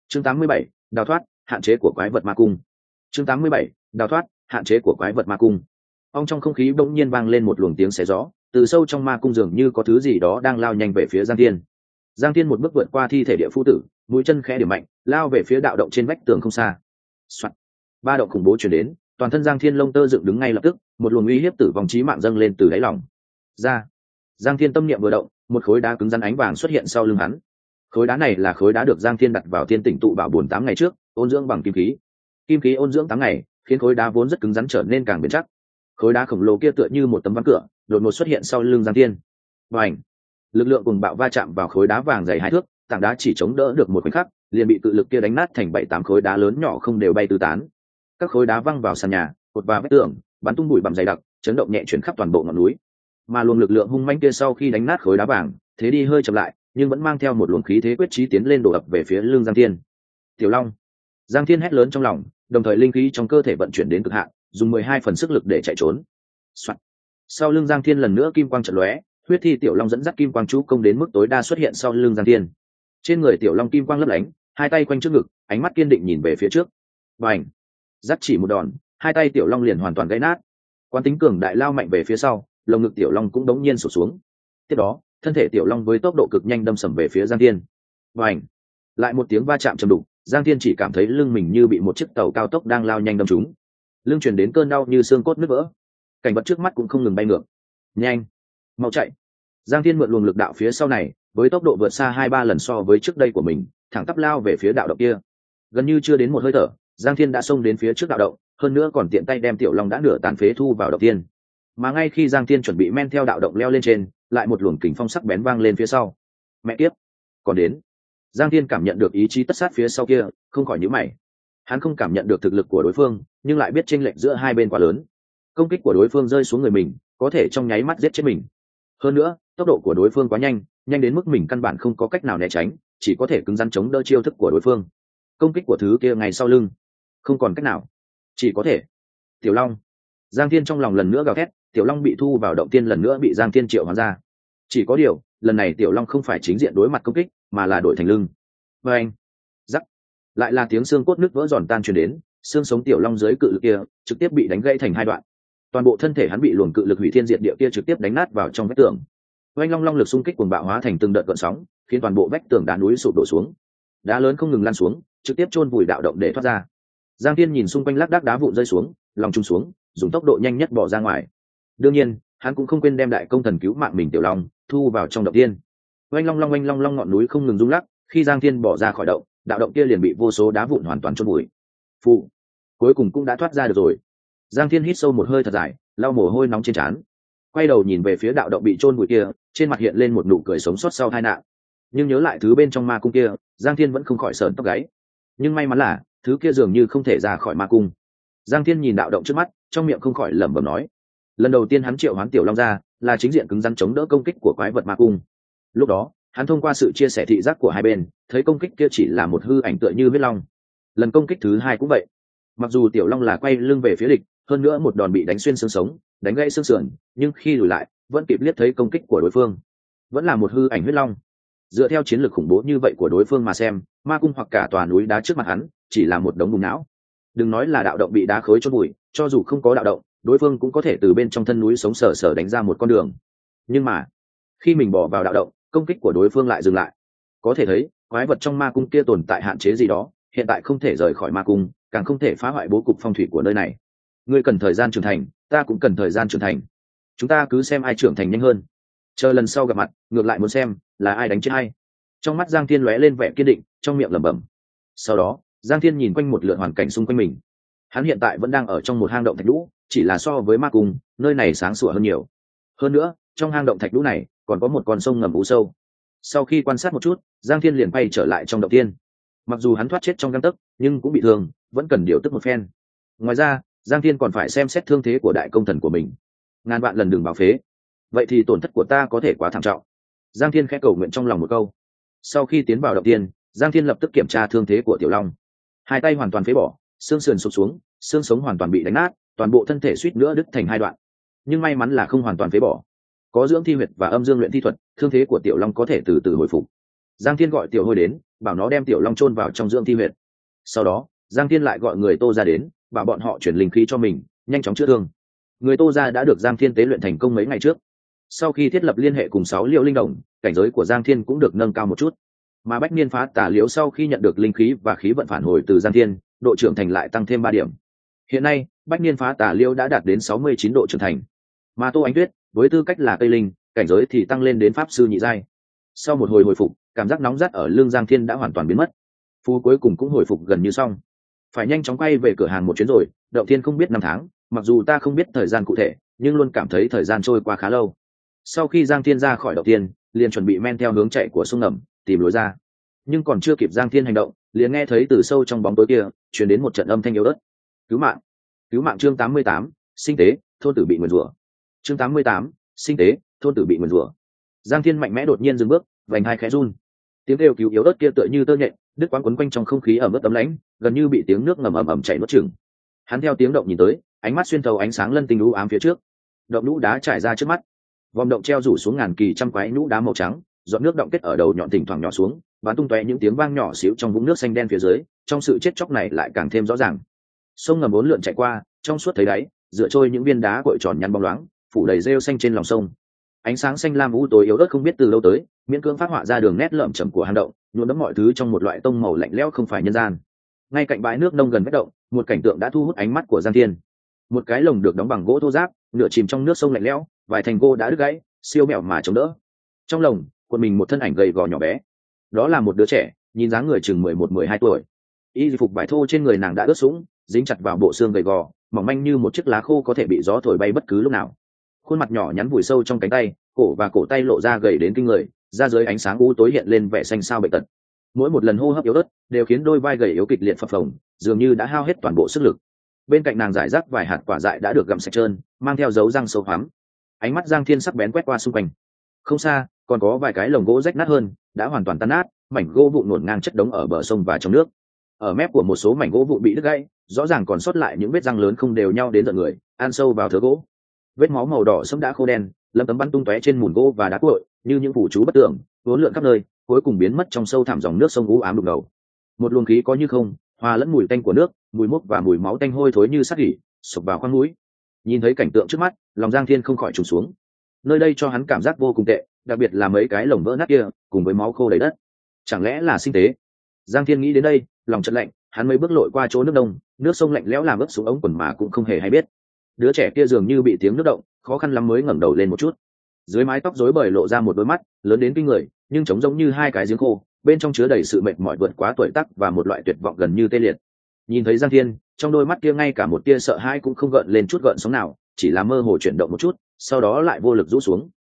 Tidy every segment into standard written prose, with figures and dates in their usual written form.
Chương 87, đào thoát, hạn chế của quái vật ma cung. Chương 87, đào thoát, hạn chế của quái vật ma cung. Ong trong không khí bỗng nhiên vang lên một luồng tiếng xé gió, từ sâu trong ma cung dường như có thứ gì đó đang lao nhanh về phía Giang Thiên. Giang Thiên một bước vượt qua thi thể địa phu tử, mũi chân khẽ điểm mạnh, lao về phía đạo động trên vách tường không xa. Soạt. Ba động khủng bố truyền đến, toàn thân Giang Thiên lông tơ dựng đứng ngay lập tức, một luồng uy hiếp tử vong chí mạng dâng lên từ đáy lòng. Ra. Giang Thiên tâm niệm vừa động, một khối đá cứng rắn ánh vàng xuất hiện sau lưng hắn. Khối đá này là khối đá được Giang Thiên đặt vào Thiên Tỉnh tụ bảo buồn 8 ngày trước, ôn dưỡng bằng kim khí. Kim khí ôn dưỡng 8 ngày, khiến khối đá vốn rất cứng rắn trở nên càng bền chắc. Khối đá khổng lồ kia tựa như một tấm ván cửa, đột ngột xuất hiện sau lưng Giang Thiên. Bành! Lực lượng cùng bạo va chạm vào khối đá vàng dày 2 thước, tảng đá chỉ chống đỡ được một khoảnh khắc, liền bị cự lực kia đánh nát thành 7-8 khối đá lớn nhỏ không đều bay tứ tán. Các khối đá văng vào sàn nhà, cột và vách tường, bắn tung bụi bặm dày đặc, chấn động nhẹ chuyển khắp toàn bộ ngọn núi. Mà luồng lực lượng hung mãnh kia sau khi đánh nát khối đá vàng, thế đi hơi chậm lại, nhưng vẫn mang theo một luồng khí thế quyết chí tiến lên đổ ập về phía lưng Giang Thiên. Tiểu Long! Giang Thiên hét lớn trong lòng, đồng thời linh khí trong cơ thể vận chuyển đến cực hạn, dùng 12 phần sức lực để chạy trốn. Soạn. Sau lưng Giang Thiên lần nữa kim quang chợt lóe, huyết thi Tiểu Long dẫn dắt kim quang chú công đến mức tối đa xuất hiện sau lưng Giang Thiên. Trên người Tiểu Long kim quang lấp lánh, hai tay quanh trước ngực, ánh mắt kiên định nhìn về phía trước. Bành! Dắt chỉ một đòn, hai tay Tiểu Long liền hoàn toàn gãy nát. Quán tính cường đại lao mạnh về phía sau, lồng ngực Tiểu Long cũng đống nhiên sụp xuống. Tiếp đó, thân thể Tiểu Long với tốc độ cực nhanh đâm sầm về phía Giang Thiên. Bành! Lại một tiếng va chạm trầm đục, Giang Thiên chỉ cảm thấy lưng mình như bị một chiếc tàu cao tốc đang lao nhanh đâm trúng. Lưng truyền đến cơn đau như xương cốt nứt vỡ. Cảnh vật trước mắt cũng không ngừng bay ngược. Nhanh, mau chạy! Giang Thiên mượn luồng lực đạo phía sau này, với tốc độ vượt xa 2-3 lần so với trước đây của mình, thẳng tắp lao về phía đạo động kia. Gần như chưa đến một hơi thở, Giang Thiên đã xông đến phía trước đạo động, hơn nữa còn tiện tay đem Tiểu Long đã nửa tàn phế thu vào động tiên. Mà ngay khi Giang Thiên chuẩn bị men theo đạo động leo lên trên, lại một luồng kình phong sắc bén vang lên phía sau. Mẹ kiếp, còn đến! Giang Thiên cảm nhận được ý chí tất sát phía sau kia, không khỏi nhíu mày. Hắn không cảm nhận được thực lực của đối phương, nhưng lại biết chênh lệch giữa hai bên quá lớn. Công kích của đối phương rơi xuống người mình, có thể trong nháy mắt giết chết mình. Hơn nữa, tốc độ của đối phương quá nhanh, nhanh đến mức mình căn bản không có cách nào né tránh, chỉ có thể cứng rắn chống đỡ chiêu thức của đối phương. Công kích của thứ kia ngay sau lưng, không còn cách nào, chỉ có thể. Tiểu Long! Giang Thiên trong lòng lần nữa gào thét, Tiểu Long bị thu vào động tiên lần nữa bị Giang Thiên triệu hoán ra. Chỉ có điều, lần này Tiểu Long không phải chính diện đối mặt công kích, mà là đổi thành lưng. Và anh! Rắc! Lại là tiếng xương cốt nứt vỡ giòn tan truyền đến, xương sống Tiểu Long dưới cự lực kia trực tiếp bị đánh gãy thành 2 đoạn. Toàn bộ thân thể hắn bị luồng cự lực hủy thiên diệt địa kia trực tiếp đánh nát vào trong vách tường. Oanh long long lực xung kích cuồng bạo hóa thành từng đợt gợn sóng, khiến toàn bộ vách tường đá núi sụp đổ xuống. Đá lớn không ngừng lan xuống, trực tiếp chôn vùi đạo động để thoát ra. Giang Thiên nhìn xung quanh lác đác đá vụn rơi xuống, lòng trung xuống, dùng tốc độ nhanh nhất bỏ ra ngoài. Đương nhiên, hắn cũng không quên đem đại công thần cứu mạng mình Tiểu Long thu vào trong động tiên. Oanh long long ngọn núi không ngừng rung lắc, khi Giang Thiên bỏ ra khỏi động, đạo động kia liền bị vô số đá vụn hoàn toàn chôn vùi. Phụ, cuối cùng cũng đã thoát ra được rồi. Giang Thiên hít sâu một hơi thật dài, lau mồ hôi nóng trên trán, quay đầu nhìn về phía đạo động bị chôn vùi kia, trên mặt hiện lên một nụ cười sống sót sau tai nạn. Nhưng nhớ lại thứ bên trong ma cung kia, Giang Thiên vẫn không khỏi sởn tóc gáy. Nhưng may mắn là thứ kia dường như không thể ra khỏi ma cung. Giang Thiên nhìn đạo động trước mắt, trong miệng không khỏi lẩm bẩm nói. Lần đầu tiên hắn triệu hoán Tiểu Long ra, là chính diện cứng rắn chống đỡ công kích của quái vật ma cung. Lúc đó, hắn thông qua sự chia sẻ thị giác của hai bên, thấy công kích kia chỉ là một hư ảnh tựa như huyết long. Lần công kích thứ hai cũng vậy. Mặc dù Tiểu Long là quay lưng về phía địch, hơn nữa một đòn bị đánh xuyên xương sống, đánh gãy xương sườn, nhưng khi lùi lại, vẫn kịp liếc thấy công kích của đối phương. Vẫn là một hư ảnh huyết long. Dựa theo chiến lược khủng bố như vậy của đối phương mà xem, ma cung hoặc cả tòa núi đá trước mặt hắn chỉ là một đống bùn não. Đừng nói là đạo động bị đá khối chôn vùi, cho dù không có đạo động, đối phương cũng có thể từ bên trong thân núi sống sờ sờ đánh ra một con đường. Nhưng mà, khi mình bỏ vào đạo động, công kích của đối phương lại dừng lại. Có thể thấy, quái vật trong ma cung kia tồn tại hạn chế gì đó, hiện tại không thể rời khỏi ma cung, càng không thể phá hoại bố cục phong thủy của nơi này. Ngươi cần thời gian trưởng thành, ta cũng cần thời gian trưởng thành. Chúng ta cứ xem ai trưởng thành nhanh hơn. Chờ lần sau gặp mặt, ngược lại muốn xem là ai đánh chết ai. Trong mắt Giang Thiên lóe lên vẻ kiên định, trong miệng lẩm bẩm. Sau đó, Giang Thiên nhìn quanh một lượt hoàn cảnh xung quanh mình. Hắn hiện tại vẫn đang ở trong một hang động thạch lũ, chỉ là so với ma cung, nơi này sáng sủa hơn nhiều. Hơn nữa, trong hang động thạch lũ này còn có một con sông ngầm u sâu. Sau khi quan sát một chút, Giang Thiên liền quay trở lại trong động tiên. Mặc dù hắn thoát chết trong gang tấc, nhưng cũng bị thương, vẫn cần điều tức một phen. Ngoài ra, Giang Thiên còn phải xem xét thương thế của đại công thần của mình. Ngàn vạn lần đừng báo phế, vậy thì tổn thất của ta có thể quá thảm trọng. Giang Thiên khẽ cầu nguyện trong lòng một câu. Sau khi tiến vào động tiên, Giang Thiên lập tức kiểm tra thương thế của Tiểu Long. Hai tay hoàn toàn phế bỏ, xương sườn sụp xuống, xương sống hoàn toàn bị đánh nát, toàn bộ thân thể suýt nữa đứt thành 2 đoạn. Nhưng may mắn là không hoàn toàn phế bỏ, có dưỡng thi huyệt và âm dương luyện thi thuật, thương thế của Tiểu Long có thể từ từ hồi phục. Giang Thiên gọi Tiểu Hôi đến, bảo nó đem tiểu long chôn vào trong dưỡng thi huyệt. Sau đó Giang Thiên lại gọi người Tô ra đến, bảo bọn họ chuyển linh khí cho mình, nhanh chóng chữa thương. Người Tô ra đã được Giang Thiên tế luyện thành công mấy ngày trước. Sau khi thiết lập liên hệ cùng 6 liễu linh đồng, cảnh giới của Giang Thiên cũng được nâng cao một chút. Mà Bách Niên phá tà liễu sau khi nhận được linh khí và khí vận phản hồi từ Giang Thiên, độ trưởng thành lại tăng thêm 3 điểm. Hiện nay Bách Niên phá tà liễu đã đạt đến 69 độ trưởng thành. Mà Tô Ánh Tuyết với tư cách là cây linh, cảnh giới thì tăng lên đến pháp sư nhị giai. Sau một hồi phục, cảm giác nóng rát ở lưng Giang Thiên đã hoàn toàn biến mất. Phú cuối cùng cũng hồi phục gần như xong. Phải nhanh chóng quay về cửa hàng một chuyến rồi, Động Thiên không biết năm tháng, mặc dù ta không biết thời gian cụ thể, nhưng luôn cảm thấy thời gian trôi qua khá lâu. Sau khi Giang Thiên ra khỏi Động Thiên, liền chuẩn bị men theo hướng chạy của sông ngầm, tìm lối ra. Nhưng còn chưa kịp Giang Thiên hành động, liền nghe thấy từ sâu trong bóng tối kia truyền đến một trận âm thanh yếu ớt. Cứu mạng! Cứu mạng! Chương 88, sinh tế, thôn tử bị nguyền rủa. Chương 88, sinh tế, thôn tử bị nguyền rủa. Giang Thiên mạnh mẽ đột nhiên dừng bước, vành hai khẽ run. Tiếng kêu cứu yếu ớt kia tựa như tơ nhện, đứt quãng quấn quanh trong không khí ẩm ướt ấm lãnh, gần như bị tiếng nước ngầm ầm ầm chảy nuốt chửng. Hắn theo tiếng động nhìn tới, ánh mắt xuyên thấu ánh sáng lân tinh u ám phía trước. Động nhũ đá trải ra trước mắt, vòm động treo rủ xuống ngàn kỳ trăm quái nhũ đá màu trắng, giọt nước động kết ở đầu nhọn thỉnh thoảng nhỏ xuống, bắn tung tóe những tiếng vang nhỏ xíu trong vũng nước xanh đen phía dưới. Trong sự chết chóc này lại càng thêm rõ ràng. Sông ngầm bốn lượn chạy qua, trong suốt thấy đáy, dựa trôi những viên đá cội tròn nhăn bóng loáng, phủ đầy rêu xanh trên lòng sông. Ánh sáng xanh lam u tối yếu ớt không biết từ lâu tới, miễn cưỡng phát họa ra đường nét lởm chởm của hang động, nhuộm đẫm mọi thứ trong một loại tông màu lạnh lẽo không phải nhân gian. Ngay cạnh bãi nước nông gần vách động, một cảnh tượng đã thu hút ánh mắt của Giang Thiên. Một cái lồng được đóng bằng gỗ thô ráp, nửa chìm trong nước sông lạnh lẽo, vài thành gỗ đã đứt gãy, siêu mẹo mà chống đỡ. Trong lồng, quần mình một thân ảnh gầy gò nhỏ bé. Đó là một đứa trẻ, nhìn dáng người chừng 11-12 tuổi. Y phục vải thô trên người nàng đã ướt sũng, dính chặt vào bộ xương gầy gò, mỏng manh như một chiếc lá khô có thể bị gió thổi bay bất cứ lúc nào. Khuôn mặt nhỏ nhắn vùi sâu trong cánh tay, cổ và cổ tay lộ ra gầy đến kinh người, ra dưới ánh sáng u tối hiện lên vẻ xanh xao bệnh tật. Mỗi một lần hô hấp yếu ớt đều khiến đôi vai gầy yếu kịch liệt phập phồng, dường như đã hao hết toàn bộ sức lực. Bên cạnh nàng rải rác vài hạt quả dại đã được gặm sạch trơn, mang theo dấu răng sâu hoắm. Ánh mắt Giang Thiên sắc bén quét qua xung quanh. Không xa còn có vài cái lồng gỗ rách nát hơn, đã hoàn toàn tan nát, mảnh gỗ vụn ngổn ngang chất đống ở bờ sông và trong nước. Ở mép của một số mảnh gỗ vụn bị đứt gãy, rõ ràng còn sót lại những vết răng lớn không đều nhau đến tận người, ăn sâu vào thớ gỗ. Vết máu màu đỏ sẫm đã khô đen, lấm tấm bắn tung tóe trên mùn gỗ và đá cuội, như những phù chú bất tưởng, uốn lượn khắp nơi, cuối cùng biến mất trong sâu thẳm dòng nước sông u ám đục ngầu. Một luồng khí có như không, hòa lẫn mùi tanh của nước, mùi mốc và mùi máu tanh hôi thối như xác gỉ, sộc vào khoang mũi. Nhìn thấy cảnh tượng trước mắt, lòng Giang Thiên không khỏi trùng xuống. Nơi đây cho hắn cảm giác vô cùng tệ, đặc biệt là mấy cái lồng vỡ nát kia, cùng với máu khô đầy đất. Chẳng lẽ là sinh tế? Giang Thiên nghĩ đến đây, lòng chợt lạnh, hắn mấy bước lội qua chỗ nước đông, nước sông lạnh lẽo làm ướt xuống ống quần mà cũng không hề hay biết. Đứa trẻ kia dường như bị tiếng nước động, khó khăn lắm mới ngẩng đầu lên một chút. Dưới mái tóc rối bời lộ ra một đôi mắt lớn đến kinh người, nhưng trống giống như hai cái giếng khô, bên trong chứa đầy sự mệt mỏi vượt quá tuổi tác và một loại tuyệt vọng gần như tê liệt. Nhìn thấy Giang Thiên, trong đôi mắt kia ngay cả một tia sợ hãi cũng không gợn lên chút gợn sóng nào, chỉ là mơ hồ chuyển động một chút, sau đó lại vô lực rũ xuống.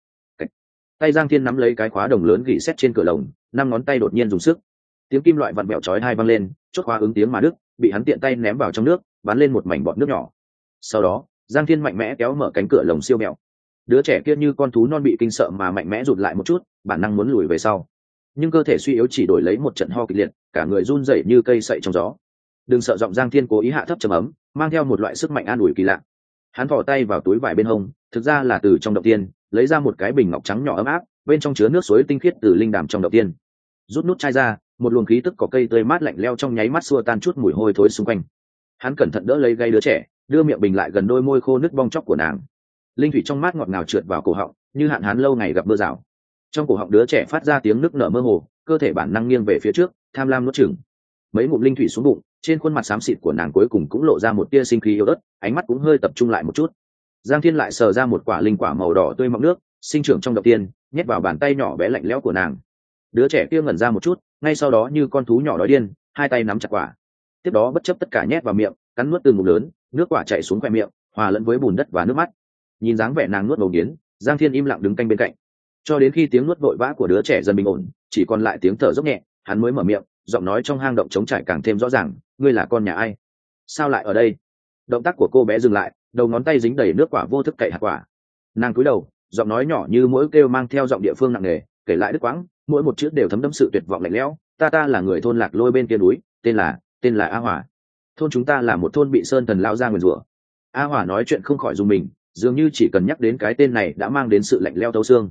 Tay Giang Thiên nắm lấy cái khóa đồng lớn gỉ sét trên cửa lồng, 5 ngón tay đột nhiên dùng sức. Tiếng kim loại vặn vẹo chói tai vang lên, chốt khóa ứng tiếng mà đứt, bị hắn tiện tay ném vào trong nước, bắn lên một mảnh bọt nước nhỏ. Sau đó, Giang Thiên mạnh mẽ kéo mở cánh cửa lồng siêu mẹo. Đứa trẻ kia như con thú non bị kinh sợ mà mạnh mẽ rụt lại một chút, bản năng muốn lùi về sau, nhưng cơ thể suy yếu chỉ đổi lấy một trận ho kịch liệt, cả người run rẩy như cây sậy trong gió. Đừng sợ, giọng Giang Thiên cố ý hạ thấp trầm ấm, mang theo một loại sức mạnh an ủi kỳ lạ. Hắn thò tay vào túi vải bên hông, thực ra là từ trong động tiên lấy ra một cái bình ngọc trắng nhỏ ấm áp, bên trong chứa nước suối tinh khiết từ linh đàm trong động tiên. Rút nút chai ra, một luồng khí tức cỏ cây tươi mát lạnh leo trong nháy mắt xua tan chút mùi hôi thối xung quanh. Hắn cẩn thận đỡ lấy gáy đứa trẻ, đưa miệng bình lại gần đôi môi khô nứt bong chóc của nàng. Linh thủy trong mát ngọt ngào trượt vào cổ họng, như hạn hán lâu ngày gặp mưa rào. Trong cổ họng đứa trẻ phát ra tiếng nức nở mơ hồ, cơ thể bản năng nghiêng về phía trước, tham lam nuốt chửng. Mấy ngụm linh thủy xuống bụng, trên khuôn mặt xám xịt của nàng cuối cùng cũng lộ ra một tia sinh khí yếu ớt, ánh mắt cũng hơi tập trung lại một chút. Giang Thiên lại sờ ra một quả linh quả màu đỏ tươi mọng nước, sinh trưởng trong động tiên, nhét vào bàn tay nhỏ bé lạnh lẽo của nàng. Đứa trẻ kia ngẩn ra một chút, ngay sau đó như con thú nhỏ đói điên, hai tay nắm chặt quả. Tiếp đó bất chấp tất cả nhét vào miệng, cắn nuốt từng ngụm lớn, nước quả chảy xuống khóe miệng, hòa lẫn với bùn đất và nước mắt. Nhìn dáng vẻ nàng nuốt bầu điến, Giang Thiên im lặng đứng canh bên cạnh, cho đến khi tiếng nuốt vội vã của đứa trẻ dần bình ổn, chỉ còn lại tiếng thở dốc nhẹ, hắn mới mở miệng, giọng nói trong hang động trống trải càng thêm rõ ràng. Ngươi là con nhà ai? Sao lại ở đây? Động tác của cô bé dừng lại, đầu ngón tay dính đầy nước quả vô thức cậy hạt quả. Nàng cúi đầu, giọng nói nhỏ như mỗi kêu mang theo giọng địa phương nặng nề, kể lại đứt quãng, mỗi một chữ đều thấm đẫm sự tuyệt vọng lạnh lẽo. Ta là người thôn Lạc Lôi bên kia núi, tên là A Hỏa. Thôn chúng ta là một thôn bị sơn thần lão ra nguyền rủa. A Hỏa nói chuyện không khỏi dùng mình, dường như chỉ cần nhắc đến cái tên này đã mang đến sự lạnh lẽo thấu xương.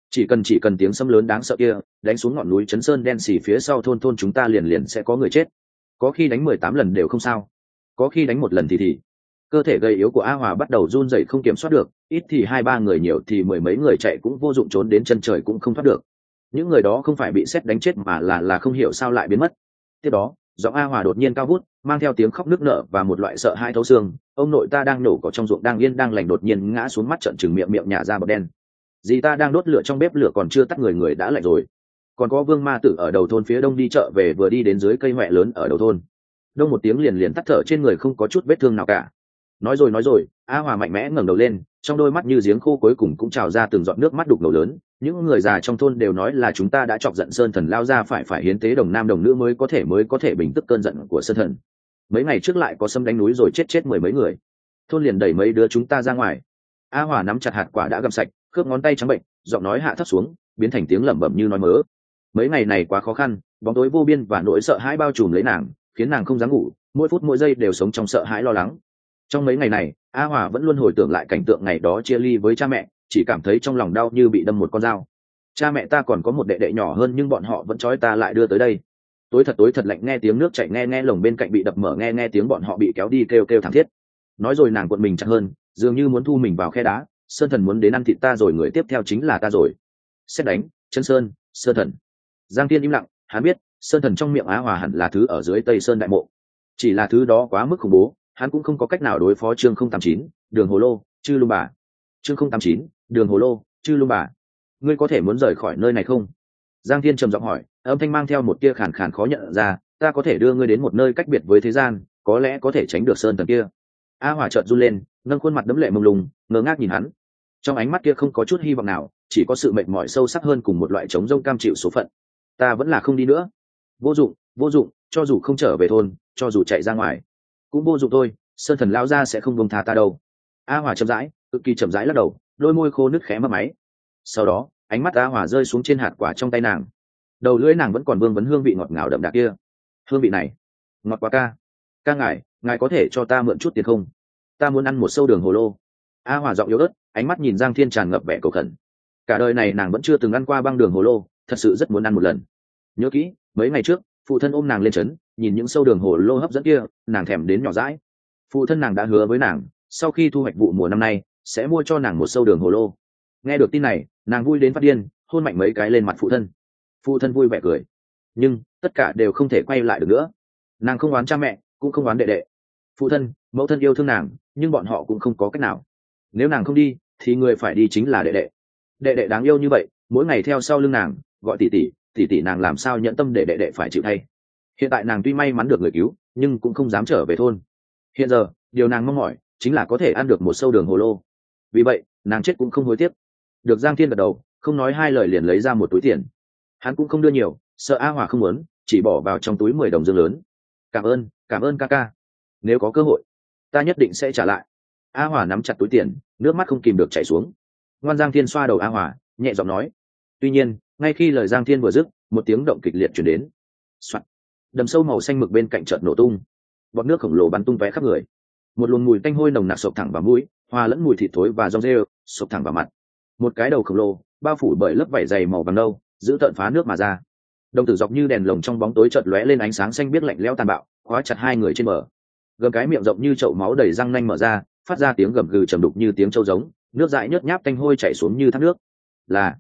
Chỉ cần tiếng sấm lớn đáng sợ kia đánh xuống ngọn núi chấn sơn đen xì phía sau thôn chúng ta liền liền sẽ có người chết. Có khi đánh 18 lần đều không sao, có khi đánh một lần thì cơ thể gầy yếu của A Hòa bắt đầu run rẩy không kiểm soát được, ít thì 2-3 người, nhiều thì mười mấy người chạy cũng vô dụng, trốn đến chân trời cũng không thoát được. Những người đó không phải bị sét đánh chết mà là không hiểu sao lại biến mất. Tiếp đó giọng A Hòa đột nhiên cao vút, mang theo tiếng khóc nức nở và một loại sợ hãi thấu xương. Ông nội ta đang nổ cỏ trong ruộng đang yên đang lành đột nhiên ngã xuống, mắt trợn trừng, miệng nhả ra bọt đen. Dì ta đang đốt lửa trong bếp, lửa còn chưa tắt người đã lạnh rồi. Còn có Vương Ma Tử ở đầu thôn phía đông đi chợ về, vừa đi đến dưới cây hoẹ lớn ở đầu thôn. Đông một tiếng liền tắt thở, trên người không có chút vết thương nào cả. Nói rồi, A Hòa mạnh mẽ ngẩng đầu lên, trong đôi mắt như giếng khô cuối cùng cũng trào ra từng giọt nước mắt đục ngầu lớn. Những người già trong thôn đều nói là chúng ta đã chọc giận Sơn Thần lao ra, phải hiến tế đồng nam đồng nữ mới có thể bình tức cơn giận của Sơn Thần. Mấy ngày trước lại có sấm đánh núi rồi chết mười mấy người, thôn liền đẩy mấy đứa chúng ta ra ngoài. A Hòa nắm chặt hạt quả đã gặm sạch, khớp ngón tay trắng bệnh, giọng nói hạ thấp xuống, biến thành tiếng lẩm bẩm như nói mớ. Mấy ngày này quá khó khăn, bóng tối vô biên và nỗi sợ hãi bao trùm lấy nàng, khiến nàng không dám ngủ, mỗi phút mỗi giây đều sống trong sợ hãi lo lắng. Trong mấy ngày này, A Hòa vẫn luôn hồi tưởng lại cảnh tượng ngày đó chia ly với cha mẹ, chỉ cảm thấy trong lòng đau như bị đâm một con dao. Cha mẹ ta còn có một đệ đệ nhỏ hơn, nhưng bọn họ vẫn trói ta lại đưa tới đây. Tối thật lạnh, nghe tiếng nước chảy, nghe lồng bên cạnh bị đập mở, nghe tiếng bọn họ bị kéo đi kêu thảm thiết. Nói rồi nàng cuộn mình chặt hơn, dường như muốn thu mình vào khe đá. Sơn Thần muốn đến ăn thịt ta rồi, người tiếp theo chính là ta rồi. Xét đánh, chân sơn, Sơn Thần. Giang Thiên im lặng, hắn biết Sơn Thần trong miệng Á Hòa hẳn là thứ ở dưới Tây Sơn đại mộ, chỉ là thứ đó quá mức khủng bố, hắn cũng không có cách nào đối phó. Chương 089, đường hồ lô, chư lung bà. Chương 089, đường hồ lô, chư lung bà. Ngươi có thể muốn rời khỏi nơi này không? Giang Thiên trầm giọng hỏi, âm thanh mang theo một tia khàn khàn khó nhận ra. Ta có thể đưa ngươi đến một nơi cách biệt với thế gian, có lẽ có thể tránh được Sơn Thần kia. A Hòa chợt run lên, nâng khuôn mặt đẫm lệ mông lung, ngơ ngác nhìn hắn. Trong ánh mắt kia không có chút hy vọng nào, chỉ có sự mệt mỏi sâu sắc hơn cùng một loại trống rỗng cam chịu số phận. Ta vẫn là không đi nữa. Vô dụng, cho dù không trở về thôn, cho dù chạy ra ngoài cũng vô dụng thôi. Sơn Thần lao ra sẽ không buông tha ta đâu. A Hòa chậm rãi, cực kỳ chậm rãi lắc đầu, đôi môi khô nứt khẽ mấp máy. Sau đó ánh mắt A Hòa rơi xuống trên hạt quả trong tay nàng. Đầu lưỡi nàng vẫn còn vương vấn hương vị ngọt ngào đậm đà kia. Hương vị này ngọt quá ca ngài có thể cho ta mượn chút tiền không? Ta muốn ăn một sâu đường hồ lô. A Hòa giọng yếu ớt, ánh mắt nhìn Giang Thiên tràn ngập vẻ cầu khẩn. Cả đời này nàng vẫn chưa từng ăn qua băng đường hồ lô, thật sự rất muốn ăn một lần. Nhớ kỹ mấy ngày trước phụ thân ôm nàng lên trấn, nhìn những sâu đường hồ lô hấp dẫn kia, nàng thèm đến nhỏ dãi. Phụ thân nàng đã hứa với nàng, sau khi thu hoạch vụ mùa năm nay sẽ mua cho nàng một sâu đường hồ lô. Nghe được tin này, nàng vui đến phát điên, hôn mạnh mấy cái lên mặt phụ thân. Phụ thân vui vẻ cười, nhưng tất cả đều không thể quay lại được nữa. Nàng không oán cha mẹ, cũng không oán đệ đệ. Phụ thân, mẫu thân yêu thương nàng, nhưng bọn họ cũng không có cách nào. Nếu nàng không đi thì người phải đi chính là đệ đệ đáng yêu như vậy, mỗi ngày theo sau lưng nàng gọi tỷ tỷ, nàng làm sao nhẫn tâm để đệ đệ phải chịu thay. Hiện tại nàng tuy may mắn được người cứu, nhưng cũng không dám trở về thôn. Hiện giờ điều nàng mong mỏi chính là có thể ăn được một sâu đường hồ lô. Vì vậy nàng chết cũng không hối tiếc. Được Giang Thiên gật đầu, không nói hai lời liền lấy ra một túi tiền. Hắn cũng không đưa nhiều, sợ A Hòa không muốn, chỉ bỏ vào trong túi 10 đồng dương lớn. Cảm ơn ca, nếu có cơ hội ta nhất định sẽ trả lại. A Hòa nắm chặt túi tiền, nước mắt không kìm được chảy xuống. Ngoan. Giang Thiên xoa đầu A Hòa, nhẹ giọng nói. Tuy nhiên ngay khi lời Giang Thiên vừa dứt, một tiếng động kịch liệt chuyển đến. Soạn. Đầm sâu màu xanh mực bên cạnh chợt nổ tung, bọt nước khổng lồ bắn tung tóe khắp người. Một luồng mùi tanh hôi nồng nặc sộc thẳng vào mũi, hòa lẫn mùi thịt thối và rong rêu, sộc thẳng vào mặt. Một cái đầu khổng lồ bao phủ bởi lớp vảy dày màu vàng nâu, giữ tợn phá nước mà ra. Đồng tử dọc như đèn lồng trong bóng tối chợt lóe lên ánh sáng xanh biếc lạnh lẽo tàn bạo, khóa chặt hai người trên bờ. Gầm cái miệng rộng như chậu máu đầy răng nanh mở ra, phát ra tiếng gầm gừ trầm đục như tiếng trâu giống, nước dãi nhớt nháp tanh hôi chảy xuống như thác nước. Là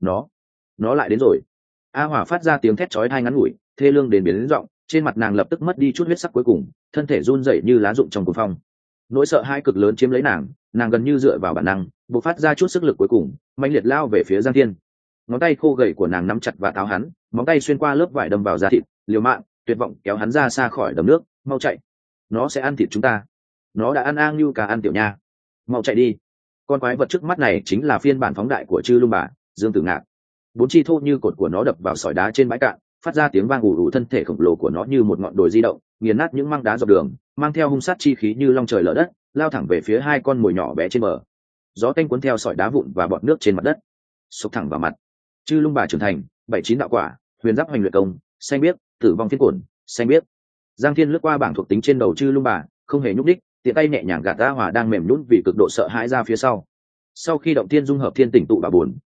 nó lại đến rồi. A Hòa phát ra tiếng thét chói tai ngắn ngủi, thê lương đến biến giọng, trên mặt nàng lập tức mất đi chút huyết sắc cuối cùng, thân thể run rẩy như lá rụng trong cuồng phong. Nỗi sợ hãi cực lớn chiếm lấy nàng gần như dựa vào bản năng bộc phát ra chút sức lực cuối cùng, mãnh liệt lao về phía Giang Thiên. Ngón tay khô gầy của nàng nắm chặt và tháo hắn, móng tay xuyên qua lớp vải đâm vào da thịt, liều mạng tuyệt vọng kéo hắn ra xa khỏi đầm nước. Mau chạy, nó sẽ ăn thịt chúng ta. Nó đã ăn Ang như cả ăn tiểu nha. Mau chạy đi. Con quái vật trước mắt này chính là phiên bản phóng đại của chư lung bà, Dương Tử Ngạc. Bốn chi thô như cột của nó đập vào sỏi đá trên bãi cạn, phát ra tiếng vang ù ù, thân thể khổng lồ của nó như một ngọn đồi di động, nghiền nát những măng đá dọc đường, mang theo hung sát chi khí như long trời lở đất, lao thẳng về phía hai con mồi nhỏ bé trên bờ. Gió tanh cuốn theo sỏi đá vụn và bọt nước trên mặt đất, xộc thẳng vào mặt. Chư lung bà trưởng thành, 7-9 đạo quả, huyền giáp hoành luyện công, xanh biếc, tử vong phiên cổn, xanh biếc. Giang Thiên lướt qua bảng thuộc tính trên đầu chư lung bà, không hề nhúc đích, tiện tay nhẹ nhàng gạt A Hòa đang mềm nhũn vì cực độ sợ hãi ra phía sau. Sau khi động thiên dung hợp thiên tỉnh tụ bà buồn,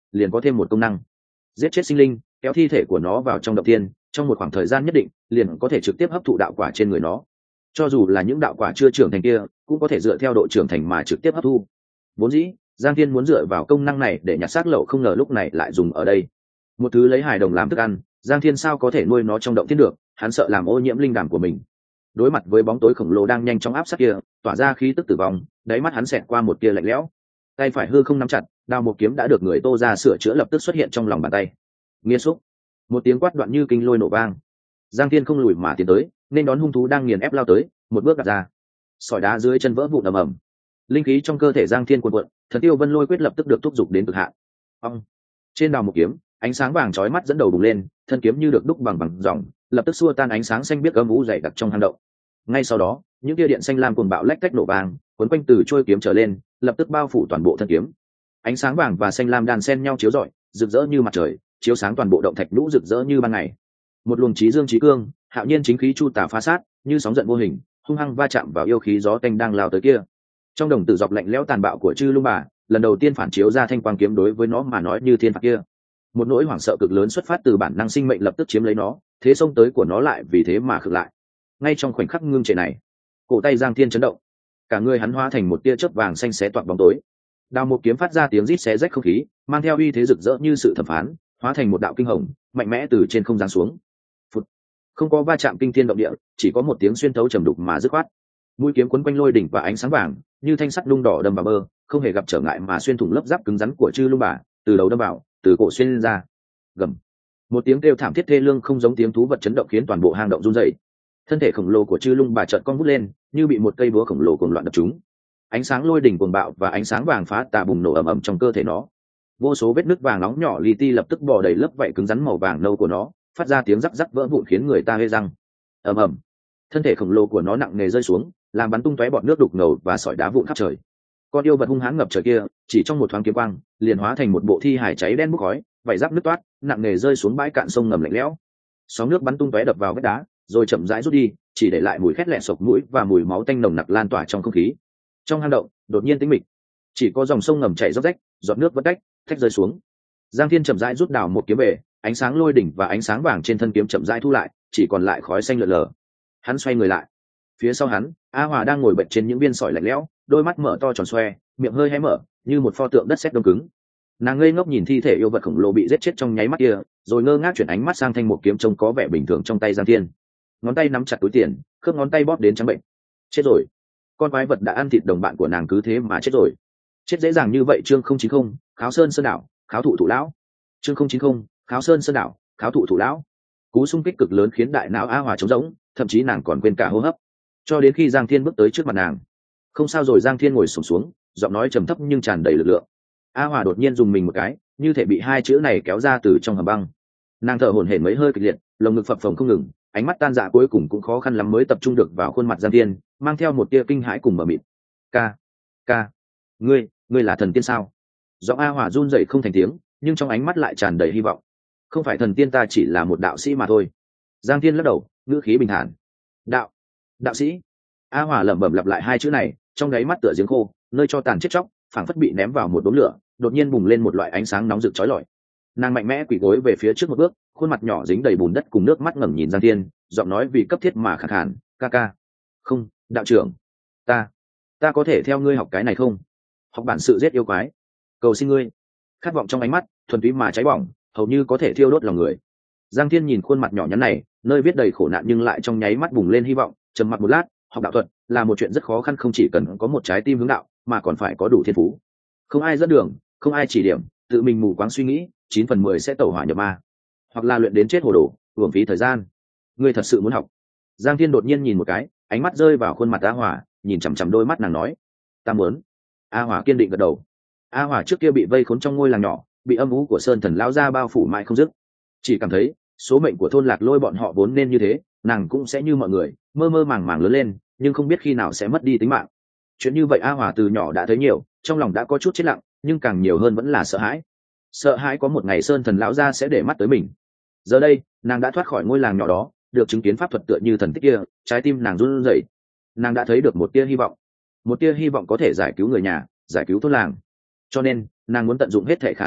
liền có thêm một công năng: giết chết sinh linh, kéo thi thể của nó vào trong động thiên, trong một khoảng thời gian nhất định liền có thể trực tiếp hấp thụ đạo quả trên người nó. Cho dù là những đạo quả chưa trưởng thành kia cũng có thể dựa theo độ trưởng thành mà trực tiếp hấp thu. Vốn dĩ Giang Thiên muốn dựa vào công năng này để nhặt xác lậu, không ngờ lúc này lại dùng ở đây. Một thứ lấy hài đồng làm thức ăn, Giang Thiên sao có thể nuôi nó trong động thiên được, hắn sợ làm ô nhiễm linh đàm của mình. Đối mặt với bóng tối khổng lồ đang nhanh chóng áp sát kia, tỏa ra khí tức tử vong, đáy mắt hắn xẹt qua một tia lạnh lẽo. Tay phải hư không nắm chặt, đao một kiếm đã được người Tô ra sửa chữa lập tức xuất hiện trong lòng bàn tay. Nghiên xúc, một tiếng quát đoạn như kinh lôi nổ vang. Giang Thiên không lùi mà tiến tới, nên đón hung thú đang nghiền ép lao tới, một bước đặt ra, sỏi đá dưới chân vỡ vụn ầm ầm. Linh khí trong cơ thể Giang Thiên cuồn cuộn, Thần Tiêu Vân Lôi quyết lập tức được thúc giục đến cực hạn. Ông, trên đao một kiếm, ánh sáng vàng chói mắt dẫn đầu bùng lên, thân kiếm như được đúc bằng ròng, lập tức xua tan ánh sáng xanh biếc âm u dày đặc trong hang động. Ngay sau đó, những tia điện xanh lam cuồng bạo lách tách nổ vàng, cuốn quanh từ trôi kiếm trở lên, lập tức bao phủ toàn bộ thân kiếm. Ánh sáng vàng và xanh lam đan xen nhau chiếu rọi, rực rỡ như mặt trời, chiếu sáng toàn bộ động thạch lũ rực rỡ như ban ngày. Một luồng chí dương chí cương, hạo nhiên chính khí chu tả phá sát, như sóng giận vô hình, hung hăng va chạm vào yêu khí gió tanh đang lao tới kia. Trong đồng tử dọc lạnh lẽo tàn bạo của Chư Lung Bà, lần đầu tiên phản chiếu ra thanh quang kiếm đối với nó mà nói như thiên phạt kia. Một nỗi hoảng sợ cực lớn xuất phát từ bản năng sinh mệnh lập tức chiếm lấy nó, thế xông tới của nó lại vì thế mà khựng lại. Ngay trong khoảnh khắc ngưng trệ này, cổ tay Giang Thiên chấn động, cả người hắn hóa thành một tia chớp vàng xanh xé toạc bóng tối. Đao một kiếm phát ra tiếng rít xé rách không khí, mang theo uy thế rực rỡ như sự thẩm phán, hóa thành một đạo kinh hồng, mạnh mẽ từ trên không giáng xuống. Phụt. Không có va chạm kinh thiên động địa, chỉ có một tiếng xuyên thấu trầm đục mà dứt khoát. Mũi kiếm quấn quanh lôi đỉnh và ánh sáng vàng, như thanh sắt nung đỏ đâm vào bờ, không hề gặp trở ngại mà xuyên thủng lớp giáp cứng rắn của Chư Lung Bà, từ đầu đâm vào, từ cổ xuyên lên ra. Gầm. Một tiếng kêu thảm thiết thê lương không giống tiếng thú vật chấn động khiến toàn bộ hang động run rẩy. Thân thể khổng lồ của Chư Lung Bà chợt cong vút lên, như bị một cây búa khổng lồ cuồng loạn đập trúng. Ánh sáng lôi đỉnh cuồng bạo và ánh sáng vàng phá tà bùng nổ ầm ầm trong cơ thể nó. Vô số vết nứt vàng nóng nhỏ li ti lập tức bò đầy lớp vảy cứng rắn màu vàng nâu của nó, phát ra tiếng rắc rắc vỡ vụn khiến người ta hê răng. Ầm ầm. Thân thể khổng lồ của nó nặng nề rơi xuống, làm bắn tung tóe bọt nước đục ngầu và sỏi đá vụn khắp trời. Con yêu vật hung hãn ngập trời kia, chỉ trong một thoáng kiếm quang, liền hóa thành một bộ thi hài cháy đen bốc khói, vảy giáp nứt toát, nặng nề rơi xuống bãi cạn sông ngầm lạnh lẽo. Sóng nước bắn tung tóe đập vào vách đá, rồi chậm rãi rút đi, chỉ để lại mùi khét lẹn sộc mũi và mùi máu tanh nồng nặc lan tỏa trong không khí. Trong hang động đột nhiên tĩnh mịch, chỉ có dòng sông ngầm chảy róc rách, giọt nước vẫn tách rơi xuống. Giang Thiên chậm rãi rút đào một kiếm về, ánh sáng lôi đỉnh và ánh sáng vàng trên thân kiếm chậm rãi thu lại, chỉ còn lại khói xanh lờ lờ. Hắn xoay người lại, phía sau hắn, A Hòa đang ngồi bệt trên những viên sỏi lạnh lẽo, đôi mắt mở to tròn xoe, miệng hơi hé mở, như một pho tượng đất sét đông cứng. Nàng ngây ngốc nhìn thi thể yêu vật khổng lồ bị giết chết trong nháy mắt kia, rồi ngơ ngác chuyển ánh mắt sang thanh một kiếm trông có vẻ bình thường trong tay Giang Thiên. Ngón tay nắm chặt túi tiền, khớp ngón tay bóp đến trắng bệnh. Chết rồi, con quái vật đã ăn thịt đồng bạn của nàng cứ thế mà chết rồi. Chết dễ dàng như vậy. Chương 090, Kháo Sơn Sơn Đảo, Kháo Thụ Thụ Lão. Chương 090, Kháo Sơn Sơn Đảo, Kháo Thụ Thụ Lão. Cú xung kích cực lớn khiến đại não A Hòa trống rỗng, thậm chí nàng còn quên cả hô hấp. Cho đến khi Giang Thiên bước tới trước mặt nàng. Không sao rồi. Giang Thiên ngồi xổm xuống, giọng nói trầm thấp nhưng tràn đầy lực lượng. A Hòa đột nhiên dùng mình một cái, như thể bị hai chữ này kéo ra từ trong hầm băng. Nàng thở hổn hển mấy hơi kịch liệt, lồng ngực phập phồng không ngừng, ánh mắt tan dạ cuối cùng cũng khó khăn lắm mới tập trung được vào khuôn mặt Giang Thiên, mang theo một tia kinh hãi cùng mờ mịt. Ca, ngươi là thần tiên sao? Giọng A Hòa run rẩy không thành tiếng, nhưng trong ánh mắt lại tràn đầy hy vọng. Không phải thần tiên, ta chỉ là một đạo sĩ mà thôi. Giang Thiên lắc đầu, ngữ khí bình thản. Đạo sĩ? A Hòa lẩm bẩm lặp lại hai chữ này, trong đáy mắt tựa giếng khô, nơi cho tàn chết chóc, phảng phất bị ném vào một đốm lửa, đột nhiên bùng lên một loại ánh sáng nóng rực chói lọi. Nàng mạnh mẽ quỳ gối về phía trước một bước, khuôn mặt nhỏ dính đầy bùn đất cùng nước mắt ngẩng nhìn Giang Thiên, giọng nói vì cấp thiết mà khàn khàn, ca. Không, đạo trưởng, ta có thể theo ngươi học cái này không? Học bản sự giết yêu quái, cầu xin ngươi. Khát vọng trong ánh mắt thuần túy mà cháy bỏng, hầu như có thể thiêu đốt lòng người. Giang Thiên nhìn khuôn mặt nhỏ nhắn này, nơi viết đầy khổ nạn nhưng lại trong nháy mắt bùng lên hy vọng, trầm mặc một lát. Học đạo thuật là một chuyện rất khó khăn, không chỉ cần có một trái tim hướng đạo mà còn phải có đủ thiên phú. Không ai dẫn đường, không ai chỉ điểm, tự mình mù quáng suy nghĩ, 9 phần 10 sẽ tẩu hỏa nhập ma, hoặc là luyện đến chết hồ đồ, uổng phí thời gian. Ngươi thật sự muốn học? Giang Thiên đột nhiên nhìn một cái, ánh mắt rơi vào khuôn mặt A Hòa, nhìn chằm chằm đôi mắt nàng nói, ta muốn. A Hòa kiên định gật đầu. A Hòa trước kia bị vây khốn trong ngôi làng nhỏ, bị âm u của sơn thần lão gia bao phủ mãi không dứt, chỉ cảm thấy số mệnh của thôn Lạc Lôi bọn họ vốn nên như thế, nàng cũng sẽ như mọi người, mơ mơ màng màng lớn lên, nhưng không biết khi nào sẽ mất đi tính mạng. Chuyện như vậy A Hòa từ nhỏ đã thấy nhiều, trong lòng đã có chút chết lặng, nhưng càng nhiều hơn vẫn là sợ hãi có một ngày sơn thần lão gia sẽ để mắt tới mình. Giờ đây nàng đã thoát khỏi ngôi làng nhỏ đó, được chứng kiến pháp thuật tựa như thần tích kia, trái tim nàng run rẩy. Nàng đã thấy được một tia hy vọng có thể giải cứu người nhà, giải cứu thôn làng. Cho nên nàng muốn tận dụng hết thể khả năng,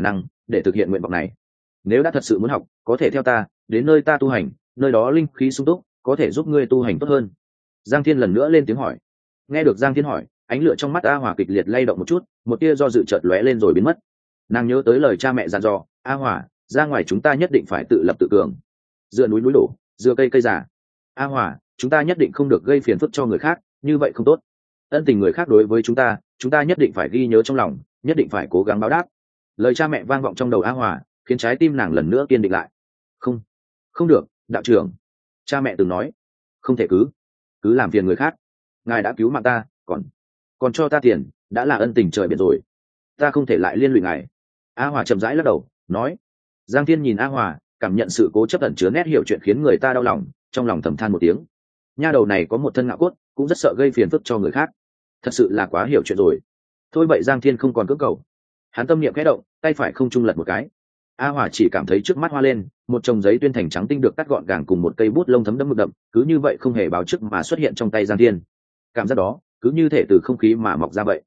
để thực hiện nguyện vọng này. Nếu đã thật sự muốn học, có thể theo ta đến nơi ta tu hành, nơi đó linh khí sung túc, có thể giúp ngươi tu hành tốt hơn. Giang Thiên lần nữa lên tiếng hỏi. Nghe được Giang Thiên hỏi, ánh lửa trong mắt A Hỏa kịch liệt lay động một chút, một tia do dự chợt lóe lên rồi biến mất. Nàng nhớ tới lời cha mẹ dặn dò, A Hỏa, ra ngoài chúng ta nhất định phải tự lập tự cường, dựa núi núi đổ, dựa cây cây già. A Hỏa, chúng ta nhất định không được gây phiền phức cho người khác, như vậy không tốt. Ân tình người khác đối với chúng ta nhất định phải ghi nhớ trong lòng, nhất định phải cố gắng báo đáp. Lời cha mẹ vang vọng trong đầu A Hỏa, khiến trái tim nàng lần nữa kiên định lại. Không, không được, đạo trưởng, cha mẹ từng nói, không thể cứ làm phiền người khác. Ngài đã cứu mạng ta, còn cho ta tiền, đã là ân tình trời biển rồi, ta không thể lại liên lụy ngài. A Hỏa chậm rãi lắc đầu nói. Giang Thiên nhìn A Hỏa, cảm nhận sự cố chấp ẩn chứa nét hiểu chuyện khiến người ta đau lòng, trong lòng thầm than một tiếng. Nha đầu này có một thân ngạo cốt, cũng rất sợ gây phiền phức cho người khác, thật sự là quá hiểu chuyện rồi. Thôi vậy Giang Thiên không còn cưỡng cầu, hắn tâm niệm khẽ động, tay phải không trung lật một cái. A Hỏa chỉ cảm thấy trước mắt hoa lên, một chồng giấy tuyên thành trắng tinh được cắt gọn gàng cùng một cây bút lông thấm đẫm mực đậm, cứ như vậy không hề báo trước mà xuất hiện trong tay Giang Thiên. Cảm giác đó cứ như thể từ không khí mà mọc ra vậy.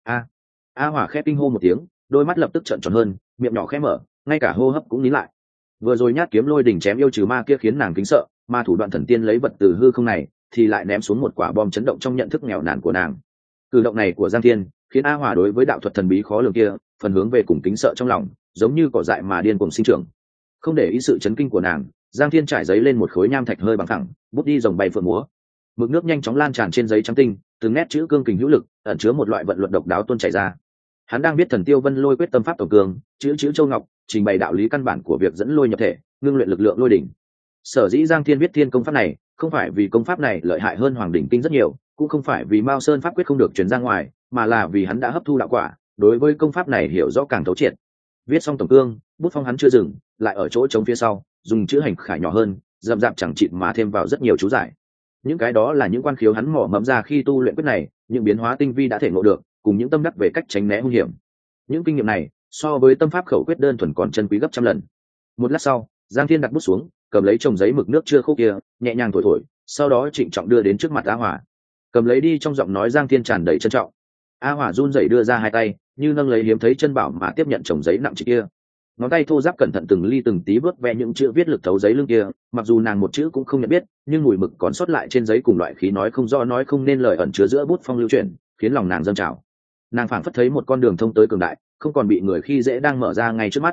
A Hỏa khẽ kinh hô một tiếng, đôi mắt lập tức trợn tròn hơn, miệng nhỏ khẽ mở, ngay cả hô hấp cũng nín lại. Vừa rồi nhát kiếm lôi đỉnh chém yêu trừ ma kia khiến nàng kính sợ, mà thủ đoạn thần tiên lấy vật từ hư không này thì lại ném xuống một quả bom chấn động trong nhận thức nghèo nàn của nàng. Cử động này của Giang Thiên khiến A Hỏa đối với đạo thuật thần bí khó lường kia phần hướng về cùng kính sợ trong lòng, giống như cỏ dại mà điên cuồng sinh trưởng. Không để ý sự chấn kinh của nàng, Giang Thiên trải giấy lên một khối nham thạch hơi bằng thẳng, bút đi rồng bay phượng múa, mực nước nhanh chóng lan tràn trên giấy trắng tinh, từng nét chữ cương kình hữu lực ẩn chứa một loại vận luật độc đáo tuôn chảy ra. Hắn đang biết Thần Tiêu Vân Lôi quyết tâm pháp tổng cường, chữ châu ngọc, trình bày đạo lý căn bản của việc dẫn lôi nhập thể, ngưng luyện lực lượng lôi đỉnh. Sở dĩ Giang Thiên biết thiên công pháp này, không phải vì công pháp này lợi hại hơn Hoàng đỉnh kinh rất nhiều, cũng không phải vì Mao Sơn pháp quyết không được truyền ra ngoài, mà là vì hắn đã hấp thu đạo quả, đối với công pháp này hiểu rõ càng thấu triệt. Viết xong tổng cương, bút phong hắn chưa dừng, lại ở chỗ trống phía sau, dùng chữ hành khải nhỏ hơn, rậm rạp chẳng chịt mà thêm vào rất nhiều chú giải. Những cái đó là những quan khiếu hắn mỏ mẫm ra khi tu luyện quyết này, những biến hóa tinh vi đã thể ngộ được, cùng những tâm đắc về cách tránh né hung hiểm. Những kinh nghiệm này so với tâm pháp khẩu quyết đơn thuần còn chân quý gấp trăm lần. Một lát sau, Giang Thiên đặt bút xuống, cầm lấy chồng giấy mực nước chưa khô kia, nhẹ nhàng thổi thổi, sau đó trịnh trọng đưa đến trước mặt A Hỏa. Cầm lấy đi, trong giọng nói Giang Thiên tràn đầy trân trọng. A Hỏa run rẩy đưa ra hai tay, như nâng lấy hiếm thấy chân bảo mà tiếp nhận chồng giấy nặng trịch kia. Ngón tay thô ráp cẩn thận từng ly từng tí vớt ve những chữ viết lực thấu giấy lưng kia, mặc dù nàng một chữ cũng không nhận biết, nhưng mùi mực còn sót lại trên giấy cùng loại khí nói không rõ nói không nên lời ẩn chứa giữa bút phong lưu chuyển, khiến lòng nàng dâng trào. Nàng phảng phất thấy một con đường thông tới cường đại, không còn bị người khi dễ đang mở ra ngay trước mắt.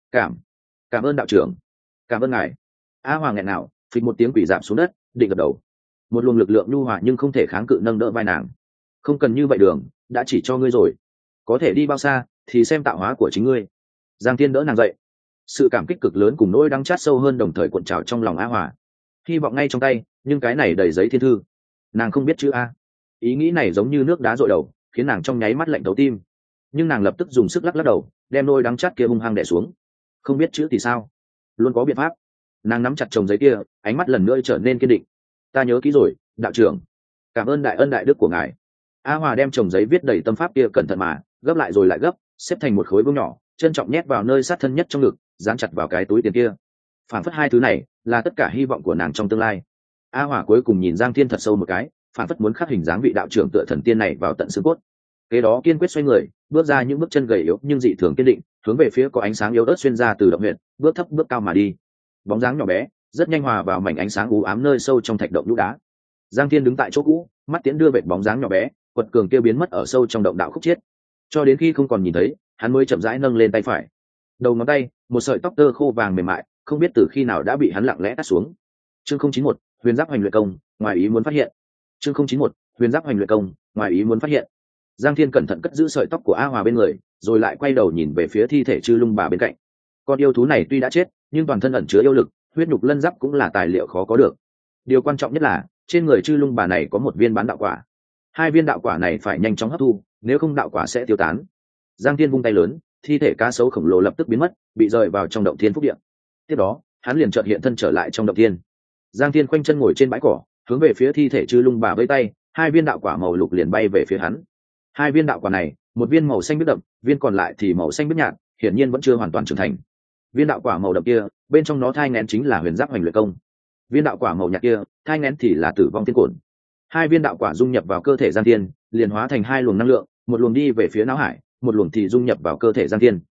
Cảm ơn đạo trưởng, cảm ơn ngài. A Hỏa nghẹn nào, phịch một tiếng quỳ rạp xuống đất, định gật đầu. Một luồng lực lượng nhu hòa nhưng không thể kháng cự nâng đỡ vai nàng. Không cần như vậy, đường đã chỉ cho ngươi rồi, có thể đi bao xa thì xem tạo hóa của chính ngươi. Giang Thiên đỡ nàng dậy, sự cảm kích cực lớn cùng nỗi đắng chát sâu hơn đồng thời cuộn trào trong lòng A Hỏa. Hy vọng ngay trong tay, nhưng cái này đầy giấy thiên thư, nàng không biết chữ A. Ý nghĩ này giống như nước đá dội đầu, khiến nàng trong nháy mắt lạnh thấu tim. Nhưng nàng lập tức dùng sức lắc đầu, đem nỗi đắng chát kia hung hăng đè xuống. Không biết chữ thì sao, luôn có biện pháp. Nàng nắm chặt chồng giấy kia, ánh mắt lần nữa trở nên kiên định. Ta nhớ kỹ rồi, đạo trưởng, cảm ơn đại ân đại đức của ngài. A Hỏa đem chồng giấy viết đầy tâm pháp kia cẩn thận mà gấp lại rồi lại gấp, xếp thành một khối vuông nhỏ, trân trọng nhét vào nơi sát thân nhất trong ngực, dán chặt vào cái túi tiền kia. Phản phất hai thứ này là tất cả hy vọng của nàng trong tương lai. A Hỏa cuối cùng nhìn Giang Thiên thật sâu một cái, phản phất muốn khắc hình dáng vị đạo trưởng tựa thần tiên này vào tận xương cốt. Kế đó kiên quyết xoay người, bước ra những bước chân gầy yếu nhưng dị thường kiên định, hướng về phía có ánh sáng yếu ớt xuyên ra từ động huyệt, bước thấp bước cao mà đi. Bóng dáng nhỏ bé, rất nhanh hòa vào mảnh ánh sáng u ám nơi sâu trong thạch động nhũ đá. Giang Thiên đứng tại chỗ cũ, mắt tiễn đưa vệt bóng dáng nhỏ bé, quật cường kia biến mất ở sâu trong động đạo khúc chiết. Cho đến khi không còn nhìn thấy, hắn mới chậm rãi nâng lên tay phải. Đầu ngón tay, một sợi tóc tơ khô vàng mềm mại, không biết từ khi nào đã bị hắn lặng lẽ cắt xuống. Chương 091, Huyền Giáp Hoành Luyện Công, ngoài ý muốn phát hiện. Chương 091, Huyền Giáp Hoành Luyện Công, ngoài ý muốn phát hiện. Giang Thiên cẩn thận cất giữ sợi tóc của A Hỏa bên người, rồi lại quay đầu nhìn về phía thi thể Chư Lung Bà bên cạnh. Con yêu thú này tuy đã chết, nhưng toàn thân ẩn chứa yêu lực, huyết nhục lân giáp cũng là tài liệu khó có được. Điều quan trọng nhất là, trên người Chư Lung Bà này có một viên bán đạo quả. Hai viên đạo quả này phải nhanh chóng hấp thu, nếu không đạo quả sẽ tiêu tán. Giang Thiên vung tay lớn, thi thể cá sấu khổng lồ lập tức biến mất, bị rời vào trong động thiên phúc địa. Tiếp đó, hắn liền chợt hiện thân trở lại trong động thiên. Giang Thiên khoanh chân ngồi trên bãi cỏ, hướng về phía thi thể Chư Lung Bà vẫy tay, hai viên đạo quả màu lục liền bay về phía hắn. Hai viên đạo quả này, một viên màu xanh biếc đậm, viên còn lại thì màu xanh biếc nhạt, hiển nhiên vẫn chưa hoàn toàn trưởng thành. Viên đạo quả màu đậm kia, bên trong nó thai nghén chính là Huyền Giáp Hoành Luyện Công. Viên đạo quả màu nhạt kia, thai nghén thì là Tử Vong Tiên Cổn. Hai viên đạo quả dung nhập vào cơ thể Giang Thiên, liền hóa thành hai luồng năng lượng, một luồng đi về phía não hải, một luồng thì dung nhập vào cơ thể Giang Thiên.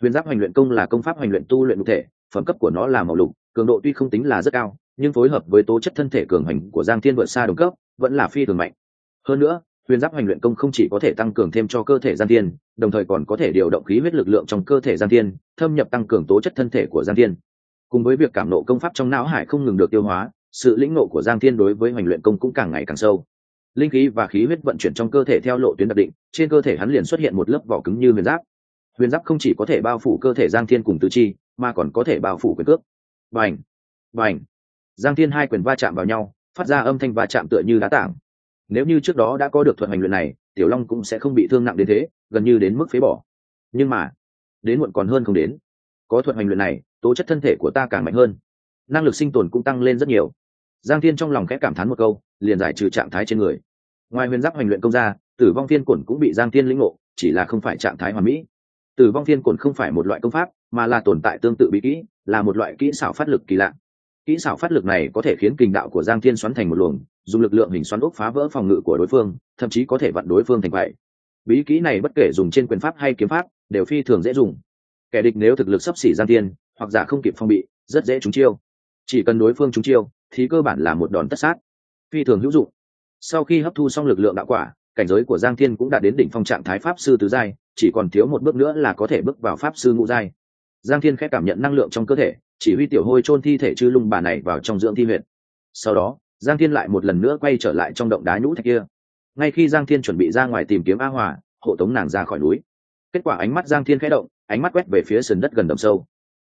Huyền giáp hoành luyện công là công pháp hoành luyện tu luyện cụ thể, phẩm cấp của nó là màu lục, cường độ tuy không tính là rất cao, nhưng phối hợp với tố chất thân thể cường hành của Giang Thiên vượt xa đồng cấp, vẫn là phi thường mạnh. Hơn nữa, huyền giáp hoành luyện công không chỉ có thể tăng cường thêm cho cơ thể Giang Thiên, đồng thời còn có thể điều động khí huyết lực lượng trong cơ thể Giang Thiên, thâm nhập tăng cường tố chất thân thể của Giang Thiên. Cùng với việc cảm nộ công pháp trong não hải không ngừng được tiêu hóa, sự lĩnh ngộ của Giang Thiên đối với hoành luyện công cũng càng ngày càng sâu. Linh khí và khí huyết vận chuyển trong cơ thể theo lộ tuyến đặc định, trên cơ thể hắn liền xuất hiện một lớp vỏ cứng như huyền giáp. Huyền giáp không chỉ có thể bao phủ cơ thể Giang Thiên cùng tứ chi, mà còn có thể bao phủ quyền cước. Bành, bành. Giang Thiên hai quyền va chạm vào nhau, phát ra âm thanh va chạm tựa như đá tảng. Nếu như trước đó đã có được thuật hành luyện này, Tiểu Long cũng sẽ không bị thương nặng đến thế, gần như đến mức phế bỏ. Nhưng mà, đến muộn còn hơn không đến. Có thuật hành luyện này, tố chất thân thể của ta càng mạnh hơn, năng lực sinh tồn cũng tăng lên rất nhiều. Giang Thiên trong lòng khẽ cảm thán một câu, liền giải trừ trạng thái trên người. Ngoài huyền giáp hành luyện công ra, Tử vong phiên cổn cũng bị Giang Thiên lĩnh ngộ, chỉ là không phải trạng thái hoàn mỹ. Tử vong phiên cổn không phải một loại công pháp, mà là tồn tại tương tự bí kỹ, là một loại kỹ xảo phát lực kỳ lạ. Kỹ xảo phát lực này có thể khiến kình đạo của Giang Thiên xoắn thành một luồng, dùng lực lượng hình xoắn ốc phá vỡ phòng ngự của đối phương, thậm chí có thể vặn đối phương thành vậy. Bí kỹ này bất kể dùng trên quyền pháp hay kiếm pháp, đều phi thường dễ dùng. Kẻ địch nếu thực lực xấp xỉ Giang Thiên, hoặc giả không kịp phòng bị, rất dễ trúng chiêu. Chỉ cần đối phương trúng chiêu, thì cơ bản là một đòn tất sát, phi thường hữu dụng. Sau khi hấp thu xong lực lượng đạo quả, cảnh giới của Giang Thiên cũng đã đến đỉnh phong trạng thái pháp sư tứ giai, chỉ còn thiếu một bước nữa là có thể bước vào pháp sư ngũ giai. Giang Thiên khẽ cảm nhận năng lượng trong cơ thể, chỉ huy tiểu hôi chôn thi thể chư lung bà này vào trong dưỡng thi huyệt. Sau đó, Giang Thiên lại một lần nữa quay trở lại trong động đá nhũ thạch kia. Ngay khi Giang Thiên chuẩn bị ra ngoài tìm kiếm A Hòa, hộ tống nàng ra khỏi núi, kết quả ánh mắt Giang Thiên khẽ động, ánh mắt quét về phía sườn đất gần đầm sâu.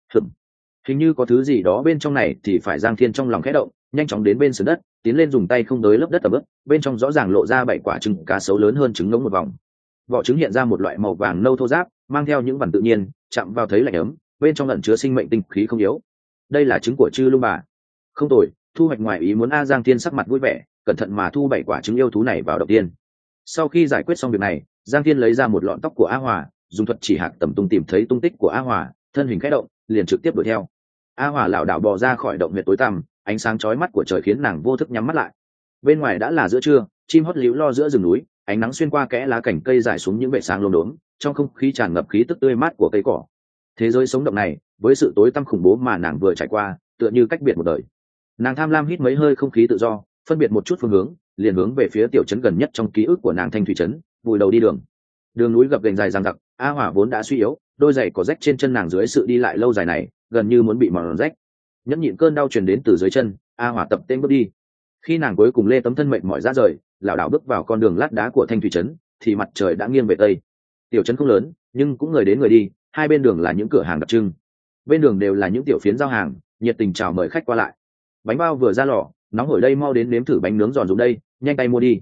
Hình như có thứ gì đó bên trong này, thì phải Giang Thiên trong lòng khẽ động, nhanh chóng đến bên sườn đất, tiến lên dùng tay không đới lớp đất tầm ướp, bên trong rõ ràng lộ ra 7 quả trứng cá sấu lớn hơn trứng ngỗng một vòng. Vỏ trứng hiện ra một loại màu vàng nâu thô ráp, mang theo những vằn tự nhiên, chạm vào thấy lạnh ấm, bên trong ẩn chứa sinh mệnh tinh khí không yếu. Đây là trứng của chư lung bà. Không tồi, thu hoạch ngoài ý muốn. A Giang Thiên sắc mặt vui vẻ, cẩn thận mà thu 7 quả trứng yêu thú này vào đầu tiên. Sau khi giải quyết xong việc này, Giang Thiên lấy ra một lọn tóc của A Hòa, dùng thuật chỉ hạc tầm tung tìm thấy tung tích của A Hòa, thân hình khẽ động, liền trực tiếp đuổi theo. A Hòa lảo đảo bò ra khỏi động huyệt tối tăm, ánh sáng chói mắt của trời khiến nàng vô thức nhắm mắt lại. Bên ngoài đã là giữa trưa, chim hót líu lo giữa rừng núi, ánh nắng xuyên qua kẽ lá cảnh cây rải xuống những vệt sáng lốm đốm, trong không khí tràn ngập khí tức tươi mát của cây cỏ. Thế giới sống động này, với sự tối tăm khủng bố mà nàng vừa trải qua, tựa như cách biệt một đời. Nàng tham lam hít mấy hơi không khí tự do, phân biệt một chút phương hướng, liền hướng về phía tiểu trấn gần nhất trong ký ức của nàng, Thanh Thủy trấn, vùi đầu đi đường. Đường núi gập ghềnh dài dằng dặc, A Hỏa vốn đã suy yếu, đôi giày có rách trên chân nàng dưới sự đi lại lâu dài này, gần như muốn bị mòn rách. Nhẫn nhịn cơn đau truyền đến từ dưới chân, A Hỏa tập tên bước đi. Khi nàng cuối cùng lê tấm thân mệt mỏi ra rời, lảo đảo bước vào con đường lát đá của Thanh Thủy trấn, thì mặt trời đã nghiêng về tây. Tiểu trấn không lớn, nhưng cũng người đến người đi, hai bên đường là những cửa hàng đặc trưng. Bên đường đều là những tiểu phiến giao hàng, nhiệt tình chào mời khách qua lại. Bánh bao vừa ra lò, nóng hổi đây, mau đến nếm thử bánh nướng giòn dùng đây, nhanh tay mua đi.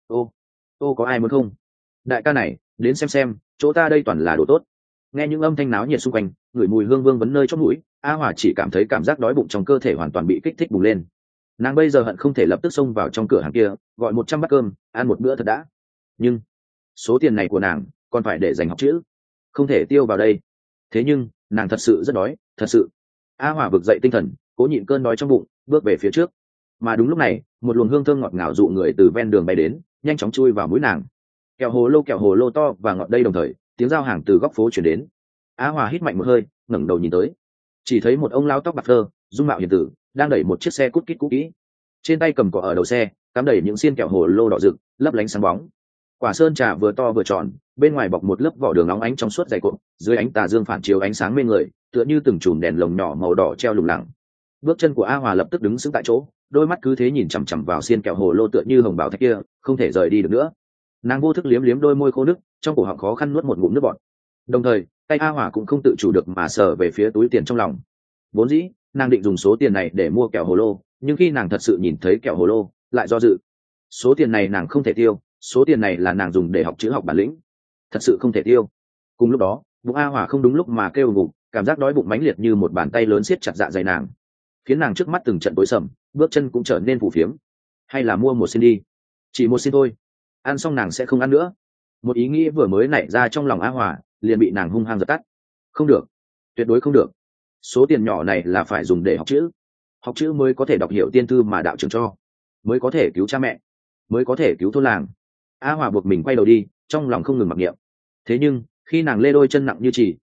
Ô có ai muốn không? Đại ca này, đến xem, chỗ ta đây toàn là đồ tốt. Nghe những âm thanh náo nhiệt xung quanh, ngửi mùi hương vương vấn nơi chót mũi, A Hỏa chỉ cảm thấy cảm giác đói bụng trong cơ thể hoàn toàn bị kích thích bùng lên. Nàng bây giờ hận không thể lập tức xông vào trong cửa hàng kia, gọi 100 bát cơm, ăn một bữa thật đã. Nhưng số tiền này của nàng còn phải để dành học chữ, không thể tiêu vào đây. Thế nhưng nàng thật sự rất đói, thật sự. A Hỏa vực dậy tinh thần, cố nhịn cơn đói trong bụng, bước về phía trước. Mà đúng lúc này, một luồng hương thơm ngọt ngào dụ người từ ven đường bay đến, nhanh chóng chui vào mũi nàng. Kẹo hồ lô to và ngọt đây đồng thời, tiếng giao hàng từ góc phố chuyển đến. A Hỏa hít mạnh một hơi, ngẩng đầu nhìn tới, chỉ thấy một ông lão tóc bạc phơ, dung mạo hiền tử, đang đẩy một chiếc xe cút kít cũ kỹ, trên tay cầm cỏ ở đầu xe, cắm đầy những xiên kẹo hồ lô đỏ rực, lấp lánh sáng bóng. Quả sơn trà vừa to vừa tròn, bên ngoài bọc một lớp vỏ đường óng ánh trong suốt dày cộm, dưới ánh tà dương phản chiếu ánh sáng mê người, tựa như từng chùm đèn lồng nhỏ màu đỏ treo lủng lẳng. Bước chân của A Hòa lập tức đứng sững tại chỗ, đôi mắt cứ thế nhìn chằm chằm vào xiên kẹo hồ lô tựa như hồng bảo thạch kia, không thể rời đi được nữa. Nàng vô thức liếm liếm đôi môi khô nức, trong cổ họng khó khăn nuốt một ngụm nước bọt. Đồng thời, tay A Hòa cũng không tự chủ được mà sờ về phía túi tiền trong lòng. Vốn dĩ, nàng định dùng số tiền này để mua kẹo hồ lô, nhưng khi nàng thật sự nhìn thấy kẹo hồ lô, lại do dự. Số tiền này nàng không thể tiêu, số tiền này là nàng dùng để học chữ học bản lĩnh, thật sự không thể tiêu. Cùng lúc đó, bụng A Hòa không đúng lúc mà kêu ngục, cảm giác đói bụng mãnh liệt như một bàn tay lớn siết chặt dạ dày nàng, khiến nàng trước mắt từng trận tối sầm, bước chân cũng trở nên phù phiếm. Hay là mua một xin đi, chỉ một xin thôi, ăn xong nàng sẽ không ăn nữa. Một ý nghĩ vừa mới nảy ra trong lòng A Hòa, liền bị nàng hung hăng giật tắt. Không được, tuyệt đối không được. Số tiền nhỏ này là phải dùng để học chữ mới có thể đọc hiểu tiên thư mà đạo trưởng cho, mới có thể cứu cha mẹ, mới có thể cứu thôn làng. A Hòa buộc mình quay đầu đi, trong lòng không ngừng mặc niệm. Thế nhưng khi nàng lê đôi chân nặng như chì, từng bước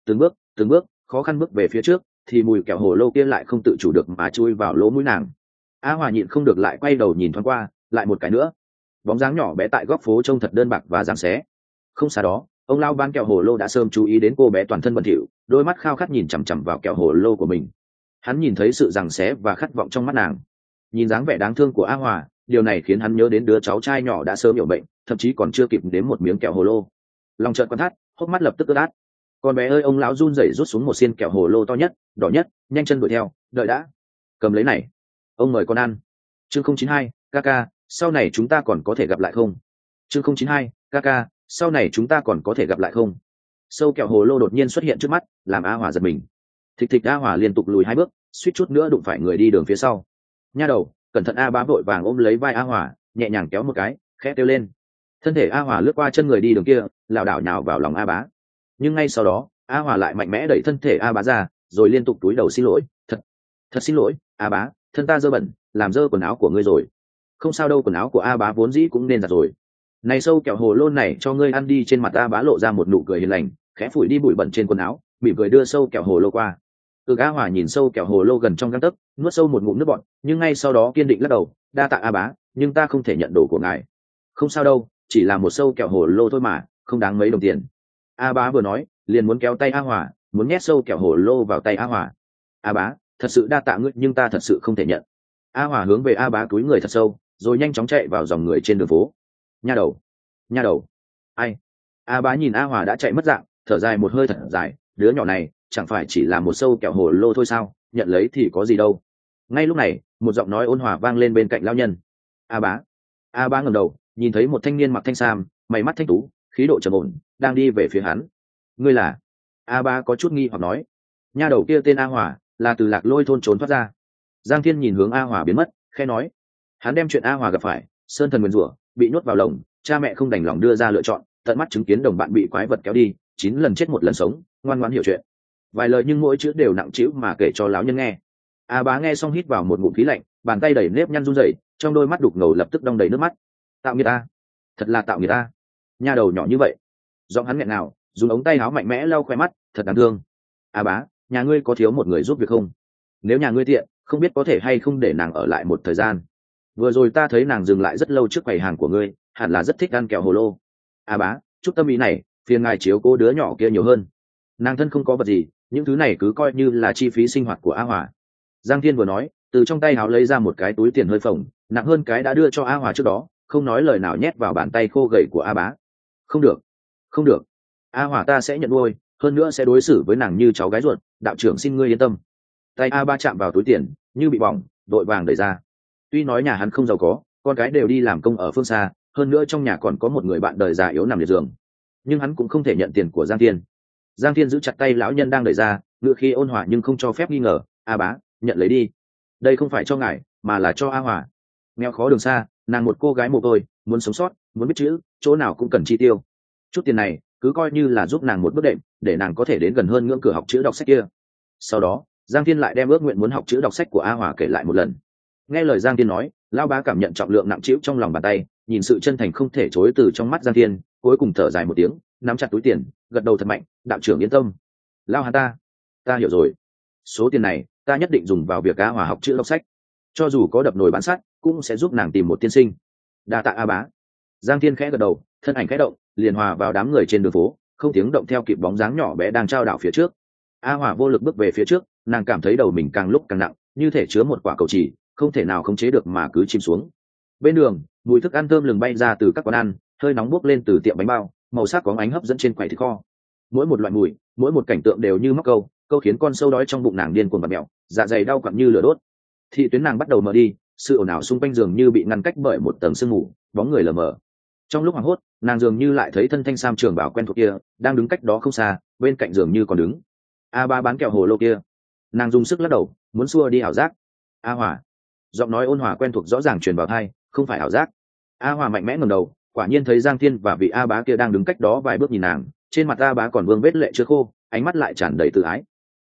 từng bước khó khăn bước về phía trước, thì mùi kẹo hồ lô kia lại không tự chủ được mà chui vào lỗ mũi nàng. A Hòa nhịn không được lại quay đầu nhìn thoáng qua, lại một cái nữa. Bóng dáng nhỏ bé tại góc phố trông thật đơn bạc và giằng xé. Không xa đó, ông lao bán kẹo hồ lô đã sớm chú ý đến cô bé toàn thân bẩn thỉu, đôi mắt khao khát nhìn chằm chằm vào kẹo hồ lô của mình. Hắn nhìn thấy sự giằng xé và khát vọng trong mắt nàng. Nhìn dáng vẻ đáng thương của A Hòa, điều này khiến hắn nhớ đến đứa cháu trai nhỏ đã sớm hiểu bệnh, thậm chí còn chưa kịp đếm một miếng kẹo hồ lô. Lòng chợt quan thắt, hốc mắt lập tức ướt át. Con bé ơi, ông lão run rẩy rút xuống một xiên kẹo hồ lô to nhất, đỏ nhất, nhanh chân đuổi theo. Đợi đã, cầm lấy này, ông mời con ăn. Chương 092, ca, sau này chúng ta còn có thể gặp lại không? Chương 092, ca, sau này chúng ta còn có thể gặp lại không? Sâu kẹo hồ lô đột nhiên xuất hiện trước mắt, làm A Hòa giật mình. Thịch thịch, A Hòa liên tục lùi 2 bước, suýt chút nữa đụng phải người đi đường phía sau. Nha đầu, cẩn thận. A Bá vội vàng ôm lấy vai A Hòa, nhẹ nhàng kéo một cái, khẽ kêu lên. Thân thể A Hòa lướt qua chân người đi đường kia, lảo đảo nhào vào lòng A Bá. Nhưng ngay sau đó, A Hòa lại mạnh mẽ đẩy thân thể A Bá ra, rồi liên tục cúi đầu xin lỗi. Thật xin lỗi, A Bá, thân ta dơ bẩn, làm dơ quần áo của ngươi rồi. Không sao đâu, quần áo của A Bá vốn dĩ cũng nên giặt rồi. Này, sâu kẹo hồ lô này cho ngươi ăn đi. Trên mặt A Bá lộ ra một nụ cười hiền lành, khẽ phủi đi bụi bẩn trên quần áo, mỉm cười đưa sâu kẹo hồ lô qua. A Hòa nhìn sâu kẹo hồ lô gần trong gang tấc, nuốt sâu một ngụm nước bọt, nhưng ngay sau đó kiên định lắc đầu. Đa tạ A Bá, nhưng ta không thể nhận đồ của ngài. Không sao đâu, chỉ là một sâu kẹo hồ lô thôi mà, không đáng mấy đồng tiền. A Bá vừa nói, liền muốn kéo tay A Hòa, muốn nhét sâu kẹo hồ lô vào tay A Hòa. A Bá, thật sự đa tạ ngươi, nhưng ta thật sự không thể nhận. A Hòa hướng về A Bá cúi người thật sâu, rồi nhanh chóng chạy vào dòng người trên đường phố. Nha đầu, ai? A Bá nhìn A Hòa đã chạy mất dạng, thở dài một hơi thật dài. Đứa nhỏ này chẳng phải chỉ là một sâu kẹo hồ lô thôi sao, nhận lấy thì có gì đâu. Ngay lúc này, một giọng nói ôn hòa vang lên bên cạnh lão nhân. A Bá. A Bá ngẩng đầu, nhìn thấy một thanh niên mặc thanh sam, mày mắt thanh tú, khí độ trầm ổn, đang đi về phía hắn. Ngươi là? A Bá có chút nghi hoặc nói. Nha đầu kia tên A Hòa, là từ Lạc Lôi thôn trốn thoát ra. Giang Thiên nhìn hướng A Hòa biến mất, khẽ nói. Hắn đem chuyện A Hòa gặp phải, sơn thần nguyền rủa, bị nhốt vào lồng, cha mẹ không đành lòng đưa ra lựa chọn, tận mắt chứng kiến đồng bạn bị quái vật kéo đi, 9 lần chết 1 lần sống, ngoan ngoãn hiểu chuyện. Vài lời nhưng mỗi chữ đều nặng trĩu mà kể cho lão nhân nghe. A Bá nghe xong hít vào một ngụm khí lạnh, bàn tay đẩy nếp nhăn run rẩy, trong đôi mắt đục ngầu lập tức đong đầy nước mắt. Tạo nghiệt ta, thật là tạo nghiệt ta. Nha đầu nhỏ như vậy. Giọng hắn nghẹn nào, dùng ống tay áo mạnh mẽ lau khóe mắt, thật đáng thương. A Bá, nhà ngươi có thiếu một người giúp việc không? Nếu nhà ngươi tiện, không biết có thể hay không để nàng ở lại một thời gian. Vừa rồi ta thấy nàng dừng lại rất lâu trước quầy hàng của ngươi, hẳn là rất thích ăn kẹo hồ lô. A Bá, chút tâm ý này, phiền ngài chiếu cố đứa nhỏ kia nhiều hơn. Nàng thân không có vật gì, những thứ này cứ coi như là chi phí sinh hoạt của A Hòa. Giang Thiên vừa nói, từ trong tay áo lấy ra một cái túi tiền hơi phồng, nặng hơn cái đã đưa cho A Hòa trước đó, không nói lời nào nhét vào bàn tay khô gầy của A Bá. Không được, A Hòa ta sẽ nhận nuôi, hơn nữa sẽ đối xử với nàng như cháu gái ruột, đạo trưởng xin ngươi yên tâm. Tay A Bá chạm vào túi tiền, như bị bỏng, đội vàng đẩy ra. Tuy nói nhà hắn không giàu có, con cái đều đi làm công ở phương xa, hơn nữa trong nhà còn có một người bạn đời già yếu nằm liệt giường, nhưng hắn cũng không thể nhận tiền của Giang Thiên. Giang Thiên giữ chặt tay lão nhân đang đẩy ra, ngựa khi ôn hòa nhưng không cho phép nghi ngờ. A Bá, nhận lấy đi, đây không phải cho ngài mà là cho A Hòa. Nghèo khó đường xa, nàng một cô gái mồ côi, muốn sống sót, muốn biết chữ, chỗ nào cũng cần chi tiêu. Chút tiền này cứ coi như là giúp nàng một bước đệm, để nàng có thể đến gần hơn ngưỡng cửa học chữ đọc sách kia. Sau đó Giang Thiên lại đem ước nguyện muốn học chữ đọc sách của A Hòa kể lại một lần. Nghe lời Giang Thiên nói, lão bá cảm nhận trọng lượng nặng trĩu trong lòng bàn tay, nhìn sự chân thành không thể chối từ trong mắt Giang Thiên, cuối cùng thở dài một tiếng, nắm chặt túi tiền, gật đầu thật mạnh. Đạo trưởng yên tâm. Lao hắn ta hiểu rồi. Số tiền này ta nhất định dùng vào việc A Hòa học chữ đọc sách, cho dù có đập nồi bán sắt cũng sẽ giúp nàng tìm một tiên sinh. Đa tạ A Bá. Giang Thiên khẽ gật đầu, thân ảnh khẽ động, liền hòa vào đám người trên đường phố, không tiếng động theo kịp bóng dáng nhỏ bé đang trao đảo phía trước. A Hòa vô lực bước về phía trước, nàng cảm thấy đầu mình càng lúc càng nặng, như thể chứa một quả cầu chỉ, không thể nào khống chế được mà cứ chìm xuống. Bên đường, mùi thức ăn thơm lừng bay ra từ các quán ăn, hơi nóng bốc lên từ tiệm bánh bao, màu sắc có ánh hấp dẫn trên quầy thịt kho. Mỗi một loại mùi, mỗi một cảnh tượng đều như móc câu khiến con sâu đói trong bụng nàng điên cuồng bặm mèo, dạ dày đau quặn như lửa đốt. Thị tuyến nàng bắt đầu mở đi, sự ồn ào xung quanh giường như bị ngăn cách bởi một tầng sương mù, bóng người lờ mờ. Trong lúc hoảng hốt, nàng dường như lại thấy thân thanh sam trường bảo quen thuộc kia đang đứng cách đó không xa, bên cạnh giường như còn đứng A Bá bán kẹo hồ lô kia. Nàng dùng sức lắc đầu, muốn xua đi ảo giác. A Hòa. Giọng nói ôn hòa quen thuộc rõ ràng truyền vào tai, không phải ảo giác. A Hòa mạnh mẽ ngẩng đầu, quả nhiên thấy Giang Thiên và vị A Bá kia đang đứng cách đó vài bước nhìn nàng. Trên mặt A Bá còn vương vết lệ chưa khô, ánh mắt lại tràn đầy tự ái.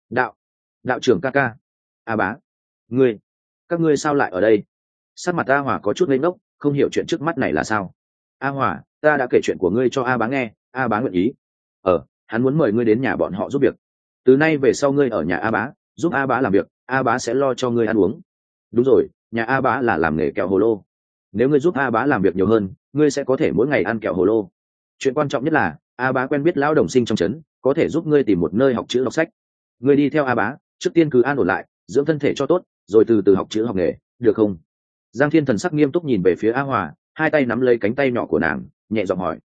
Đạo trưởng ca ca. A Bá, các ngươi sao lại ở đây? Sắc mặt A Hòa có chút ngây ngốc, không hiểu chuyện trước mắt này là sao. A Hòa, ta đã kể chuyện của ngươi cho A Bá nghe, A Bá nguyện ý. Hắn muốn mời ngươi đến nhà bọn họ giúp việc. từ nay về sau ngươi ở nhà A Bá, giúp A Bá làm việc, A Bá sẽ lo cho ngươi ăn uống. Đúng rồi, nhà A Bá là làm nghề kẹo hồ lô, nếu ngươi giúp A Bá làm việc nhiều hơn, ngươi sẽ có thể mỗi ngày ăn kẹo hồ lô. Chuyện quan trọng nhất là A Bá quen biết lão đồng sinh trong trấn, có thể giúp ngươi tìm một nơi học chữ đọc sách. Ngươi đi theo A Bá, trước tiên cứ an ổn lại, dưỡng thân thể cho tốt, rồi từ từ học chữ học nghề, được không? Giang Thiên thần sắc nghiêm túc nhìn về phía A Hòa, hai tay nắm lấy cánh tay nhỏ của nàng, nhẹ giọng hỏi: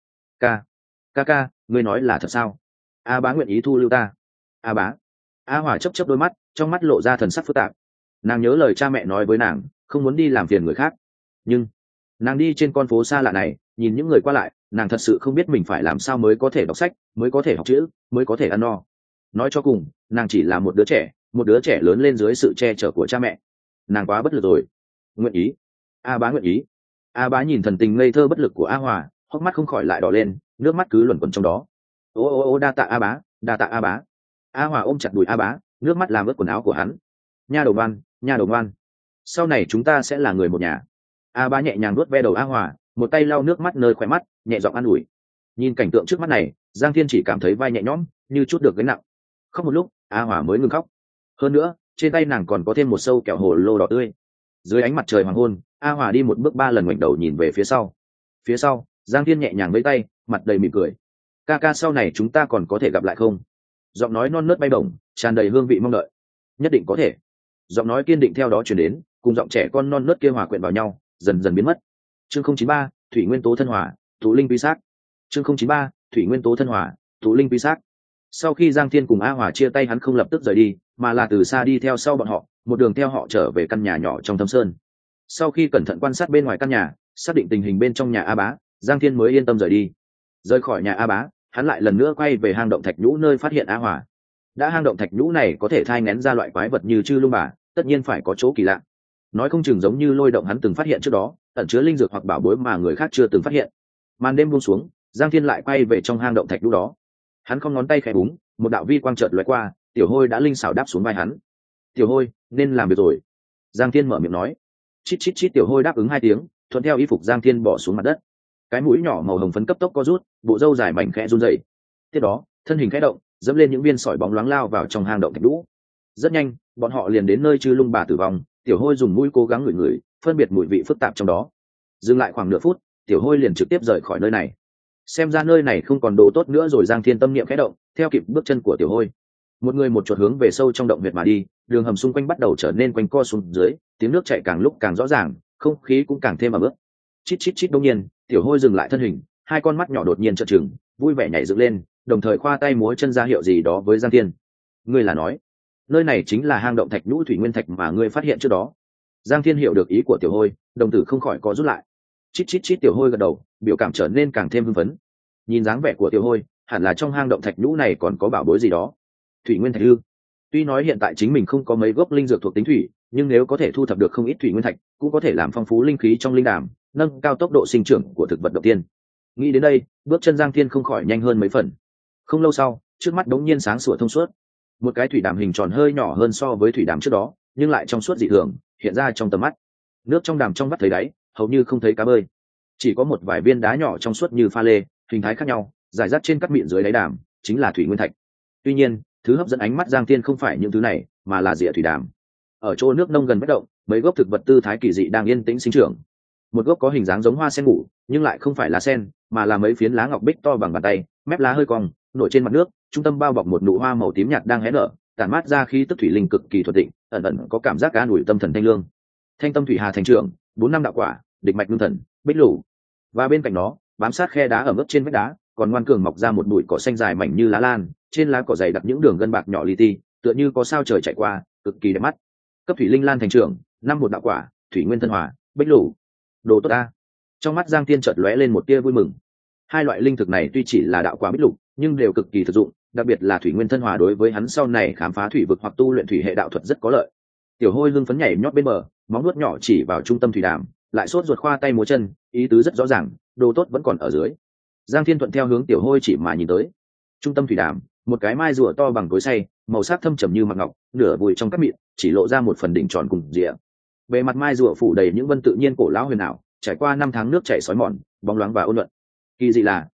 ca, ngươi nói là thật sao? A Bá nguyện ý thu lưu ta? A Bá. A Hòa chớp chớp đôi mắt, trong mắt lộ ra thần sắc phức tạp. Nàng nhớ lời cha mẹ nói với nàng, không muốn đi làm phiền người khác, nhưng nàng đi trên con phố xa lạ này, nhìn những người qua lại, nàng thật sự không biết mình phải làm sao mới có thể đọc sách, mới có thể học chữ, mới có thể ăn no. Nói cho cùng, nàng chỉ là một đứa trẻ lớn lên dưới sự che chở của cha mẹ. Nàng quá bất lực rồi. Nguyện ý. A Bá nguyện ý. A Bá nhìn thần tình ngây thơ bất lực của A Hòa, hốc mắt không khỏi lại đỏ lên, nước mắt cứ luẩn quẩn trong đó. Ô, đa tạ A Bá, đa tạ A Bá. A Hòa ôm chặt đùi A Bá, nước mắt làm ướt quần áo của hắn. Nha đầu ngoan, sau này chúng ta sẽ là người một nhà. A Bá nhẹ nhàng nuốt ve đầu A Hòa, một tay lau nước mắt nơi khóe mắt, nhẹ giọng an ủi. Nhìn cảnh tượng trước mắt này, Giang Thiên chỉ cảm thấy vai nhẹ nhõm, như chút được gánh nặng. Khóc một lúc, A Hòa mới ngừng khóc. Hơn nữa, trên tay nàng còn có thêm một sâu kẹo hồ lô đỏ tươi. Dưới ánh mặt trời hoàng hôn, A Hòa đi một bước 3 lần ngoảnh đầu nhìn về phía sau. Phía sau, Giang Thiên nhẹ nhàng vẫy tay, mặt đầy mỉm cười. Ca, sau này chúng ta còn có thể gặp lại không? Giọng nói non nớt bay bổng, tràn đầy hương vị mong đợi. Nhất định có thể. Giọng nói kiên định theo đó truyền đến, cùng giọng trẻ con non nớt kia hòa quyện vào nhau, dần dần biến mất. Chương 093, thủy nguyên tố thân hòa, tụ linh quy sát. Chương 093, thủy nguyên tố thân hòa, tụ linh quy sát. Sau khi Giang Thiên cùng A Hòa chia tay, hắn không lập tức rời đi, mà là từ xa đi theo sau bọn họ, một đường theo họ trở về căn nhà nhỏ trong thâm sơn. Sau khi cẩn thận quan sát bên ngoài căn nhà, xác định tình hình bên trong nhà A Bá, Giang Thiên mới yên tâm rời đi. Rời khỏi nhà A Bá, hắn lại lần nữa quay về hang động thạch nhũ nơi phát hiện A Hòa. Đã hang động thạch nhũ này có thể thai nghén ra loại quái vật như chư lung bà, tất nhiên phải có chỗ kỳ lạ. Nói không chừng giống như lôi động hắn từng phát hiện trước đó, ẩn chứa linh dược hoặc bảo bối mà người khác chưa từng phát hiện. Màn đêm buông xuống, Giang Thiên lại quay về trong hang động thạch nhũ đó. Hắn không ngón tay khẽ búng, một đạo vi quang chợt lóe qua, Tiểu Hôi đã linh xảo đáp xuống vai hắn. Tiểu Hôi, nên làm việc rồi. Giang Thiên mở miệng nói. Chít chít chít, Tiểu Hôi đáp ứng 2 tiếng, thuận theo y phục Giang Thiên bỏ xuống mặt đất. Cái mũi nhỏ màu hồng phấn cấp tốc co rút, bộ râu dài mảnh khẽ run rẩy. Tiếp đó, thân hình khẽ động, dẫm lên những viên sỏi bóng loáng lao vào trong hang động thạch nhũ. Rất nhanh, bọn họ liền đến nơi chư lung bà tử vong. Tiểu Hôi dùng mũi cố gắng ngửi ngửi, phân biệt mùi vị phức tạp trong đó. Dừng lại khoảng nửa phút, Tiểu Hôi liền trực tiếp rời khỏi nơi này. Xem ra nơi này không còn đồ tốt nữa rồi. Giang Thiên tâm niệm khẽ động, theo kịp bước chân của Tiểu Hôi, một người một chuột hướng về sâu trong động huyệt mà đi. Đường hầm xung quanh bắt đầu trở nên quanh co xuống dưới, tiếng nước chảy càng lúc càng rõ ràng, không khí cũng càng thêm ẩm ướt. Chít chít chít, đột nhiên Tiểu Hôi dừng lại thân hình, 2 con mắt nhỏ đột nhiên trợn trừng, vui vẻ nhảy dựng lên, đồng thời khoa tay múa chân ra hiệu gì đó với Giang Thiên. Ngươi là nói nơi này chính là hang động thạch nhũ thủy nguyên thạch mà ngươi phát hiện trước đó? Giang Thiên hiểu được ý của Tiểu Hôi, đồng tử không khỏi có rút lại. Chít chít chít, Tiểu Hôi gật đầu, biểu cảm trở nên càng thêm hưng phấn. Nhìn dáng vẻ của Tiểu Hôi, hẳn là trong hang động thạch nhũ này còn có bảo bối gì đó. Thủy nguyên thạch ư? Tuy nói hiện tại chính mình không có mấy gốc linh dược thuộc tính thủy, nhưng nếu có thể thu thập được không ít thủy nguyên thạch, cũng có thể làm phong phú linh khí trong linh đàm, nâng cao tốc độ sinh trưởng của thực vật đầu tiên. Nghĩ đến đây, bước chân Giang Thiên không khỏi nhanh hơn mấy phần. Không lâu sau, trước mắt đống nhiên sáng sủa thông suốt. Một cái thủy đàm hình tròn hơi nhỏ hơn so với thủy đàm trước đó, nhưng lại trong suốt dị thường, hiện ra trong tầm mắt. Nước trong đàm trong vắt thấy đáy, hầu như không thấy cá bơi, chỉ có một vài viên đá nhỏ trong suốt như pha lê, hình thái khác nhau, rải rác trên các miệng dưới đáy đàm, chính là thủy nguyên thạch. Tuy nhiên, thứ hấp dẫn ánh mắt Giang Thiên không phải những thứ này, mà là rỉa thủy đàm. Ở chỗ nước nông gần bất động, mấy gốc thực vật tư thái kỳ dị đang yên tĩnh sinh trưởng. Một gốc có hình dáng giống hoa sen ngủ, nhưng lại không phải lá sen, mà là mấy phiến lá ngọc bích to bằng bàn tay, mép lá hơi cong, nổi trên mặt nước, trung tâm bao bọc một nụ hoa màu tím nhạt đang hé nở, tản mát ra khí tức thủy linh cực kỳ thuần tịnh, ẩn ẩn có cảm giác an ủi tâm thần thanh lương. Thanh tâm thủy hà thành trưởng, 4 năm đạo quả, địch mạch ngưng thần, bích lũ. Và bên cạnh nó, bám sát khe đá ở mức trên vách đá, còn ngoan cường mọc ra một bụi cỏ xanh dài mảnh như lá lan, trên lá cỏ dày đặc những đường gân bạc nhỏ li ti, tựa như có sao trời chạy qua, cực kỳ đẹp mắt. Cấp thủy linh lan thành trưởng, 5 một đạo quả, thủy nguyên thân hòa, bích lũ. Đồ tốt ta. Trong mắt Giang Thiên chợt lóe lên một tia vui mừng. 2 loại linh thực này tuy chỉ là đạo quả bích lục, nhưng đều cực kỳ thực dụng, đặc biệt là thủy nguyên thân hòa đối với hắn sau này khám phá thủy vực hoặc tu luyện thủy hệ đạo thuật rất có lợi. Tiểu Hôi hưng phấn nhảy nhót bên bờ, móng nuốt nhỏ chỉ vào trung tâm thủy đàm, lại sốt ruột khoa tay múa chân, ý tứ rất rõ ràng, đồ tốt vẫn còn ở dưới. Giang Thiên thuận theo hướng Tiểu Hôi chỉ mà nhìn tới. Trung tâm thủy đàm, một cái mai rùa to bằng cối xay, màu sắc thâm trầm như mặt ngọc, nửa vùi trong các miệng, chỉ lộ ra một phần đỉnh tròn cùng rìa. Bề mặt mai rùa phủ đầy những vân tự nhiên cổ lão huyền ảo, trải qua 5 tháng nước chảy xói mòn, bóng loáng và ôn nhuận. Kỳ dị là,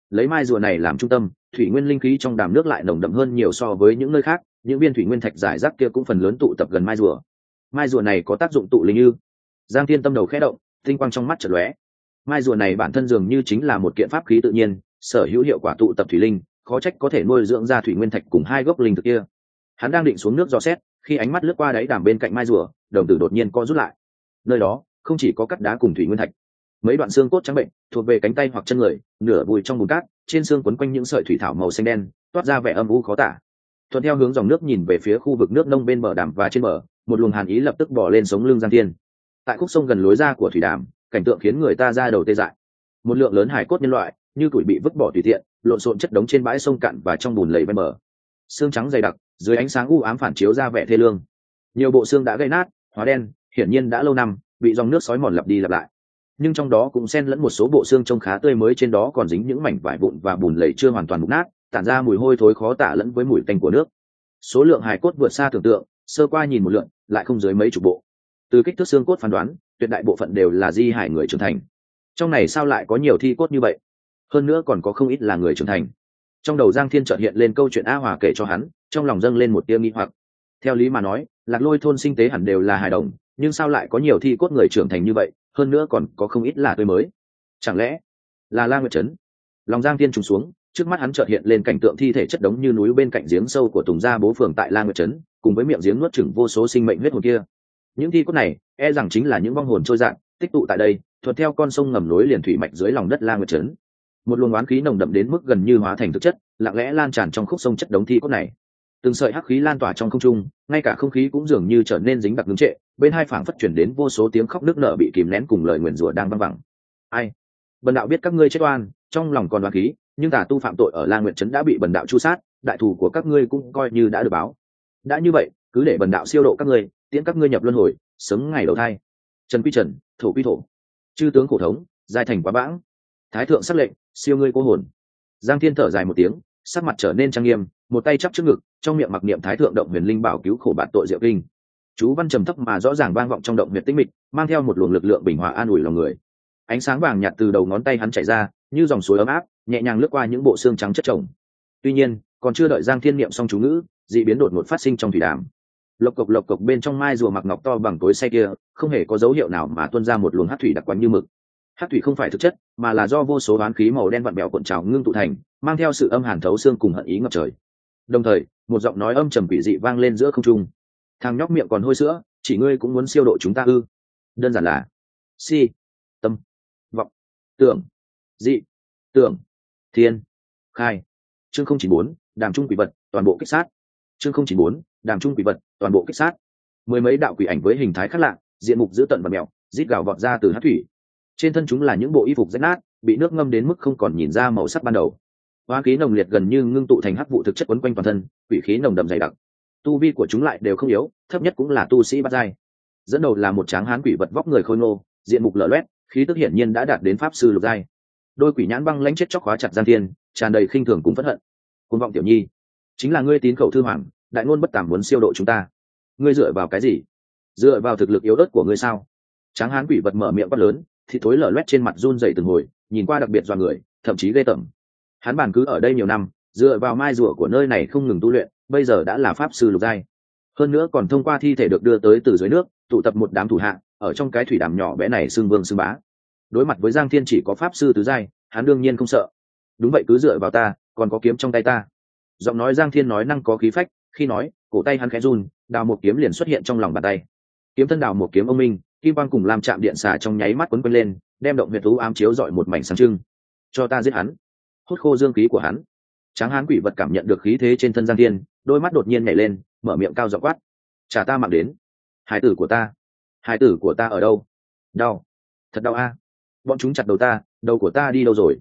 lấy mai rùa này làm trung tâm, thủy nguyên linh khí trong đàm nước lại nồng đậm hơn nhiều so với những nơi khác, những viên thủy nguyên thạch giải rác kia cũng phần lớn tụ tập gần mai rùa. Mai rùa này có tác dụng tụ linh như. Giang Thiên tâm đầu khẽ động, tinh quang trong mắt chợt lóe. Mai rùa này bản thân dường như chính là một kiện pháp khí tự nhiên, sở hữu hiệu quả tụ tập thủy linh, khó trách có thể nuôi dưỡng ra thủy nguyên thạch cùng hai gốc linh thực kia. Hắn đang định xuống nước dò xét, khi ánh mắt lướt qua đáy đàm bên cạnh mai rùa, đồng tử đột nhiên co rút lại. Nơi đó không chỉ có cắt đá cùng thủy nguyên thạch, mấy đoạn xương cốt trắng bệnh thuộc về cánh tay hoặc chân người, nửa vùi trong bùn cát, trên xương quấn quanh những sợi thủy thảo màu xanh đen, toát ra vẻ âm u khó tả. Thuận theo hướng dòng nước nhìn về phía khu vực nước nông bên bờ đàm và trên bờ, một luồng hàn ý lập tức bò lên sống lưng Giang Thiên. Tại khúc sông gần lối ra của thủy đàm, cảnh tượng khiến người ta ra đầu tê dại. Một lượng lớn hài cốt nhân loại như củi bị vứt bỏ tùy tiện, lộn xộn chất đống trên bãi sông cạn và trong bùn lầy ven bờ. Xương trắng dày đặc, dưới ánh sáng u ám phản chiếu ra vẻ thê lương. Nhiều bộ xương đã gãy nát, hóa đen, hiển nhiên đã lâu năm bị dòng nước xói mòn lặp đi lặp lại. Nhưng trong đó cũng xen lẫn một số bộ xương trông khá tươi mới, trên đó còn dính những mảnh vải vụn và bùn lầy chưa hoàn toàn mục nát, tản ra mùi hôi thối khó tả lẫn với mùi tanh của nước. Số lượng hài cốt vượt xa tưởng tượng, sơ qua nhìn một lượt lại không dưới mấy chục bộ. Từ kích thước xương cốt phán đoán, tuyệt đại bộ phận đều là di hài người trưởng thành. Trong này sao lại có nhiều thi cốt như vậy? Hơn nữa còn có không ít là người trưởng thành. Trong đầu Giang Thiên chợt hiện lên câu chuyện A Hòa kể cho hắn, trong lòng dâng lên một tia nghi hoặc. Theo lý mà nói, Lạc Lôi thôn sinh tế hẳn đều là hài đồng, nhưng sao lại có nhiều thi cốt người trưởng thành như vậy, hơn nữa còn có không ít là tươi mới? Chẳng lẽ là La Nguyệt Trấn? Lòng Giang Thiên trùng xuống, trước mắt hắn chợt hiện lên cảnh tượng thi thể chất đống như núi bên cạnh giếng sâu của Tùng gia bố phường tại La Nguyệt Trấn, cùng với miệng giếng nuốt chửng vô số sinh mệnh huyết hồn kia. Những thi cốt này e rằng chính là những vong hồn trôi dạt tích tụ tại đây, thuận theo con sông ngầm nối liền thủy mạch dưới lòng đất La Nguyệt Trấn. Một luồng oán khí nồng đậm đến mức gần như hóa thành thực chất, lặng lẽ lan tràn trong khúc sông chất đống thi cốt này. Từng sợi hắc khí lan tỏa trong không trung, ngay cả không khí cũng dường như trở nên dính đặc ngưng trệ, bên hai phảng phất chuyển đến vô số tiếng khóc nức nở bị kìm nén cùng lời nguyền rủa đang văng vẳng. Ai? Bần đạo biết các ngươi chết oan, trong lòng còn oán khí, nhưng tà tu phạm tội ở La Nguyệt Trấn đã bị bần đạo tru sát, đại thù của các ngươi cũng coi như đã được báo. Đã như vậy, cứ để bần đạo siêu độ các ngươi, tiễn các ngươi nhập luân hồi, sớm ngày đầu thai. Trần quy trần, thổ quy thổ. Chư tướng khổ thống, giai thành quá bãng. Thái thượng sắc lệnh, siêu ngươi cô hồn. Giang Thiên thở dài một tiếng, sắc mặt trở nên trang nghiêm, một tay chắp trước ngực, trong miệng mặc niệm Thái thượng động huyền linh bảo cứu khổ bạn tội diệu kinh. Chú văn trầm thấp mà rõ ràng vang vọng trong động huyệt tĩnh mịch, mang theo một luồng lực lượng bình hòa an ủi lòng người. Ánh sáng vàng nhạt từ đầu ngón tay hắn chảy ra, như dòng suối ấm áp, nhẹ nhàng lướt qua những bộ xương trắng chất chồng. Tuy nhiên, còn chưa đợi Giang Thiên niệm xong chú ngữ, dị biến đột ngột phát sinh trong thủy đàm. Lộc cộc bên trong mai rùa mặc ngọc to bằng cối xay kia, không hề có dấu hiệu nào mà tuôn ra một luồng hắc thủy đặc quánh như mực. Hắc thủy không phải thực chất, mà là do vô số oán khí màu đen vặn bèo cuộn trào ngưng tụ thành, mang theo sự âm hàn thấu xương cùng hận ý ngập trời. Đồng thời, một giọng nói âm trầm quỷ dị vang lên giữa không trung. Thằng nhóc miệng còn hôi sữa, chỉ ngươi cũng muốn siêu độ chúng ta ư? Đơn giản là si, tâm, vọng, tưởng, dị, tưởng, thiên, khai. Chương 094, đàm trung quỷ vật, toàn bộ kích sát. Chương 094, đàm trung quỷ vật, toàn bộ kích sát. Mười mấy đạo quỷ ảnh với hình thái khác lạ, diện mục dữ tợn và mèo, rít gào vọt ra từ hắc thủy. Trên thân chúng là những bộ y phục rách nát, bị nước ngâm đến mức không còn nhìn ra màu sắc ban đầu. Hóa khí nồng liệt gần như ngưng tụ thành hắc vụ thực chất quấn quanh toàn thân, quỷ khí nồng đậm dày đặc. Tu vi của chúng lại đều không yếu, thấp nhất cũng là tu sĩ bát giai. Dẫn đầu là một tráng hán quỷ vật vóc người khôi ngô, diện mục lở loét, khí tức hiển nhiên đã đạt đến pháp sư lục giai. Đôi quỷ nhãn băng lãnh chết chóc khóa chặt Giang Thiên, tràn đầy khinh thường cùng phẫn hận. Cuồng vọng tiểu nhi, chính là ngươi tín khẩu thư hoàng, đại ngôn bất tàm muốn siêu độ chúng ta. Ngươi dựa vào cái gì? Dựa vào thực lực yếu ớt của ngươi sao? Tráng hán quỷ vật mở miệng quát lớn, thì thối lở loét trên mặt run rẩy từng hồi, nhìn qua đặc biệt dọa người, thậm chí ghê tởm. Hắn bản cứ ở đây nhiều năm, dựa vào mai rùa của nơi này không ngừng tu luyện, bây giờ đã là pháp sư lục giai. Hơn nữa còn thông qua thi thể được đưa tới từ dưới nước, tụ tập một đám thủ hạ, ở trong cái thủy đàm nhỏ bé này xưng vương xưng bá. Đối mặt với Giang Thiên chỉ có pháp sư tứ giai, hắn đương nhiên không sợ. Đúng vậy, cứ dựa vào ta, còn có kiếm trong tay ta. Giọng nói Giang Thiên nói năng có khí phách, khi nói, cổ tay hắn khẽ run, đào một kiếm liền xuất hiện trong lòng bàn tay. Kiếm thân đào một kiếm ông minh, kim quang cùng làm chạm điện xà trong nháy mắt quấn quanh lên, đem động huyệt thú ám chiếu dọi một mảnh sáng trưng. Cho ta giết hắn, hút khô dương khí của hắn. Tráng hán quỷ vật cảm nhận được khí thế trên thân Giang Thiên, đôi mắt đột nhiên nhảy lên, mở miệng cao giọng quát: trả ta mạng đến. Hải tử của ta, hải tử của ta ở đâu? Đau, thật đau a. Bọn chúng chặt đầu ta, đầu của ta đi đâu rồi?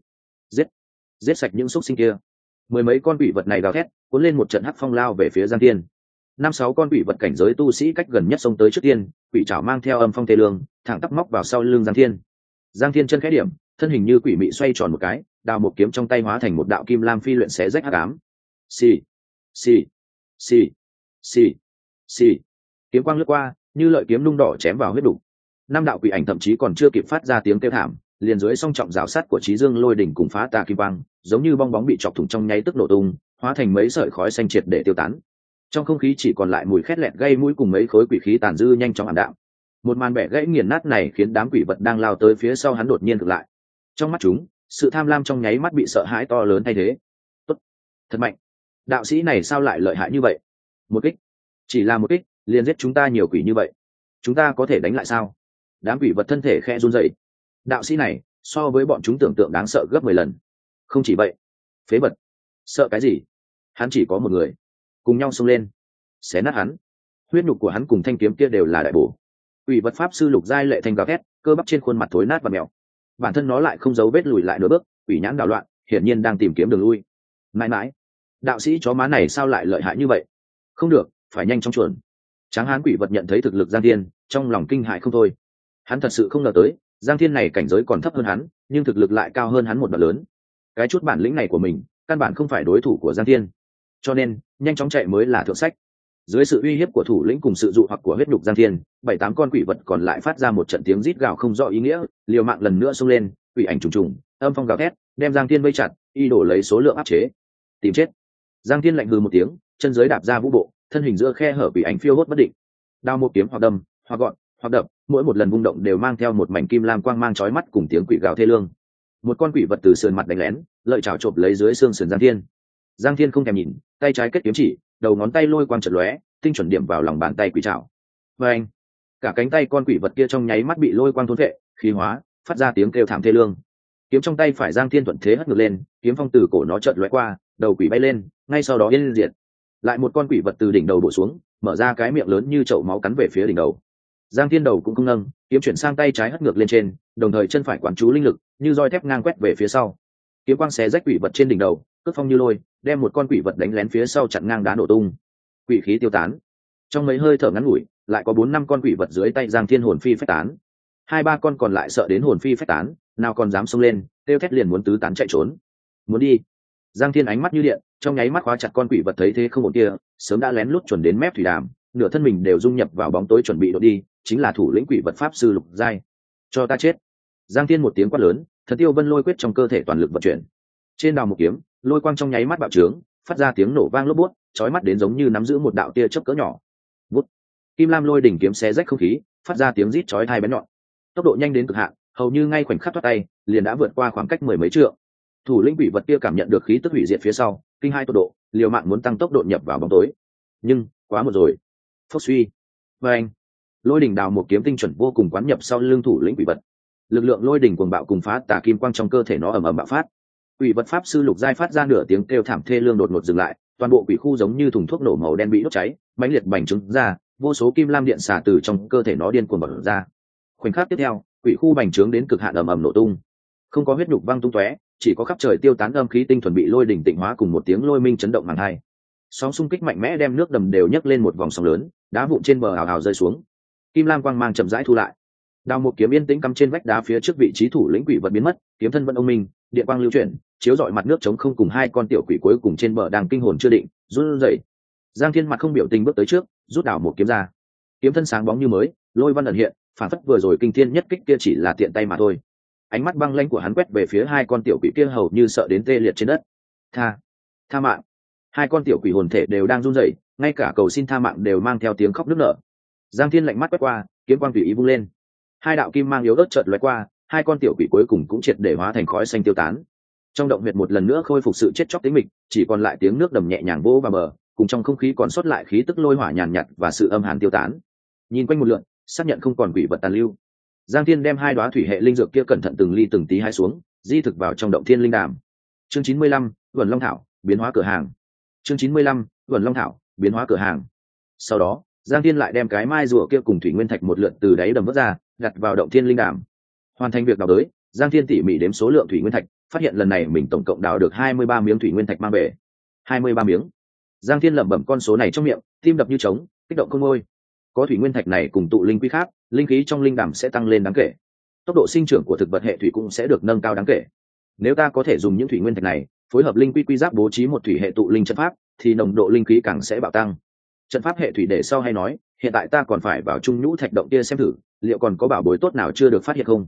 Giết sạch những xúc sinh kia. Mười mấy con quỷ vật này gào thét, cuốn lên một trận hắc phong lao về phía Giang Thiên. 5-6 con quỷ vật cảnh giới tu sĩ cách gần nhất xông tới trước tiên, quỷ trảo mang theo âm phong tê lương, thẳng tắp móc vào sau lưng Giang Thiên. Giang Thiên chân khẽ điểm, thân hình như quỷ mị xoay tròn một cái, đào một kiếm trong tay hóa thành một đạo kim lam phi luyện xé rách hắc ám. Xì, xì, xì, xì, xì. Kiếm quang lướt qua, như lợi kiếm nung đỏ chém vào huyết đủ. 5 đạo quỷ ảnh thậm chí còn chưa kịp phát ra tiếng kêu thảm, liền dưới song trọng rào sát của Chí Dương Lôi đỉnh cùng Phá Tà Kim Quang, giống như bong bóng bị chọc thủng trong nháy tức nổ tung, hóa thành mấy sợi khói xanh triệt để tiêu tán. Trong không khí chỉ còn lại mùi khét lẹt gây mũi cùng mấy khối quỷ khí tàn dư nhanh chóng ảm đạm. Một màn bẻ gãy nghiền nát này khiến đám quỷ vật đang lao tới phía sau hắn đột nhiên ngừng lại. Trong mắt chúng, sự tham lam trong nháy mắt bị sợ hãi to lớn thay thế. Tốt, thật mạnh. Đạo sĩ này sao lại lợi hại như vậy? Một kích, chỉ là một kích, liền giết chúng ta nhiều quỷ như vậy. Chúng ta có thể đánh lại sao? Đám quỷ vật thân thể khẽ run rẩy. Đạo sĩ này, so với bọn chúng tưởng tượng đáng sợ gấp 10 lần. Không chỉ vậy, phế vật, sợ cái gì? Hắn chỉ có một người. Cùng nhau xông lên, xé nát hắn. Huyết nhục của hắn cùng thanh kiếm kia đều là đại bổ. Quỷ vật pháp sư Lục Giai Lệ thanh gào thét, cơ bắp trên khuôn mặt thối nát và mèo. Bản thân nó lại không giấu vết lùi lại nửa bước, quỷ nhãn đảo loạn, hiển nhiên đang tìm kiếm đường lui. Mãi mãi, đạo sĩ chó má này sao lại lợi hại như vậy? Không được, phải nhanh chóng chuẩn. Tráng hán quỷ vật nhận thấy thực lực Giang Thiên, trong lòng kinh hãi không thôi. Hắn thật sự không ngờ tới, Giang Thiên này cảnh giới còn thấp hơn hắn, nhưng thực lực lại cao hơn hắn một đoạn lớn. Cái chút bản lĩnh này của mình, căn bản không phải đối thủ của Giang Thiên. Cho nên, nhanh chóng chạy mới là thượng sách. Dưới sự uy hiếp của thủ lĩnh cùng sự dụ hoặc của huyết nhục Giang Thiên, 7-8 con quỷ vật còn lại phát ra một trận tiếng rít gào không rõ ý nghĩa, liều mạng lần nữa xông lên, quỷ ảnh trùng trùng, âm phong gào thét, đem Giang Thiên vây chặt, y đổ lấy số lượng áp chế. Tìm chết. Giang Thiên lạnh hừ một tiếng, chân dưới đạp ra vũ bộ, thân hình giữa khe hở quỷ ảnh phiêu hốt bất định. Đao một kiếm hoặc đâm, hoặc gọn, hoặc đập, mỗi một lần vung động đều mang theo một mảnh kim lam quang mang chói mắt cùng tiếng quỷ gào thê lương. Một con quỷ vật từ sườn mặt đánh lén, lợi chảo chộp lấy dưới xương sườn Giang Thiên. Giang Thiên không thèm nhìn, tay trái kết kiếm chỉ, đầu ngón tay lôi quang chợt lóe, tinh chuẩn điểm vào lòng bàn tay quỷ trảo. Và anh, cả cánh tay con quỷ vật kia trong nháy mắt bị lôi quang thôn vệ, khí hóa, phát ra tiếng kêu thảm thê lương. Kiếm trong tay phải Giang Thiên thuận thế hất ngược lên, kiếm phong từ cổ nó chợt lóe qua, đầu quỷ bay lên, ngay sau đó yên diệt. Lại một con quỷ vật từ đỉnh đầu bổ xuống, mở ra cái miệng lớn như chậu máu cắn về phía đỉnh đầu. Giang Thiên đầu cũng không nâng, kiếm chuyển sang tay trái hất ngược lên trên, đồng thời chân phải quán chú linh lực, như roi thép ngang quét về phía sau. Kiếm quang xé rách quỷ vật trên đỉnh đầu, cước phong như lôi, đem một con quỷ vật đánh lén phía sau chặn ngang đá nổ tung. Quỷ khí tiêu tán. Trong mấy hơi thở ngắn ngủi, lại có 4-5 con quỷ vật dưới tay Giang Thiên hồn phi phách tán. 2-3 con còn lại sợ đến hồn phi phách tán, nào còn dám xông lên, kêu thét liền muốn tứ tán chạy trốn. Muốn đi. Giang Thiên ánh mắt như điện, trong nháy mắt khóa chặt con quỷ vật thấy thế không ổn kia, sớm đã lén lút chuẩn đến mép thủy đàm, nửa thân mình đều dung nhập vào bóng tối chuẩn bị đột đi, chính là thủ lĩnh quỷ vật pháp sư Lục Giai. Cho ta chết. Giang Thiên một tiếng quát lớn, Thần Tiêu Vân lôi quyết trong cơ thể toàn lực vận chuyển. Trên đào một kiếm, lôi quang trong nháy mắt bạo trướng, phát ra tiếng nổ vang lốp bút, chói mắt đến giống như nắm giữ một đạo tia chớp cỡ nhỏ. Vút. Kim lam lôi đỉnh kiếm xé rách không khí, phát ra tiếng rít chói tai bén nhọn. Tốc độ nhanh đến cực hạn, hầu như ngay khoảnh khắc thoát tay, liền đã vượt qua khoảng cách 10 mấy trượng. Thủ lĩnh quỷ vật kia cảm nhận được khí tức hủy diệt phía sau, kinh hai tốc độ, liều mạng muốn tăng tốc độ nhập vào bóng tối. Nhưng, quá một rồi. Phốc suy. Và anh. Lôi đỉnh đào một kiếm tinh chuẩn vô cùng quán nhập sau lưng thủ lĩnh quỷ vật. Lực lượng lôi đỉnh cuồng bạo cùng phá tà kim quang trong cơ thể nó ầm ầm bạo phát. Quỷ vật pháp sư Lục Giai phát ra nửa tiếng kêu thảm thê lương đột ngột dừng lại, toàn bộ quỷ khu giống như thùng thuốc nổ màu đen bị đốt cháy, mãnh liệt bành trướng ra, vô số kim lam điện xả từ trong cơ thể nó điên cuồng bật ra. Khoảnh khắc tiếp theo, quỷ khu bành trướng đến cực hạn ầm ầm nổ tung. Không có huyết nhục văng tung tóe, chỉ có khắp trời tiêu tán âm khí tinh thuần bị lôi đỉnh tịnh hóa cùng một tiếng lôi minh chấn động màng hai. Sóng xung kích mạnh mẽ đem nước đầm đều nhấc lên một vòng sóng lớn, đá vụn trên bờ ào ào rơi xuống. Kim lam quang mang chậm rãi thu lại. Đào một kiếm yên tĩnh cắm trên vách đá phía trước vị trí thủ lĩnh quỷ vật biến mất, kiếm thân vẫn ông minh, điện quang lưu chuyển, chiếu rọi mặt nước trống không cùng 2 con tiểu quỷ cuối cùng trên bờ đang kinh hồn chưa định, run rẩy. Giang Thiên mặt không biểu tình bước tới trước, rút đào một kiếm ra. Kiếm thân sáng bóng như mới, lôi văn ẩn hiện, phản phất vừa rồi kinh thiên nhất kích kia chỉ là tiện tay mà thôi. Ánh mắt băng lãnh của hắn quét về phía 2 con tiểu quỷ kia hầu như sợ đến tê liệt trên đất. Tha mạng. 2 con tiểu quỷ hồn thể đều đang run rẩy, ngay cả cầu xin tha mạng đều mang theo tiếng khóc nức nở. Giang Thiên lạnh mắt quét qua, kiếm quang tùy ý vung lên. 2 đạo kim mang yếu ớt chợt lóe qua, 2 con tiểu quỷ cuối cùng cũng triệt để hóa thành khói xanh tiêu tán. Trong động huyệt một lần nữa khôi phục sự chết chóc tĩnh mịch, chỉ còn lại tiếng nước đầm nhẹ nhàng vỗ vào bờ, cùng trong không khí còn sót lại khí tức lôi hỏa nhàn nhạt và sự âm hàn tiêu tán. Nhìn quanh một lượt, xác nhận không còn quỷ vật tàn lưu. Giang Thiên đem 2 đóa thủy hệ linh dược kia cẩn thận từng ly từng tí hái xuống, di thực vào trong động thiên linh đàm. Chương 95, Vườn Long Thảo, biến hóa cửa hàng. Chương 95, Vườn Long Thảo, biến hóa cửa hàng. Sau đó, Giang Thiên lại đem cái mai rùa kia cùng thủy nguyên thạch một lượt từ đáy đầm vớt ra, đặt vào động thiên linh đàm. Hoàn thành việc đào đới, Giang Thiên tỉ mỉ đếm số lượng thủy nguyên thạch, phát hiện lần này mình tổng cộng đào được 23 miếng thủy nguyên thạch mang về. 23 miếng. Giang Thiên lẩm bẩm con số này trong miệng, tim đập như trống, kích động không ngôi. Có thủy nguyên thạch này cùng tụ linh quy khác, linh khí trong linh đàm sẽ tăng lên đáng kể. Tốc độ sinh trưởng của thực vật hệ thủy cũng sẽ được nâng cao đáng kể. Nếu ta có thể dùng những thủy nguyên thạch này, phối hợp linh quy quy giáp bố trí một thủy hệ tụ linh trận pháp, thì nồng độ linh khí càng sẽ bạo tăng. Trận pháp hệ thủy để sau hay nói, hiện tại ta còn phải vào trung nhũ thạch động kia xem thử, liệu còn có bảo bối tốt nào chưa được phát hiện không.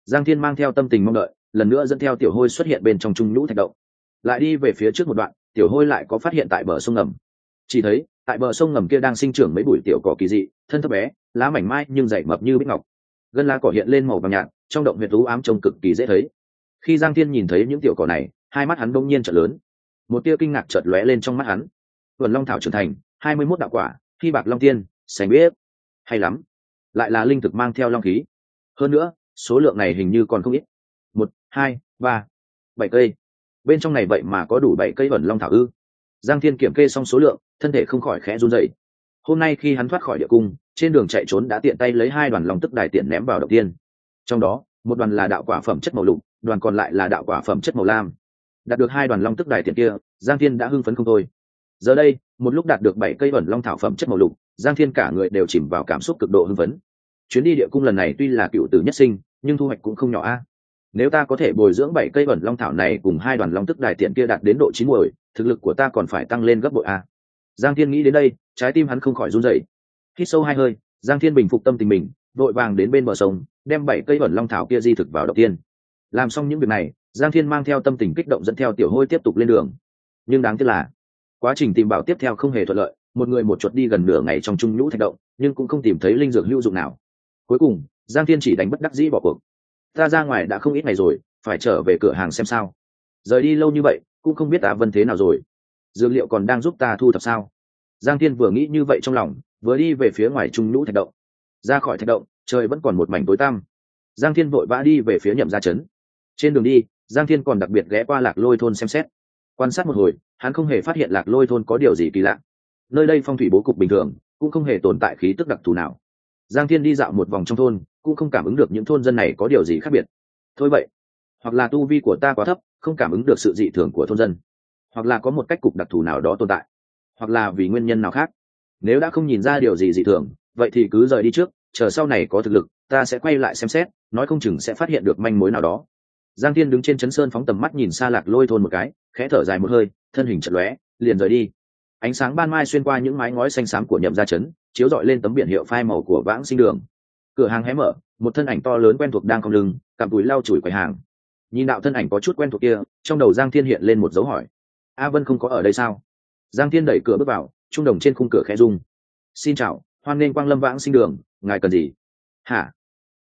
Giang Thiên mang theo tâm tình mong đợi, lần nữa dẫn theo tiểu hôi xuất hiện bên trong trung nhũ thạch động. Lại đi về phía trước một đoạn, tiểu hôi lại có phát hiện tại bờ sông ngầm. Chỉ thấy tại bờ sông ngầm kia đang sinh trưởng mấy bụi tiểu cỏ kỳ dị, thân thấp bé, lá mảnh mai nhưng dày mập như bích ngọc. Gân lá cỏ hiện lên màu vàng nhạt, trong động huyệt u ám trông cực kỳ dễ thấy. Khi Giang Thiên nhìn thấy những tiểu cỏ này, hai mắt hắn bỗng nhiên trợn lớn, một tia kinh ngạc chợt lóe lên trong mắt hắn. Vườn long thảo trưởng thành, 21 đạo quả, khi bạc long tiên, xanh biết, hay lắm, lại là linh thực mang theo long khí. Hơn nữa, số lượng này hình như còn không ít. 1, 2, 3, 7 cây. Bên trong này vậy mà có đủ 7 cây vườn long thảo ư? Giang Thiên kiểm kê xong số lượng, thân thể không khỏi khẽ run rẩy. Hôm nay khi hắn thoát khỏi địa cung, trên đường chạy trốn đã tiện tay lấy 2 đoàn long tức đài tiện ném vào động tiên. Trong đó, một đoàn là đạo quả phẩm chất màu lục, đoàn còn lại là đạo quả phẩm chất màu lam. Đạt được 2 đoàn long tức đài tiện kia, Giang Thiên đã hưng phấn không thôi. Giờ đây, một lúc đạt được 7 cây ẩn long thảo phẩm chất màu lục, Giang Thiên cả người đều chìm vào cảm xúc cực độ hưng phấn. Chuyến đi địa cung lần này tuy là cựu tử nhất sinh, nhưng thu hoạch cũng không nhỏ a. Nếu ta có thể bồi dưỡng 7 cây ẩn long thảo này cùng 2 đoàn long tức đài tiện kia đạt đến độ chín muồi, thực lực của ta còn phải tăng lên gấp bội a. Giang Thiên nghĩ đến đây, trái tim hắn không khỏi run rẩy. Hít sâu 2 hơi, Giang Thiên bình phục tâm tình mình, vội vàng đến bên bờ sông, đem 7 cây ẩn long thảo kia di thực vào động tiên. Làm xong những việc này, Giang Thiên mang theo tâm tình kích động dẫn theo tiểu hôi tiếp tục lên đường. Nhưng đáng tiếc là quá trình tìm bảo tiếp theo không hề thuận lợi, một người một chuột đi gần nửa ngày trong trung nhũ thạch động, nhưng cũng không tìm thấy linh dược hữu dụng nào. Cuối cùng, Giang Thiên chỉ đánh bất đắc dĩ bỏ cuộc. Ta ra ngoài đã không ít ngày rồi, phải trở về cửa hàng xem sao. Rời đi lâu như vậy, cũng không biết Á Vân thế nào rồi. Dược liệu còn đang giúp ta thu thập sao? Giang Thiên vừa nghĩ như vậy trong lòng, vừa đi về phía ngoài trung nhũ thạch động. Ra khỏi thạch động, trời vẫn còn một mảnh tối tăm. Giang Thiên vội vã đi về phía Nhậm Gia trấn. Trên đường đi, Giang Thiên còn đặc biệt ghé qua Lạc Lôi thôn xem xét. Quan sát một hồi, hắn không hề phát hiện Lạc Lôi thôn có điều gì kỳ lạ. Nơi đây phong thủy bố cục bình thường, cũng không hề tồn tại khí tức đặc thù nào. Giang Thiên đi dạo một vòng trong thôn, cũng không cảm ứng được những thôn dân này có điều gì khác biệt. Thôi vậy, hoặc là tu vi của ta quá thấp, không cảm ứng được sự dị thường của thôn dân, hoặc là có một cách cục đặc thù nào đó tồn tại, hoặc là vì nguyên nhân nào khác. Nếu đã không nhìn ra điều gì dị thường, vậy thì cứ rời đi trước, chờ sau này có thực lực, ta sẽ quay lại xem xét, nói không chừng sẽ phát hiện được manh mối nào đó. Giang Thiên đứng trên chấn sơn phóng tầm mắt nhìn xa Lạc Lôi thôn một cái, khẽ thở dài một hơi, thân hình chợt lóe, liền rời đi. Ánh sáng ban mai xuyên qua những mái ngói xanh xám của Nhậm Gia trấn, chiếu rọi lên tấm biển hiệu phai màu của Vãng Sinh đường. Cửa hàng hé mở, một thân ảnh to lớn quen thuộc đang cong lưng, cằm túi lau chùi quầy hàng. Nhìn đạo thân ảnh có chút quen thuộc kia, trong đầu Giang Thiên hiện lên một dấu hỏi. A Vân không có ở đây sao? Giang Thiên đẩy cửa bước vào, trung đồng trên khung cửa khẽ rung. Xin chào, hoan nghênh quang lâm Vãng Sinh đường, ngài cần gì? Hả?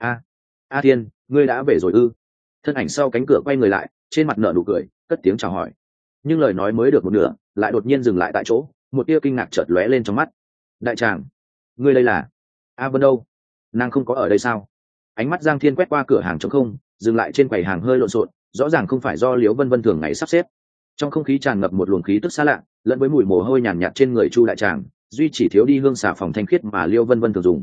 A Thiên, ngươi đã về rồi ư? Thân ảnh sau cánh cửa quay người lại, trên mặt nở nụ cười, cất tiếng chào hỏi. Nhưng lời nói mới được một nửa, lại đột nhiên dừng lại tại chỗ, một tia kinh ngạc chợt lóe lên trong mắt. Đại tràng, ngươi đây là? A Vân đâu? Nàng không có ở đây sao? Ánh mắt Giang Thiên quét qua cửa hàng trống không, dừng lại trên quầy hàng hơi lộn xộn, rõ ràng không phải do Liễu Vân Vân thường ngày sắp xếp. Trong không khí tràn ngập một luồng khí tức xa lạ, lẫn với mùi mồ hôi nhàn nhạt trên người Chu đại tràng, duy chỉ thiếu đi hương xà phòng thanh khiết mà Liễu Vân Vân thường dùng.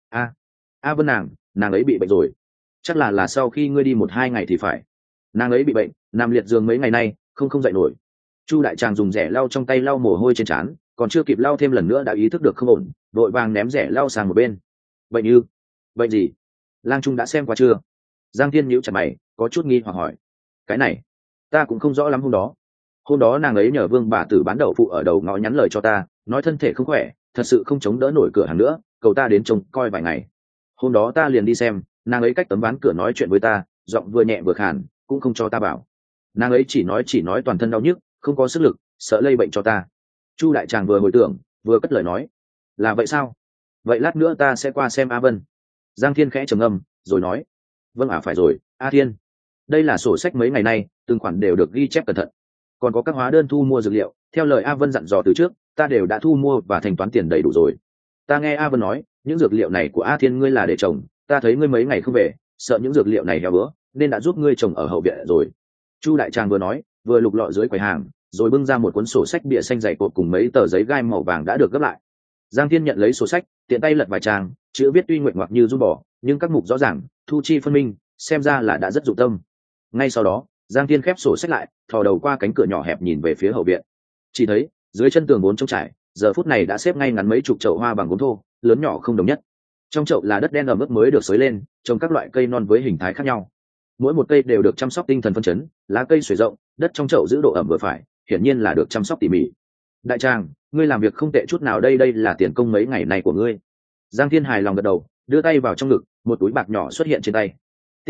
A Vân nàng ấy bị bệnh rồi. Chắc là sau khi ngươi đi 1-2 ngày thì phải. Nàng ấy bị bệnh, nằm liệt giường mấy ngày nay, không dậy nổi. Chu đại tràng dùng rẻ lau trong tay lau mồ hôi trên trán, còn chưa kịp lau thêm lần nữa đã ý thức được không ổn, đội vàng ném rẻ lau sang một bên. Bệnh gì? Lang Trung đã xem qua chưa? Giang Thiên nhíu chặt mày, có chút nghi hoặc hỏi. Cái này ta cũng không rõ lắm. Hôm đó nàng ấy nhờ Vương bà tử bán đậu phụ ở đầu ngõ nhắn lời cho ta, nói thân thể không khỏe, thật sự không chống đỡ nổi cửa hàng nữa, cầu ta đến trông coi vài ngày. Hôm đó ta liền đi xem, nàng ấy cách tấm ván cửa nói chuyện với ta, giọng vừa nhẹ vừa khàn, cũng không cho ta bảo. Nàng ấy chỉ nói toàn thân đau nhức, không có sức lực, sợ lây bệnh cho ta. Chu đại tràng vừa hồi tưởng, vừa cất lời nói. Là vậy sao? Vậy lát nữa ta sẽ qua xem A Vân. Giang Thiên khẽ trầm ngâm, rồi nói. Vâng phải rồi, A Thiên. Đây là sổ sách mấy ngày nay, từng khoản đều được ghi chép cẩn thận. Còn có các hóa đơn thu mua dược liệu, theo lời A Vân dặn dò từ trước, ta đều đã thu mua và thanh toán tiền đầy đủ rồi. Ta nghe A Vân nói, những dược liệu này của A Thiên ngươi là để trồng, ta thấy ngươi mấy ngày không về, sợ những dược liệu này héo bữa, nên đã giúp ngươi trồng ở hậu viện rồi. Chu đại tràng vừa nói, vừa lục lọi dưới quầy hàng, rồi bưng ra một cuốn sổ sách bìa xanh dày cột cùng mấy tờ giấy gai màu vàng đã được gấp lại. Giang Thiên nhận lấy sổ sách, tiện tay lật vài trang, chữ viết tuy nguyện ngoạc như run bò, nhưng các mục rõ ràng, thu chi phân minh, xem ra là đã rất dụng tâm. Ngay sau đó, Giang Thiên khép sổ sách lại, thò đầu qua cánh cửa nhỏ hẹp nhìn về phía hậu viện. Chỉ thấy dưới chân tường 4 trống trải, giờ phút này đã xếp ngay ngắn mấy chục chậu hoa bằng gốm thô, lớn nhỏ không đồng nhất. Trong chậu là đất đen ẩm ướt mới được xới lên, trồng các loại cây non với hình thái khác nhau. Mỗi một cây đều được chăm sóc tinh thần phân chấn, lá cây xuề rộng, đất trong chậu giữ độ ẩm vừa phải, hiển nhiên là được chăm sóc tỉ mỉ. Đại tràng, ngươi làm việc không tệ chút nào, đây là tiền công mấy ngày này của ngươi. Giang Thiên hài lòng gật đầu, đưa tay vào trong ngực, một túi bạc nhỏ xuất hiện trên tay. Tiếp đó,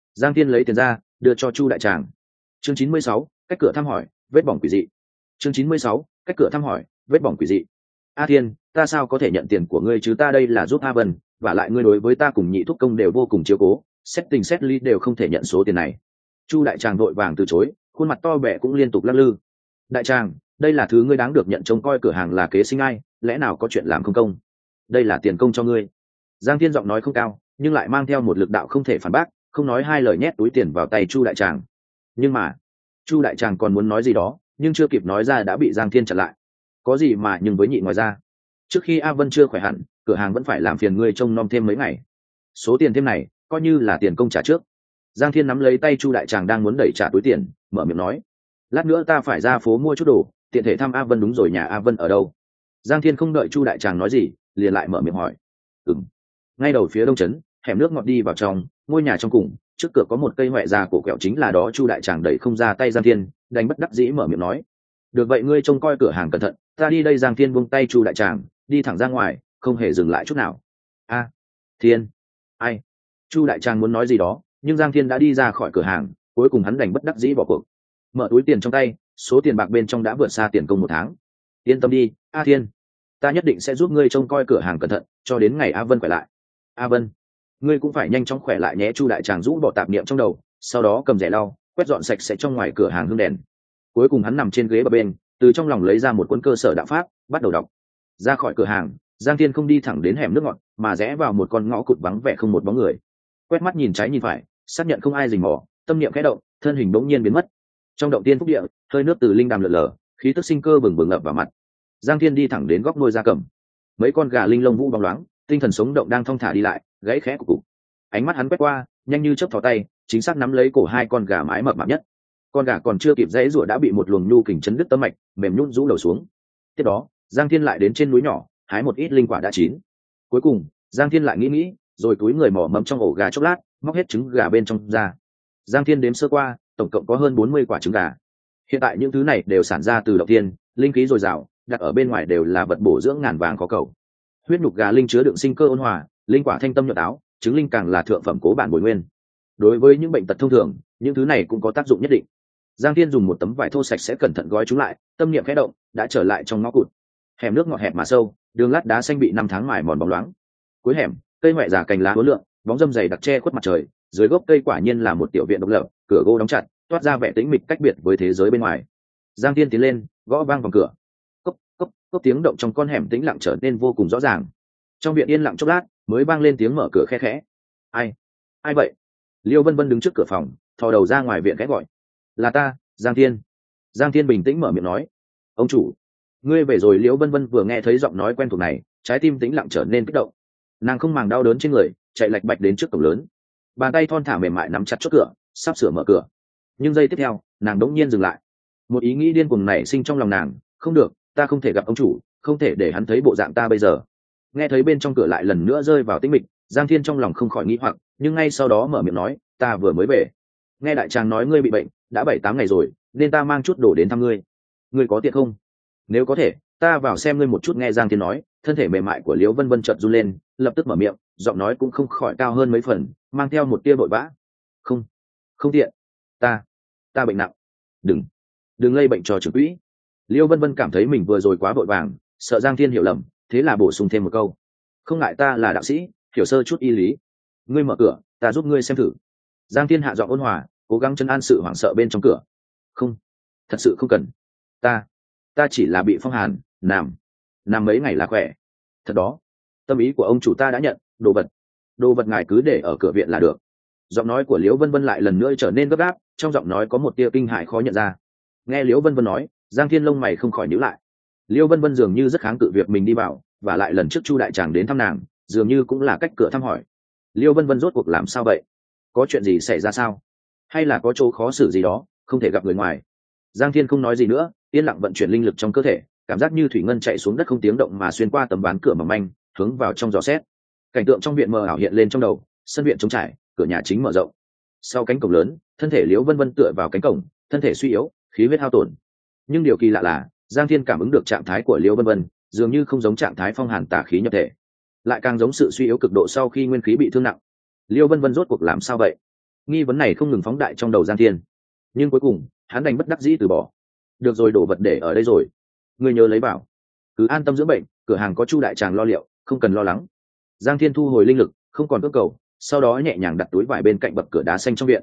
Giang Thiên lấy tiền ra đưa cho Chu đại tràng. Chương 96, cách cửa thăm hỏi vết bỏng quỷ dị. Chương 96, cách cửa thăm hỏi vết bỏng quỷ dị. A Thiên, ta sao có thể nhận tiền của ngươi chứ, ta đây là giúp A Vân, và lại ngươi đối với ta cùng nhị thúc công đều vô cùng chiếu cố, xét tình xét ly đều không thể nhận số tiền này. Chu đại tràng vội vàng từ chối, khuôn mặt to bẻ cũng liên tục lắc lư. Đại tràng, đây là thứ ngươi đáng được nhận, trông coi cửa hàng là kế sinh ai, lẽ nào có chuyện làm không công? Đây là tiền công cho ngươi. Giang Thiên giọng nói không cao, nhưng lại mang theo một lực đạo không thể phản bác, không nói hai lời nhét túi tiền vào tay Chu đại tràng. Nhưng mà Chu đại tràng còn muốn nói gì đó, nhưng chưa kịp nói ra đã bị Giang Thiên chặn lại. Có gì mà nhưng với nhị, ngoài ra trước khi A Vân chưa khỏe hẳn, cửa hàng vẫn phải làm phiền ngươi trông nom thêm mấy ngày. Số tiền thêm này coi như là tiền công trả trước. Giang Thiên nắm lấy tay Chu đại tràng đang muốn đẩy trả túi tiền, mở miệng nói: lát nữa ta phải ra phố mua chút đồ, tiện thể thăm A Vân. Đúng rồi, nhà A Vân ở đâu? Giang Thiên không đợi Chu đại tràng nói gì, liền lại mở miệng hỏi: ngay đầu phía đông trấn, hẻm nước ngọt đi vào trong, ngôi nhà trong cùng, trước cửa có một cây hoẹ già cổ kẹo chính là đó. Chu đại tràng đẩy không ra tay Giang Thiên, đành bất đắc dĩ mở miệng nói: được vậy, ngươi trông coi cửa hàng cẩn thận, ta đi đây. Giang Thiên buông tay Chu đại tràng, đi thẳng ra ngoài, không hề dừng lại chút nào. Thiên, ai? Chu đại tràng muốn nói gì đó, nhưng Giang Thiên đã đi ra khỏi cửa hàng, cuối cùng hắn đành bất đắc dĩ bỏ cuộc. Mở túi tiền trong tay, số tiền bạc bên trong đã vượt xa tiền công một tháng. Yên tâm đi, A Thiên, ta nhất định sẽ giúp ngươi trông coi cửa hàng cẩn thận cho đến ngày A Vân khỏe lại. A Vân, ngươi cũng phải nhanh chóng khỏe lại nhé. Chu đại tràng rũ bỏ tạp niệm trong đầu, sau đó cầm rẻ lau quét dọn sạch sẽ trong ngoài cửa hàng hương đèn. Cuối cùng hắn nằm trên ghế bờ bên, từ trong lòng lấy ra một cuốn cơ sở đạo pháp, bắt đầu đọc. Ra khỏi cửa hàng, Giang Thiên không đi thẳng đến hẻm nước ngọt, mà rẽ vào một con ngõ cụt vắng vẻ không một bóng người. Quét mắt nhìn trái nhìn phải, xác nhận không ai rình mò, tâm niệm khẽ động, thân hình bỗng nhiên biến mất. Trong động tiên phúc địa, hơi nước từ linh đàm lượn lờ, khí tức sinh cơ bừng bừng ập vào mặt. Giang Thiên đi thẳng đến góc nuôi gia cầm. Mấy con gà linh lông vũ bóng loáng, tinh thần sống động đang thong thả đi lại, gãy khẽ cục cục. Ánh mắt hắn quét qua, nhanh như chớp thò tay, chính xác nắm lấy cổ hai con gà mái mập mạp nhất. Con gà còn chưa kịp giãy giụa đã bị một luồng nhu kình chấn đứt tấm mạch, mềm nhũn rũ đầu xuống. Tiếp đó, Giang Thiên lại đến trên núi nhỏ, hái một ít linh quả đã chín. Cuối cùng, Giang Thiên lại nghĩ, rồi túi người mò mẫm trong ổ gà chốc lát, móc hết trứng gà bên trong ra. Giang Thiên đếm sơ qua, tổng cộng có hơn 40 quả trứng gà. Hiện tại những thứ này đều sản ra từ động tiên, linh khí dồi dào, đặt ở bên ngoài đều là vật bổ dưỡng ngàn vàng có cầu. Huyết nhục gà linh chứa đựng sinh cơ ôn hòa, linh quả thanh tâm nhuận táo, trứng linh càng là thượng phẩm cố bản bồi nguyên. Đối với những bệnh tật thông thường, những thứ này cũng có tác dụng nhất định. Giang Thiên dùng một tấm vải thô sạch sẽ cẩn thận gói chúng lại, tâm niệm khẽ động, đã trở lại trong ngõ cụt. Hẻm nước ngọt hẹp mà sâu, đường lát đá xanh bị năm tháng mài mòn bóng loáng. Cuối hẻm, cây hoẹ già cành lá uốn lượn, bóng râm dày đặc che khuất mặt trời, dưới gốc cây quả nhiên là một tiểu viện độc lập, cửa gỗ đóng chặt, toát ra vẻ tĩnh mịch cách biệt với thế giới bên ngoài. Giang Thiên tiến lên, gõ vang vào cửa. Cốc cốc cốc, tiếng động trong con hẻm tĩnh lặng trở nên vô cùng rõ ràng. Trong viện yên lặng chốc lát, mới vang lên tiếng mở cửa khẽ khẽ. Ai vậy? Liêu Vân Vân đứng trước cửa phòng, thò đầu ra ngoài viện khẽ gọi. Là ta, Giang Thiên. Giang Thiên bình tĩnh mở miệng nói: ông chủ, ngươi về rồi. Liễu Vân Vân vừa nghe thấy giọng nói quen thuộc này, trái tim tĩnh lặng trở nên kích động. Nàng không màng đau đớn trên người, chạy lạch bạch đến trước cổng lớn, bàn tay thon thả mềm mại nắm chặt chốt cửa, sắp sửa mở cửa. Nhưng giây tiếp theo, nàng đống nhiên dừng lại. Một ý nghĩ điên cuồng nảy sinh trong lòng nàng: không được, ta không thể gặp ông chủ, không thể để hắn thấy bộ dạng ta bây giờ. Nghe thấy bên trong cửa lại lần nữa rơi vào tĩnh mịch, Giang Thiên trong lòng không khỏi nghĩ hoặc, nhưng ngay sau đó mở miệng nói: ta vừa mới về. Nghe đại tràng nói ngươi bị bệnh đã 7-8 ngày rồi, nên ta mang chút đồ đến thăm ngươi. Ngươi có tiện không? Nếu có thể, ta vào xem ngươi một chút. Nghe Giang Thiên nói, thân thể mềm mại của Liễu Vân Vân chợt run lên, lập tức mở miệng, giọng nói cũng không khỏi cao hơn mấy phần, mang theo một tia vội vã. Không tiện, ta bệnh nặng. Đừng lây bệnh cho trưởng quỹ. Liễu Vân Vân cảm thấy mình vừa rồi quá vội vàng, sợ Giang Thiên hiểu lầm, thế là bổ sung thêm một câu: không ngại, ta là đạo sĩ, hiểu sơ chút y lý. Ngươi mở cửa, ta giúp ngươi xem thử. Giang Thiên hạ giọng ôn hòa, cố gắng trấn an sự hoảng sợ bên trong cửa. Không, thật sự không cần. Ta chỉ là bị phong hàn, nằm mấy ngày là khỏe. Thật đó. Tâm ý của ông chủ ta đã nhận. Đồ vật ngài cứ để ở cửa viện là được. Giọng nói của Liễu Vân Vân lại lần nữa trở nên gấp gáp, trong giọng nói có một tia kinh hãi khó nhận ra. Nghe Liễu Vân Vân nói, Giang Thiên lông mày không khỏi nhíu lại. Liễu Vân Vân dường như rất kháng cự việc mình đi vào, và lại lần trước Chu đại tràng đến thăm nàng, dường như cũng là cách cửa thăm hỏi. Liễu Vân Vân rốt cuộc làm sao vậy? Có chuyện gì xảy ra sao? Hay là có chỗ khó xử gì đó, không thể gặp người ngoài? Giang Thiên không nói gì nữa, yên lặng vận chuyển linh lực trong cơ thể, cảm giác như thủy ngân chạy xuống đất không tiếng động mà xuyên qua tấm ván cửa mỏng manh, hướng vào trong dò xét. Cảnh tượng trong viện mờ ảo hiện lên trong đầu, sân viện trống trải, cửa nhà chính mở rộng. Sau cánh cổng lớn, thân thể Liễu Vân Vân tựa vào cánh cổng, thân thể suy yếu, khí huyết hao tổn. Nhưng điều kỳ lạ là, Giang Thiên cảm ứng được trạng thái của Liễu Vân Vân, dường như không giống trạng thái phong hàn tà khí nhập thể, lại càng giống sự suy yếu cực độ sau khi nguyên khí bị thương nặng. Liễu Vân Vân rốt cuộc làm sao vậy? nghi vấn này không ngừng phóng đại trong đầu Giang Thiên, nhưng cuối cùng hắn đành bất đắc dĩ từ bỏ. Được rồi, đổ vật để ở đây rồi, ngươi nhớ lấy vào, cứ an tâm dưỡng bệnh, cửa hàng có Chu đại tràng lo liệu, không cần lo lắng. Giang Thiên thu hồi linh lực, không còn cưỡng cầu, sau đó nhẹ nhàng đặt túi vải bên cạnh bậc cửa đá xanh trong viện.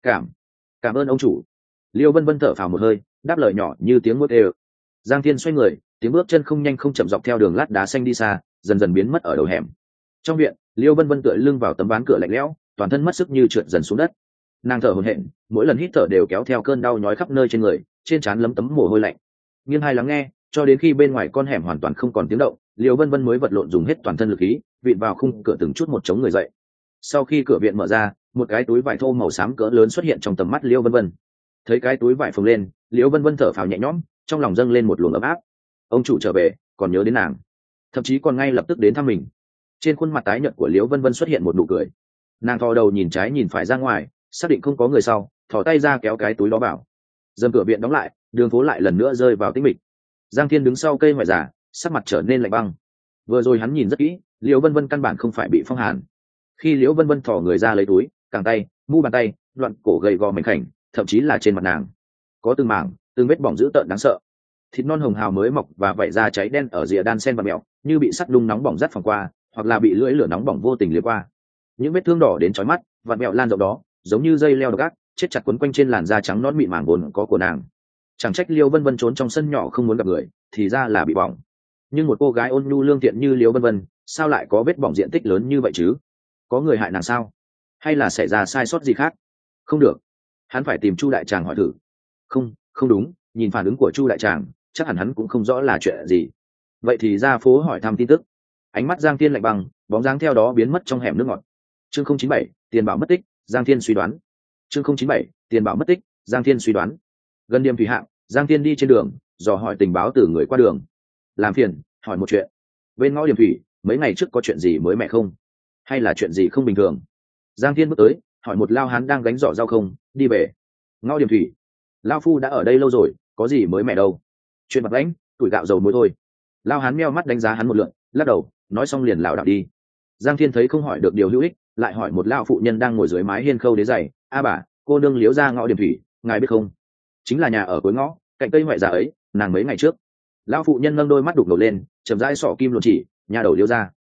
Cảm ơn ông chủ. Liêu Vân Vân thở phào một hơi, đáp lời nhỏ như tiếng mút ê. Giang Thiên xoay người, tiếng bước chân không nhanh không chậm dọc theo đường lát đá xanh đi xa, dần dần biến mất ở đầu hẻm. Trong viện, Liêu Vân Vân tựa lưng vào tấm ván cửa lạnh lẽo, toàn thân mất sức như trượt dần xuống đất. Nàng thở hổn hển, mỗi lần hít thở đều kéo theo cơn đau nhói khắp nơi trên người, trên trán lấm tấm mồ hôi lạnh. Nghiêng hai lắng nghe, cho đến khi bên ngoài con hẻm hoàn toàn không còn tiếng động, Liêu Vân Vân mới vật lộn dùng hết toàn thân lực khí, vịn vào khung cửa từng chút một chống người dậy. Sau khi cửa viện mở ra, một cái túi vải thô màu xám cỡ lớn xuất hiện trong tầm mắt Liêu Vân Vân. Thấy cái túi vải phồng lên, Liêu Vân Vân thở phào nhẹ nhõm, trong lòng dâng lên một luồng ấm áp. Ông chủ trở về, còn nhớ đến nàng, thậm chí còn ngay lập tức đến thăm mình. Trên khuôn mặt tái nhợt của Liêu Vân Vân xuất hiện một nụ cười. Nàng thò đầu nhìn trái nhìn phải ra ngoài, xác định không có người sau, thò tay ra kéo cái túi đó vào. Dầm cửa viện đóng lại, đường phố lại lần nữa rơi vào tĩnh mịch. Giang Thiên đứng sau cây hoại giả, sắc mặt trở nên lạnh băng. Vừa rồi hắn nhìn rất kỹ, Liễu Vân Vân căn bản không phải bị phong hàn. Khi Liễu Vân Vân thò người ra lấy túi, cẳng tay, mu bàn tay, đoạn cổ gầy gò mảnh khảnh, thậm chí là trên mặt nàng có từng mảng, từng vết bỏng dữ tợn đáng sợ. Thịt non hồng hào mới mọc và vảy da cháy đen ở rìa đan sen và mèo, như bị sắt đung nóng bỏng rát phòng qua, hoặc là bị lưỡi lửa nóng bỏng vô tình liếm qua. Những vết thương đỏ đến chói mắt, vặn mèo lan rộng đó, giống như dây leo độc ác, chết chặt quấn quanh trên làn da trắng nõn mịn màng vốn có của nàng. Chẳng trách Liêu Vân Vân trốn trong sân nhỏ không muốn gặp người, thì ra là bị bỏng. Nhưng một cô gái ôn nhu lương thiện như Liêu Vân Vân, sao lại có vết bỏng diện tích lớn như vậy chứ? Có người hại nàng sao? Hay là xảy ra sai sót gì khác? Không được, hắn phải tìm Chu đại tràng hỏi thử. Không đúng, nhìn phản ứng của Chu đại tràng, chắc hẳn hắn cũng không rõ là chuyện gì. Vậy thì ra phố hỏi thăm tin tức. Ánh mắt Giang Thiên lạnh băng, bóng dáng theo đó biến mất trong hẻm nước ngọt. Chương 097, tiền bảo mất tích, Giang Thiên suy đoán. Chương 097, tiền bảo mất tích, Giang Thiên suy đoán. Gần điểm thủy hạng, Giang Thiên đi trên đường, dò hỏi tình báo từ người qua đường. Làm phiền, hỏi một chuyện. Bên ngõ điểm thủy, mấy ngày trước có chuyện gì mới mẻ không? Hay là chuyện gì không bình thường? Giang Thiên bước tới, hỏi một lao hán đang gánh giỏ rau không, đi về. Ngõ điểm thủy, lao phu đã ở đây lâu rồi, có gì mới mẻ đâu. Chuyện mặt lãnh, tuổi gạo dầu muối thôi. Lao hán meo mắt đánh giá hắn một lượt, lắc đầu, nói xong liền lảo đảo đi. Giang Thiên thấy không hỏi được điều hữu ích, lại hỏi một lao phụ nhân đang ngồi dưới mái hiên khâu đế giày. A bà, cô nương Liễu ra ngõ điểm thủy, ngài biết không? Chính là nhà ở cuối ngõ, cạnh cây ngoại già ấy, nàng mấy ngày trước. Lão phụ nhân nâng đôi mắt đục ngầu lên, chậm rãi xỏ kim luồn chỉ, nhà đầu Liễu ra.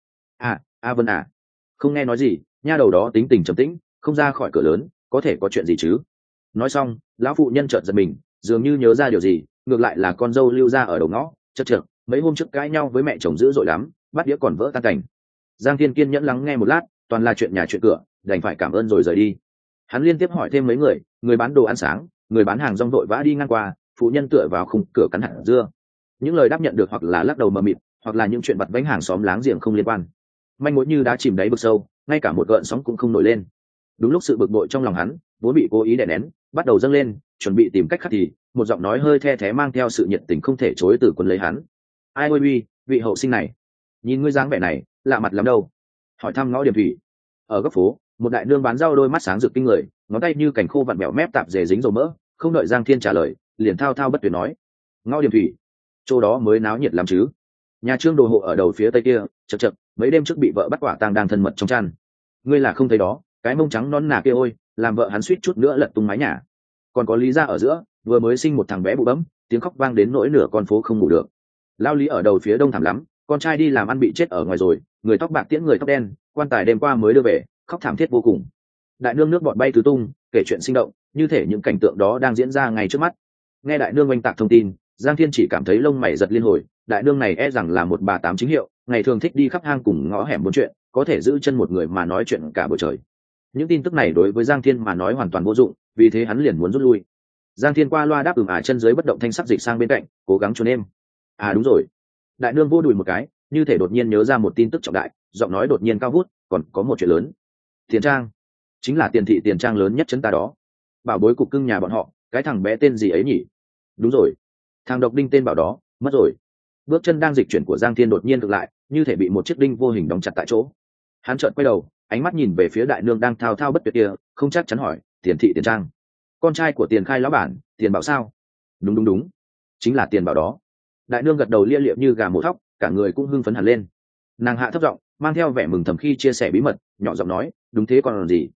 A Vân à, không nghe nói gì, nha đầu đó tính tình trầm tĩnh, không ra khỏi cửa lớn, có thể có chuyện gì chứ? Nói xong, lão phụ nhân chợt giật mình, dường như nhớ ra điều gì, ngược lại là con dâu Lưu ra ở đầu ngõ, chật chật, mấy hôm trước cãi nhau với mẹ chồng dữ dội lắm, bắt đĩa còn vỡ tan cảnh. Giang Thiên kiên nhẫn lắng nghe một lát, toàn là chuyện nhà chuyện cửa, đành phải cảm ơn rồi rời đi. Hắn liên tiếp hỏi thêm mấy người, người bán đồ ăn sáng, người bán hàng rong vội vã đi ngang qua, phụ nhân tựa vào khung cửa cắn hạt dưa. Những lời đáp nhận được hoặc là lắc đầu mờ mịt, hoặc là những chuyện vặt vãnh hàng xóm láng giềng không liên quan. Manh mối như đá chìm đáy vực sâu, ngay cả một gợn sóng cũng không nổi lên. Đúng lúc sự bực bội trong lòng hắn vốn bị cố ý đè nén bắt đầu dâng lên, chuẩn bị tìm cách khắc thì một giọng nói hơi the thé mang theo sự nhiệt tình không thể chối từ quần lấy hắn. Ai ôi uy, vị hậu sinh này, nhìn ngươi dáng vẻ này lạ mặt lắm đâu. Hỏi thăm ngõ điểm thủy. Ở góc phố, một đại nương bán rau đôi mắt sáng rực kinh người, ngón tay như cành khô vặn mèo mép tạp dề dính dầu mỡ, không đợi Giang Thiên trả lời liền thao thao bất tuyệt nói. Ngõ điểm thủy, chỗ đó mới náo nhiệt lắm chứ. Nhà Trương đồ hộ ở đầu phía tây kia, chật chật, mấy đêm trước bị vợ bắt quả tang đang thân mật trong chăn. Ngươi là không thấy đó, cái mông trắng non nà kia ôi, làm vợ hắn suýt chút nữa lật tung mái nhà. Còn có Lý gia ở giữa, vừa mới sinh một thằng bé bụ bấm, tiếng khóc vang đến nỗi nửa con phố không ngủ được. Lao Lý ở đầu phía đông thảm lắm, con trai đi làm ăn bị chết ở ngoài rồi, người tóc bạc tiễn người tóc đen, quan tài đêm qua mới đưa về, khóc thảm thiết vô cùng. Đại nương nước bọt bay tứ tung, kể chuyện sinh động, như thể những cảnh tượng đó đang diễn ra ngay trước mắt. Nghe đại nương oanh tạc thông tin, Giang Thiên chỉ cảm thấy lông mày giật liên hồi. Đại nương này e rằng là một bà tám chính hiệu, ngày thường thích đi khắp hang cùng ngõ hẻm buôn chuyện, có thể giữ chân một người mà nói chuyện cả buổi trời. Những tin tức này đối với Giang Thiên mà nói hoàn toàn vô dụng, vì thế hắn liền muốn rút lui. Giang Thiên qua loa đáp chân dưới bất động thanh sắc dịch sang bên cạnh, cố gắng trốn em. Đúng rồi. Đại nương vô đùi một cái, như thể đột nhiên nhớ ra một tin tức trọng đại, giọng nói đột nhiên cao vút, còn có một chuyện lớn. Tiền Trang, chính là tiền thị Tiền Trang lớn nhất trấn ta đó. Bảo bối cục cưng nhà bọn họ, cái thằng bé tên gì ấy nhỉ? Đúng rồi, thằng độc đinh tên Bảo đó, mất rồi. Bước chân đang dịch chuyển của Giang Thiên đột nhiên ngược lại, như thể bị một chiếc đinh vô hình đóng chặt tại chỗ. Hắn chợt quay đầu, ánh mắt nhìn về phía đại nương đang thao thao bất tuyệt kia, không chắc chắn hỏi, Tiền thị Tiền Trang, con trai của Tiền Khai lão bản, Tiền Bảo sao? Đúng, chính là Tiền Bảo đó. Đại nương gật đầu lia lịa như gà mổ thóc, cả người cũng hưng phấn hẳn lên. Nàng hạ thấp giọng, mang theo vẻ mừng thầm khi chia sẻ bí mật, nhỏ giọng nói, đúng thế còn gì?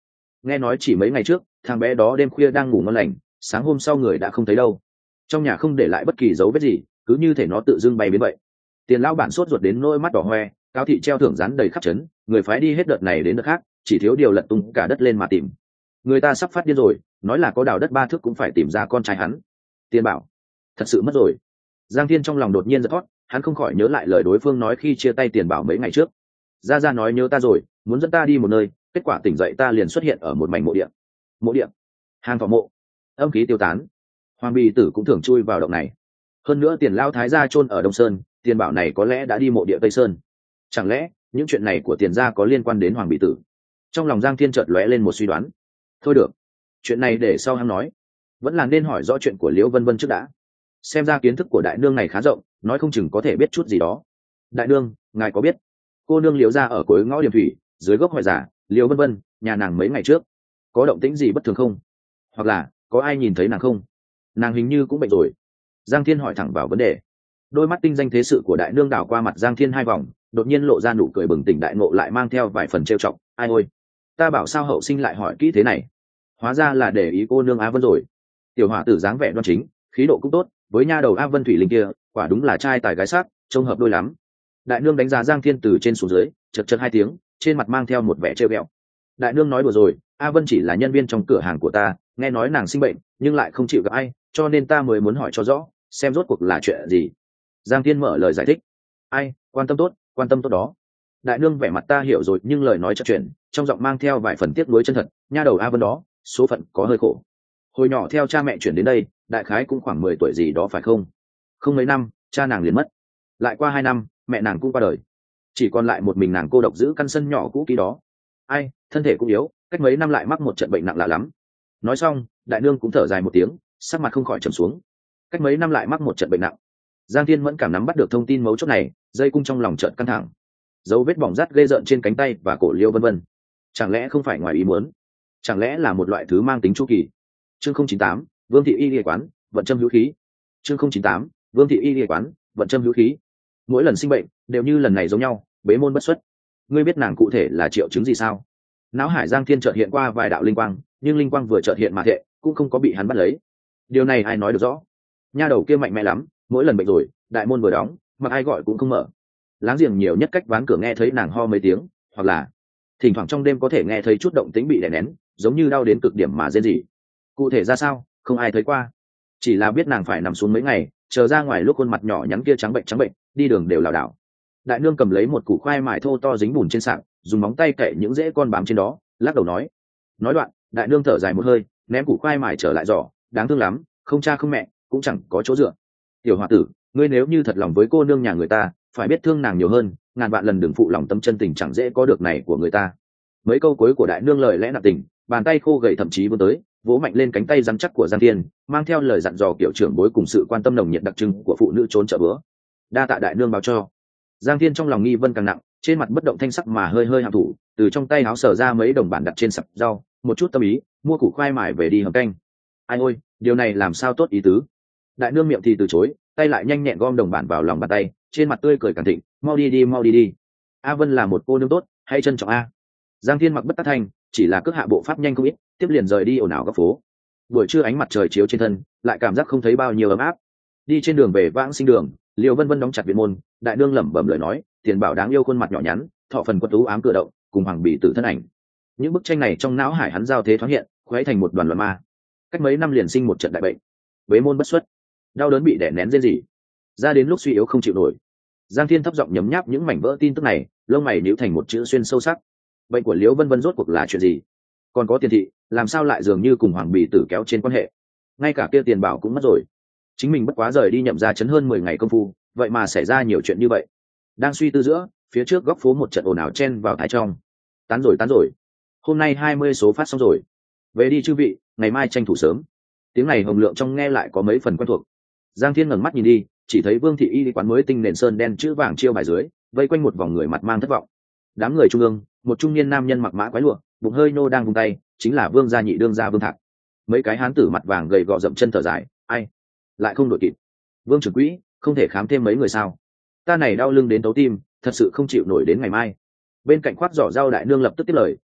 nghe nói chỉ mấy ngày trước thằng bé đó đêm khuya đang ngủ ngon lành, sáng hôm sau người đã không thấy đâu, trong nhà không để lại bất kỳ dấu vết gì, cứ như thể nó tự dưng bay biến vậy. Tiền lão bản sốt ruột đến nỗi mắt đỏ hoe, cao thị treo thưởng dán đầy khắp trấn, người phái đi hết đợt này đến đợt khác, chỉ thiếu điều lật tung cả đất lên mà tìm. Người ta sắp phát điên rồi, nói là có đào đất 3 thước cũng phải tìm ra con trai hắn. Tiền bảo thật sự mất rồi. Giang Thiên trong lòng đột nhiên giật thót, hắn không khỏi nhớ lại lời đối phương nói khi chia tay Tiền bảo mấy ngày trước. Gia Gia nói nhớ ta rồi, muốn dẫn ta đi một nơi, kết quả tỉnh dậy ta liền xuất hiện ở một mảnh mộ địa. Mộ địa? Hang thọ mộ. Âm khí tiêu tán, Hoàng Bì Tử cũng thường chui vào động này. Hơn nữa Tiền lao thái gia chôn ở Đông Sơn, Tiền bảo này có lẽ đã đi mộ địa Tây Sơn. Chẳng lẽ những chuyện này của Tiền gia có liên quan đến Hoàng Bì Tử? Trong lòng Giang Thiên chợt lóe lên một suy đoán. Thôi được, chuyện này để sau hắn nói, vẫn là nên hỏi rõ chuyện của Liễu Vân Vân trước đã. Xem ra kiến thức của đại nương này khá rộng, nói không chừng có thể biết chút gì đó. Đại nương, ngài có biết cô nương Liễu gia ở cuối ngõ Điểm Thủy, dưới gốc hoại giả, Liễu Vân Vân, nhà nàng mấy ngày trước có động tĩnh gì bất thường không? Hoặc là có ai nhìn thấy nàng không? Nàng hình như cũng bệnh rồi. Giang Thiên hỏi thẳng vào vấn đề. Đôi mắt tinh danh thế sự của đại nương đảo qua mặt Giang Thiên 2 vòng, đột nhiên lộ ra nụ cười bừng tỉnh đại ngộ, lại mang theo vài phần trêu chọc. Ai ôi, ta bảo sao hậu sinh lại hỏi kỹ thế này, hóa ra là để ý cô nương Á Vân rồi. Tiểu hỏa tử dáng vẻ đoan chính, khí độ cũng tốt, với nha đầu Á Vân Thủy Linh kia quả đúng là trai tài gái sắc, trông hợp đôi lắm. Đại nương đánh giá Giang Thiên từ trên xuống dưới, chật chật 2 tiếng, trên mặt mang theo một vẻ trêu ghẹo. Đại nương nói đùa rồi, A Vân chỉ là nhân viên trong cửa hàng của ta, nghe nói nàng sinh bệnh nhưng lại không chịu gặp ai, cho nên ta mới muốn hỏi cho rõ, xem rốt cuộc là chuyện gì. Giang Thiên mở lời giải thích. Ai, quan tâm tốt đó. Đại nương vẻ mặt ta hiểu rồi, nhưng lời nói chợt chuyển, trong giọng mang theo vài phần tiếc nuối chân thật. Nha đầu A Vân đó, số phận có hơi khổ. Hồi nhỏ theo cha mẹ chuyển đến đây, đại khái cũng khoảng 10 tuổi gì đó phải không? Không mấy năm, cha nàng liền mất. Lại qua 2 năm, mẹ nàng cũng qua đời. Chỉ còn lại một mình nàng cô độc giữ căn sân nhỏ cũ kỹ đó. Ai, thân thể cũng yếu, cách mấy năm lại mắc một trận bệnh nặng lạ lắm. Nói xong, đại nương cũng thở dài một tiếng, sắc mặt không khỏi trầm xuống. Cách mấy năm lại mắc một trận bệnh nặng. Giang Thiên mẫn cảm nắm bắt được thông tin mấu chốt này, dây cung trong lòng chợt căng thẳng. Dấu vết bỏng rát ghê rợn trên cánh tay và cổ Liêu Vân Vân, chẳng lẽ không phải ngoài ý muốn? Chẳng lẽ là một loại thứ mang tính chu kỳ? Chương 098, Vương thị y y quán, vận châm hữu khí. Chương 098, Vương thị y y quán, vận châm hữu khí. Mỗi lần sinh bệnh đều như lần này giống nhau, bế môn bất xuất. Ngươi biết nàng cụ thể là triệu chứng gì sao? Não hải Giang Thiên chợt hiện qua vài đạo linh quang, nhưng linh quang vừa chợt hiện mà thệ, cũng không có bị hắn bắt lấy. Điều này ai nói được rõ? Nha đầu kia mạnh mẽ lắm, mỗi lần bệnh rồi, đại môn vừa đóng, mà ai gọi cũng không mở. Láng giềng nhiều nhất cách ván cửa nghe thấy nàng ho mấy tiếng, hoặc là thỉnh thoảng trong đêm có thể nghe thấy chút động tĩnh bị đè nén, giống như đau đến cực điểm mà rên rỉ. Cụ thể ra sao, không ai thấy qua, chỉ là biết nàng phải nằm xuống mấy ngày, chờ ra ngoài lúc khuôn mặt nhỏ nhắn kia trắng bệnh, đi đường đều lảo đảo. Đại nương cầm lấy một củ khoai mài thô to dính bùn trên sạn, dùng móng tay cậy những rễ con bám trên đó, lắc đầu nói. Nói đoạn, đại nương thở dài một hơi, ném củ khoai mài trở lại giỏ. Đáng thương lắm, không cha không mẹ, cũng chẳng có chỗ dựa. Tiểu hòa tử, ngươi nếu như thật lòng với cô nương nhà người ta, phải biết thương nàng nhiều hơn, ngàn vạn lần đừng phụ lòng tâm chân tình chẳng dễ có được này của người ta. Mấy câu cuối của đại nương lời lẽ nặng tình, bàn tay khô gầy thậm chí vươn tới, vỗ mạnh lên cánh tay rắn chắc của Giang Thiên, mang theo lời dặn dò kiểu trưởng bối cùng sự quan tâm nồng nhiệt đặc trưng của phụ nữ trốn chợ bữa. Đa tạ đại nương báo cho. Giang Thiên trong lòng nghi vân càng nặng, trên mặt bất động thanh sắc mà hơi hơi hạ thủ, từ trong tay áo sờ ra mấy đồng bản đặt trên sạp rau, một chút tâm ý, mua củ khoai mài về đi hầm canh. Ai ôi, điều này làm sao tốt ý tứ? Đại nương miệng thì từ chối, tay lại nhanh nhẹn gom đồng bản vào lòng bàn tay, trên mặt tươi cười càng thịnh, mau đi đi. A Vân là một cô nương tốt, hay trân trọng a. Giang Thiên mặc bất tác thành, chỉ là cước hạ bộ pháp nhanh không ít, tiếp liền rời đi ồn ào góc phố. Buổi trưa ánh mặt trời chiếu trên thân, lại cảm giác không thấy bao nhiêu ấm áp. Đi trên đường về Vãng Sinh đường, Liêu Vân Vân đóng chặt viện môn, đại nương lẩm bẩm lời nói, Tiền bảo đáng yêu khuôn mặt nhỏ nhắn, thọ phần quật tú ám cửa động, cùng Hoàng Bì Tử thân ảnh. Những bức tranh này trong não hải hắn giao thế thoáng hiện, khuấy thành một đoàn loạn ma. Cách mấy năm liền sinh một trận đại bệnh, bế môn bất xuất, đau đớn bị đè nén rên rỉ, ra đến lúc suy yếu không chịu nổi. Giang Thiên thấp giọng nhấm nháp những mảnh vỡ tin tức này, lông mày nhíu thành một chữ xuyên sâu sắc. Bệnh của Liễu Vân Vân rốt cuộc là chuyện gì? Còn có Tiền thị, làm sao lại dường như cùng Hoàng Bì Tử kéo trên quan hệ? Ngay cả kia Tiền bảo cũng mất rồi. Chính mình bất quá rời đi nhậm gia trấn hơn 10 ngày công phu, vậy mà xảy ra nhiều chuyện như vậy. Đang suy tư giữa, phía trước góc phố một trận ồn ào chen vào thái trong. Tán rồi. Hôm nay 20 số phát xong rồi. Về đi chư vị, ngày mai tranh thủ sớm. Tiếng này Hồng Lượng trong nghe lại có mấy phần quen thuộc. Giang Thiên ngẩng mắt nhìn đi, chỉ thấy Vương thị y quán mới tinh nền sơn đen chữ vàng chiêu bài dưới, vây quanh một vòng người mặt mang thất vọng. Đám người trung ương, một trung niên nam nhân mặc mã quái lụa, bụng hơi nô đang vung tay, chính là Vương gia nhị đương gia Vương Thạc. Mấy cái hán tử mặt vàng gầy gò dậm chân thở dài, ai lại không đội kịp. Vương trưởng quỹ, không thể khám thêm mấy người sao? Ta này đau lưng đến tấu tim, thật sự không chịu nổi đến ngày mai. Bên cạnh khoác giỏ rau đại nương lập tức tiếp lời,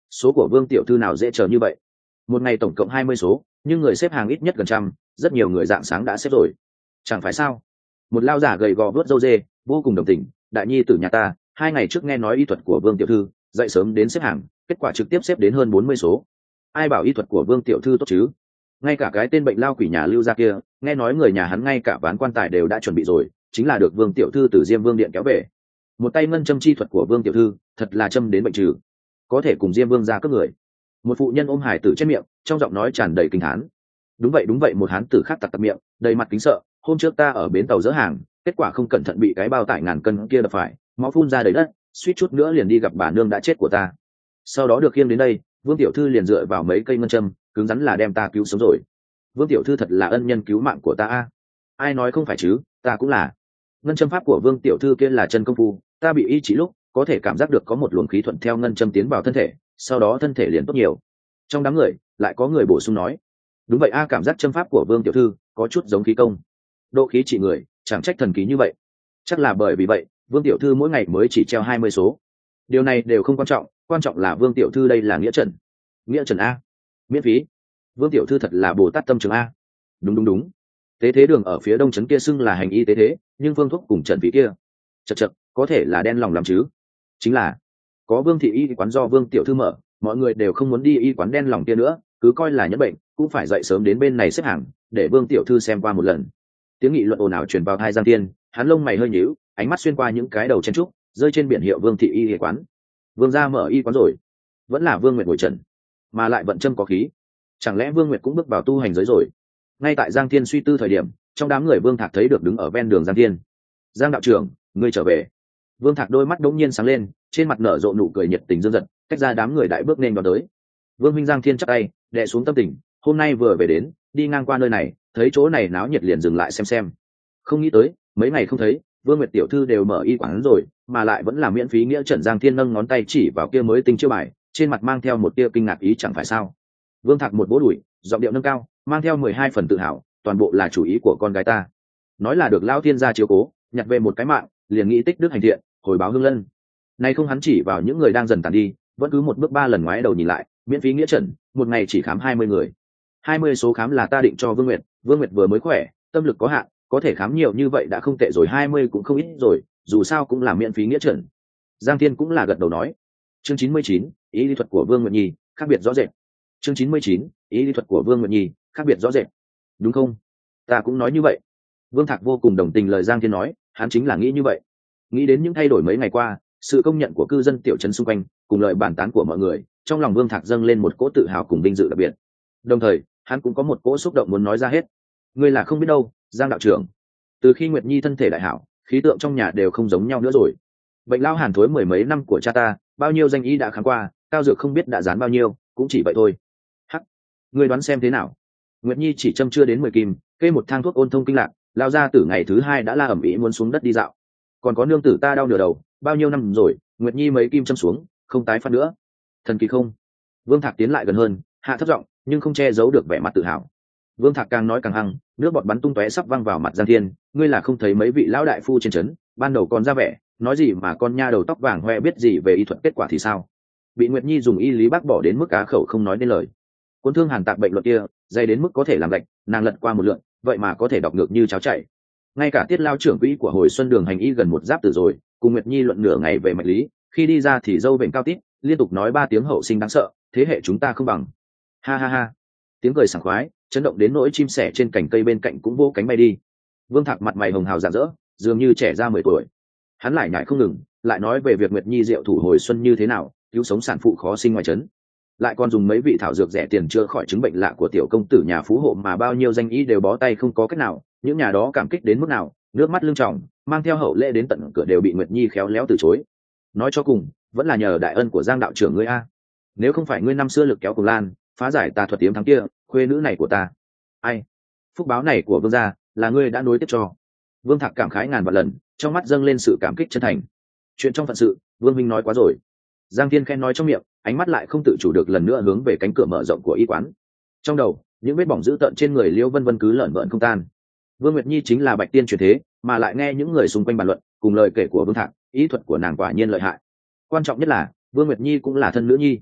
số của Vương tiểu thư nào dễ chờ như vậy. Một ngày tổng cộng 20 số, nhưng người xếp hàng ít nhất gần trăm, rất nhiều người dạng sáng đã xếp rồi. Chẳng phải sao? Một lao giả gầy gò vớt râu dê, vô cùng đồng tình, đại nhi tử nhà ta, 2 ngày trước nghe nói y thuật của Vương tiểu thư, dậy sớm đến xếp hàng, kết quả trực tiếp xếp đến hơn 40 số. Ai bảo y thuật của Vương tiểu thư tốt chứ? Ngay cả cái tên bệnh lao quỷ nhà Lưu gia kia, nghe nói người nhà hắn ngay cả ván quan tài đều đã chuẩn bị rồi, chính là được Vương tiểu thư từ Diêm Vương điện kéo về. Một tay ngân châm chi thuật của Vương tiểu thư, thật là châm đến bệnh trừ, có thể cùng Diêm Vương gia cướp người. Một phụ nhân ôm hải tử trên miệng, trong giọng nói tràn đầy kinh hán. Đúng vậy, một hán tử khác tặc tặc miệng, đầy mặt kính sợ. Hôm trước ta ở bến tàu dỡ hàng, kết quả không cẩn thận bị cái bao tải ngàn cân kia đập phải, máu phun ra đầy đất, suýt chút nữa liền đi gặp bà nương đã chết của ta. Sau đó được khiêng đến đây, Vương tiểu thư liền dựa vào mấy cây ngân châm, cứng rắn là đem ta cứu sống rồi. Vương tiểu thư thật là ân nhân cứu mạng của ta a. Ai nói không phải chứ, ta cũng là. Ngân châm pháp của Vương tiểu thư kia là chân công phu, ta bị y chỉ lúc có thể cảm giác được có một luồng khí thuận theo ngân châm tiến vào thân thể, sau đó thân thể liền tốt nhiều. Trong đám người lại có người bổ sung nói, đúng vậy a, cảm giác châm pháp của Vương tiểu thư có chút giống khí công, độ khí trị người, chẳng trách thần kỳ như vậy. Chắc là bởi vì vậy Vương tiểu thư mỗi ngày mới chỉ treo 20 số. Điều này đều không quan trọng là Vương tiểu thư đây là nghĩa trần. Nghĩa trần a, miễn phí. Vương tiểu thư thật là Bồ Tát tâm trường a. Đúng. Tế thế đường ở phía đông trấn kia xưng là hành y tế thế, nhưng phương thuốc cùng trần phí kia chật có thể là đen lòng làm chứ. Chính là có Vương thị y quán do Vương tiểu thư mở, mọi người đều không muốn đi y quán đen lòng kia nữa, cứ coi là nhẫn bệnh cũng phải dậy sớm đến bên này xếp hàng để Vương tiểu thư xem qua một lần. Tiếng nghị luận ồn ào truyền vào tai Giang Thiên, hắn lông mày hơi nhíu, ánh mắt xuyên qua những cái đầu chen trúc, rơi trên biển hiệu Vương thị y quán. Vương gia mở y quán rồi? Vẫn là Vương Nguyệt ngồi trần, mà lại vận châm có khí, chẳng lẽ Vương Nguyệt cũng bước vào tu hành giới rồi? Ngay tại Giang Thiên suy tư thời điểm, trong đám người Vương Thạc thấy được đứng ở ven đường Giang Thiên. Giang đạo trưởng, ngươi trở về. Vương Thạc đôi mắt đống nhiên sáng lên, trên mặt nở rộ nụ cười nhiệt tình dương dật, cách ra đám người đại bước nên đón tới. Vương huynh. Giang Thiên chắp tay đè xuống tâm tình, hôm nay vừa về đến, đi ngang qua nơi này, thấy chỗ này náo nhiệt liền dừng lại xem. Không nghĩ tới mấy ngày không thấy, Vương Nguyệt tiểu thư đều mở y quán rồi, mà lại vẫn là miễn phí nghĩa trần. Giang Thiên nâng ngón tay chỉ vào kia mới tinh chiêu bài, trên mặt mang theo một tia kinh ngạc ý chẳng phải sao. Vương Thạc một vỗ đùi, giọng điệu nâng cao, mang theo 12 phần tự hào, toàn bộ là chủ ý của con gái ta. Nói là được Lão Thiên gia chiếu cố, nhặt về một cái mạng, liền nghĩ tích đức hành thiện, hồi báo hương lân. Nay không, hắn chỉ vào những người đang dần tàn đi, vẫn cứ một bước 3 lần ngoái đầu nhìn lại, miễn phí nghĩa trần, một ngày chỉ khám 20 người. 20 số khám là ta định cho Vương Nguyệt, Vương Nguyệt vừa mới khỏe, tâm lực có hạn, có thể khám nhiều như vậy đã không tệ rồi, 20 cũng không ít rồi, dù sao cũng là miễn phí nghĩa trần. Giang Thiên cũng là gật đầu nói. Chương 99, ý lý thuật của Vương Nguyệt Nhi, khác biệt rõ rệt. Chương 99, ý lý thuật của Vương Nguyệt Nhi, khác biệt rõ rệt. Đúng không? Ta cũng nói như vậy. Vương Thạc vô cùng đồng tình lời Giang Thiên nói, hắn chính là nghĩ như vậy. Nghĩ đến những thay đổi mấy ngày qua, sự công nhận của cư dân tiểu trấn xung quanh, cùng lời bàn tán của mọi người, trong lòng Vương Thạc dâng lên một cỗ tự hào cùng vinh dự đặc biệt. Đồng thời, hắn cũng có một cỗ xúc động muốn nói ra hết. Ngươi là không biết đâu, Giang đạo trưởng. Từ khi Nguyệt Nhi thân thể đại hảo, khí tượng trong nhà đều không giống nhau nữa rồi. Bệnh lao hàn thối mười mấy năm của cha ta, bao nhiêu danh y đã khám qua, cao dược không biết đã dán bao nhiêu, cũng chỉ vậy thôi. Hắc, ngươi đoán xem thế nào? Nguyệt Nhi chỉ châm chưa đến 10 kim, kê một thang thuốc ôn thông kinh lạc, lao ra từ ngày thứ 2 đã la ẩm ĩ muốn xuống đất đi dạo. Còn có nương tử ta đau nửa đầu, bao nhiêu năm rồi, Nguyệt Nhi mấy kim châm xuống, không tái phát nữa. Thần kỳ không? Vương Thạc tiến lại gần hơn, hạ thấp giọng, nhưng không che giấu được vẻ mặt tự hào. Vương Thạc càng nói càng hăng, nước bọt bắn tung tóe sắp văng vào mặt Giang Thiên. Ngươi là không thấy mấy vị lão đại phu trên trấn, ban đầu còn ra vẻ, nói gì mà con nha đầu tóc vàng hoe biết gì về y thuật, kết quả thì sao? Bị Nguyệt Nhi dùng y lý bác bỏ đến mức cá khẩu không nói nên lời. Cuốn thương hàn tạc bệnh luật kia, dày đến mức có thể làm gạch, nàng lật qua một lượn, vậy mà có thể đọc ngược như cháo chảy. Ngay cả Tiết lao trưởng quỹ của hồi xuân đường hành y gần một giáp tử rồi, cùng Nguyệt Nhi luận nửa ngày về mạch lý, khi đi ra thì dâu bệnh cao tít, liên tục nói 3 tiếng hậu sinh đáng sợ, thế hệ chúng ta không bằng. Ha ha ha. Tiếng cười sảng khoái, chấn động đến nỗi chim sẻ trên cành cây bên cạnh cũng vỗ cánh bay đi. Vương Thạc mặt mày hồng hào rạng rỡ, dường như trẻ ra 10 tuổi. Hắn lại nhại không ngừng, lại nói về việc Nguyệt Nhi diệu thủ hồi xuân như thế nào, cứu sống sản phụ khó sinh ngoài trấn, lại còn dùng mấy vị thảo dược rẻ tiền chữa khỏi chứng bệnh lạ của tiểu công tử nhà phú hộ mà bao nhiêu danh y đều bó tay không có cách nào. Những nhà đó cảm kích đến mức nào, nước mắt lưng tròng, mang theo hậu lễ đến tận cửa đều bị Nguyệt Nhi khéo léo từ chối. Nói cho cùng, vẫn là nhờ đại ân của Giang đạo trưởng ngươi a. Nếu không phải ngươi năm xưa lực kéo cùng lan, phá giải tà thuật tiếm thắng kia, khuê nữ này của ta, ai, phúc báo này của Vương gia là ngươi đã nối tiếp cho. Vương Thạc cảm khái ngàn vạn lần, trong mắt dâng lên sự cảm kích chân thành. Chuyện trong phận sự, Vương minh nói quá rồi. Giang Thiên khen nói trong miệng, ánh mắt lại không tự chủ được lần nữa hướng về cánh cửa mở rộng của y quán. Trong đầu, những vết bỏng dữ tợn trên người Liêu Vân Vân cứ lởn vởn không tan. Vương Nguyệt Nhi chính là bạch tiên truyền thế, mà lại nghe những người xung quanh bàn luận, cùng lời kể của Vương Thạc, ý thuật của nàng quả nhiên lợi hại. Quan trọng nhất là Vương Nguyệt Nhi cũng là thân nữ nhi.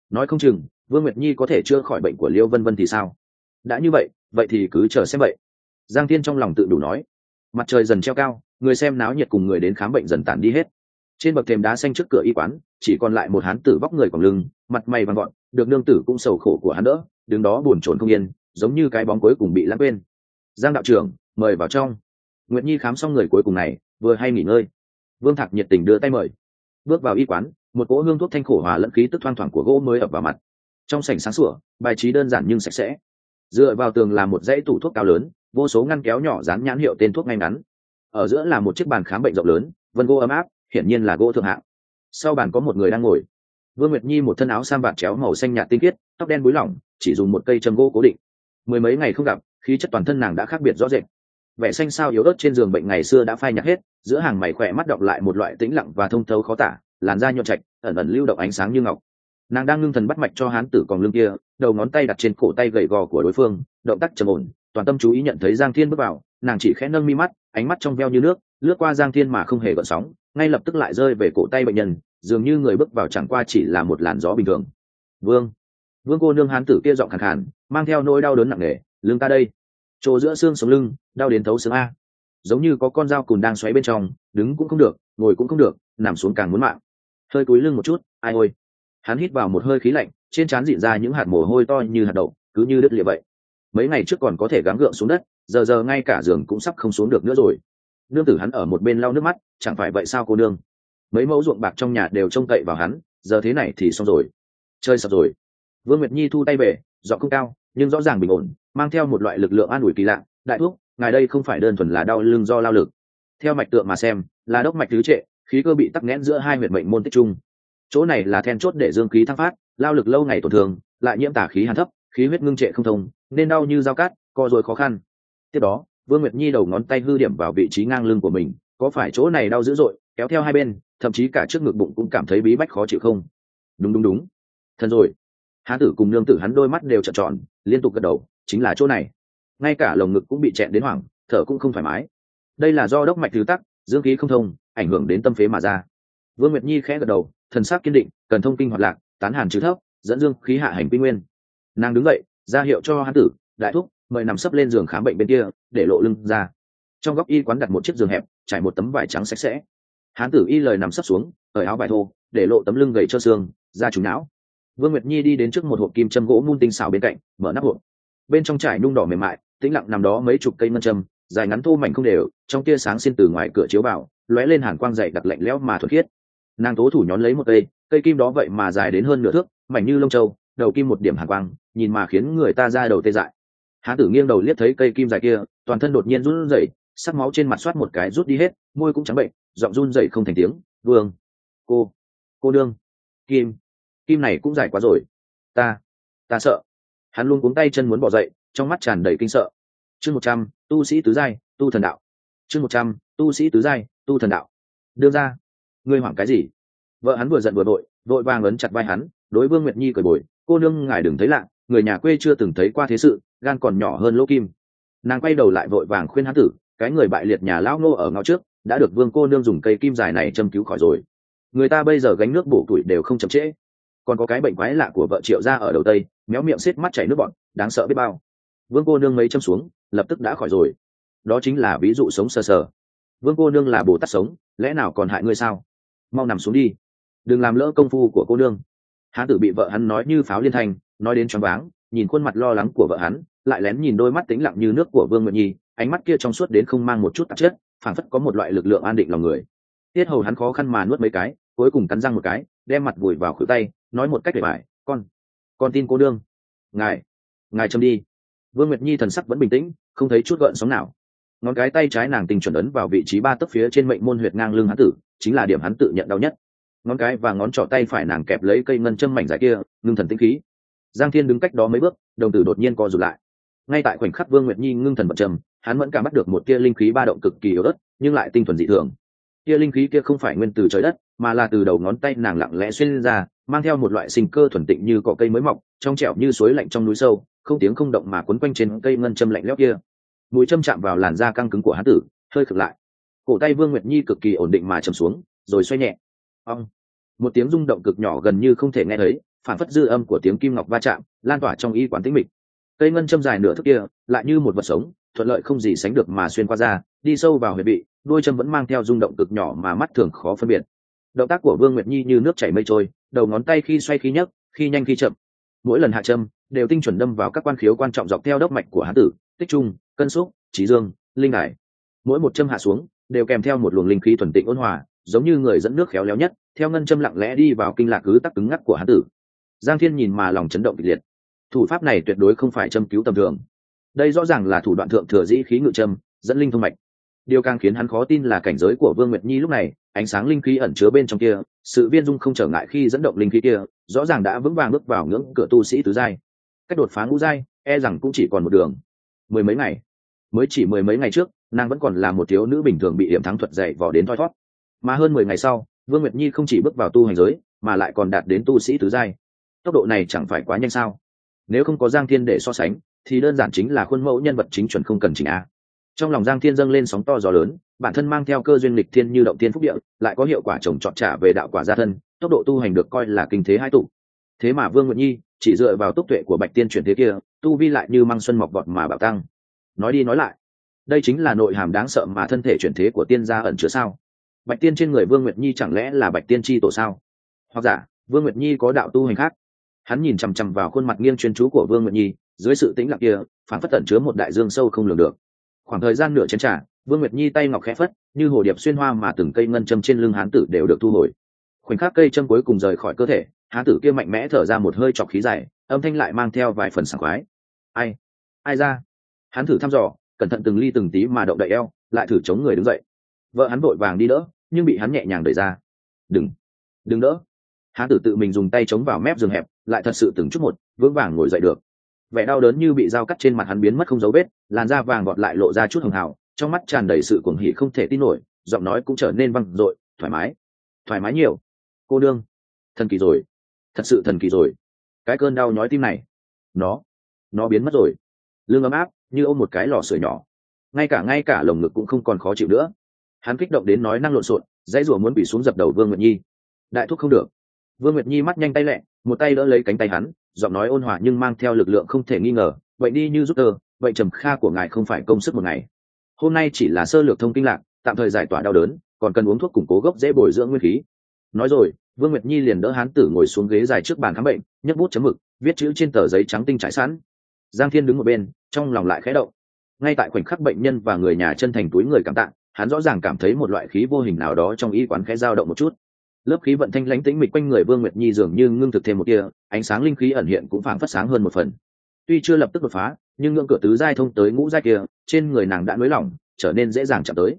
nói không chừng Vương Nguyệt Nhi có thể chữa khỏi bệnh của Liêu Vân Vân thì sao? Đã như vậy, vậy thì cứ chờ xem vậy. Giang Thiên trong lòng tự đủ nói. Mặt trời dần treo cao, người xem náo nhiệt cùng người đến khám bệnh dần tản đi hết. Trên bậc thềm đá xanh trước cửa y quán, chỉ còn lại một hán tử vóc người quẳng lưng, mặt mày vàng gọn, được nương tử cũng sầu khổ của hắn đỡ, đứng đó buồn chồn không yên, giống như cái bóng cuối cùng bị lãng quên. Giang đạo trưởng, mời vào trong. Nguyệt Nhi khám xong người cuối cùng này, vừa hay nghỉ ngơi. Vương Thạc nhiệt tình đưa tay mời. Bước vào y quán, một cỗ hương thuốc thanh khổ hòa lẫn khí tức thoang thoảng của gỗ mới ập vào mặt. Trong sảnh sáng sủa, bài trí đơn giản nhưng sạch sẽ. Dựa vào tường là một dãy tủ thuốc cao lớn, vô số ngăn kéo nhỏ dán nhãn hiệu tên thuốc ngay ngắn. Ở giữa là một chiếc bàn khám bệnh rộng lớn, vân gỗ ấm áp, hiển nhiên là gỗ thượng hạng. Sau bàn có một người đang ngồi. Vương Nguyệt Nhi một thân áo sam bạc chéo màu xanh nhạt tinh khiết, tóc đen búi lỏng, chỉ dùng một cây châm gỗ cố định. Mười mấy ngày không gặp, khí chất toàn thân nàng đã khác biệt rõ rệt. Vẻ xanh xao yếu ớt trên giường bệnh ngày xưa đã phai nhạt hết, giữa hàng mày khỏe mắt đọng lại một loại tĩnh lặng và thông thấu khó tả, làn da nhuận trạch, ẩn ẩn lưu động ánh sáng như ngọc. Nàng đang ngưng thần bắt mạch cho hán tử còn lưng kia, đầu ngón tay đặt trên cổ tay gầy gò của đối phương, động tác trầm ổn, toàn tâm chú ý nhận thấy Giang Thiên bước vào, nàng chỉ khẽ nâng mi mắt, ánh mắt trong veo như nước, lướt qua Giang Thiên mà không hề gợn sóng, ngay lập tức lại rơi về cổ tay bệnh nhân, dường như người bước vào chẳng qua chỉ là một làn gió bình thường. Vương cô nương hán tử kia giọng khàn khàn, mang theo nỗi đau đớn nặng nề, lưng ta đây, chỗ giữa xương sống lưng, đau đến thấu xương a, giống như có con dao cùn đang xoáy bên trong, đứng cũng không được, ngồi cũng không được, nằm xuống càng muốn mạng. Hơi cúi lưng một chút, ai ôi. Hắn hít vào một hơi khí lạnh, trên trán rịn ra những hạt mồ hôi to như hạt đậu, cứ như đứt lìa vậy. Mấy ngày trước còn có thể gắng gượng xuống đất, giờ ngay cả giường cũng sắp không xuống được nữa rồi. Nương tử hắn ở một bên lau nước mắt, chẳng phải vậy sao cô nương? Mấy mẫu ruộng bạc trong nhà đều trông cậy vào hắn, giờ thế này thì xong rồi. Chơi sập rồi. Vương Nguyệt Nhi thu tay về, giọng không cao, nhưng rõ ràng bình ổn, mang theo một loại lực lượng an ủi kỳ lạ. Đại thuốc, ngài đây không phải đơn thuần là đau lưng do lao lực. Theo mạch tượng mà xem, là đốc mạch tứ trệ, khí cơ bị tắc nghẽn giữa hai huyệt mệnh môn tích trung. Chỗ này là then chốt để dương khí thăng phát, lao lực lâu ngày tổn thương, lại nhiễm tà khí hàn thấp, khí huyết ngưng trệ không thông, nên đau như dao cát, co rồi khó khăn. Tiếp đó, Vương Nguyệt Nhi đầu ngón tay hư điểm vào vị trí ngang lưng của mình, có phải chỗ này đau dữ dội, kéo theo hai bên, thậm chí cả trước ngực bụng cũng cảm thấy bí bách khó chịu không? Đúng. Thần rồi. Hán tử cùng nương tử hắn đôi mắt đều trợn tròn, liên tục gật đầu, chính là chỗ này. Ngay cả lồng ngực cũng bị chẹn đến hoảng, thở cũng không thoải mái. Đây là do đốc mạch thứ tắc, dương khí không thông, ảnh hưởng đến tâm phế mà ra. Vương Nguyệt Nhi khẽ gật đầu, thần sắc kiên định, cần thông kinh hoạt lạc, tán hàn trừ thấp, dẫn dương khí hạ hành quy nguyên. Nàng đứng dậy, ra hiệu cho hán tử, đại thúc, mời nằm sấp lên giường khám bệnh bên kia, để lộ lưng ra. Trong góc y quán đặt một chiếc giường hẹp, trải một tấm vải trắng sạch sẽ. Hán tử y lời nằm sấp xuống, cởi áo vải thô, để lộ tấm lưng gầy trơ xương, da trùng não. Vương Nguyệt Nhi đi đến trước một hộp kim châm gỗ mun tinh xảo bên cạnh, mở nắp hộp. Bên trong trải nhung đỏ mềm mại, tĩnh lặng nằm đó mấy chục cây ngân châm, dài ngắn thô mảnh không đều, trong tia sáng xin từ ngoài cửa chiếu vào, lóe lên hàn quang dày đặc lạnh lẽo mà thuần khiết. Nàng tố thủ nhón lấy một cây kim đó vậy mà dài đến hơn nửa thước, mảnh như lông châu, đầu kim một điểm hàn quang, nhìn mà khiến người ta ra đầu tê dại. Hán tử nghiêng đầu liếc thấy cây kim dài kia, toàn thân đột nhiên run rẩy, sắc máu trên mặt xoát một cái rút đi hết, môi cũng trắng bệnh, giọng run rẩy không thành tiếng. Vương, cô đương, kim này cũng dài quá rồi, ta sợ. Hắn luôn cuống tay chân muốn bỏ dậy, trong mắt tràn đầy kinh sợ. Chương 100, tu sĩ tứ giai, tu thần đạo. Chương 100, tu sĩ tứ giai, tu thần đạo. Đương ra, ngươi hoảng cái gì? Vợ hắn vừa giận vừa vội vàng ấn chặt vai hắn, đối Vương Nguyệt Nhi cười bồi, cô nương ngài đừng thấy lạ, người nhà quê chưa từng thấy qua thế sự, gan còn nhỏ hơn lỗ kim. Nàng quay đầu lại vội vàng khuyên hắn tử, cái người bại liệt nhà lão ngô ở ngõ trước đã được Vương cô nương dùng cây kim dài này châm cứu khỏi rồi, người ta bây giờ gánh nước bổ tuổi đều không chậm trễ. Còn có cái bệnh quái lạ của vợ Triệu gia ở đầu tây, méo miệng xiết mắt chảy nước bọt, đáng sợ biết bao. Vương cô nương mấy châm xuống, lập tức đã khỏi rồi. Đó chính là ví dụ sống sờ sờ. Vương cô nương là Bồ Tát sống, lẽ nào còn hại ngươi sao? Mau nằm xuống đi, đừng làm lỡ công phu của cô nương. Hán tử bị vợ hắn nói như pháo liên thanh, nói đến choáng váng, nhìn khuôn mặt lo lắng của vợ hắn, lại lén nhìn đôi mắt tĩnh lặng như nước của Vương Nguyệt Nhi, ánh mắt kia trong suốt đến không mang một chút tạp chất, phảng phất có một loại lực lượng an định lòng người. Tiết hầu hắn khó khăn mà nuốt mấy cái, cuối cùng cắn răng một cái, đem mặt vùi vào khuỷu tay, nói một cách để bài, con tin cô nương, ngài châm đi. Vương Nguyệt Nhi thần sắc vẫn bình tĩnh, không thấy chút gợn sóng nào. Ngón cái tay trái nàng tình chuẩn ấn vào vị trí 3 tấc phía trên mệnh môn huyệt ngang lưng hắn tử, chính là điểm hắn tự nhận đau nhất. Ngón cái và ngón trỏ tay phải nàng kẹp lấy cây ngân châm mảnh dài kia, ngưng thần tĩnh khí. Giang Thiên đứng cách đó mấy bước, đồng tử đột nhiên co rụt lại. Ngay tại khoảnh khắc Vương Nguyệt Nhi ngưng thần bật trầm, hắn vẫn cảm bắt được một tia linh khí ba động cực kỳ yếu ớt, nhưng lại tinh thuần dị thường. Tia linh khí kia không phải nguyên từ trời đất, mà là từ đầu ngón tay nàng lặng lẽ xuyên ra, mang theo một loại sinh cơ thuần tịnh như cỏ cây mới mọc, trong trẻo như suối lạnh trong núi sâu, không tiếng không động mà quấn quanh trên cây ngân châm lạnh lẽo kia. Mũi châm chạm vào làn da căng cứng của hắn tử, hơi khựng lại. Cổ tay Vương Nguyệt Nhi cực kỳ ổn định mà trầm xuống, rồi xoay nhẹ. Ong, một tiếng rung động cực nhỏ gần như không thể nghe thấy, phản phất dư âm của tiếng kim ngọc va chạm lan tỏa trong y quán tĩnh mịch. Cây ngân châm dài nửa thước kia lại như một vật sống, thuận lợi không gì sánh được mà xuyên qua da, đi sâu vào huyệt vị, đuôi châm vẫn mang theo rung động cực nhỏ mà mắt thường khó phân biệt. Động tác của Vương Nguyệt Nhi như nước chảy mây trôi, đầu ngón tay khi xoay khi nhấc, khi nhanh khi chậm, mỗi lần hạ châm đều tinh chuẩn đâm vào các quan khiếu quan trọng dọc theo đốc mạch của hán tử, tích trung, cân xúc, trí dương, linh hải. Mỗi một châm hạ xuống đều kèm theo một luồng linh khí thuần tịnh ôn hòa, giống như người dẫn nước khéo léo nhất, theo ngân châm lặng lẽ đi vào kinh lạc cứ tắc cứng ngắc của hán tử. Giang Thiên nhìn mà lòng chấn động kịch liệt. Thủ pháp này tuyệt đối không phải châm cứu tầm thường, đây rõ ràng là thủ đoạn thượng thừa dĩ khí ngự châm, dẫn linh thông mạch. Điều càng khiến hắn khó tin là cảnh giới của Vương Nguyệt Nhi lúc này, ánh sáng linh khí ẩn chứa bên trong kia, sự viên dung không trở ngại khi dẫn động linh khí kia, rõ ràng đã vững vàng bước vào ngưỡng cửa tu sĩ tứ giai. Cách đột phá ngũ giai, e rằng cũng chỉ còn một đường. Mười mấy ngày trước, nàng vẫn còn là một thiếu nữ bình thường bị hiểm thắng thuật dạy vò đến thoi thoát. Mà hơn 10 ngày sau, Vương Nguyệt Nhi không chỉ bước vào tu hành giới, mà lại còn đạt đến tu sĩ tứ giai. Tốc độ này chẳng phải quá nhanh sao? Nếu không có Giang Thiên để so sánh, thì đơn giản chính là khuôn mẫu nhân vật chính chuẩn không cần chỉnh a. Trong lòng Giang Thiên dâng lên sóng to gió lớn, bản thân mang theo cơ duyên lịch thiên như động tiên phúc địa, lại có hiệu quả trồng trọt trả về đạo quả gia thân, tốc độ tu hành được coi là kinh thế hai tụ. Thế mà Vương Nguyệt Nhi chỉ dựa vào tốc tuệ của Bạch Tiên chuyển thế kia, tu vi lại như măng xuân mọc vọt mà bạo tăng. Nói đi nói lại, đây chính là nội hàm đáng sợ mà thân thể chuyển thế của tiên gia ẩn chứa sao? Bạch Tiên trên người Vương Nguyệt Nhi chẳng lẽ là Bạch Tiên chi tổ sao? Hoặc giả, Vương Nguyệt Nhi có đạo tu hành khác? Hắn nhìn chằm chằm vào khuôn mặt nghiêng chuyên chú của Vương Nguyệt Nhi, dưới sự tĩnh lặng kia, phản phất ẩn chứa một đại dương sâu không lường được. Khoảng thời gian nửa chén trà, Vương Nguyệt Nhi tay ngọc khẽ phất, như hồ điệp xuyên hoa mà từng cây ngân châm trên lưng hán tử đều được thu hồi. Khoảnh khắc cây châm cuối cùng rời khỏi cơ thể, hán tử kia mạnh mẽ thở ra một hơi trọc khí dài, âm thanh lại mang theo vài phần sảng khoái. Ai ra? Hắn thử thăm dò, cẩn thận từng ly từng tí mà động đậy eo, lại thử chống người đứng dậy. Vợ hắn vội vàng đi đỡ, nhưng bị hắn nhẹ nhàng đẩy ra. Đừng đỡ. Hán tử tự mình dùng tay chống vào mép giường hẹp, lại thật sự từng chút một vững vàng ngồi dậy được. Vẻ đau đớn như bị dao cắt trên mặt hắn biến mất không dấu vết, làn da vàng gọt lại lộ ra chút hường hào, trong mắt tràn đầy sự cuồng hỉ không thể tin nổi, giọng nói cũng trở nên vang dội, thoải mái nhiều. Cô đương, thần kỳ rồi, thật sự thần kỳ rồi. Cái cơn đau nhói tim này, nó biến mất rồi. Lưng ấm áp như ôm một cái lò sưởi nhỏ, ngay cả lồng ngực cũng không còn khó chịu nữa. Hắn kích động đến nói năng lộn xộn, dãy rủa muốn bị xuống dập đầu Vương Nguyệt Nhi. Đại thúc không được. Vương Nguyệt Nhi mắt nhanh tay lẹ, một tay đỡ lấy cánh tay hắn, giọng nói ôn hòa nhưng mang theo lực lượng không thể nghi ngờ. Vậy đi như giúp tơ, vậy trầm kha của ngài không phải công sức một ngày. Hôm nay chỉ là sơ lược thông kinh lạc, tạm thời giải tỏa đau đớn, còn cần uống thuốc củng cố gốc dễ bồi dưỡng nguyên khí. Nói rồi, Vương Nguyệt Nhi liền đỡ hán tử ngồi xuống ghế dài trước bàn khám bệnh, nhấc bút chấm mực, viết chữ trên tờ giấy trắng tinh trải sẵn. Giang Thiên đứng một bên, trong lòng lại khẽ động. Ngay tại khoảnh khắc bệnh nhân và người nhà chân thành túi người cảm tạ, hắn rõ ràng cảm thấy một loại khí vô hình nào đó trong y quán khẽ dao động một chút. Lớp khí vận thanh lãnh tĩnh mịch quanh người Vương Nguyệt Nhi dường như ngưng thực thêm một tia, ánh sáng linh khí ẩn hiện cũng phảng phất sáng hơn một phần. Tuy chưa lập tức đột phá, nhưng ngưỡng cửa tứ giai thông tới ngũ giai kia, trên người nàng đã nới lỏng, trở nên dễ dàng chạm tới.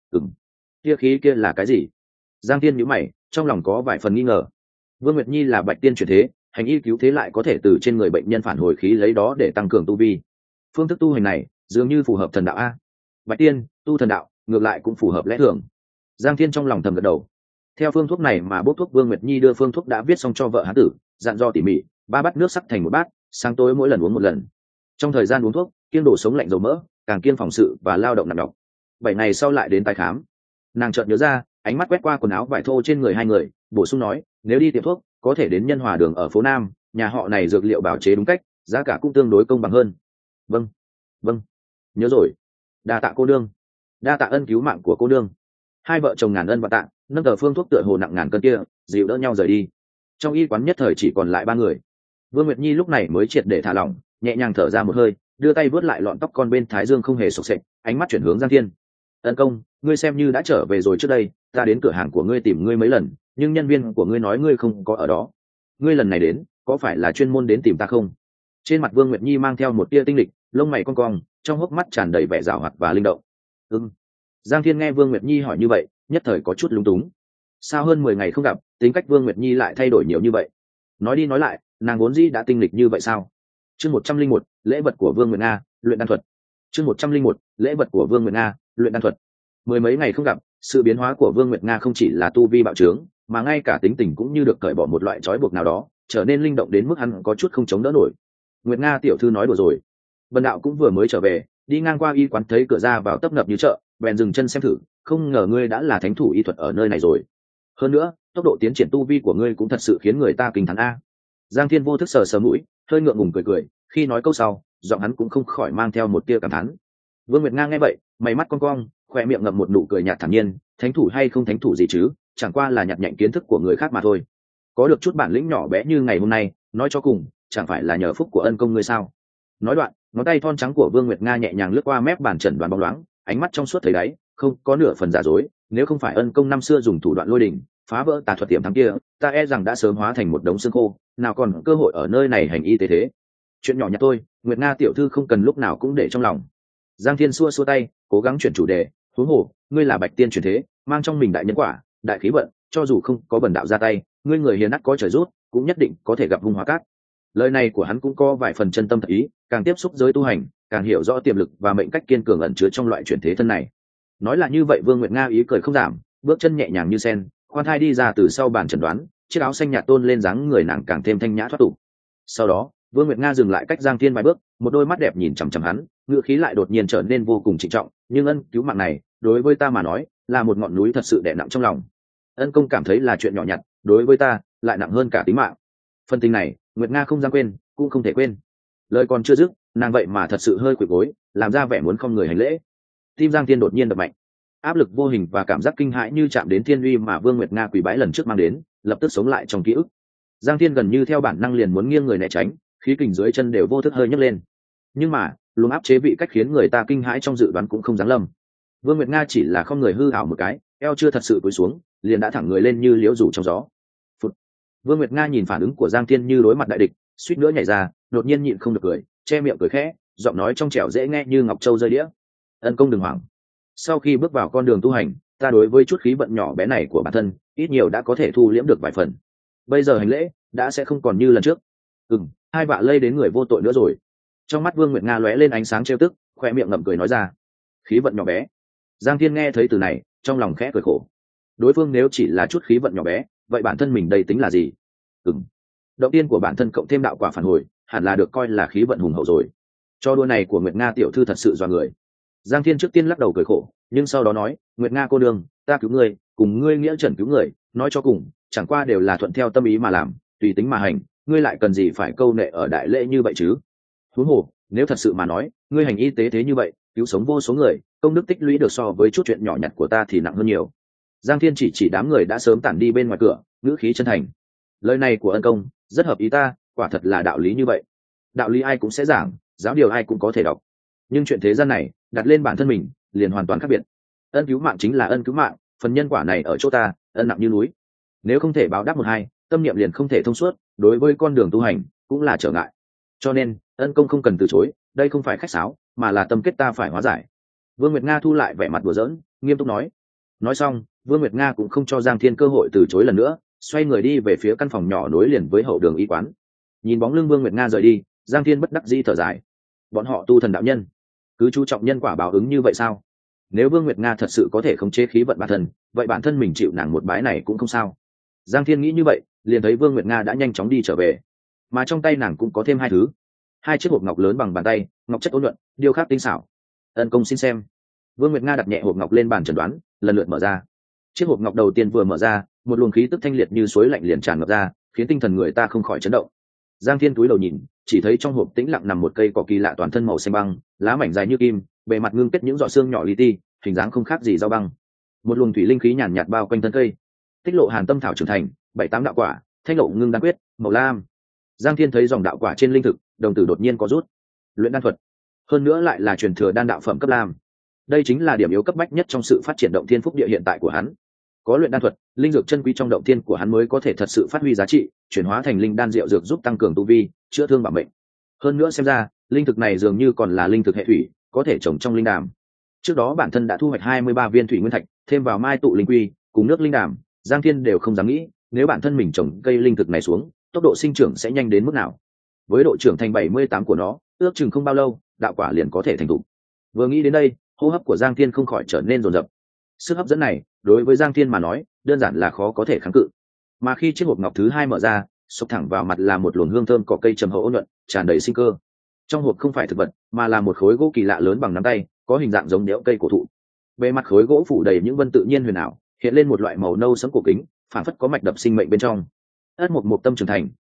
Kia khí kia là cái gì? Giang Thiên nhíu mày, trong lòng có vài phần nghi ngờ. Vương Nguyệt Nhi là Bạch Tiên chuyển thế, hành y cứu thế lại có thể từ trên người bệnh nhân phản hồi khí lấy đó để tăng cường tu vi. Phương thức tu hành này dường như phù hợp thần đạo a. Bạch Tiên tu thần đạo, ngược lại cũng phù hợp lẽ thường. Giang Thiên trong lòng thầm gật đầu. Theo phương thuốc này mà bốc thuốc, Vương Nguyệt Nhi đưa phương thuốc đã viết xong cho vợ hán tử, dặn dò tỉ mỉ, 3 bát nước sắc thành một bát, sáng tối mỗi lần uống một lần. Trong thời gian uống thuốc, kiêng đồ sống lạnh dầu mỡ, càng kiêng phòng sự và lao động nặng nhọc. 7 ngày sau lại đến tái khám. Nàng chợt nhớ ra, ánh mắt quét qua quần áo vải thô trên người hai người, bổ sung nói, nếu đi tiệm thuốc, có thể đến Nhân Hòa đường ở phố Nam, nhà họ này dược liệu bảo chế đúng cách, giá cả cũng tương đối công bằng hơn. Vâng, nhớ rồi. Đa tạ cô nương, đa tạ ân cứu mạng của cô nương. Hai vợ chồng ngàn ân và tạ, nâng tờ phương thuốc tựa hồ nặng ngàn cân kia, dìu đỡ nhau rời đi. Trong y quán nhất thời chỉ còn lại 3 người. Vương Nguyệt Nhi lúc này mới triệt để thả lỏng, nhẹ nhàng thở ra một hơi, đưa tay vớt lại lọn tóc con bên thái dương không hề sộc sệch, ánh mắt chuyển hướng Giang Thiên. Ân công, ngươi xem như đã trở về rồi. Trước đây ta đến cửa hàng của ngươi tìm ngươi mấy lần, nhưng nhân viên của ngươi nói ngươi không có ở đó. Ngươi lần này đến, có phải là chuyên môn đến tìm ta không? Trên mặt Vương Nguyệt Nhi mang theo một tia tinh lịch, lông mày cong cong, trong hốc mắt tràn đầy vẻ giảo hoạt và linh động. Giang Thiên nghe Vương Nguyệt Nhi hỏi như vậy, nhất thời có chút lúng túng. Sao hơn 10 ngày không gặp, tính cách Vương Nguyệt Nhi lại thay đổi nhiều như vậy? Nói đi nói lại, nàng vốn dĩ đã tinh lịch như vậy sao? Chương 101, lễ vật của Vương Nguyệt Nga, luyện đan thuật. Chương 101, lễ vật của Vương Nguyệt Nga, luyện đan thuật. 10 mấy ngày không gặp, sự biến hóa của Vương Nguyệt Nga không chỉ là tu vi bạo trướng, mà ngay cả tính tình cũng như được cởi bỏ một loại trói buộc nào đó, trở nên linh động đến mức hắn có chút không chống đỡ nổi. Nguyệt Nga tiểu thư nói đùa rồi. Bần đạo cũng vừa mới trở về, đi ngang qua y quán thấy cửa ra vào tấp nập như chợ, bèn dừng chân xem thử, không ngờ ngươi đã là thánh thủ y thuật ở nơi này rồi. Hơn nữa, tốc độ tiến triển tu vi của ngươi cũng thật sự khiến người ta kinh thán a. Giang Thiên vô thức sờ sờ mũi, hơi ngượng ngùng cười cười, khi nói câu sau giọng hắn cũng không khỏi mang theo một tia cảm thán. Vương Nguyệt Nga nghe vậy mày mắt cong cong, khoe miệng ngậm một nụ cười nhạt thản nhiên, thánh thủ hay không thánh thủ gì chứ, chẳng qua là nhặt nhạnh kiến thức của người khác mà thôi. Có được chút bản lĩnh nhỏ bé như ngày hôm nay, nói cho cùng chẳng phải là nhờ phúc của ân công ngươi sao? Nói đoạn, ngón tay thon trắng của Vương Nguyệt Nga nhẹ nhàng lướt qua mép bàn trần đoán bóng loáng, ánh mắt trong suốt thấy đáy, không có nửa phần giả dối. Nếu không phải ân công năm xưa dùng thủ đoạn lôi đình phá vỡ tà thuật tiềm thắng kia, ta e rằng đã sớm hóa thành một đống xương khô, nào còn cơ hội ở nơi này hành y tế thế. Chuyện nhỏ nhặt tôi, Nguyệt Nga tiểu thư không cần lúc nào cũng để trong lòng. Giang Thiên xua xua tay, cố gắng chuyển chủ đề. Huống hồ, ngươi là bạch tiên truyền thế, mang trong mình đại nhân quả, đại khí vận, cho dù không có bần đạo ra tay, ngươi người hiền nát có trời rút, cũng nhất định có thể gặp hung hóa cát. Lời này của hắn cũng có vài phần chân tâm thật ý, càng tiếp xúc giới tu hành, càng hiểu rõ tiềm lực và mệnh cách kiên cường ẩn chứa trong loại chuyển thế thân này. Nói là như vậy, Vương Nguyệt Nga ý cười không giảm, bước chân nhẹ nhàng như sen, khoan thai đi ra từ sau bàn chẩn đoán, chiếc áo xanh nhạt tôn lên dáng người nàng càng thêm thanh nhã thoát tục. Sau đó, Vương Nguyệt Nga dừng lại cách Giang Thiên vài bước, một đôi mắt đẹp nhìn chằm chằm hắn, ngữ khí lại đột nhiên trở nên vô cùng trịnh trọng. Nhưng ân cứu mạng này, đối với ta mà nói, là một ngọn núi thật sự đè nặng trong lòng. Ân công cảm thấy là chuyện nhỏ nhặt, đối với ta lại nặng hơn cả tính mạng. Phần tình này, Nguyệt Nga không dám quên, cũng không thể quên. Lời còn chưa dứt, nàng vậy mà thật sự hơi quỳ gối, làm ra vẻ muốn không người hành lễ. Tim Giang Thiên đột nhiên đập mạnh, áp lực vô hình và cảm giác kinh hãi như chạm đến thiên uy mà Vương Nguyệt Nga quỳ bái lần trước mang đến, lập tức sống lại trong ký ức. Giang Thiên gần như theo bản năng liền muốn nghiêng người né tránh, khí kình dưới chân đều vô thức hơi nhấc lên. Nhưng mà, luồng áp chế vị cách khiến người ta kinh hãi trong dự đoán cũng không giáng lâm. Vương Nguyệt Nga chỉ là không người hư ảo một cái, eo chưa thật sự cúi xuống, liền đã thẳng người lên như liễu rủ trong gió. Phụt. Vương Nguyệt Nga nhìn phản ứng của Giang Thiên như đối mặt đại địch, suýt nữa nhảy ra, đột nhiên nhịn không được cười, che miệng cười khẽ, giọng nói trong trẻo dễ nghe như ngọc châu rơi đĩa. Ân công đừng hoảng. Sau khi bước vào con đường tu hành, ta đối với chút khí vận nhỏ bé này của bản thân, ít nhiều đã có thể thu liễm được vài phần. Bây giờ hành lễ đã sẽ không còn như lần trước. Hai vạ lây đến người vô tội nữa rồi. Trong mắt Vương Nguyệt Nga lóe lên ánh sáng trêu tức, khoe miệng ngậm cười nói ra. Khí vận nhỏ bé. Giang Thiên nghe thấy từ này, trong lòng khẽ cười khổ. Đối phương nếu chỉ là chút khí vận nhỏ bé, vậy bản thân mình đây tính là gì? Động tiên của bản thân cộng thêm đạo quả phản hồi, hẳn là được coi là khí vận hùng hậu rồi. Cho đua này của Nguyệt Nga tiểu thư thật sự dọa người. Giang Thiên trước tiên lắc đầu cười khổ, nhưng sau đó nói, Nguyệt Nga cô nương, ta cứu ngươi, cùng ngươi nghĩa trần cứu người, nói cho cùng, chẳng qua đều là thuận theo tâm ý mà làm, tùy tính mà hành, ngươi lại cần gì phải câu nệ ở đại lễ như vậy chứ? Huống hồ, nếu thật sự mà nói, ngươi hành y tế thế như vậy, cứu sống vô số người, công đức tích lũy được so với chút chuyện nhỏ nhặt của ta thì nặng hơn nhiều. Giang Thiên chỉ đám người đã sớm tản đi bên ngoài cửa, ngữ khí chân thành. Lời này của ân công rất hợp ý ta, quả thật là đạo lý như vậy. Đạo lý ai cũng sẽ giảng, giáo điều ai cũng có thể đọc, nhưng chuyện thế gian này đặt lên bản thân mình liền hoàn toàn khác biệt. Ân cứu mạng chính là ân cứu mạng, phần nhân quả này ở chỗ ta, ân nặng như núi. Nếu không thể báo đáp một hai, tâm niệm liền không thể thông suốt, đối với con đường tu hành cũng là trở ngại. Cho nên ân công không cần từ chối, đây không phải khách sáo, mà là tâm kết ta phải hóa giải. Vương Nguyệt Nga thu lại vẻ mặt đùa giỡn, nghiêm túc nói. Nói xong, Vương Nguyệt Nga cũng không cho Giang Thiên cơ hội từ chối lần nữa, xoay người đi về phía căn phòng nhỏ nối liền với hậu đường y quán. Nhìn bóng lưng Vương Nguyệt Nga rời đi, Giang Thiên bất đắc dĩ thở dài. Bọn họ tu thần đạo nhân, cứ chú trọng nhân quả báo ứng như vậy sao? Nếu Vương Nguyệt Nga thật sự có thể khống chế khí vận bản thân, vậy bản thân mình chịu nàng một bái này cũng không sao. Giang Thiên nghĩ như vậy, liền thấy Vương Nguyệt Nga đã nhanh chóng đi trở về, mà trong tay nàng cũng có thêm hai chiếc hộp ngọc lớn bằng bàn tay, ngọc chất ôn nhuận, điêu khắc tinh xảo. Ân công xin xem. Vương Nguyệt Nga đặt nhẹ hộp ngọc lên bàn chẩn đoán, lần lượt mở ra. Chiếc hộp ngọc đầu tiên vừa mở ra, một luồng khí tức thanh liệt như suối lạnh liền tràn ngập ra, khiến tinh thần người ta không khỏi chấn động. Giang Thiên cúi đầu nhìn, chỉ thấy trong hộp tĩnh lặng nằm một cây cỏ kỳ lạ toàn thân màu xanh băng, lá mảnh dài như kim, bề mặt ngưng kết những giọt xương nhỏ li ti, hình dáng không khác gì dao băng. Một luồng thủy linh khí nhàn nhạt bao quanh thân cây. Tích lộ hàn tâm thảo trưởng thành, 7-8 đạo quả, thanh lộ ngưng đan quyết, màu lam. Giang Thiên thấy dòng đạo quả trên linh thực, đồng tử đột nhiên có rút. Luyện đan thuật, hơn nữa lại là truyền thừa đan đạo phẩm cấp lam. Đây chính là điểm yếu cấp bách nhất trong sự phát triển động thiên phúc địa hiện tại của hắn. Có luyện đan thuật, linh dược chân quý trong động thiên của hắn mới có thể thật sự phát huy giá trị, chuyển hóa thành linh đan diệu dược giúp tăng cường tu vi, chữa thương bảo mệnh. Hơn nữa xem ra, linh thực này dường như còn là linh thực hệ thủy, có thể trồng trong linh đàm. Trước đó bản thân đã thu hoạch 23 viên thủy nguyên thạch, thêm vào mai tụ linh quy, cùng nước linh đàm, Giang Thiên đều không dám nghĩ, nếu bản thân mình trồng cây linh thực này xuống, tốc độ sinh trưởng sẽ nhanh đến mức nào. Với độ trưởng thành 78 của nó, ước chừng không bao lâu, đạo quả liền có thể thành thục. Vừa nghĩ đến đây, hô hấp của Giang Thiên không khỏi trở nên dồn dập. Sức hấp dẫn này, đối với Giang Thiên mà nói, đơn giản là khó có thể kháng cự. Mà khi chiếc hộp ngọc thứ hai mở ra, xộc thẳng vào mặt là một luồng hương thơm cỏ cây trầm hậu ôn nhuận, tràn đầy sinh cơ. Trong hộp không phải thực vật, mà là một khối gỗ kỳ lạ lớn bằng nắm tay, có hình dạng giống đẽo cây cổ thụ. Bề mặt khối gỗ phủ đầy những vân tự nhiên huyền ảo, hiện lên một loại màu nâu sẫm cổ kính, phản phất có mạch đập sinh mệnh bên trong. Ất mục tâm trưởng thành,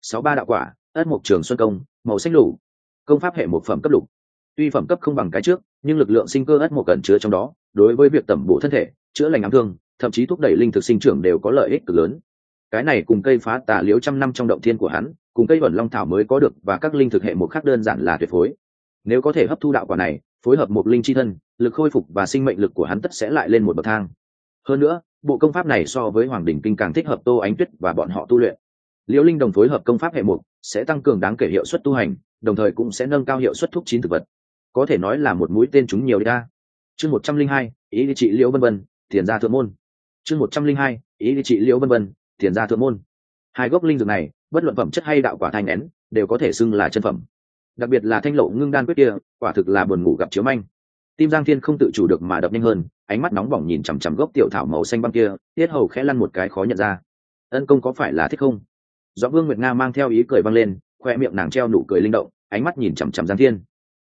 63 đạo quả, ất mộc trường xuân công, màu xanh lục, công pháp hệ một phẩm cấp lục. Tuy phẩm cấp không bằng cái trước, nhưng lực lượng sinh cơ ất mộc cẩn chứa trong đó, đối với việc tẩm bổ thân thể, chữa lành ám thương, thậm chí thúc đẩy linh thực sinh trưởng đều có lợi ích cực lớn. Cái này cùng cây phá tà liễu trăm năm trong động thiên của hắn, cùng cây vẩn long thảo mới có được và các linh thực hệ một khác đơn giản là tuyệt phối. Nếu có thể hấp thu đạo quả này, phối hợp một linh chi thân, lực khôi phục và sinh mệnh lực của hắn tất sẽ lại lên một bậc thang. Hơn nữa, bộ công pháp này so với Hoàng đỉnh kinh càng thích hợp Tô Ánh Tuyết và bọn họ tu luyện. Liễu linh đồng phối hợp công pháp hệ mục sẽ tăng cường đáng kể hiệu suất tu hành, đồng thời cũng sẽ nâng cao hiệu suất thúc chín thực vật. Có thể nói là một mũi tên trúng nhiều đa. Chương 102, ý trị Liễu vân vân, tiền gia thượng môn. Chương 102, ý trị Liễu vân vân, tiền gia thượng môn. Hai gốc linh dược này, bất luận phẩm chất hay đạo quả thanh nén, đều có thể xưng là chân phẩm. Đặc biệt là thanh lộ ngưng đan quyết kia, quả thực là buồn ngủ gặp chiếu manh. Tim Giang Thiên không tự chủ được mà đập nhanh hơn, ánh mắt nóng bỏng nhìn chằm chằm gốc tiểu thảo màu xanh băng kia, tiết hầu khẽ lăn một cái khó nhận ra. Ân công có phải là thích không? Giọng Vương Nguyệt Nga mang theo ý cười vang lên, khoe miệng nàng treo nụ cười linh động, ánh mắt nhìn chằm chằm Giang Thiên.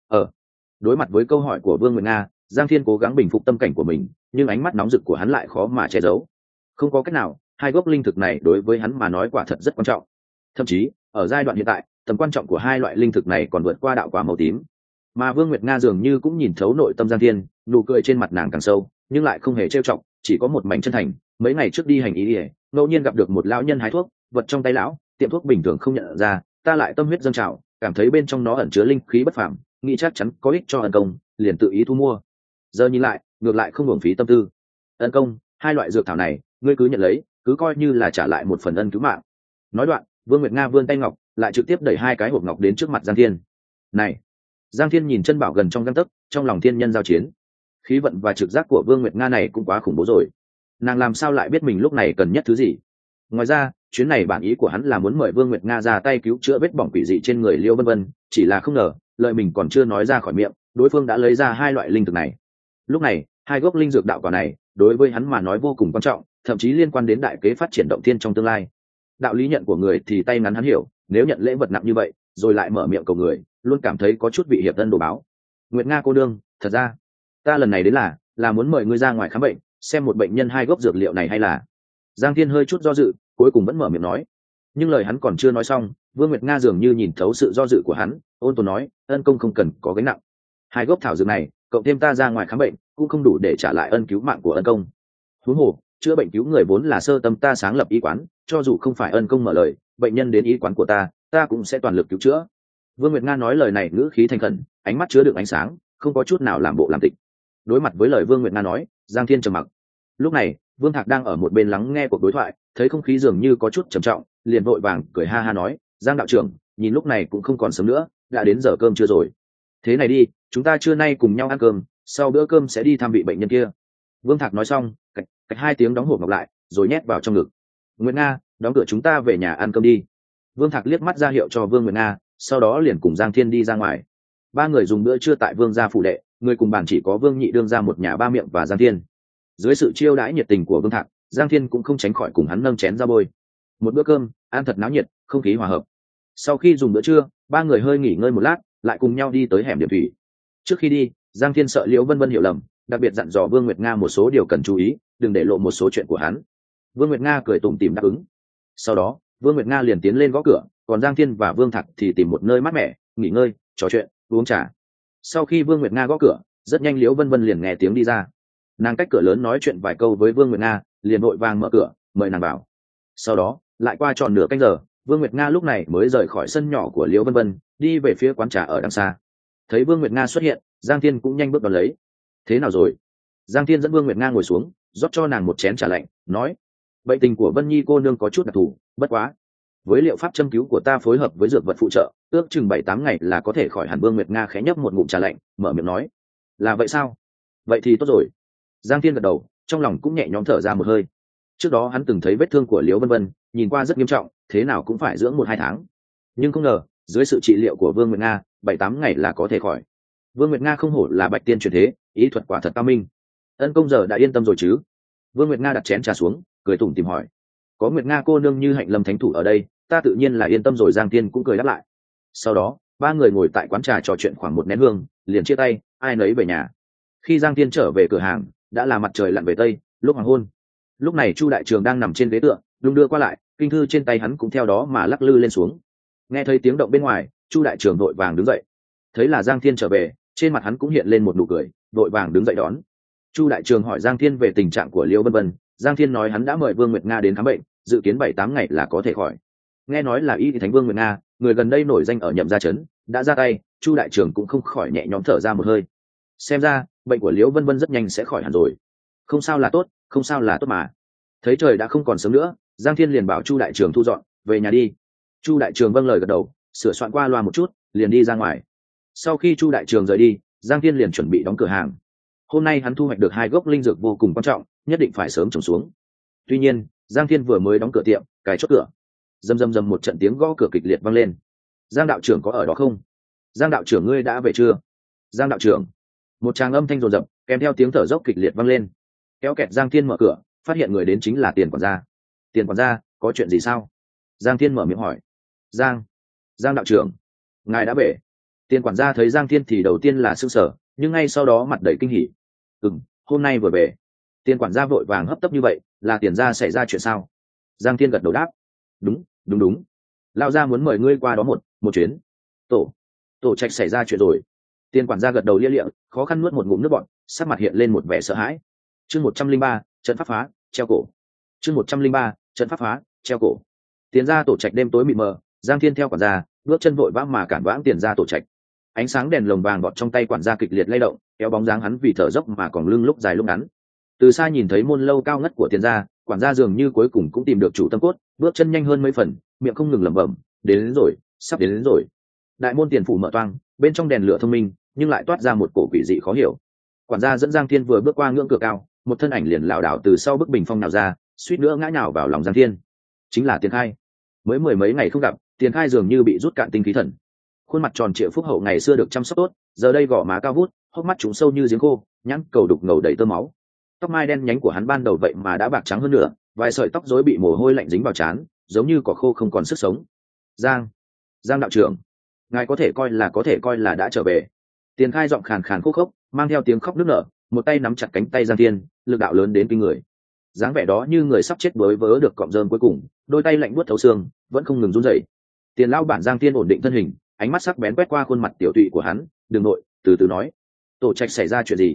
Đối mặt với câu hỏi của Vương Nguyệt Nga, Giang Thiên cố gắng bình phục tâm cảnh của mình, nhưng ánh mắt nóng rực của hắn lại khó mà che giấu. Không có cách nào, hai gốc linh thực này đối với hắn mà nói quả thật rất quan trọng. Thậm chí, ở giai đoạn hiện tại, tầm quan trọng của hai loại linh thực này còn vượt qua đạo quả màu tím. Mà Vương Nguyệt Nga dường như cũng nhìn thấu nội tâm Giang Thiên, nụ cười trên mặt nàng càng sâu, nhưng lại không hề trêu chọc, chỉ có một mảnh chân thành. Mấy ngày trước đi hành ý ỉa, ngẫu nhiên gặp được một lão nhân hái thuốc, vật trong tay lão, tiệm thuốc bình thường không nhận ra, ta lại tâm huyết dâng trào, cảm thấy bên trong nó ẩn chứa linh khí bất phàm, nghĩ chắc chắn có ích cho ân công, liền tự ý thu mua. Giờ nhìn lại, ngược lại không uổng phí tâm tư. Ân công, hai loại dược thảo này, ngươi cứ nhận lấy, cứ coi như là trả lại một phần ân cứu mạng. Nói đoạn, Vương Nguyệt Nga vươn tay ngọc, lại trực tiếp đẩy hai cái hộp ngọc đến trước mặt Giang Thiên. Này! Giang Thiên nhìn chân bảo gần trong gang tấc, trong lòng thiên nhân giao chiến. Khí vận và trực giác của Vương Nguyệt Nga này cũng quá khủng bố rồi. Nàng làm sao lại biết mình lúc này cần nhất thứ gì? Ngoài ra, chuyến này bản ý của hắn là muốn mời Vương Nguyệt Nga ra tay cứu chữa vết bỏng quỷ dị trên người Liêu vân vân, chỉ là không ngờ, lời mình còn chưa nói ra khỏi miệng, đối phương đã lấy ra hai loại linh thực này. Lúc này, hai gốc linh dược đạo quả này, đối với hắn mà nói vô cùng quan trọng, thậm chí liên quan đến đại kế phát triển động thiên trong tương lai. Đạo lý nhận của người thì tay ngắn hắn hiểu, nếu nhận lễ vật nặng như vậy, rồi lại mở miệng cầu người, luôn cảm thấy có chút vị hiệp thân đồ báo. Nguyệt Nga cô đương, thật ra, ta lần này đến là muốn mời ngươi ra ngoài khám bệnh, xem một bệnh nhân hai gốc dược liệu này hay là. Giang Thiên hơi chút do dự, cuối cùng vẫn mở miệng nói. Nhưng lời hắn còn chưa nói xong, Vương Nguyệt Nga dường như nhìn thấu sự do dự của hắn, ôn tồn nói, ân công không cần có gánh nặng. Hai gốc thảo dược này, cộng thêm ta ra ngoài khám bệnh, cũng không đủ để trả lại ân cứu mạng của ân công. Huống hồ, chữa bệnh cứu người vốn là sơ tâm ta sáng lập y quán, cho dù không phải ân công mở lời, bệnh nhân đến y quán của ta cũng sẽ toàn lực cứu chữa. Vương Nguyệt Nga nói lời này ngữ khí thành khẩn, ánh mắt chứa đựng ánh sáng, không có chút nào làm bộ làm tịch. Đối mặt với lời Vương Nguyệt Nga nói, Giang Thiên trầm mặc. Lúc này, Vương Thạc đang ở một bên lắng nghe cuộc đối thoại, thấy không khí dường như có chút trầm trọng, liền vội vàng cười ha ha nói, Giang đạo trưởng, nhìn lúc này cũng không còn sớm nữa, đã đến giờ cơm chưa rồi. Thế này đi, chúng ta trưa nay cùng nhau ăn cơm, sau bữa cơm sẽ đi thăm vị bệnh nhân kia. Vương Thạc nói xong, cạch hai tiếng đóng hộp ngọc lại, rồi nhét vào trong ngực. Nguyệt Nga, đóng cửa chúng ta về nhà ăn cơm đi. Vương Thạc liếc mắt ra hiệu cho Vương Nguyệt Nga, sau đó liền cùng Giang Thiên đi ra ngoài. Ba người dùng bữa trưa tại Vương gia phủ đệ, người cùng bàn chỉ có Vương Nhị đương ra một nhà ba miệng và Giang Thiên. Dưới sự chiêu đãi nhiệt tình của Vương Thạc, Giang Thiên cũng không tránh khỏi cùng hắn nâng chén ra bôi. Một bữa cơm, ăn thật náo nhiệt, không khí hòa hợp. Sau khi dùng bữa trưa, ba người hơi nghỉ ngơi một lát, lại cùng nhau đi tới hẻm điểm thủy. Trước khi đi, Giang Thiên sợ Liễu Vân Vân hiểu lầm, đặc biệt dặn dò Vương Nguyệt Nga một số điều cần chú ý, đừng để lộ một số chuyện của hắn. Vương Nguyệt Nga cười tủm tỉm đáp ứng. Sau đó, Vương Nguyệt Nga liền tiến lên gõ cửa, còn Giang Thiên và Vương Thạc thì tìm một nơi mát mẻ, nghỉ ngơi, trò chuyện, uống trà. Sau khi Vương Nguyệt Nga gõ cửa, rất nhanh Liễu Vân Vân liền nghe tiếng đi ra. Nàng cách cửa lớn nói chuyện vài câu với Vương Nguyệt Nga, liền vội vàng mở cửa, mời nàng vào. Sau đó, lại qua tròn nửa canh giờ, Vương Nguyệt Nga lúc này mới rời khỏi sân nhỏ của Liễu Vân Vân, đi về phía quán trà ở đằng xa. Thấy Vương Nguyệt Nga xuất hiện, Giang Thiên cũng nhanh bước đón lấy. Thế nào rồi? Giang Thiên dẫn Vương Nguyệt Nga ngồi xuống, rót cho nàng một chén trà lạnh, nói: bệnh tình của Vân Nhi cô nương có chút đặc thù, bất quá với liệu pháp châm cứu của ta phối hợp với dược vật phụ trợ, ước chừng 7-8 ngày là có thể khỏi hẳn. Vương Nguyệt Nga khẽ nhấp một ngụm trà lạnh, mở miệng nói: là vậy sao? Vậy thì tốt rồi. Giang Thiên gật đầu, trong lòng cũng nhẹ nhõm thở ra một hơi. Trước đó hắn từng thấy vết thương của Liễu Vân Vân, nhìn qua rất nghiêm trọng, thế nào cũng phải dưỡng 1-2 tháng. Nhưng không ngờ, dưới sự trị liệu của Vương Nguyệt Nga, 7-8 ngày là có thể khỏi. Vương Nguyệt Nga không hổ là bạch tiên truyền thế, ý thuật quả thật cao minh. Ân công giờ đã yên tâm rồi chứ? Vương Nguyệt Nga đặt chén trà xuống, cười tủm tỉm hỏi. Có Nguyệt Nga cô nương như Hạnh Lâm thánh thủ ở đây, ta tự nhiên là yên tâm rồi. Giang Thiên cũng cười đáp lại. Sau đó, ba người ngồi tại quán trà trò chuyện khoảng một nén hương, liền chia tay, ai nấy về nhà. Khi Giang Thiên trở về cửa hàng, đã là mặt trời lặn về tây, lúc hoàng hôn. Lúc này Chu Đại Trường đang nằm trên ghế tựa, đung đưa qua lại, kinh thư trên tay hắn cũng theo đó mà lắc lư lên xuống, Nghe thấy tiếng động bên ngoài, Chu đại trưởng vội vàng đứng dậy, thấy là Giang Thiên trở về, trên mặt hắn cũng hiện lên một nụ cười, vội vàng đứng dậy đón. Chu đại trưởng hỏi Giang Thiên về tình trạng của Liêu Vân Vân. Giang Thiên nói hắn đã mời Vương Nguyệt Nga đến khám bệnh, dự kiến 7-8 ngày là có thể khỏi. Nghe nói là y thánh Vương Nguyệt Nga, người gần đây nổi danh ở Nhậm Gia trấn, đã ra tay, Chu đại trưởng cũng không khỏi nhẹ nhõm thở ra một hơi. Xem ra bệnh của Liễu Vân Vân rất nhanh sẽ khỏi hẳn rồi. Không sao là tốt, không sao là tốt mà. Thấy trời đã không còn sớm nữa, Giang Thiên liền bảo Chu đại trưởng thu dọn về nhà đi. Chu đại trưởng vâng lời gật đầu, sửa soạn qua loa một chút, liền đi ra ngoài. Sau khi Chu đại trưởng rời đi, Giang Thiên liền chuẩn bị đóng cửa hàng. Hôm nay hắn thu hoạch được 2 gốc linh dược vô cùng quan trọng, nhất định phải sớm trồng xuống. Tuy nhiên, Giang Thiên vừa mới đóng cửa tiệm, cài chốt cửa, rầm rầm rầm một trận tiếng gõ cửa kịch liệt vang lên. Giang đạo trưởng có ở đó không? Giang đạo trưởng ngươi đã về chưa? Giang đạo trưởng. Một tràng âm thanh rồn rập, kèm theo tiếng thở dốc kịch liệt vang lên. Kéo kẹt Giang Thiên mở cửa, phát hiện người đến chính là Tiền quản gia. Tiền quản gia, có chuyện gì sao? Giang Thiên mở miệng hỏi. Giang đạo trưởng, ngài đã về. Tiền quản gia thấy Giang Thiên thì đầu tiên là sửng sở, nhưng ngay sau đó mặt đầy kinh hỉ. Hôm nay vừa về. Tiền quản gia vội vàng hấp tấp như vậy, là Tiền gia xảy ra chuyện sao? Giang Thiên gật đầu đáp. Đúng. Lão gia muốn mời ngươi qua đó một chuyến. Tổ trạch xảy ra chuyện rồi. Tiền quản gia gật đầu lia lịa, khó khăn nuốt một ngụm nước bọt, sắc mặt hiện lên một vẻ sợ hãi. Chương 103, trận pháp phá, treo cổ. Chương 103, trận pháp phá, treo cổ. Tiền gia tổ trạch đêm tối mịt mờ, Giang Thiên theo quản gia, bước chân vội vã mà cản vãng Tiền gia tổ trạch. Ánh sáng đèn lồng vàng bọt trong tay quản gia kịch liệt lay động, kéo bóng dáng hắn vì thở dốc mà còn lưng lúc dài lúc ngắn. Từ xa nhìn thấy môn lâu cao ngất của Tiền gia, quản gia dường như cuối cùng cũng tìm được chủ tâm cốt, bước chân nhanh hơn mấy phần, miệng không ngừng lẩm bẩm, đến rồi, sắp đến rồi. Đại môn tiền phủ mở toang, bên trong đèn lửa thông minh, nhưng lại toát ra một cổ quỷ dị khó hiểu. Quản gia dẫn Giang Thiên vừa bước qua ngưỡng cửa cao, một thân ảnh liền lảo đảo từ sau bức bình phong nào ra, suýt nữa ngã nhào vào lòng Giang Thiên. Chính là Tiền Khai. Mới mười mấy ngày không gặp, Tiền Khai dường như bị rút cạn tinh khí thần. Khuôn mặt tròn trịa phúc hậu ngày xưa được chăm sóc tốt, giờ đây gò má cao vút, hốc mắt trũng sâu như giếng khô, nhãn cầu đục ngầu đầy tơ máu. Tóc mai đen nhánh của hắn ban đầu vậy mà đã bạc trắng hơn nữa, vài sợi tóc rối bị mồ hôi lạnh dính vào trán, giống như cỏ khô không còn sức sống. Giang đạo trưởng, ngài có thể coi là đã trở về. Tiền Khai giọng khàn khàn khô khốc, mang theo tiếng khóc nức nở, một tay nắm chặt cánh tay Giang Thiên, lực đạo lớn đến kinh người. Dáng vẻ đó như người sắp chết bới vớ được cọng rơm cuối cùng, đôi tay lạnh buốt thấu xương, vẫn không ngừng run rẩy. Tiền lão bản Giang Thiên ổn định thân hình, ánh mắt sắc bén quét qua khuôn mặt tiểu tụy của hắn, đường nội, từ từ nói: "Tổ trạch xảy ra chuyện gì?"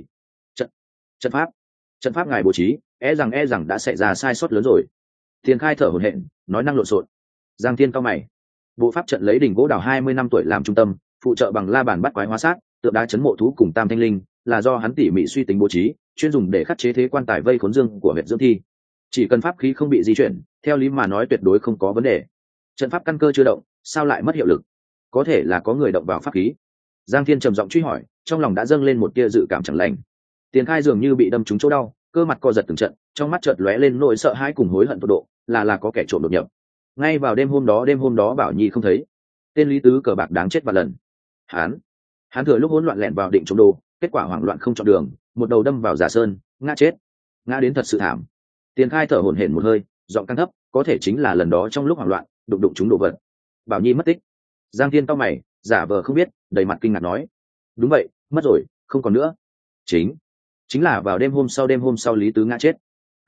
Trận pháp ngài bố trí, e rằng đã xảy ra sai sót lớn rồi. Tiền Khai thở hổn hển, nói năng lộn xộn. Giang Thiên cau mày. Bộ pháp trận lấy đỉnh gỗ đào 20 năm tuổi làm trung tâm, phụ trợ bằng la bàn bắt quái hóa sát, tượng đá chấn mộ thú cùng tam thanh linh, là do hắn tỉ mỉ suy tính bố trí, chuyên dùng để khắc chế thế quan tài vây khốn dương của huyệt dưỡng thi. Chỉ cần pháp khí không bị di chuyển, theo lý mà nói tuyệt đối không có vấn đề. Trận pháp căn cơ chưa động, sao lại mất hiệu lực? Có thể là có người động vào pháp khí. Giang Thiên trầm giọng truy hỏi, trong lòng đã dâng lên một tia dự cảm chẳng lành. Tiền Khai dường như bị đâm trúng chỗ đau, cơ mặt co giật từng trận, trong mắt chợt lóe lên nỗi sợ hãi cùng hối hận tột độ, là có kẻ trộm đột nhập. Ngay vào đêm hôm đó Bảo Nhi không thấy, tên Lý Tứ cờ bạc đáng chết và lần. Hắn thừa lúc hỗn loạn lẻn vào định trộm đồ, kết quả hoảng loạn không chọn đường, một đầu đâm vào giả sơn, ngã chết, ngã đến thật sự thảm. Tiền Khai thở hổn hển một hơi, giọng căng thấp, có thể chính là lần đó trong lúc hoảng loạn đụng chúng đồ vật. Bảo Nhi mất tích. Giang Thiên cau mày, giả vờ không biết, đầy mặt kinh ngạc nói: "Đúng vậy, mất rồi, không còn nữa. Chính là vào đêm hôm sau Lý Tứ ngã chết.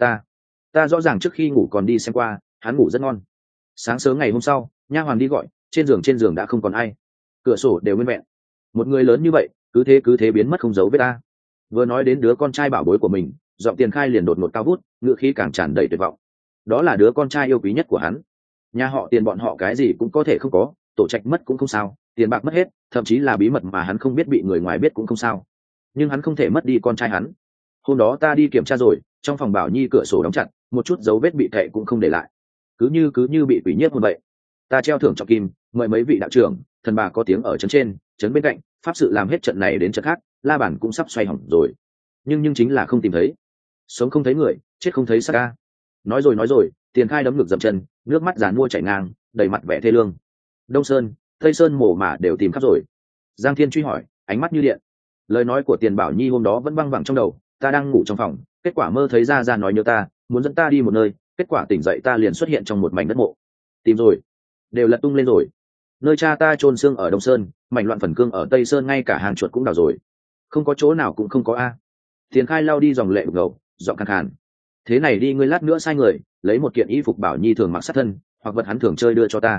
Ta rõ ràng trước khi ngủ còn đi xem qua, hắn ngủ rất ngon. Sáng sớm ngày hôm sau, nha hoàn đi gọi, trên giường đã không còn ai, cửa sổ đều nguyên vẹn. Một người lớn như vậy, cứ thế biến mất không dấu vết ta." Vừa nói đến đứa con trai bảo bối của mình, giọng Tiền Khai liền đột ngột cao vút, ngựa khí càng tràn đầy tuyệt vọng. Đó là đứa con trai yêu quý nhất của hắn. Nhà họ Tiền bọn họ cái gì cũng có thể không có, tổ trạch mất cũng không sao, tiền bạc mất hết, thậm chí là bí mật mà hắn không biết bị người ngoài biết cũng không sao. Nhưng hắn không thể mất đi con trai hắn. Hôm đó ta đi kiểm tra rồi, trong phòng Bảo Nhi cửa sổ đóng chặt, một chút dấu vết bị thệ cũng không để lại, cứ như bị quỷ nhiếp như vậy. Ta treo thưởng trọng kim, mời mấy vị đạo trưởng, thần bà có tiếng ở trấn trên, trấn bên cạnh, pháp sự làm hết trận này đến trận khác, la bàn cũng sắp xoay hỏng rồi. Nhưng chính là không tìm thấy. Sống không thấy người, chết không thấy xác ca. Nói rồi, Tiền Khai đấm ngực dậm chân, nước mắt giàn mua chảy ngang, đầy mặt vẻ thê lương. Đông Sơn, Tây Sơn mổ mả đều tìm khắp rồi. Giang Thiên truy hỏi, ánh mắt như điện. Lời nói của Tiền Bảo Nhi hôm đó vẫn văng vẳng trong đầu. Ta đang ngủ trong phòng, kết quả mơ thấy ra nói nhớ ta, muốn dẫn ta đi một nơi, kết quả tỉnh dậy ta liền xuất hiện trong một mảnh đất mộ. Tìm rồi, đều lật tung lên rồi. Nơi cha ta chôn xương ở Đông Sơn, mảnh loạn phần cương ở Tây Sơn, ngay cả hàng chuột cũng đào rồi, không có chỗ nào cũng không có a. Tiền Khai lau đi dòng lệ ngầu, giọng khàn khàn. Thế này đi, ngươi lát nữa sai người lấy một kiện y phục Bảo Nhi thường mặc sát thân, hoặc vật hắn thường chơi đưa cho ta.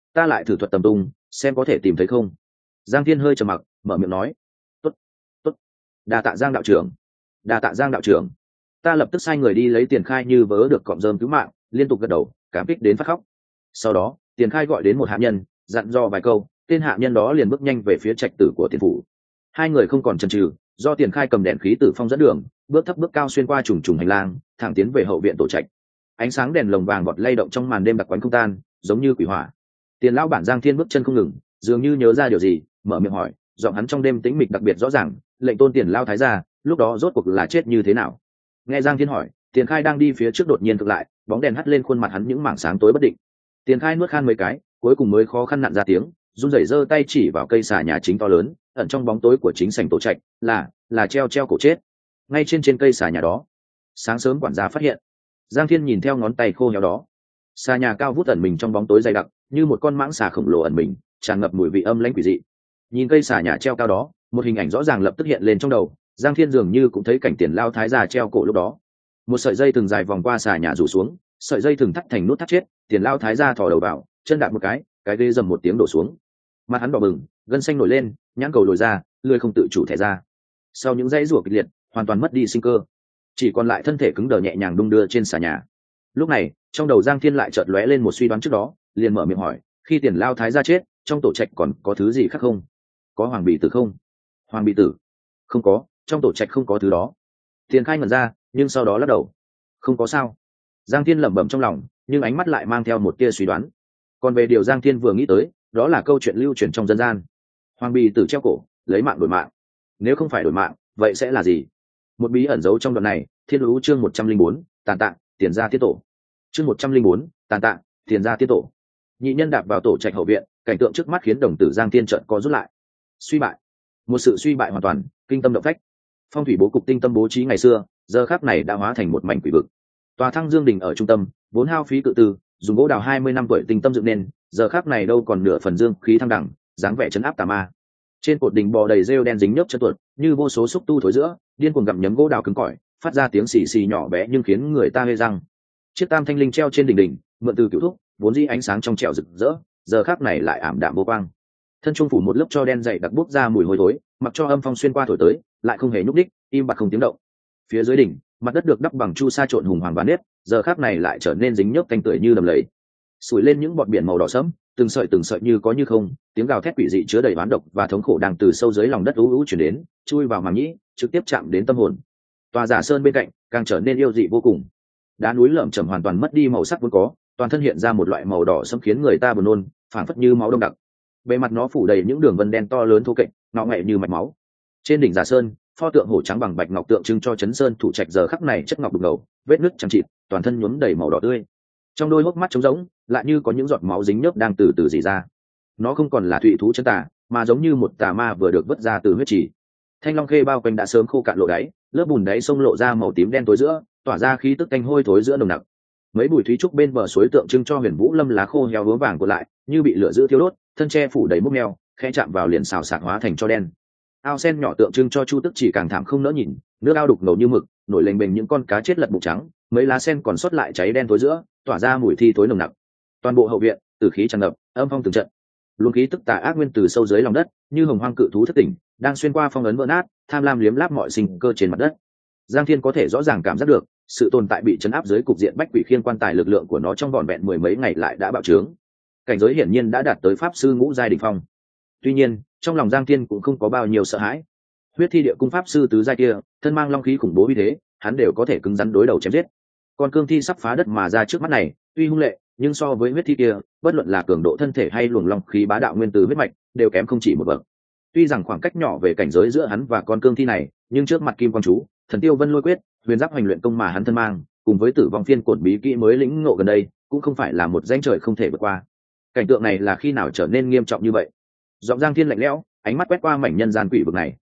ta lại thử thuật tầm tung xem có thể tìm thấy không. Giang Thiên hơi trầm mặc, mở miệng nói: tốt, tốt, đa tạ Giang đạo trưởng, đa tạ Giang đạo trưởng. Ta lập tức sai người đi lấy Tiền Khai như vớ được cọm rơm cứu mạng, liên tục gật đầu cảm kích đến phát khóc. Sau đó Tiền Khai gọi đến một hạ nhân, dặn dò vài câu, tên hạ nhân đó liền bước nhanh về phía trạch tử của Tiền phủ. Hai người không còn chần chừ, do Tiền Khai cầm đèn khí tử phong dẫn đường, bước thấp bước cao xuyên qua trùng trùng hành lang, thẳng tiến về hậu viện tổ trạch. Ánh sáng đèn lồng vàng bọt lay động trong màn đêm đặc quánh không tan, giống như quỷ hỏa. Tiền lão bản Giang Thiên bước chân không ngừng, dường như nhớ ra điều gì, mở miệng hỏi, giọng hắn trong đêm tĩnh mịch đặc biệt rõ ràng, lệnh tôn Tiền lao thái gia, lúc đó rốt cuộc là chết như thế nào? Nghe Giang Thiên hỏi, Tiền Khai đang đi phía trước đột nhiên cực lại, bóng đèn hắt lên khuôn mặt hắn những mảng sáng tối bất định. Tiền Khai nuốt khan mấy cái, cuối cùng mới khó khăn nặn ra tiếng, run rẩy giơ tay chỉ vào cây xà nhà chính to lớn, ẩn trong bóng tối của chính sảnh tổ trạch, là treo cổ chết. Ngay trên cây xà nhà đó, sáng sớm quản gia phát hiện. Giang Thiên nhìn theo ngón tay khô héo đó, xà nhà cao vút ẩn mình trong bóng tối dày đặc, như một con mãng xà khổng lồ ẩn mình, tràn ngập mùi vị âm lãnh quỷ dị. Nhìn cây xà nhà treo cao đó, một hình ảnh rõ ràng lập tức hiện lên trong đầu. Giang Thiên dường như cũng thấy cảnh Tiền lao thái già treo cổ lúc đó. Một sợi dây thừng dài vòng qua xà nhà rủ xuống, sợi dây thừng thắt thành nút thắt chết. Tiền lao thái già thò đầu vào, chân đạp một cái ghế dầm một tiếng đổ xuống. Mặt hắn đỏ bừng, gân xanh nổi lên, nhãn cầu lồi ra, lưỡi không tự chủ thẻ ra. Sau những dãy rủa kịch liệt, hoàn toàn mất đi sinh cơ, chỉ còn lại thân thể cứng đờ nhẹ nhàng đung đưa trên xà nhà. Lúc này trong đầu Giang Thiên lại chợt lóe lên một suy đoán trước đó, liền mở miệng hỏi, khi Tiền lao thái gia chết, trong tổ trạch còn có thứ gì khác không? Có hoàng bì tử không? Hoàng bì tử? Không có, trong tổ trạch không có thứ đó. Tiền Khai ngẩn ra, nhưng sau đó lắc đầu. Không có sao. Giang Thiên lẩm bẩm trong lòng, nhưng ánh mắt lại mang theo một tia suy đoán. Còn về điều Giang Thiên vừa nghĩ tới, đó là câu chuyện lưu truyền trong dân gian. Hoàng bì tử treo cổ, lấy mạng đổi mạng. Nếu không phải đổi mạng, vậy sẽ là gì? Một bí ẩn giấu trong đoạn này. Thiên Lũ chương 104, tàn tạng, Tiền gia tiết tổ. Chương 104, tàn tạng, Tiền gia tiết tổ. Nhị nhân đạp vào tổ trạch hậu viện, cảnh tượng trước mắt khiến đồng tử Giang Thiên trợn co rút lại. Suy bại, một sự suy bại hoàn toàn, kinh tâm động phách. Phong thủy bố cục tinh tâm bố trí ngày xưa, giờ khắc này đã hóa thành một mảnh quỷ vực. Tòa Thăng Dương đình ở trung tâm, vốn hao phí cự tư, dùng gỗ đào 20 năm tuổi tinh tâm dựng nên, giờ khắc này đâu còn nửa phần dương khí thăng đẳng, dáng vẻ trấn áp tà ma. Trên cột đỉnh bò đầy rêu đen dính nhớp chân tuột, như vô số xúc tu thối giữa, điên cuồng gặm nhấm gỗ đào cứng cỏi, phát ra tiếng xì xì nhỏ bé nhưng khiến người ta hê răng. Chiếc tam thanh linh treo trên đỉnh, mượn từ cửu thúc, vốn dĩ ánh sáng trong trẻo rực rỡ, giờ khắc này lại ảm đạm vô quang. Thân trung phủ một lớp tro đen dày đặc bốc ra mùi hôi thối, mặc cho âm phong xuyên qua thổi tới, lại không hề nhúc đích, im bặt không tiếng động. Phía dưới đỉnh, mặt đất được đắp bằng chu sa trộn hùng hoàng ván nếp, giờ khắc này lại trở nên dính nhớp canh tưởi như đầm lầy, sủi lên những bọt biển màu đỏ sẫm, từng sợi như có như không, tiếng gào thét quỷ dị chứa đầy oán độc và thống khổ đang từ sâu dưới lòng đất u chuyển đến, chui vào màng nhĩ, trực tiếp chạm đến tâm hồn. Tòa giả sơn bên cạnh càng trở nên yêu dị vô cùng, đá núi lởm chởm hoàn toàn mất đi màu sắc vốn có, toàn thân hiện ra một loại màu đỏ sẫm khiến người ta buồn nôn, phảng phất như máu đông đặc. Bề mặt nó phủ đầy những đường vân đen to lớn thô kệch, ngọ nghệ như mạch máu. Trên đỉnh giả sơn, pho tượng hổ trắng bằng bạch ngọc tượng trưng cho chấn sơn thủ trạch giờ khắc này chất ngọc đục ngầu, vết nứt chẳng chịt, toàn thân nhuốm đầy màu đỏ tươi. Trong đôi hốc mắt trống rỗng, lại như có những giọt máu dính nhớp đang từ từ rỉ ra. Nó không còn là thụy thú chân tà, mà giống như một tà ma vừa được vớt ra từ huyết trì. Thanh long khê bao quanh đã sớm khô cạn lộ đáy, lớp bùn đáy sông lộ ra màu tím đen tối giữa, tỏa ra khí tức tanh hôi thối giữa nồng nặc. Mấy bụi thúy trúc bên bờ suối tượng trưng cho huyền vũ lâm lá khô heo vướng vàng của lại, như bị lửa giữ thiêu đốt, thân tre phủ đầy mốc meo, khẽ chạm vào liền xào xạc hóa thành cho đen. Ao sen nhỏ tượng trưng cho chu tức chỉ càng thảm không nỡ nhìn, nước ao đục ngầu như mực, nổi lềnh bềnh những con cá chết lật bụng trắng, mấy lá sen còn sót lại cháy đen tối giữa, tỏa ra mùi thi thối nồng nặc. Toàn bộ hậu viện tử khí tràn ngập, âm phong từng trận, luồng khí tức tà ác nguyên từ sâu dưới lòng đất, như hồng hoang cự thú thất tỉnh, đang xuyên qua phong ấn vỡ nát, tham lam liếm láp mọi sinh cơ trên mặt đất. Giang Thiên có thể rõ ràng cảm giác được sự tồn tại bị chấn áp dưới cục diện bách quỷ khiên quan tài, lực lượng của nó trong vỏn vẹn mười mấy ngày lại đã bạo trướng, cảnh giới hiển nhiên đã đạt tới pháp sư ngũ giai đỉnh phong. Tuy nhiên trong lòng Giang Thiên cũng không có bao nhiêu sợ hãi. Huyết thi địa cung pháp sư tứ giai kia, thân mang long khí khủng bố như thế, hắn đều có thể cứng rắn đối đầu chém giết. Còn cương thi sắp phá đất mà ra trước mắt này, tuy hung lệ, nhưng so với huyết thi kia, bất luận là cường độ thân thể hay luồng long khí bá đạo nguyên từ huyết mạch, đều kém không chỉ một bậc. Tuy rằng khoảng cách nhỏ về cảnh giới giữa hắn và con cương thi này, nhưng trước mặt kim quang chú, thần tiêu vân lôi quyết, huyền giáp hành luyện công mà hắn thân mang, cùng với tử vong phiên cổn bí kỹ mới lĩnh ngộ gần đây, cũng không phải là một ranh trời không thể vượt qua. Cảnh tượng này là khi nào trở nên nghiêm trọng như vậy? Giọng Giang Thiên lạnh lẽo, ánh mắt quét qua mảnh nhân gian quỷ vực này.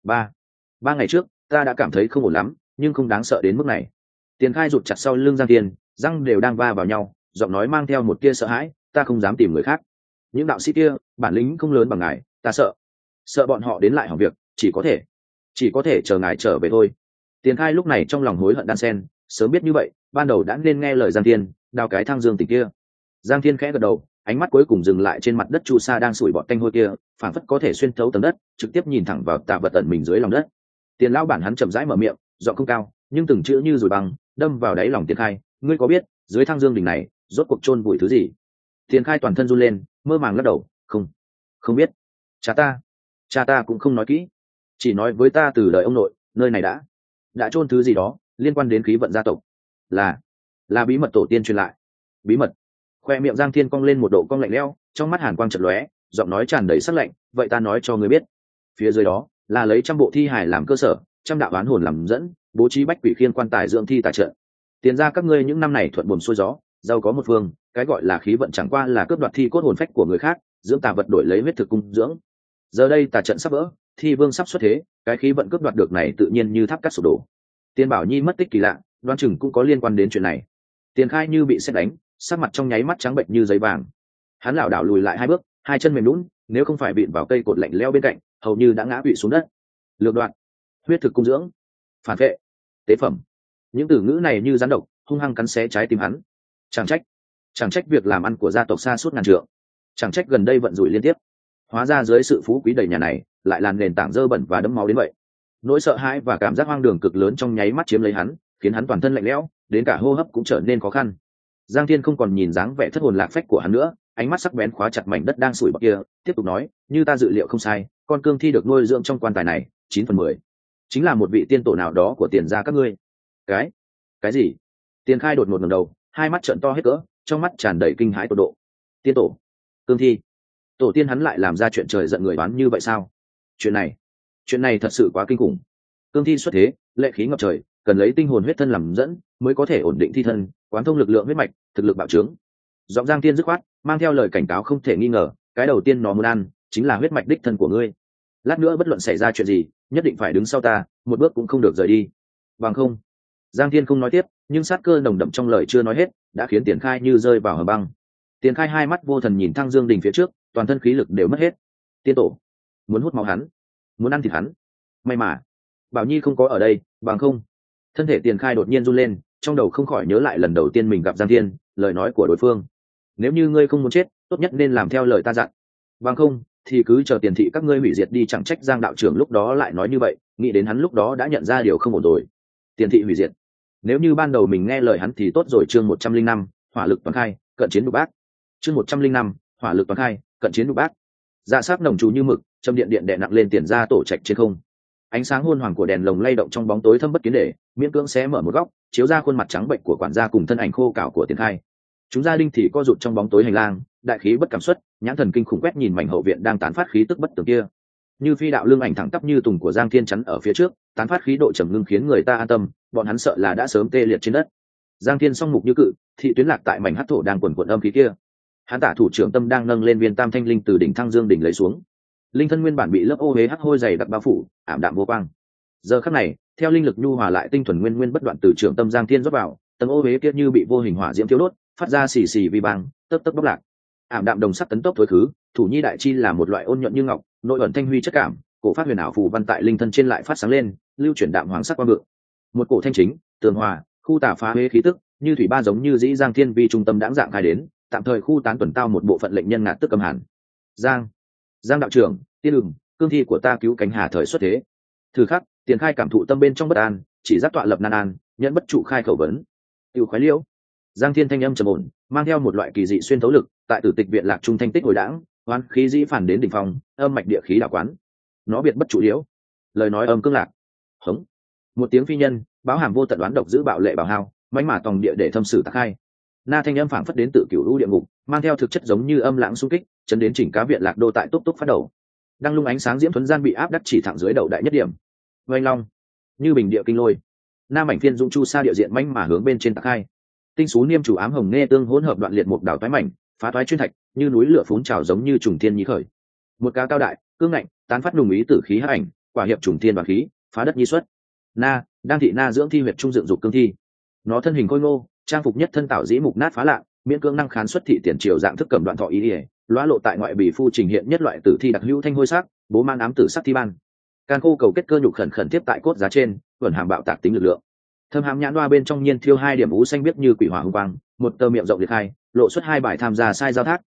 Ba ngày trước, ta đã cảm thấy không ổn lắm, nhưng không đáng sợ đến mức này. Tiền Khai rụt chặt sau lưng Giang Thiên, răng đều đang va vào nhau, giọng nói mang theo một tia sợ hãi, ta không dám tìm người khác. Những đạo sĩ kia, bản lĩnh không lớn bằng ngài, ta sợ bọn họ đến lại hỏng việc, chỉ có thể chờ ngài trở về thôi. Tiền Khai lúc này trong lòng hối hận đan sen, sớm biết như vậy, ban đầu đã nên nghe lời Giang Thiên, đào cái Thăng Dương tỉnh kia. Giang Thiên khẽ gật đầu, ánh mắt cuối cùng dừng lại trên mặt đất chu sa đang sủi bọt tanh hôi kia, phảng phất có thể xuyên thấu tầng đất, trực tiếp nhìn thẳng vào tạ vật tận mình dưới lòng đất. Tiền lão bản hắn chậm rãi mở miệng, giọng không cao nhưng từng chữ như rồi băng đâm vào đáy lòng Tiền Khai. Ngươi có biết dưới thang dương đỉnh này rốt cuộc chôn vùi thứ gì? Tiền Khai toàn thân run lên, mơ màng lắc đầu, không biết. Cha ta cũng không nói kỹ, chỉ nói với ta từ đời ông nội, nơi này đã chôn thứ gì đó liên quan đến khí vận gia tộc, là bí mật tổ tiên truyền lại. Bí mật? Khoe miệng Giang Thiên cong lên một độ cong lạnh lẽo, trong mắt hàn quang chợt lóe, giọng nói tràn đầy sắc lạnh, vậy ta nói cho ngươi biết, phía dưới đó là lấy trăm bộ thi hài làm cơ sở, trăm đạo oán hồn làm dẫn, bố trí bách quỷ khiên quan tài dưỡng thi tài trợ. Tiền ra các ngươi những năm này thuận buồm xuôi gió, giàu có một phương, cái gọi là khí vận chẳng qua là cướp đoạt thi cốt hồn phách của người khác, dưỡng tà vật đổi lấy huyết thực cung dưỡng. Giờ đây tà trận sắp vỡ, thi vương sắp xuất thế, cái khí vận cướp đoạt được này tự nhiên như tháp cát sụp đổ. Tiền Bảo Nhi mất tích kỳ lạ, đoán chừng cũng có liên quan đến chuyện này. Tiền Khai như bị sét đánh, sắc mặt trong nháy mắt trắng bệnh như giấy vàng. Hắn lảo đảo lùi lại 2 bước, hai chân mềm nhũn, nếu không phải vịn vào cây cột lạnh lẽo bên cạnh, hầu như đã ngã quỵ xuống đất. Lược đoạn, huyết thực cung dưỡng, phản vệ, tế phẩm, những từ ngữ này như rắn độc, hung hăng cắn xé trái tim hắn. Chẳng trách việc làm ăn của gia tộc xa suốt ngàn trượng, chẳng trách gần đây vận rủi liên tiếp. Hóa ra dưới sự phú quý đầy nhà này lại là nền tảng dơ bẩn và đẫm máu đến vậy. Nỗi sợ hãi và cảm giác hoang đường cực lớn trong nháy mắt chiếm lấy hắn, khiến hắn toàn thân lạnh lẽo, đến cả hô hấp cũng trở nên khó khăn. Giang Thiên không còn nhìn dáng vẻ thất hồn lạc phách của hắn nữa, ánh mắt sắc bén khóa chặt mảnh đất đang sủi bọt kia, tiếp tục nói, như ta dự liệu không sai, con cương thi được nuôi dưỡng trong quan tài này 9/10 chính là một vị tiên tổ nào đó của Tiền gia các ngươi. Cái gì? Tiền Khai đột ngột ngẩng đầu, hai mắt trợn to hết cỡ, trong mắt tràn đầy kinh hãi tột độ. Tiên tổ? Cương thi? Tổ tiên hắn lại làm ra chuyện trời giận người oán như vậy sao? Chuyện này thật sự quá kinh khủng. Cương thi xuất thế, lệ khí ngập trời, cần lấy tinh hồn huyết thân làm dẫn mới có thể ổn định thi thân, quán thông lực lượng huyết mạch, thực lực bạo trướng. Giọng Giang Thiên dứt khoát, mang theo lời cảnh cáo không thể nghi ngờ, cái đầu tiên nó muốn ăn chính là huyết mạch đích thân của ngươi. Lát nữa bất luận xảy ra chuyện gì, nhất định phải đứng sau ta, một bước cũng không được rời đi. Bằng không. Giang Thiên không nói tiếp, nhưng sát cơ nồng đậm trong lời chưa nói hết, đã khiến Tiền Khai như rơi vào hầm băng. Tiền Khai hai mắt vô thần nhìn thang dương đỉnh phía trước, toàn thân khí lực đều mất hết. Tiên tổ muốn hút máu hắn, muốn ăn thịt hắn. May mà Bảo Nhi không có ở đây, bằng không. Thân thể Tiền Khai đột nhiên run lên, trong đầu không khỏi nhớ lại lần đầu tiên mình gặp Giang Thiên, lời nói của đối phương. Nếu như ngươi không muốn chết, tốt nhất nên làm theo lời ta dặn. Bằng không thì cứ chờ Tiền thị các ngươi hủy diệt đi, chẳng trách Giang đạo trưởng lúc đó lại nói như vậy, nghĩ đến hắn lúc đó đã nhận ra điều không ổn rồi. Tiền thị hủy diệt, nếu như ban đầu mình nghe lời hắn thì tốt rồi. Chương 105, hỏa lực toàn khai, cận chiến đục bác. Chương 105, hỏa lực toàn khai, cận chiến đục bác. Dạ sát nồng trù như mực, châm điện điện đè nặng lên Tiền gia tổ trạch trên không. Ánh sáng hôn hoàng của đèn lồng lay động trong bóng tối thâm bất kiến để miễn cưỡng xé mở một góc, chiếu ra khuôn mặt trắng bệnh của quản gia cùng thân ảnh khô cảo của Tiền Khai. Chúng gia đình thì co rụt trong bóng tối hành lang, đại khí bất cảm xuất, nhãn thần kinh khủng quét nhìn mảnh hậu viện đang tán phát khí tức bất tường kia. Như phi đạo lương ảnh thẳng tắp như tùng của Giang Thiên chắn ở phía trước, tán phát khí độ trầm ngưng khiến người ta an tâm, bọn hắn sợ là đã sớm tê liệt trên đất. Giang Thiên song mục như cự, thị tuyến lạc tại mảnh hắc thổ đang quần quần âm khí kia. Hắn Tả thủ trưởng Tâm đang nâng lên viên tam thanh linh từ đỉnh thăng dương đỉnh lấy xuống. Linh thân nguyên bản bị lớp ô huế hắc hôi dày đặc bao phủ, ảm đạm vô quang. Giờ khắc này, theo linh lực nhu hòa lại tinh thuần nguyên bất đoạn từ trưởng Tâm Giang Thiên rót vào, tầng ô huế kia như bị vô hình hỏa diễm thiêu đốt, phát ra xì xì vi bang, tấp tấp bốc lạc. Ảm đạm đồng sắc tấn tốc thối khứ, thủ nhi đại chi là một loại ôn nhuận như ngọc, nội ẩn thanh huy chất cảm, cổ phát huyền ảo phù văn tại linh thân trên lại phát sáng lên, lưu chuyển đạm hoàng sắc quang vượng. Một cổ thanh chính, tường hòa, khu tả phá huế khí tức, như thủy ba giống như dĩ Giang Thiên vi trung tâm đãng dạng khai đến, tạm thời khu tán tuần tao một bộ phận lệnh nhân ngạt tức cầm hàn. Giang đạo trưởng, tiên đường, cương thi của ta cứu cánh hà thời xuất thế. Thử khắc, Tiền Khai cảm thụ tâm bên trong bất an, chỉ giác tọa lập nan an, nhận bất trụ khai khẩu vấn. Tiêu khoái liễu. Giang Thiên thanh âm trầm ổn, mang theo một loại kỳ dị xuyên thấu lực, tại Tử Tịch viện lạc trung thanh tích hồi đãng, oan khí dĩ phản đến đỉnh phong, âm mạch địa khí đảo quán. Nó biệt bất trụ liễu. Lời nói âm cương lạc. Hống. Một tiếng phi nhân, báo hàm vô tận đoán độc giữ bạo lệ bảo hao, mãnh mà tòng địa để thâm sử tạc khai. Na thanh âm phảng phất đến tự cửu u địa ngục, mang theo thực chất giống như âm lãng xung kích, chấn đến chỉnh cá viện lạc đô tại túc túc phát đầu. Đang lung ánh sáng diễm thuần gian bị áp đắc chỉ thẳng dưới đầu đại nhất điểm. Oanh long, như bình địa kinh lôi. Nam ảnh phiên dũng chu sa địa diện mãnh mà hướng bên trên tạc khai. Tinh sú niêm chủ ám hồng nghe tương hỗn hợp đoạn liệt một đảo toái mảnh, phá toái chuyên thạch, như núi lửa phún trào giống như trùng thiên nhí khởi. Một cá cao đại, cương ngạnh, tán phát nùng ý tử khí hắc ảnh, quả hiệp trùng thiên và khí, phá đất nhi xuất. Na, đang thị na dưỡng thi huyệt trung dựng dục cương thi. Nó thân hình khôi ngô, trang phục nhất thân tạo dĩ mục nát phá lạ, miễn cưỡng năng khán xuất thị tiền triều dạng thức cầm đoạn thọ ý ỉa, lóa lộ tại ngoại bì phu trình hiện nhất loại tử thi đặc hữu thanh hôi sắc, bố man ám tử sắc thi ban. Can khô cầu kết cơ nhục khẩn khẩn tiếp tại cốt giá trên, vẩn hàm bạo tạc tính lực lượng. Thâm hàm nhãn đoa bên trong nhiên thiêu hai điểm ú xanh biết như quỷ hỏa hung quang, một tơ miệng rộng liệt hai, lộ xuất hai bài tham gia sai giao thác,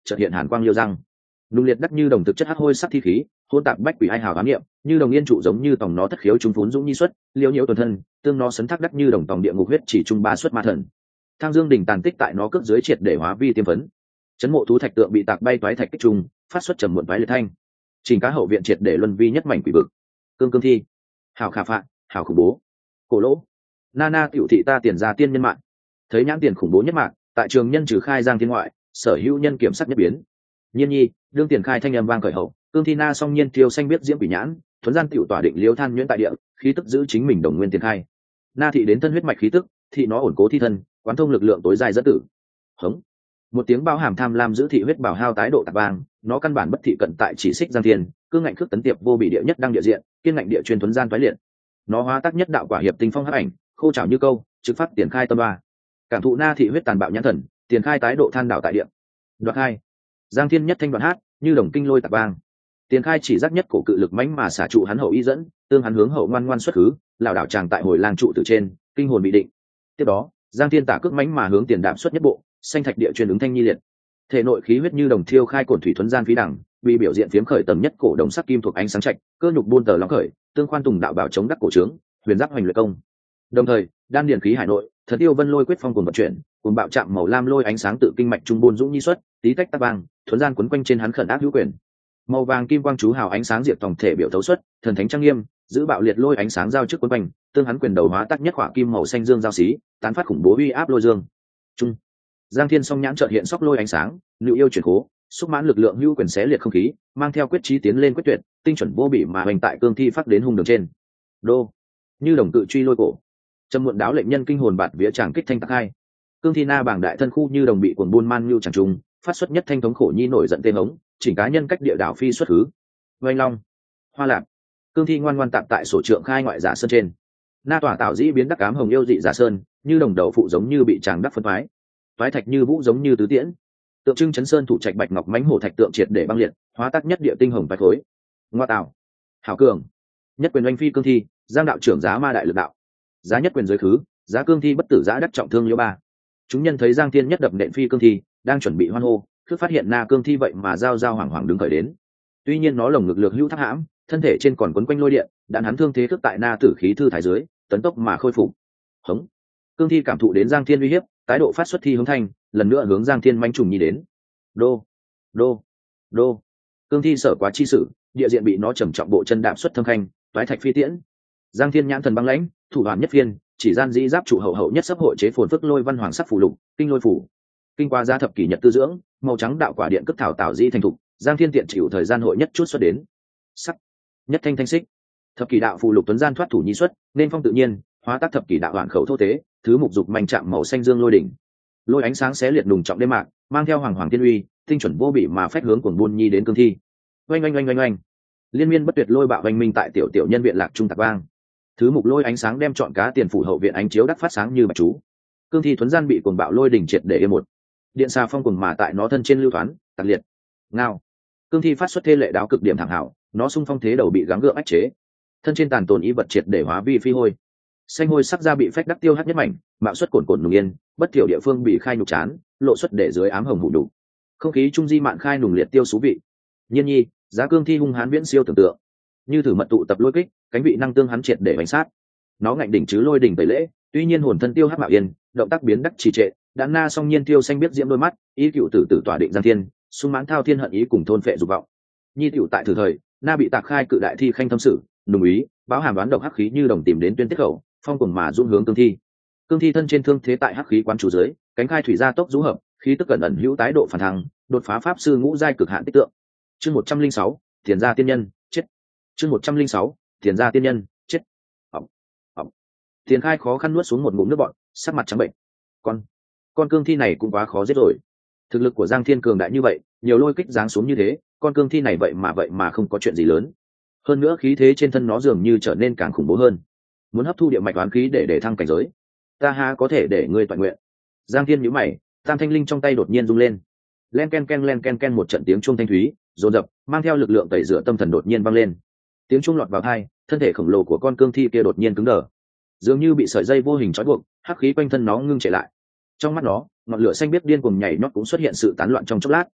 chợt hiện hàn quang liêu răng. Nung liệt đắc như đồng thực chất hắc hôi sắc thi khí, hỗn tạp bách quỷ ai hào ám niệm, như đồng yên trụ giống như tòng nó thất khiếu trung phún dũng nhi xuất, liêu nhiễu tuần thân, tương nó sấn thác đắc như đồng tòng địa ngục huyết chỉ trung ba xuất ma thần. Thang Dương đỉnh tàn tích tại nó cướp dưới triệt để hóa vi tiêm phấn. Chấn mộ thú thạch tượng bị tạc bay toái thạch kích trùng, phát xuất trầm muộn toái liệt thanh. Trình cá hậu viện triệt để luân vi nhất mảnh quỷ vực. Cương thi, hảo khả phạ, hảo khủng bố. Cổ lỗ, Nana tiểu thị ta tiền ra tiên nhân mạng. Thấy nhãn tiền khủng bố nhất mạng, tại trường nhân trừ khai giang thiên ngoại, sở hữu nhân kiểm sát nhất biến. Nhiên nhi, đương tiền khai thanh âm vang khởi hậu, cương thi na song nhiên tiêu xanh biết diễm quỷ nhãn, thuấn gian tiểu tỏa định liêu than nhuyễn tại địa, khí tức giữ chính mình đồng nguyên tiền khai. Na thị đến thân huyết mạch khí tức, thị nó ổn cố thi thân, quán thông lực lượng tối dài dẫn tử. Hống. Một tiếng bao hàm tham lam giữ thị huyết bảo hao tái độ tạc vang, nó căn bản bất thị cận tại chỉ xích giang thiên, cương ngạnh khước tấn tiệp vô bị địa nhất đăng địa diện, kiên ngạnh địa truyền thuấn gian toái liệt. Nó hóa tác nhất đạo quả hiệp tinh phong hắc ảnh, khô trảo như câu, trực phát tiền khai tâm ba. Cảm thụ na thị huyết tàn bạo nhãn thần, tiền khai tái độ than đảo tại địa. Đoạt hai. Giang thiên nhất thanh đoạn hát, như đồng kinh lôi tạc vang. Tiền khai chỉ giác nhất cổ cự lực mãnh mà xả trụ hắn hậu y dẫn, tương hắn hướng hậu ngoan ngoan xuất khứ, lảo đảo tràng tại hồi lang trụ từ trên, kinh hồn bị định. Tiếp đó, Giang thiên tả cước mãnh mà hướng tiền đạp xuất nhất bộ, xanh thạch địa truyền ứng thanh nhi liệt. Thể nội khí huyết như đồng thiêu khai cổn thủy thuấn gian phí đẳng, vì biểu diện phiếm khởi tầm nhất cổ đồng sắc kim thuộc ánh sáng trạch, cơ nhục buôn tờ lóng khởi, tương khoan tùng đạo bảo chống đắc cổ trướng, huyền giáp hoành luyện công. Đồng thời, đan điển khí hải nội, thần tiêu vân lôi quyết phong cùng vận chuyển, cùng bạo chạm màu lam lôi ánh sáng tự kinh mạch trung buôn dũng nhi xuất, tí tách tắc vang, thuấn gian quấn quanh trên hắn khẩn ác hữu quyền. Màu vàng kim quang chú hào ánh sáng diệt tổng thể biểu thấu xuất, thần thánh trang nghiêm, giữ bạo liệt lôi ánh sáng giao trước quấn quanh, tương hắn quyền đầu hóa tắc nhất hỏa kim màu xanh dương giao xí, tán phát khủng bố uy áp lôi dương. Trung. Giang thiên song nhãn chợt hiện sóc lôi ánh sáng, nữ yêu chuyển cố, xúc mãn lực lượng hữu quyền xé liệt không khí, mang theo quyết chí tiến lên quyết tuyệt, tinh chuẩn vô bị mà hành tại cương thi phát đến hung đường trên. Đô. Như đồng cự truy lôi cổ. Trầm muộn đáo lệnh nhân kinh hồn bạt vía chàng kích thanh tắc hai. Cương thi na bảng đại thân khu như đồng bị cuồng buôn man lưu chẳng trùng, phát xuất nhất thanh thống khổ nhi nổi giận tên hống, chỉnh cá nhân cách địa đảo phi xuất hứ. Vành long, hoa lạc. Cương thi ngoan ngoan tạm tại sổ trượng khai ngoại giả sơn trên. Na tỏa tạo dĩ biến đắc cám hồng yêu dị giả sơn, như đồng đầu phụ giống như bị chàng đắc phân thoái. Thoái thạch như vũ giống như tứ tiễn. Tượng trưng chấn sơn thủ trạch bạch ngọc mãnh hổ thạch tượng triệt để băng liệt, hóa tác nhất địa tinh hồng bạch khối. Ngoa tạo. Hảo cường. Nhất quyền oanh phi cương thi, giang đạo trưởng giá ma đại lực đạo. Giá nhất quyền giới khứ, giá cương thi bất tử giá đắc trọng thương liễu ba. Chúng nhân thấy giang thiên nhất đập nện phi cương thi, đang chuẩn bị hoan hô, cứ phát hiện na cương thi vậy mà giao hoảng hoảng đứng khởi đến. Tuy nhiên nó lồng ngực lược hữu thác hãm, thân thể trên còn quấn quanh lôi điện, đạn hắn thương thế thức tại na tử khí thư thái dưới, tấn tốc mà khôi phục. Hống. Cương thi cảm thụ đến giang thiên uy hiếp, tái độ phát xuất thi hướng thanh, lần nữa hướng giang thiên manh trùng nhi đến. Đô, đô, đô. Cương thi sở quá chi sự, địa diện bị nó trầm trọng bộ chân đạp xuất thâm khanh, toái thạch phi tiễn. Giang thiên nhãn thần băng lãnh, thủ đoạn nhất phiên, chỉ gian dĩ giáp trụ hậu nhất sắp hội chế phồn phức lôi văn hoàng sắc phù lục, kinh lôi phủ. Kinh qua gia thập kỷ nhật tư dưỡng, màu trắng đạo quả điện cất thảo tạo dĩ thành thục, Giang thiên tiện chịu thời gian hội nhất chút xuất đến. Sắc, nhất thanh thanh xích. Thập kỷ đạo phù lục tuấn gian thoát thủ nhi xuất, nên phong tự nhiên, hóa tác thập kỷ đạo hoàn khẩu thô tế, thứ mục dục manh chạm màu xanh dương lôi đỉnh. Lôi ánh sáng xé liệt nùng trọng đêm mạc, mang theo hoàng hoàng thiên uy, tinh chuẩn vô bị mà phách hướng cuồng buôn nhi đến cương thi. Oanh oanh oanh oanh oanh. Liên miên bất tuyệt lôi bạo oanh minh tại tiểu tiểu nhân viện lạc trung tạc vang. Thứ mục lôi ánh sáng đem chọn cá tiền phủ hậu viện ánh chiếu đắc phát sáng như bạch chú. Cương thi thuấn gian bị cuồng bạo lôi đỉnh triệt để yên một. Điện xà phong cuồng mà tại nó thân trên lưu thoán, tạc liệt. Ngao. Cương thi phát xuất thê lệ đáo cực điểm thẳng hảo, nó xung phong thế đầu bị gắng gượng ách chế. Thân trên tàn tồn ý vật triệt để hóa vi phi hôi. Xanh hôi sắc da bị phách đắc tiêu hắt nhất mảnh, mạo xuất cồn cồn nùng yên, bất thiểu địa phương bị khai nhục chán, lộ xuất để dưới ám hồng hủ đủ. Không khí trung di mạn khai nùng liệt tiêu xú vị. Nhiên nhi, giá cương thi hung hán viễn siêu tưởng tượng. Như thử mật tụ tập lôi kích, cánh vị năng tương hắn triệt để bánh sát. Nó ngạnh đỉnh chứ lôi đỉnh tẩy lễ, tuy nhiên hồn thân tiêu hắc mạo yên, động tác biến đắc trì trệ, đạn na song nhiên tiêu xanh biết diễm đôi mắt, ý cựu tử tử tỏa định giang thiên, sung mãn thao thiên hận ý cùng thôn phệ dục vọng. Nhi tiểu tại thử thời, na bị tạc khai cự đại thi khanh thâm sử, nùng ý, báo hàm đoán độc hắc khí như đồng tìm đến tuyên tiết khẩu, phong cùng mà dung hướng cương thi. Cương thi thân trên thương thế tại hắc khí quán chủ dưới, cánh khai thủy gia tốc rũ hợp, khí tức cẩn ẩn hữu tái độ phản thăng, đột phá pháp sư ngũ giai cực hạn tích tượng. Chương 106, tiền gia tiên nhân, chết. Chương 106, tiền gia tiên nhân, chết. Ỏng. Tiền khai khó khăn nuốt xuống một ngụm nước bọt, sắc mặt trắng bệnh. Con cương thi này cũng quá khó giết rồi. Thực lực của Giang Thiên cường đại như vậy, nhiều lôi kích giáng xuống như thế, con cương thi này vậy mà không có chuyện gì lớn. Hơn nữa khí thế trên thân nó dường như trở nên càng khủng bố hơn. Muốn hấp thu địa mạch oán khí để thăng cảnh giới, ta ha có thể để ngươi toàn nguyện. Giang Thiên nhíu mày, tam thanh linh trong tay đột nhiên rung lên. Len ken ken một trận tiếng chuông thanh thúy, dồn dập, mang theo lực lượng tẩy rửa tâm thần đột nhiên vang lên. Tiếng chuông lọt vào tai, thân thể khổng lồ của con cương thi kia đột nhiên cứng đờ, dường như bị sợi dây vô hình trói buộc, hắc khí quanh thân nó ngưng trệ lại. Trong mắt nó, ngọn lửa xanh biếc điên cuồng nhảy nhót cũng xuất hiện sự tán loạn trong chốc lát.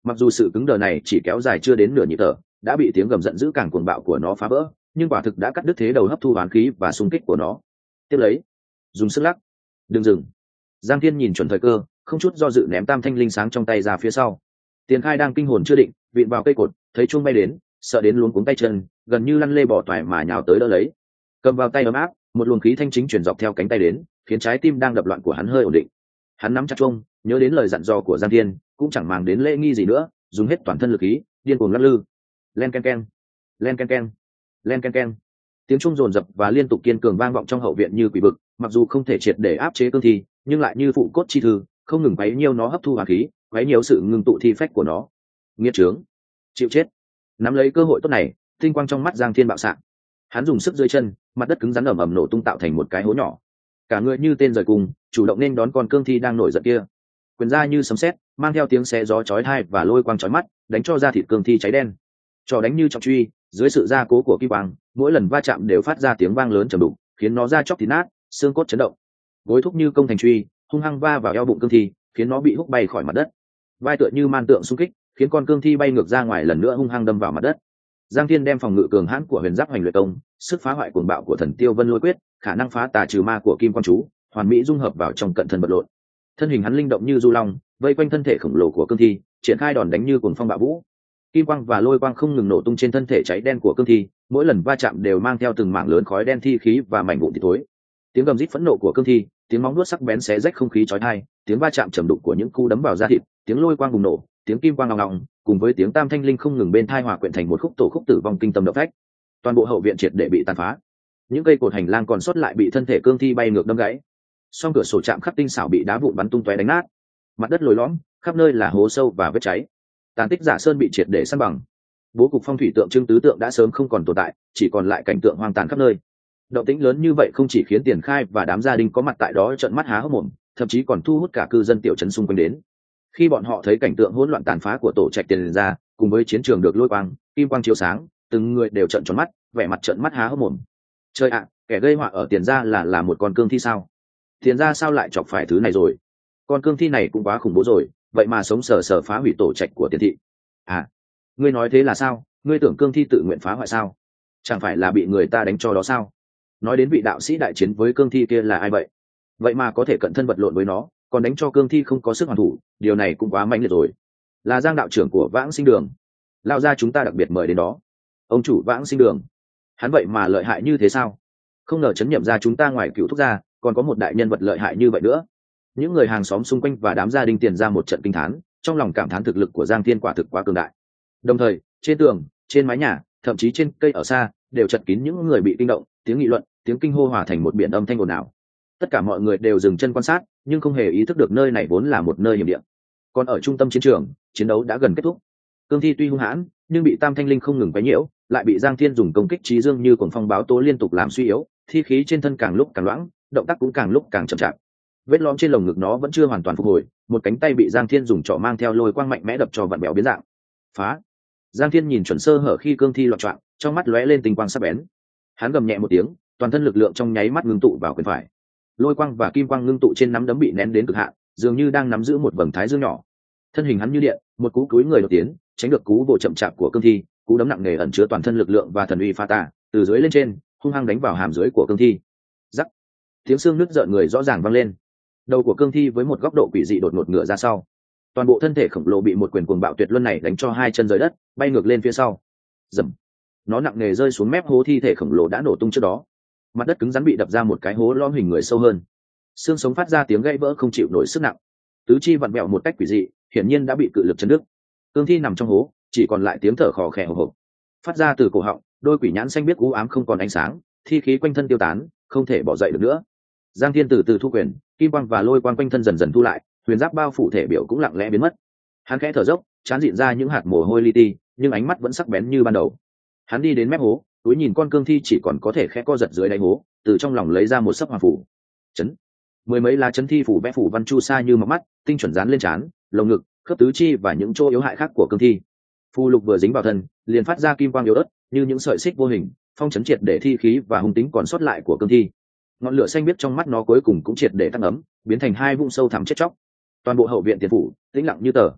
Mặc dù sự cứng đờ này chỉ kéo dài chưa đến nửa nhịp thở, đã bị tiếng gầm giận dữ càng cuồng bạo của nó phá vỡ, nhưng quả thực đã cắt đứt thế đầu hấp thu oán khí và xung kích của nó. Tiếp lấy, dùng sức lắc. Đừng dừng. Giang Thiên nhìn chuẩn thời cơ, không chút do dự ném tam thanh linh sáng trong tay ra phía sau. Tiền Khai đang kinh hồn chưa định, vịn vào cây cột, thấy chuông bay đến, sợ đến luống cuống tay chân, gần như lăn lê bò toài mà nhào tới đỡ lấy. Cầm vào tay ấm áp, một luồng khí thanh chính truyền dọc theo cánh tay đến, khiến trái tim đang đập loạn của hắn hơi ổn định. Hắn nắm chặt chuông, nhớ đến lời dặn dò của Giang Thiên, cũng chẳng màng đến lễ nghi gì nữa, dùng hết toàn thân lực khí, điên cuồng lắc lư. Len ken ken, len ken ken, len ken ken. Tiếng chuông dồn dập và liên tục kiên cường vang vọng trong hậu viện như quỷ vực, mặc dù không thể triệt để áp chế cương thi, nhưng lại như phụ cốt chi thư, không ngừng quấy nhiêu nó hấp thu hỏa khí, quấy nhiều sự ngưng tụ thi phách của nó. Nghiệt trướng, chịu chết. Nắm lấy cơ hội tốt này, tinh quang trong mắt Giang Thiên bạo sạng. Hắn dùng sức dưới chân, mặt đất cứng rắn ầm ầm nổ tung tạo thành một cái hố nhỏ. Cả người như tên rời cùng, chủ động nên đón con cương thi đang nổi giận kia. Quyền ra như sấm sét, mang theo tiếng xé gió chói tai và lôi quang chói mắt, đánh cho da thịt cương thi cháy đen. Trò đánh như trọng truy, dưới sự gia cố của kim quang, mỗi lần va chạm đều phát ra tiếng vang lớn trầm đục, khiến nó da chóc thịt nát, xương cốt chấn động. Gối thúc như công thành truy, hung hăng va vào eo bụng cương thi, khiến nó bị húc bay khỏi mặt đất. Vai tựa như man tượng xung kích, khiến con cương thi bay ngược ra ngoài lần nữa hung hăng đâm vào mặt đất. Giang Thiên đem phòng ngự cường hãn của Huyền Giáp Hoành Luyện Công, sức phá hoại cuồng bạo của Thần Tiêu Vân Lôi Quyết, khả năng phá tà trừ ma của Kim Quang Chú, hoàn mỹ dung hợp vào trong cận thân vật lộn. Thân hình hắn linh động như du long, vây quanh thân thể khổng lồ của cương thi, triển khai đòn đánh như cuồng phong bạo vũ. Kim quang và lôi quang không ngừng nổ tung trên thân thể cháy đen của cương thi, mỗi lần va chạm đều mang theo từng mảng lớn khói đen thi khí và mảnh vụn thịt thối. Tiếng gầm rít phẫn nộ của cương thi, tiếng móng vuốt sắc bén xé rách không khí chói tai, tiếng va chạm trầm đục của những cú đấm vào da thịt, tiếng lôi quang bùng nổ, tiếng kim quang ngọng ngọng, cùng với tiếng tam thanh linh không ngừng bên tai hòa quyện thành một khúc tổ khúc tử vong kinh tâm động phách. Toàn bộ hậu viện triệt để bị tàn phá. Những cây cột hành lang còn sót lại bị thân thể cương thi bay ngược đâm gãy. Song cửa sổ chạm khắc tinh xảo bị đá vụn bắn tung tóe đánh nát. Mặt đất lồi lõm, khắp nơi là hố sâu và vết cháy. Tàn tích giả sơn bị triệt để san bằng. Bố cục phong thủy tượng trưng tứ tượng đã sớm không còn tồn tại, chỉ còn lại cảnh tượng hoang tàn khắp nơi. Động tĩnh lớn như vậy không chỉ khiến Tiền Khai và đám gia đình có mặt tại đó trợn mắt há hốc mồm, thậm chí còn thu hút cả cư dân tiểu trấn xung quanh đến. Khi bọn họ thấy cảnh tượng hỗn loạn tàn phá của tổ trạch Tiền gia, cùng với chiến trường được lôi quang, kim quang chiếu sáng, từng người đều trợn tròn mắt, vẻ mặt trợn mắt há hốc mồm. Trời ạ, kẻ gây họa ở Tiền gia là một con cương thi sao? Tiền gia sao lại chọc phải thứ này rồi? Con cương thi này cũng quá khủng bố rồi, vậy mà sống sờ sờ phá hủy tổ trạch của Tiền thị. À, ngươi nói thế là sao? Ngươi tưởng cương thi tự nguyện phá hoại sao? Chẳng phải là bị người ta đánh cho đó sao? Nói đến vị đạo sĩ đại chiến với cương thi kia là ai vậy? Vậy mà có thể cận thân vật lộn với nó, còn đánh cho cương thi không có sức hoàn thủ, điều này cũng quá mãnh liệt rồi. Là Giang đạo trưởng của Vãng Sinh Đường, lao ra chúng ta đặc biệt mời đến đó. Ông chủ Vãng Sinh Đường, hắn vậy mà lợi hại như thế sao? Không ngờ chấn nhậm ra chúng ta ngoài Cựu Thúc gia, còn có một đại nhân vật lợi hại như vậy nữa. Những người hàng xóm xung quanh và đám gia đình Tiền ra một trận kinh thán, trong lòng cảm thán thực lực của Giang Thiên quả thực quá cường đại. Đồng thời, trên tường, trên mái nhà, thậm chí trên cây ở xa, đều chật kín những người bị kinh động, tiếng nghị luận, tiếng kinh hô hòa thành một biển âm thanh ồn ào. Tất cả mọi người đều dừng chân quan sát, nhưng không hề ý thức được nơi này vốn là một nơi hiểm địa. Còn ở trung tâm chiến trường, chiến đấu đã gần kết thúc. Cương thi tuy hung hãn, nhưng bị Tam Thanh Linh không ngừng quấy nhiễu, lại bị Giang Thiên dùng công kích trí dương như cuồng phong báo tố liên tục làm suy yếu, thi khí trên thân càng lúc càng loãng, động tác cũng càng lúc càng chậm chạp. Vết lõm trên lồng ngực nó vẫn chưa hoàn toàn phục hồi, một cánh tay bị Giang Thiên dùng trỏ mang theo lôi quang mạnh mẽ đập cho vặn bèo biến dạng. Phá! Giang Thiên nhìn chuẩn sơ hở khi cương thi loạn choạng, trong mắt lóe lên tinh quang sắc bén. Hắn gầm nhẹ một tiếng, toàn thân lực lượng trong nháy mắt ngưng tụ vào quyền phải. Lôi quang và kim quang ngưng tụ trên nắm đấm bị nén đến cực hạn, dường như đang nắm giữ một vầng thái dương nhỏ. Thân hình hắn như điện, một cú cúi người đột tiến, tránh được cú bộ chậm chạp của cương thi, cú đấm nặng nề ẩn chứa toàn thân lực lượng và thần uy pha tà, từ dưới lên trên, hung hăng đánh vào hàm dưới của cương thi. Rắc! Tiếng xương nứt rợn người rõ ràng vang lên. Đầu của cương thi với một góc độ quỷ dị đột ngột ngửa ra sau. Toàn bộ thân thể khổng lồ bị một quyền cuồng bạo tuyệt luân này đánh cho hai chân rời đất, bay ngược lên phía sau. Rầm! Nó nặng nề rơi xuống mép hố thi thể khổng lồ đã nổ tung trước đó. Mặt đất cứng rắn bị đập ra một cái hố lõm hình người sâu hơn. Xương sống phát ra tiếng gãy vỡ không chịu nổi sức nặng. Tứ chi vặn vẹo một cách quỷ dị, hiển nhiên đã bị cự lực chấn đứt. Cương thi nằm trong hố, chỉ còn lại tiếng thở khò khè hộc hộc phát ra từ cổ họng, đôi quỷ nhãn xanh biếc u ám không còn ánh sáng, thi khí quanh thân tiêu tán, không thể bỏ dậy được nữa. Giang Thiên từ từ thu quyền, kim quang và lôi quang quanh thân dần dần thu lại, huyền giáp bao phủ thể biểu cũng lặng lẽ biến mất. Hắn khẽ thở dốc, trán rịn ra những hạt mồ hôi li ti, nhưng ánh mắt vẫn sắc bén như ban đầu. Hắn đi đến mép hố, túi nhìn con cương thi chỉ còn có thể khẽ co giật dưới đáy hố, từ trong lòng lấy ra một sấp hoàng phủ. Chấn. Mười mấy lá chấn thi phủ vẽ phủ văn chu sa như mặt mắt, tinh chuẩn dán lên trán, lồng ngực, khớp tứ chi và những chỗ yếu hại khác của cương thi. Phù lục vừa dính vào thân, liền phát ra kim quang yếu ớt, như những sợi xích vô hình, phong chấn triệt để thi khí và hung tính còn sót lại của cương thi. Ngọn lửa xanh biếc trong mắt nó cuối cùng cũng triệt để tăng ấm, biến thành hai vũng sâu thẳm chết chóc. Toàn bộ hậu viện Tiền phủ tĩnh lặng như tờ.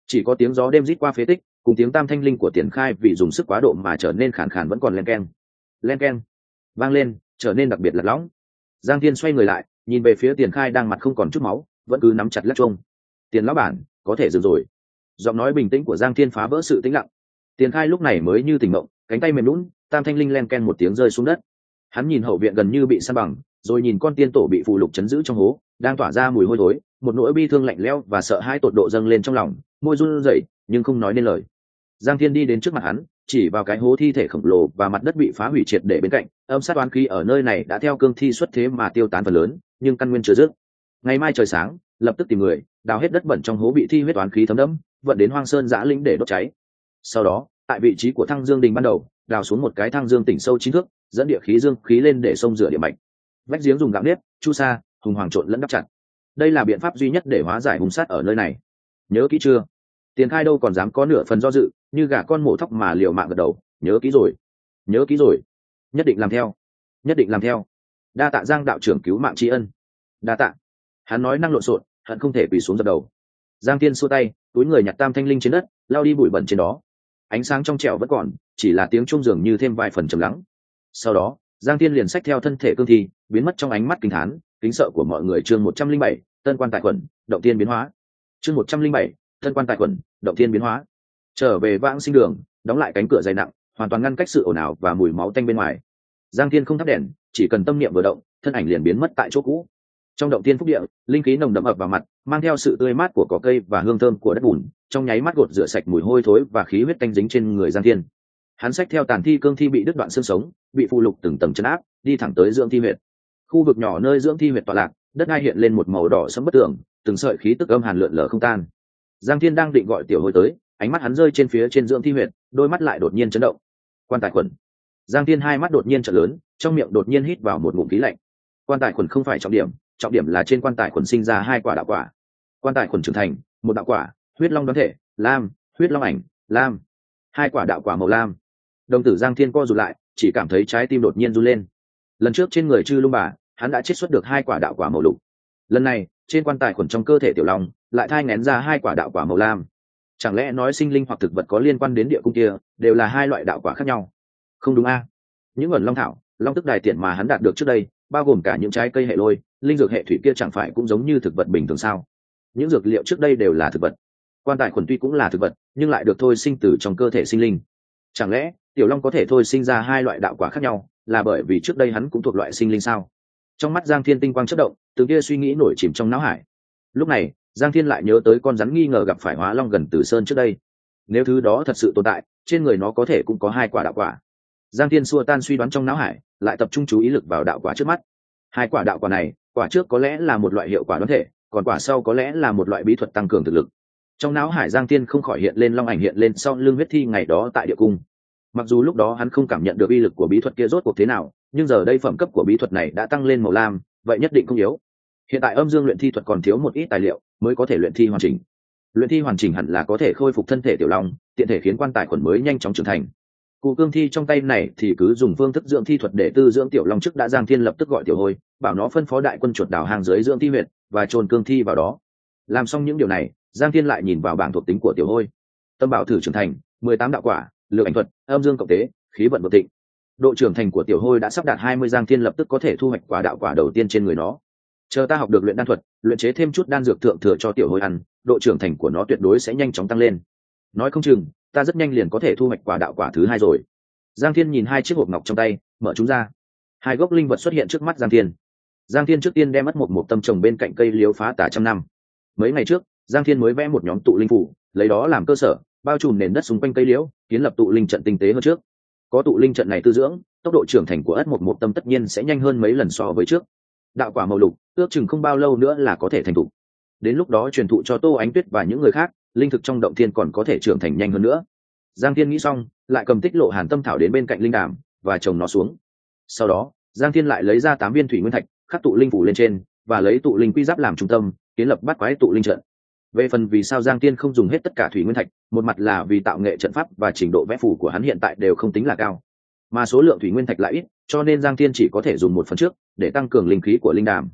chỉ có tiếng gió đêm rít qua phế tích cùng tiếng tam thanh linh của Tiền Khai vì dùng sức quá độ mà trở nên khàn khàn vẫn còn len keng vang lên, trở nên đặc biệt lạc lõng. Giang Thiên xoay người lại nhìn về phía Tiền Khai đang mặt không còn chút máu, vẫn cứ nắm chặt lắc chuông. Tiền lão bản, có thể dừng rồi. Giọng nói bình tĩnh của Giang Thiên phá vỡ sự tĩnh lặng. Tiền Khai lúc này mới như tỉnh mộng, cánh tay mềm lún, tam thanh linh len ken một tiếng rơi xuống đất. Hắn nhìn hậu viện gần như bị san bằng, rồi nhìn con tiên tổ bị phù lục chấn giữ trong hố, đang tỏa ra mùi hôi thối, một nỗi bi thương lạnh lẽo và sợ hãi tột độ dâng lên trong lòng, môi run rẩy nhưng không nói nên lời. Giang Thiên đi đến trước mặt hắn, chỉ vào cái hố thi thể khổng lồ và mặt đất bị phá hủy triệt để bên cạnh. Âm sát oán khí ở nơi này đã theo cương thi xuất thế mà tiêu tán phần lớn, nhưng căn nguyên chưa dứt. Ngày mai trời sáng, lập tức tìm người đào hết đất bẩn trong hố bị thi huyết oán khí thấm đẫm, vận đến Hoang Sơn Giã Lĩnh để đốt cháy. Sau đó, tại vị trí của Thăng Dương Đình ban đầu, đào xuống một cái thang dương tỉnh sâu 9 thước, dẫn địa khí dương khí lên để xông rửa địa mạch. Vách giếng dùng gạo nếp, chu sa, hùng hoàng trộn lẫn đắp chặt. Đây là biện pháp duy nhất để hóa giải hung sát ở nơi này. Nhớ kỹ chưa? Tiền Khai đâu còn dám có nửa phần do dự, như gà con mổ thóc mà liều mạng gật đầu. Nhớ kỹ rồi, nhớ kỹ rồi, nhất định làm theo, nhất định làm theo. Đa tạ Giang đạo trưởng cứu mạng tri ân. Đa tạ. Hắn nói năng lộn xộn, hận không thể quỳ xuống dập đầu. Giang Thiên xua tay, túi người nhặt tam thanh linh trên đất, lao đi bụi bẩn trên đó. Ánh sáng trong trẻo vẫn còn, chỉ là tiếng chuông dường như thêm vài phần trầm lắng. Sau đó, Giang Thiên liền xách theo thân thể cương thi, biến mất trong ánh mắt kinh thán, kính sợ của mọi người. Chương 107, tân quan tại quận, động tiên biến hóa. Chương 107, tân quan tại quận, động tiên biến hóa. Trở về vãng sinh đường, đóng lại cánh cửa dày nặng, hoàn toàn ngăn cách sự ồn ào và mùi máu tanh bên ngoài. Giang Thiên không thắp đèn, chỉ cần tâm niệm vừa động, thân ảnh liền biến mất tại chỗ cũ. Trong động tiên phúc địa, linh khí nồng đậm ập vào mặt, mang theo sự tươi mát của cỏ cây và hương thơm của đất bùn, trong nháy mắt gột rửa sạch mùi hôi thối và khí huyết tanh dính trên người Giang Thiên. Hắn xách theo tàn thi cương thi bị đứt đoạn xương sống, bị phù lục từng tầng chấn áp, đi thẳng tới dưỡng thi huyệt. Khu vực nhỏ nơi dưỡng thi huyệt tọa lạc, đất đai hiện lên một màu đỏ sẫm bất tưởng, từng sợi khí tức âm hàn lượn lờ không tan. Giang Thiên đang định gọi Tiểu Hôi tới, ánh mắt hắn rơi trên phía trên dưỡng thi huyệt, đôi mắt lại đột nhiên chấn động. Quan tài khuẩn. Giang Thiên hai mắt đột nhiên trợn lớn, trong miệng đột nhiên hít vào một ngụm khí lạnh. Quan tài khuẩn không phải trọng điểm là trên quan tài khuẩn sinh ra 2 quả đạo quả. Quan tài khuẩn trưởng thành, một đạo quả, huyết long đoán thể, lam, huyết long ảnh, lam. 2 quả đạo quả màu lam. Đồng tử Giang Thiên co rụt lại, chỉ cảm thấy trái tim đột nhiên run lên. Lần trước trên người Trư Lung Bà, hắn đã chiết xuất được 2 quả đạo quả màu lục. Lần này, trên quan tài khuẩn trong cơ thể Tiểu Long, lại thai nghén ra 2 quả đạo quả màu lam. Chẳng lẽ nói sinh linh hoặc thực vật có liên quan đến địa cung kia, đều là 2 loại đạo quả khác nhau? Không đúng a? Những ẩn long thảo, long tức đài tiện mà hắn đạt được trước đây, bao gồm cả những trái cây hệ lôi, linh dược hệ thủy kia chẳng phải cũng giống như thực vật bình thường sao? Những dược liệu trước đây đều là thực vật. Quan tài khuẩn tuy cũng là thực vật, nhưng lại được thôi sinh từ trong cơ thể sinh linh. Chẳng lẽ Tiểu Long có thể thôi sinh ra 2 loại đạo quả khác nhau, là bởi vì trước đây hắn cũng thuộc loại sinh linh sao? Trong mắt Giang Thiên tinh quang chớp động, từng kia suy nghĩ nổi chìm trong não hải. Lúc này, Giang Thiên lại nhớ tới con rắn nghi ngờ gặp phải Hóa Long gần Tử Sơn trước đây. Nếu thứ đó thật sự tồn tại, trên người nó có thể cũng có 2 quả đạo quả. Giang Thiên xua tan suy đoán trong não hải, lại tập trung chú ý lực vào đạo quả trước mắt. 2 quả đạo quả này, quả trước có lẽ là một loại hiệu quả đoán thể, còn quả sau có lẽ là một loại bí thuật tăng cường thực lực. Trong não hải Giang Thiên không khỏi hiện lên long ảnh hiện lên sau lưng huyết thi ngày đó tại địa cung. Mặc dù lúc đó hắn không cảm nhận được uy lực của bí thuật kia rốt cuộc thế nào, nhưng giờ đây phẩm cấp của bí thuật này đã tăng lên màu lam, vậy nhất định không yếu. Hiện tại âm dương luyện thi thuật còn thiếu một ít tài liệu mới có thể luyện thi hoàn chỉnh. Luyện thi hoàn chỉnh hẳn là có thể khôi phục thân thể Tiểu Long, tiện thể khiến quan tài khuẩn mới nhanh chóng trưởng thành. Cụ cương thi trong tay này thì cứ dùng phương thức dưỡng thi thuật để tư dưỡng Tiểu Long. Trước đã Giang Thiên lập tức gọi Tiểu Hôi, bảo nó phân phó đại quân chuột đào hang dưới dưỡng thi huyệt và chôn cương thi vào đó. Làm xong những điều này, Giang Thiên lại nhìn vào bảng thuộc tính của Tiểu Hôi. Tâm bảo thử trưởng thành, 18 đạo quả, lược ảnh thuật, âm dương cộng tế, khí vận vượng thịnh. Độ trưởng thành của Tiểu Hôi đã sắp đạt 20, Giang Thiên lập tức có thể thu hoạch quả đạo quả đầu tiên trên người nó. Chờ ta học được luyện đan thuật, luyện chế thêm chút đan dược thượng thừa cho Tiểu Hôi ăn, độ trưởng thành của nó tuyệt đối sẽ nhanh chóng tăng lên. Nói không chừng, ta rất nhanh liền có thể thu hoạch quả đạo quả thứ 2 rồi. Giang Thiên nhìn 2 chiếc hộp ngọc trong tay, mở chúng ra. 2 gốc linh vật xuất hiện trước mắt Giang Thiên. Giang Thiên trước tiên đem mất một tâm trồng bên cạnh cây liễu phá tả trăm năm. Mấy ngày trước, Giang Thiên mới vẽ một nhóm tụ linh phủ, lấy đó làm cơ sở, bao trùm nền đất xung quanh cây liễu, kiến lập tụ linh trận tinh tế hơn trước. Có tụ linh trận này tư dưỡng, tốc độ trưởng thành của ất một tâm tất nhiên sẽ nhanh hơn mấy lần so với trước. Đạo quả màu lục, ước chừng không bao lâu nữa là có thể thành thục. Đến lúc đó truyền thụ cho Tô Ánh Tuyết và những người khác, linh thực trong động thiên còn có thể trưởng thành nhanh hơn nữa. Giang Thiên nghĩ xong, lại cầm tích lộ hàn tâm thảo đến bên cạnh linh đàm và trồng nó xuống. Sau đó, Giang Thiên lại lấy ra 8 viên thủy nguyên thạch, khắc tụ linh phủ lên trên và lấy tụ linh quy giáp làm trung tâm, kiến lập bát quái tụ linh trận. Về phần vì sao Giang Thiên không dùng hết tất cả thủy nguyên thạch, một mặt là vì tạo nghệ trận pháp và trình độ vẽ phù của hắn hiện tại đều không tính là cao, mà số lượng thủy nguyên thạch lại ít, cho nên Giang Thiên chỉ có thể dùng 1 phần trước để tăng cường linh khí của linh đàm.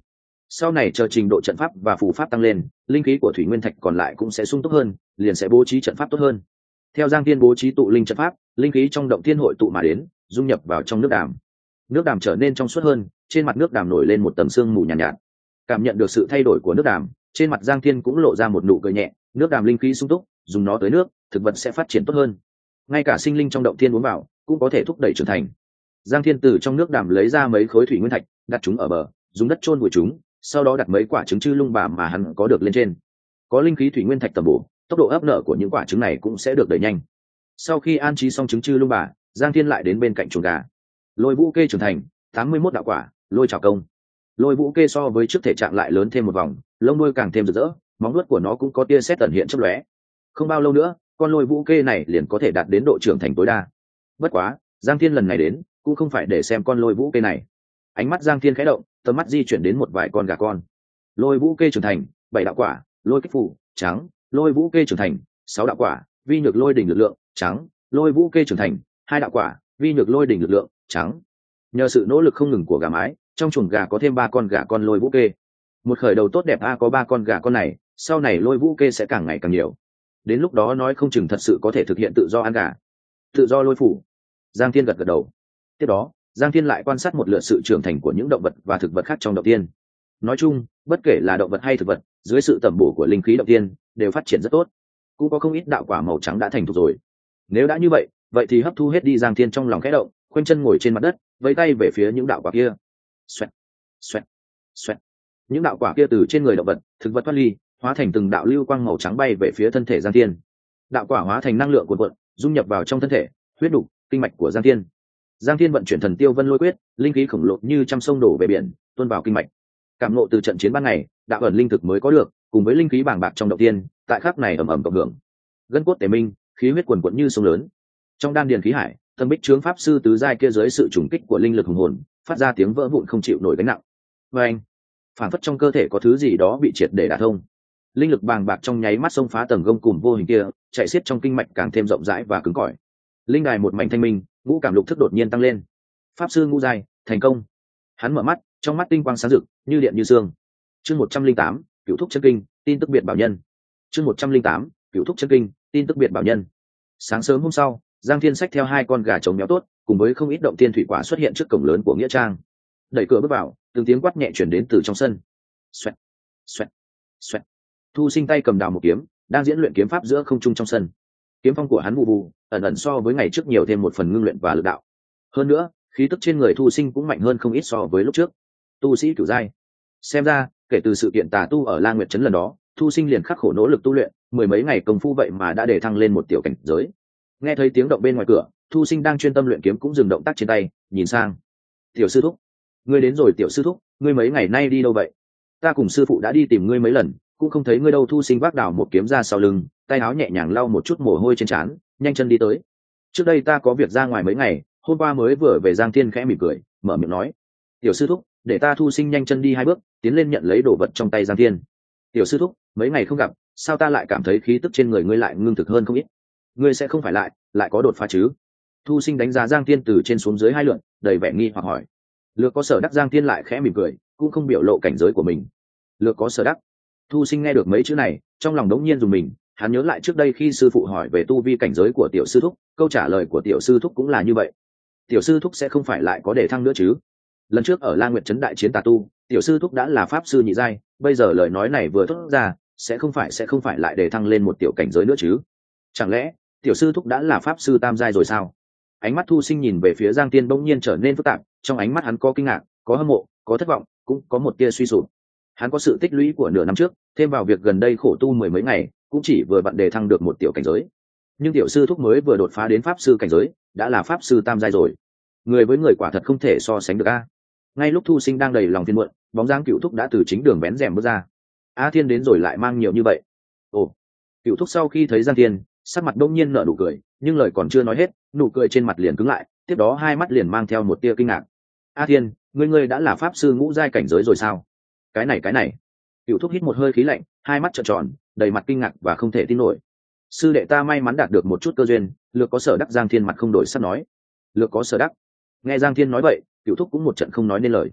Sau này chờ trình độ trận pháp và phù pháp tăng lên, linh khí của thủy nguyên thạch còn lại cũng sẽ sung túc hơn, liền sẽ bố trí trận pháp tốt hơn. Theo Giang Thiên bố trí tụ linh trận pháp, linh khí trong động thiên hội tụ mà đến, dung nhập vào trong nước đàm. Nước đàm trở nên trong suốt hơn, trên mặt nước đàm nổi lên một tầng sương mù nhàn nhạt. Cảm nhận được sự thay đổi của nước đàm, trên mặt Giang Thiên cũng lộ ra một nụ cười nhẹ. Nước đàm linh khí sung túc, dùng nó tới nước, thực vật sẽ phát triển tốt hơn. Ngay cả sinh linh trong động thiên uống vào, cũng có thể thúc đẩy trưởng thành. Giang Thiên từ trong nước đàm lấy ra mấy khối thủy nguyên thạch, đặt chúng ở bờ, dùng đất chôn vùi chúng, sau đó đặt mấy quả trứng chư lung bà mà hắn có được lên trên. Có linh khí thủy nguyên thạch tầm bổ, tốc độ ấp nở của những quả trứng này cũng sẽ được đẩy nhanh. Sau khi an trí xong trứng chư lung bà, Giang Thiên lại đến bên cạnh chuồng gà. Lôi vũ kê trưởng thành, 81 đạo quả, lôi trào công. Lôi vũ kê so với trước thể trạng lại lớn thêm một vòng, lông đuôi càng thêm rực rỡ, móng vuốt của nó cũng có tia sét ẩn hiện chớp lóe. Không bao lâu nữa, con lôi vũ kê này liền có thể đạt đến độ trưởng thành tối đa. Bất quá, Giang Thiên lần này đến, cũng không phải để xem con lôi vũ kê này. Ánh mắt Giang Thiên khẽ động, tầm mắt di chuyển đến một vài con gà con. Lôi vũ kê trưởng thành, 7 đạo quả, lôi kích phủ, trắng. Lôi vũ kê trưởng thành, 6 đạo quả, vi nhược lôi đỉnh lực lượng, trắng. Lôi vũ kê trưởng thành, 2 đạo quả, vi nhược lôi đỉnh lực lượng, trắng. Nhờ sự nỗ lực không ngừng của gà mái, trong chuồng gà có thêm 3 con gà con lôi vũ kê. Một khởi đầu tốt đẹp có 3 con gà con này, sau này lôi vũ kê sẽ càng ngày càng nhiều. Đến lúc đó nói không chừng thật sự có thể thực hiện tự do ăn gà, tự do lôi phủ. Giang Thiên gật gật đầu. Tiếp đó, Giang Thiên lại quan sát một lượt sự trưởng thành của những động vật và thực vật khác trong động tiên. Nói chung, bất kể là động vật hay thực vật, dưới sự tẩm bổ của linh khí động tiên, đều phát triển rất tốt. Cũng có không ít đạo quả màu trắng đã thành thục rồi. Nếu đã như vậy, vậy thì hấp thu hết đi. Giang Thiên trong lòng khẽ động, khoanh chân ngồi trên mặt đất, vẫy tay về phía những đạo quả kia. Xoẹt, xoẹt, xoẹt. Những đạo quả kia từ trên người động vật, thực vật thoát ly, hóa thành từng đạo lưu quang màu trắng bay về phía thân thể Giang Thiên. Đạo quả hóa thành năng lượng cuồn cuộn, dung nhập vào trong thân thể, huyết đục, kinh mạch của Giang Thiên. Giang Thiên vận chuyển thần tiêu vân lôi quyết, linh khí khổng lồ như trăm sông đổ về biển, tuôn vào kinh mạch. Cảm ngộ từ trận chiến ban ngày, đạo ẩn linh thực mới có được, cùng với linh khí bàng bạc trong động tiên, tại khắc này ầm ầm cộng hưởng. Gân cốt tề minh, khí huyết cuồn cuộn như sông lớn. Trong đan điền khí hải, thần bích trướng pháp sư tứ giai kia dưới sự trùng kích của linh lực hùng hồn, phát ra tiếng vỡ vụn không chịu nổi gánh nặng. Và anh, phản phất trong cơ thể có thứ gì đó bị triệt để đả thông. Linh lực bàng bạc trong nháy mắt xông phá tầng gông cùm vô hình kia, chạy xiết trong kinh mạch càng thêm rộng rãi và cứng cỏi. Linh đài một mảnh thanh minh, ngũ cảm lục thức đột nhiên tăng lên. Pháp sư ngũ giai thành công. Hắn mở mắt, trong mắt tinh quang sáng rực, như điện như sương. Chương 108, Cửu thúc chân kinh, tin tức biệt bảo nhân. Chương 108, Cửu thúc chân kinh, tin tức biệt bảo nhân. Sáng sớm hôm sau, Giang Thiên xách theo 2 con gà trống méo tốt, cùng với không ít động tiên thủy quả xuất hiện trước cổng lớn của nghĩa trang. Đẩy cửa bước vào, từng tiếng quát nhẹ truyền đến từ trong sân. Xoẹt, xoẹt, xoẹt. Thu Sinh tay cầm đào một kiếm, đang diễn luyện kiếm pháp giữa không trung trong sân. Kiếm phong của hắn vụ vụ, ẩn ẩn so với ngày trước nhiều thêm một phần ngưng luyện và lực đạo. Hơn nữa, khí tức trên người Thu Sinh cũng mạnh hơn không ít so với lúc trước. Tu sĩ cửu giai. Xem ra, kể từ sự kiện tà tu ở La Nguyệt trấn lần đó, Thu Sinh liền khắc khổ nỗ lực tu luyện, 10 mấy ngày công phu vậy mà đã để thăng lên một tiểu cảnh giới. Nghe thấy tiếng động bên ngoài cửa, Thu Sinh đang chuyên tâm luyện kiếm cũng dừng động tác trên tay, nhìn sang. Tiểu sư thúc, ngươi đến rồi. Tiểu sư thúc, ngươi mấy ngày nay đi đâu vậy? Ta cùng sư phụ đã đi tìm ngươi mấy lần, cũng không thấy ngươi đâu. Thu Sinh vác đào một kiếm ra sau lưng, tay áo nhẹ nhàng lau một chút mồ hôi trên trán, nhanh chân đi tới. Trước đây ta có việc ra ngoài mấy ngày, hôm qua mới vừa về. Giang Thiên khẽ mỉm cười, mở miệng nói. Tiểu sư thúc, để ta. Thu Sinh nhanh chân đi 2 bước, tiến lên nhận lấy đồ vật trong tay Giang Thiên. Tiểu sư thúc, mấy ngày không gặp, sao ta lại cảm thấy khí tức trên người ngươi lại ngưng thực hơn không ít? Ngươi sẽ không phải lại có đột phá chứ? Thu Sinh đánh giá Giang Thiên từ trên xuống dưới 2 lượt, đầy vẻ nghi hoặc hỏi. Lược có sở đắc. Giang Thiên lại khẽ mỉm cười, cũng không biểu lộ cảnh giới của mình. Lược có sở đắc. Thu Sinh nghe được mấy chữ này, trong lòng đống nhiên dùng mình. Hắn nhớ lại trước đây khi sư phụ hỏi về tu vi cảnh giới của tiểu sư thúc, câu trả lời của tiểu sư thúc cũng là như vậy. Tiểu sư thúc sẽ không phải lại có đề thăng nữa chứ? Lần trước ở La Nguyệt trấn đại chiến tà tu, tiểu sư thúc đã là pháp sư nhị giai, bây giờ lời nói này vừa thốt ra, sẽ không phải lại đề thăng lên một tiểu cảnh giới nữa chứ? Chẳng lẽ tiểu sư thúc đã là pháp sư tam giai rồi sao? Ánh mắt Thu Sinh nhìn về phía Giang Thiên bỗng nhiên trở nên phức tạp, trong ánh mắt hắn có kinh ngạc, có hâm mộ, có thất vọng, cũng có một tia suy sụp. Hắn có sự tích lũy của nửa năm trước, thêm vào việc gần đây khổ tu 10 mấy ngày, cũng chỉ vừa vặn đề thăng được một tiểu cảnh giới. Nhưng tiểu sư thúc mới vừa đột phá đến pháp sư cảnh giới, đã là pháp sư tam giai rồi. Người với người quả thật không thể so sánh được a. Ngay lúc Thu Sinh đang đầy lòng phiền muộn, bóng dáng Cửu thúc đã từ chính đường bén rèm bước ra. A Thiên đến rồi lại mang nhiều như vậy. Ồ. Cửu thúc sau khi thấy Giang Thiên, sắc mặt đông nhiên nở nụ cười, nhưng lời còn chưa nói hết, nụ cười trên mặt liền cứng lại, tiếp đó 2 mắt liền mang theo một tia kinh ngạc. A Thiên, ngươi đã là pháp sư ngũ giai cảnh giới rồi sao? Cái này. Cửu thúc hít một hơi khí lạnh, 2 mắt trợn tròn, đầy mặt kinh ngạc và không thể tin nổi. Sư đệ ta may mắn đạt được một chút cơ duyên. Lược có sở đắc. Giang Thiên mặt không đổi sắc nói. Lược có sở đắc. Nghe Giang Thiên nói vậy, Cửu thúc cũng một trận không nói nên lời.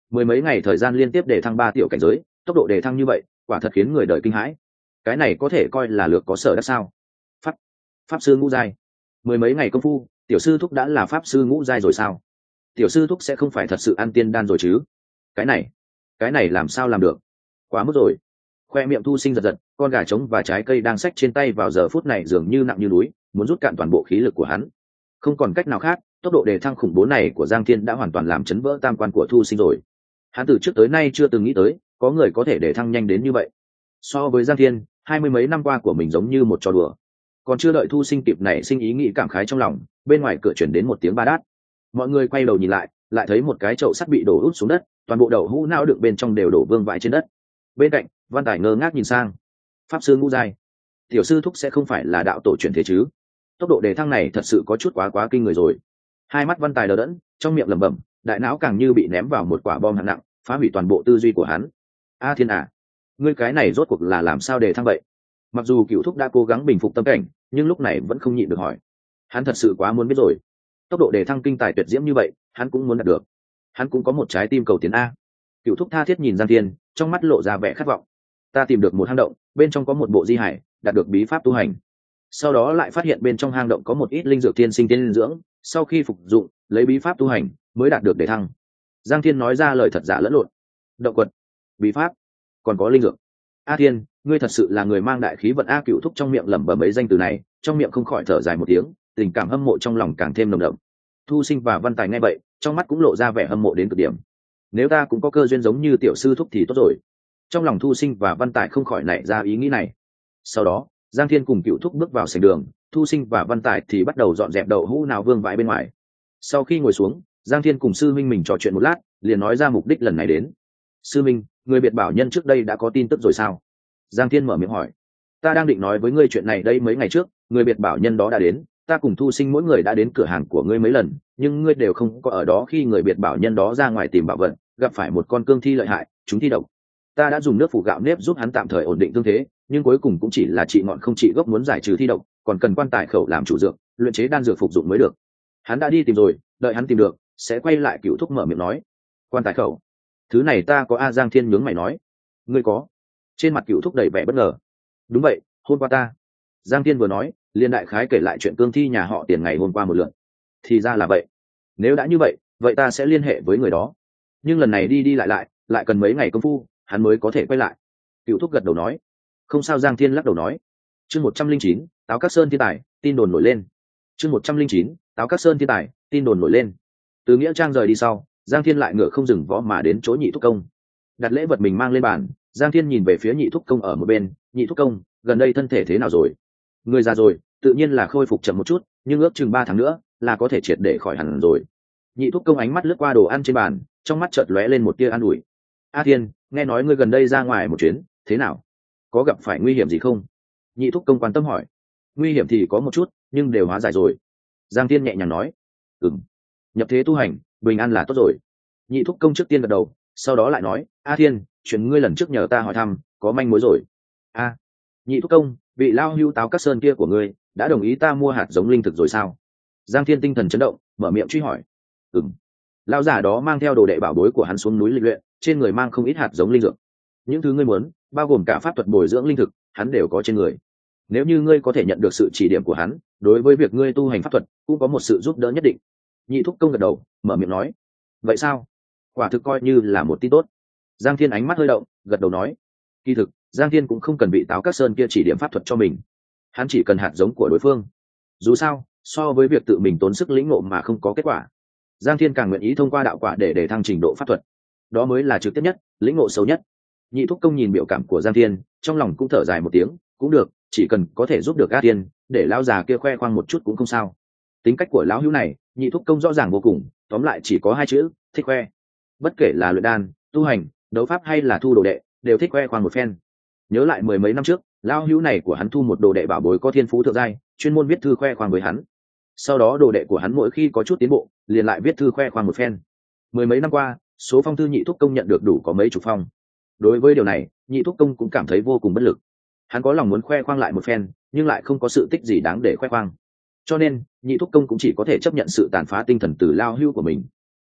Mười mấy ngày thời gian liên tiếp để thăng 3 tiểu cảnh giới, tốc độ để thăng như vậy quả thật khiến người đời kinh hãi. Cái này có thể coi là lược có sở đắc sao? Pháp sư ngũ giai. Mười mấy ngày công phu, tiểu sư thúc đã là pháp sư ngũ giai rồi sao? Tiểu sư thúc sẽ không phải thật sự ăn tiên đan rồi chứ? Cái này làm sao làm được? Quá mức rồi. Khoe miệng Thu Sinh giật giật, con gà trống và trái cây đang xách trên tay vào giờ phút này dường như nặng như núi, muốn rút cạn toàn bộ khí lực của hắn. Không còn cách nào khác, tốc độ đề thăng khủng bố này của Giang Thiên đã hoàn toàn làm chấn vỡ tam quan của Thu Sinh rồi. Hắn từ trước tới nay chưa từng nghĩ tới có người có thể đề thăng nhanh đến như vậy. So với Giang Thiên, 20 mấy năm qua của mình giống như một trò đùa. Còn chưa đợi Thu Sinh kịp nảy sinh ý nghĩ cảm khái trong lòng, bên ngoài cửa chuyển đến một tiếng ba đát. Mọi người quay đầu nhìn lại, lại thấy một cái chậu sắt bị đổ úp xuống đất, toàn bộ đậu hũ não đựng bên trong đều đổ vương vãi trên đất. Bên cạnh, Văn Tài ngơ ngác nhìn sang. Pháp sư ngũ giai, tiểu sư thúc sẽ không phải là đạo tổ truyền thế chứ? Tốc độ đề thăng này thật sự có chút quá kinh người rồi. Hai mắt Văn Tài đờ đẫn, trong miệng lẩm bẩm, đại não càng như bị ném vào một quả bom hạng nặng, phá hủy toàn bộ tư duy của hắn. A Thiên à, ngươi cái này rốt cuộc là làm sao đề thăng vậy? Mặc dù Cửu thúc đã cố gắng bình phục tâm cảnh, nhưng lúc này vẫn không nhịn được hỏi. Hắn thật sự quá muốn biết rồi. Tốc độ đề thăng kinh tài tuyệt diễm như vậy, hắn cũng muốn đạt được. Hắn cũng có một trái tim cầu tiến a. Cửu thúc tha thiết nhìn Giang Thiên, trong mắt lộ ra vẻ khát vọng. Ta tìm được một hang động, bên trong có một bộ di hải, đạt được bí pháp tu hành. Sau đó lại phát hiện bên trong hang động có một ít linh dược tiên sinh tiên dưỡng, sau khi phục dụng, lấy bí pháp tu hành, mới đạt được đề thăng. Giang Thiên nói ra lời thật giả lẫn lộn. Động quật, bí pháp, còn có linh dược. A Thiên, ngươi thật sự là người mang đại khí vận a. Cửu thúc trong miệng lẩm bẩm mấy danh từ này, trong miệng không khỏi thở dài một tiếng, tình cảm hâm mộ trong lòng càng thêm nồng đậm. Thu Sinh và Văn Tài nghe vậy, trong mắt cũng lộ ra vẻ hâm mộ đến cực điểm. Nếu ta cũng có cơ duyên giống như tiểu sư thúc thì tốt rồi. Trong lòng Thu Sinh và Văn Tài không khỏi nảy ra ý nghĩ này. Sau đó, Giang Thiên cùng Cửu thúc bước vào sảnh đường, Thu Sinh và Văn Tài thì bắt đầu dọn dẹp đậu hũ nào vương vãi bên ngoài. Sau khi ngồi xuống, Giang Thiên cùng sư minh mình trò chuyện một lát, liền nói ra mục đích lần này đến. Sư minh, người biệt bảo nhân trước đây đã có tin tức rồi sao? Giang Thiên mở miệng hỏi. Ta đang định nói với ngươi chuyện này đây, mấy ngày trước người biệt bảo nhân đó đã đến, ta cùng Thu Sinh mỗi người đã đến cửa hàng của ngươi mấy lần, nhưng ngươi đều không có ở đó khi người biệt bảo nhân đó ra ngoài tìm bảo vật, gặp phải một con cương thi lợi hại, chúng thi độc. Ta đã dùng nước phủ gạo nếp giúp hắn tạm thời ổn định thương thế, nhưng cuối cùng cũng chỉ là trị ngọn không trị gốc, muốn giải trừ thi độc còn cần quan tài khẩu làm chủ dược, luyện chế đan dược phục dụng mới được. Hắn đã đi tìm rồi, đợi hắn tìm được sẽ quay lại. Cửu thúc mở miệng nói. Quan tài khẩu, thứ này ta có a. Giang Thiên nhướng mày nói. Ngươi có? Trên mặt Cửu thúc đầy vẻ bất ngờ. Đúng vậy, hôm qua ta. Giang Thiên vừa nói, liền đại khái kể lại chuyện cương thi nhà họ Tiền ngày hôm qua một lượt. Thì ra là vậy. Nếu đã như vậy, vậy ta sẽ liên hệ với người đó. Nhưng lần này đi đi lại cần mấy ngày công phu, hắn mới có thể quay lại. Cửu thúc gật đầu nói. Không sao. Giang Thiên lắc đầu nói. Chương 109, Táo Các Sơn thiên tài, tin đồn nổi lên. Chương 109, Táo Các Sơn thiên tài, tin đồn nổi lên. Từ nghĩa trang rời đi sau, Giang Thiên lại ngựa không dừng võ mà đến chỗ Nhị thúc công. Đặt lễ vật mình mang lên bàn, Giang Thiên nhìn về phía Nhị thúc công ở một bên. Nhị thúc công, gần đây thân thể thế nào rồi? Người già rồi, tự nhiên là khôi phục chậm một chút, nhưng ước chừng 3 tháng nữa là có thể triệt để khỏi hẳn rồi. Nhị thúc công ánh mắt lướt qua đồ ăn trên bàn, trong mắt chợt lóe lên một tia an ủi. A Thiên, nghe nói ngươi gần đây ra ngoài một chuyến, thế nào? Có gặp phải nguy hiểm gì không? Nhị thúc công quan tâm hỏi. Nguy hiểm thì có một chút, nhưng đều hóa giải rồi. Giang Thiên nhẹ nhàng nói. Nhập thế tu hành, bình an là tốt rồi. Nhị thúc công trước tiên gật đầu, sau đó lại nói. A Thiên, chuyện ngươi lần trước nhờ ta hỏi thăm, có manh mối rồi. Nhị thúc công, vị lao hưu Táo Các Sơn kia của ngươi đã đồng ý ta mua hạt giống linh thực rồi sao? Giang Thiên tinh thần chấn động, mở miệng truy hỏi. Lao giả đó mang theo đồ đệ bảo bối của hắn xuống núi lịch luyện, trên người mang không ít hạt giống linh dược. Những thứ ngươi muốn, bao gồm cả pháp thuật bồi dưỡng linh thực, hắn đều có trên người. Nếu như ngươi có thể nhận được sự chỉ điểm của hắn, đối với việc ngươi tu hành pháp thuật cũng có một sự giúp đỡ nhất định. Nhị thúc công gật đầu, mở miệng nói. Vậy sao? Quả thực coi như là một tin tốt. Giang Thiên ánh mắt hơi động, gật đầu nói. Kỳ thực, Giang Thiên cũng không cần bị Táo Các Sơn kia chỉ điểm pháp thuật cho mình, hắn chỉ cần hạt giống của đối phương. Dù sao, so với việc tự mình tốn sức lĩnh ngộ mà không có kết quả, Giang Thiên càng nguyện ý thông qua đạo quả để thăng trình độ pháp thuật, đó mới là trực tiếp nhất, lĩnh ngộ sâu nhất. Nhị thúc công nhìn biểu cảm của Giang Thiên, trong lòng cũng thở dài một tiếng. Cũng được, chỉ cần có thể giúp được A Thiên, để lão già kia khoe khoang một chút cũng không sao. Tính cách của lão hữu này, Nhị thúc công rõ ràng vô cùng, tóm lại chỉ có 2 chữ: thích khoe. Bất kể là luyện đan, tu hành, đấu pháp hay là thu đồ đệ, đều thích khoe khoang một phen. Nhớ lại 10 mấy năm trước, lão hữu này của hắn thu một đồ đệ bảo bối có thiên phú thượng giai, chuyên môn viết thư khoe khoang với hắn. Sau đó đồ đệ của hắn mỗi khi có chút tiến bộ, liền lại viết thư khoe khoang một phen. 10 mấy năm qua, số phong thư Nhị thúc công nhận được đủ có mấy chục phong. Đối với điều này, Nhị thúc công cũng cảm thấy vô cùng bất lực. Hắn có lòng muốn khoe khoang lại một phen, nhưng lại không có sự tích gì đáng để khoe khoang. Cho nên, Nhị thúc công cũng chỉ có thể chấp nhận sự tàn phá tinh thần từ lao hưu của mình.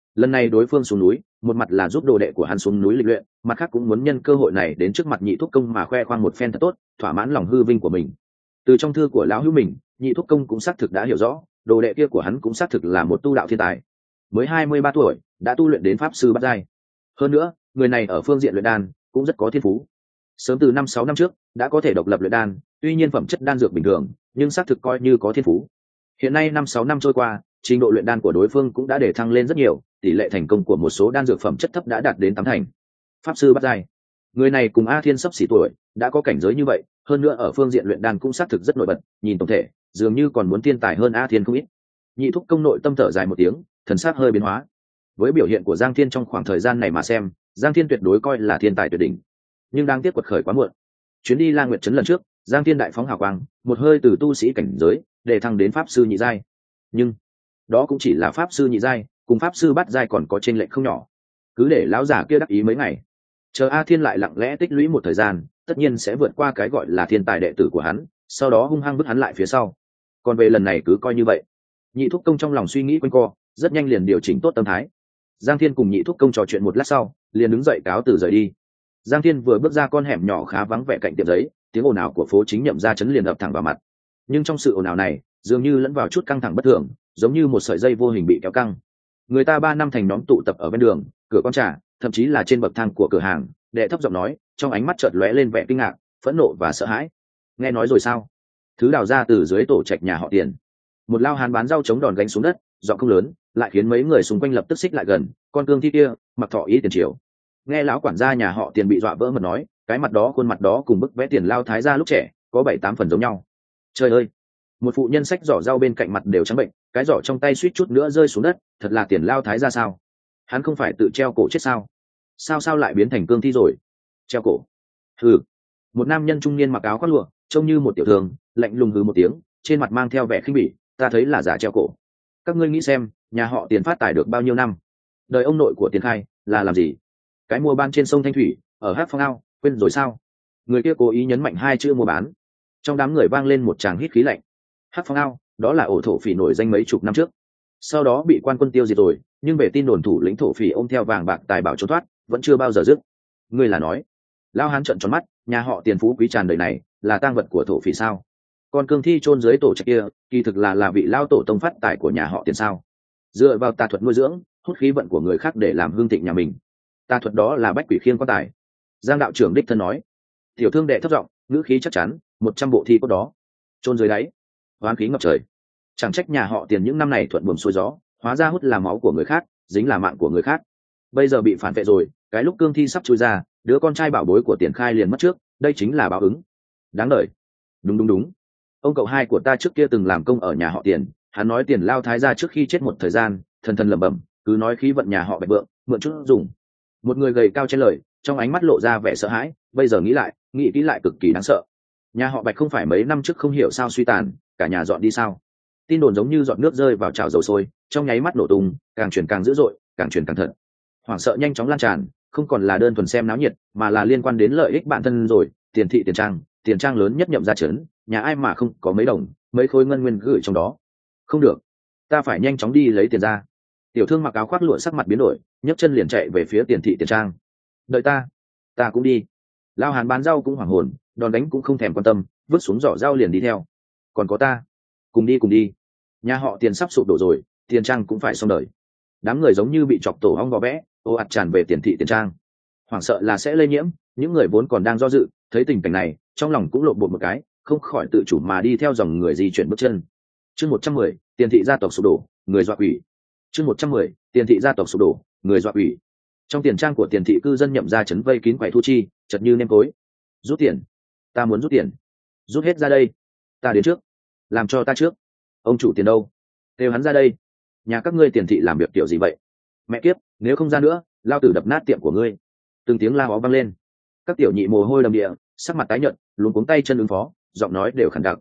Lần này đối phương xuống núi, một mặt là giúp đồ đệ của hắn xuống núi lịch luyện, mặt khác cũng muốn nhân cơ hội này đến trước mặt nhị thúc công mà khoe khoang một phen thật tốt, thỏa mãn lòng hư vinh của mình. Từ trong thư của lão hữu mình, nhị thúc công cũng xác thực đã hiểu rõ, đồ đệ kia của hắn cũng xác thực là một tu đạo thiên tài, mới 23 tuổi đã tu luyện đến pháp sư bát giai. Hơn nữa, người này ở phương diện luyện đan cũng rất có thiên phú. Sớm từ 5-6 năm trước đã có thể độc lập luyện đan, tuy nhiên phẩm chất đan dược bình thường, nhưng xác thực coi như có thiên phú. Hiện nay 5-6 năm trôi qua, trình độ luyện đan của đối phương cũng đã để thăng lên rất nhiều, tỷ lệ thành công của một số đan dược phẩm chất thấp đã đạt đến 8 thành. Pháp sư bát giai, người này cùng A Thiên sắp xỉ tuổi, đã có cảnh giới như vậy, hơn nữa ở phương diện luyện đan cũng xác thực rất nổi bật, nhìn tổng thể, dường như còn muốn thiên tài hơn A Thiên không ít. Nhị thúc công nội tâm thở dài một tiếng, thần sắc hơi biến hóa. Với biểu hiện của Giang Thiên trong khoảng thời gian này mà xem, Giang Thiên tuyệt đối coi là thiên tài tuyệt đỉnh, nhưng đang tiếp quật khởi quá muộn. Chuyến đi La Nguyệt trấn lần trước, Giang Thiên đại phóng hào quang, một hơi từ tu sĩ cảnh giới để thăng đến pháp sư nhị giai, nhưng đó cũng chỉ là pháp sư nhị giai, cùng pháp sư bát giai còn có chênh lệch không nhỏ. Cứ để lão giả kia đắc ý mấy ngày, chờ A Thiên lại lặng lẽ tích lũy một thời gian, tất nhiên sẽ vượt qua cái gọi là thiên tài đệ tử của hắn, sau đó hung hăng vứt hắn lại phía sau. Còn về lần này cứ coi như vậy. Nhị thúc công trong lòng suy nghĩ quanh co, rất nhanh liền điều chỉnh tốt tâm thái. Giang Thiên cùng nhị thúc công trò chuyện một lát sau, liền đứng dậy cáo từ rời đi. Giang Thiên vừa bước ra con hẻm nhỏ khá vắng vẻ cạnh tiệm giấy, tiếng ồn ào của phố chính nhậm ra chấn liền ập thẳng vào mặt. Nhưng trong sự ồn ào này, dường như lẫn vào chút căng thẳng bất thường, giống như một sợi dây vô hình bị kéo căng. Người ta 3 năm thành nhóm tụ tập ở bên đường, cửa con trà, thậm chí là trên bậc thang của cửa hàng, đệ thấp giọng nói, trong ánh mắt chợt lóe lên vẻ kinh ngạc, phẫn nộ và sợ hãi. Nghe nói rồi sao? Thứ đào ra từ dưới tổ trạch nhà họ Tiền. Một lao hán bán rau chống đòn gánh xuống đất, giọng không lớn, lại khiến mấy người xung quanh lập tức xích lại gần. Con cương thi kia, mặc thọ ý tiền triều. Nghe lão quản gia nhà họ Tiền bị dọa vỡ mật nói, cái mặt đó khuôn mặt đó cùng bức vẽ Tiền lao thái gia lúc trẻ có 7-8 phần giống nhau. Trời ơi! Một phụ nhân xách giỏ rau bên cạnh mặt đều trắng bệnh, cái giỏ trong tay suýt chút nữa rơi xuống đất. Thật là Tiền lao thái gia sao? Hắn không phải tự treo cổ chết sao? Sao lại biến thành cương thi rồi? Treo cổ? Hừ! Một nam nhân trung niên mặc áo khoác lụa, trông như một tiểu thường, lạnh lùng hừ một tiếng, trên mặt mang theo vẻ khinh bỉ. Ta thấy là giả treo cổ. Các ngươi nghĩ xem, nhà họ Tiền phát tài được bao nhiêu năm? Đời ông nội của Tiền khai là làm gì? Cái mua bán trên sông Thanh Thủy, ở Hát Phong Ao, quên rồi sao? Người kia cố ý nhấn mạnh 2 chữ mua bán. Trong đám người vang lên một tràng hít khí lạnh. Hát Phong Ao, đó là ổ thổ phỉ nổi danh mấy chục năm trước, sau đó bị quan quân tiêu diệt rồi, nhưng về tin đồn thủ lĩnh thổ phỉ ôm theo vàng bạc tài bảo trốn thoát, vẫn chưa bao giờ dứt. Ngươi là nói? Lao hán trợn tròn mắt, nhà họ Tiền phú quý tràn đầy này là tang vật của thổ phỉ sao? Còn cương thi chôn dưới tổ trạch kia, kỳ thực là vị lao tổ tông phát tài của nhà họ Tiền sao? Dựa vào tà thuật nuôi dưỡng, hút khí vận của người khác để làm hương thịnh nhà mình. Tà thuật đó là bách quỷ khiên quan tài. Giang đạo trưởng đích thân nói. Tiểu thương đệ thấp giọng, ngữ khí chắc chắn, 100 bộ thi cốt đó chôn dưới đáy, oán khí ngập trời. Chẳng trách nhà họ Tiền những năm này thuận buồm xuôi gió, hóa ra hút là máu của người khác, dính là mạng của người khác. Bây giờ bị phản vệ rồi, cái lúc cương thi sắp chui ra, đứa con trai bảo bối của Tiền khai liền mất trước, đây chính là báo ứng. Đáng đời. Đúng. Ông cậu hai của ta trước kia từng làm công ở nhà họ Tiền, hắn nói Tiền lao thái gia trước khi chết một thời gian, thần lẩm bẩm, cứ nói khí vận nhà họ Bạch vượng, mượn chút dùng. Một người gầy cao trên lời, trong ánh mắt lộ ra vẻ sợ hãi, bây giờ nghĩ kỹ lại cực kỳ đáng sợ. Nhà họ Bạch không phải mấy năm trước không hiểu sao suy tàn, cả nhà dọn đi sao? Tin đồn giống như giọt nước rơi vào chảo dầu sôi, trong nháy mắt nổ tung, càng truyền càng dữ dội, càng truyền càng thật. Hoảng sợ nhanh chóng lan tràn, không còn là đơn thuần xem náo nhiệt, mà là liên quan đến lợi ích bản thân rồi. Tiền thị tiền trang lớn nhất nhậm ra trấn, nhà ai mà không có mấy đồng, mấy khối ngân nguyên gửi trong đó. Không được, ta phải nhanh chóng đi lấy tiền ra. Tiểu thương mặc áo khoác lụa sắc mặt biến đổi, nhấc chân liền chạy về phía Tiền thị tiền trang. Đợi ta cũng đi. Lao hán bán rau cũng hoảng hồn, đòn đánh cũng không thèm quan tâm, vứt xuống giỏ rau liền đi theo. Còn có ta, cùng đi. Nhà họ Tiền sắp sụp đổ rồi, tiền trang cũng phải xong đời. Đám người giống như bị chọc tổ ong vò vẽ, ồ ạt tràn về Tiền thị tiền trang. Hoảng sợ là sẽ lây nhiễm, những người vốn còn đang do dự, thấy tình cảnh này, trong lòng cũng lộn bột một cái, không khỏi tự chủ mà đi theo dòng người di chuyển bước chân. Chương 110, Tiền thị gia tộc sụp đổ, người dọa quỷ. Chương 110, Tiền thị gia tộc sụp đổ, người dọa quỷ. Trong tiền trang của Tiền thị cư dân nhậm ra trấn vây kín quầy thu chi, chật như nêm cối. Rút tiền, ta muốn rút tiền. Rút hết ra đây, ta đến trước. Làm cho ta trước. Ông chủ tiền đâu? Kêu hắn ra đây. Nhà các ngươi Tiền thị làm việc kiểu gì vậy? Mẹ kiếp, nếu không ra nữa, lao tử đập nát tiệm của ngươi. Từng tiếng la ó vang lên. Các tiểu nhị mồ hôi đầm địa, sắc mặt tái nhợt, luống cuống tay chân ứng phó, giọng nói đều khản đặc.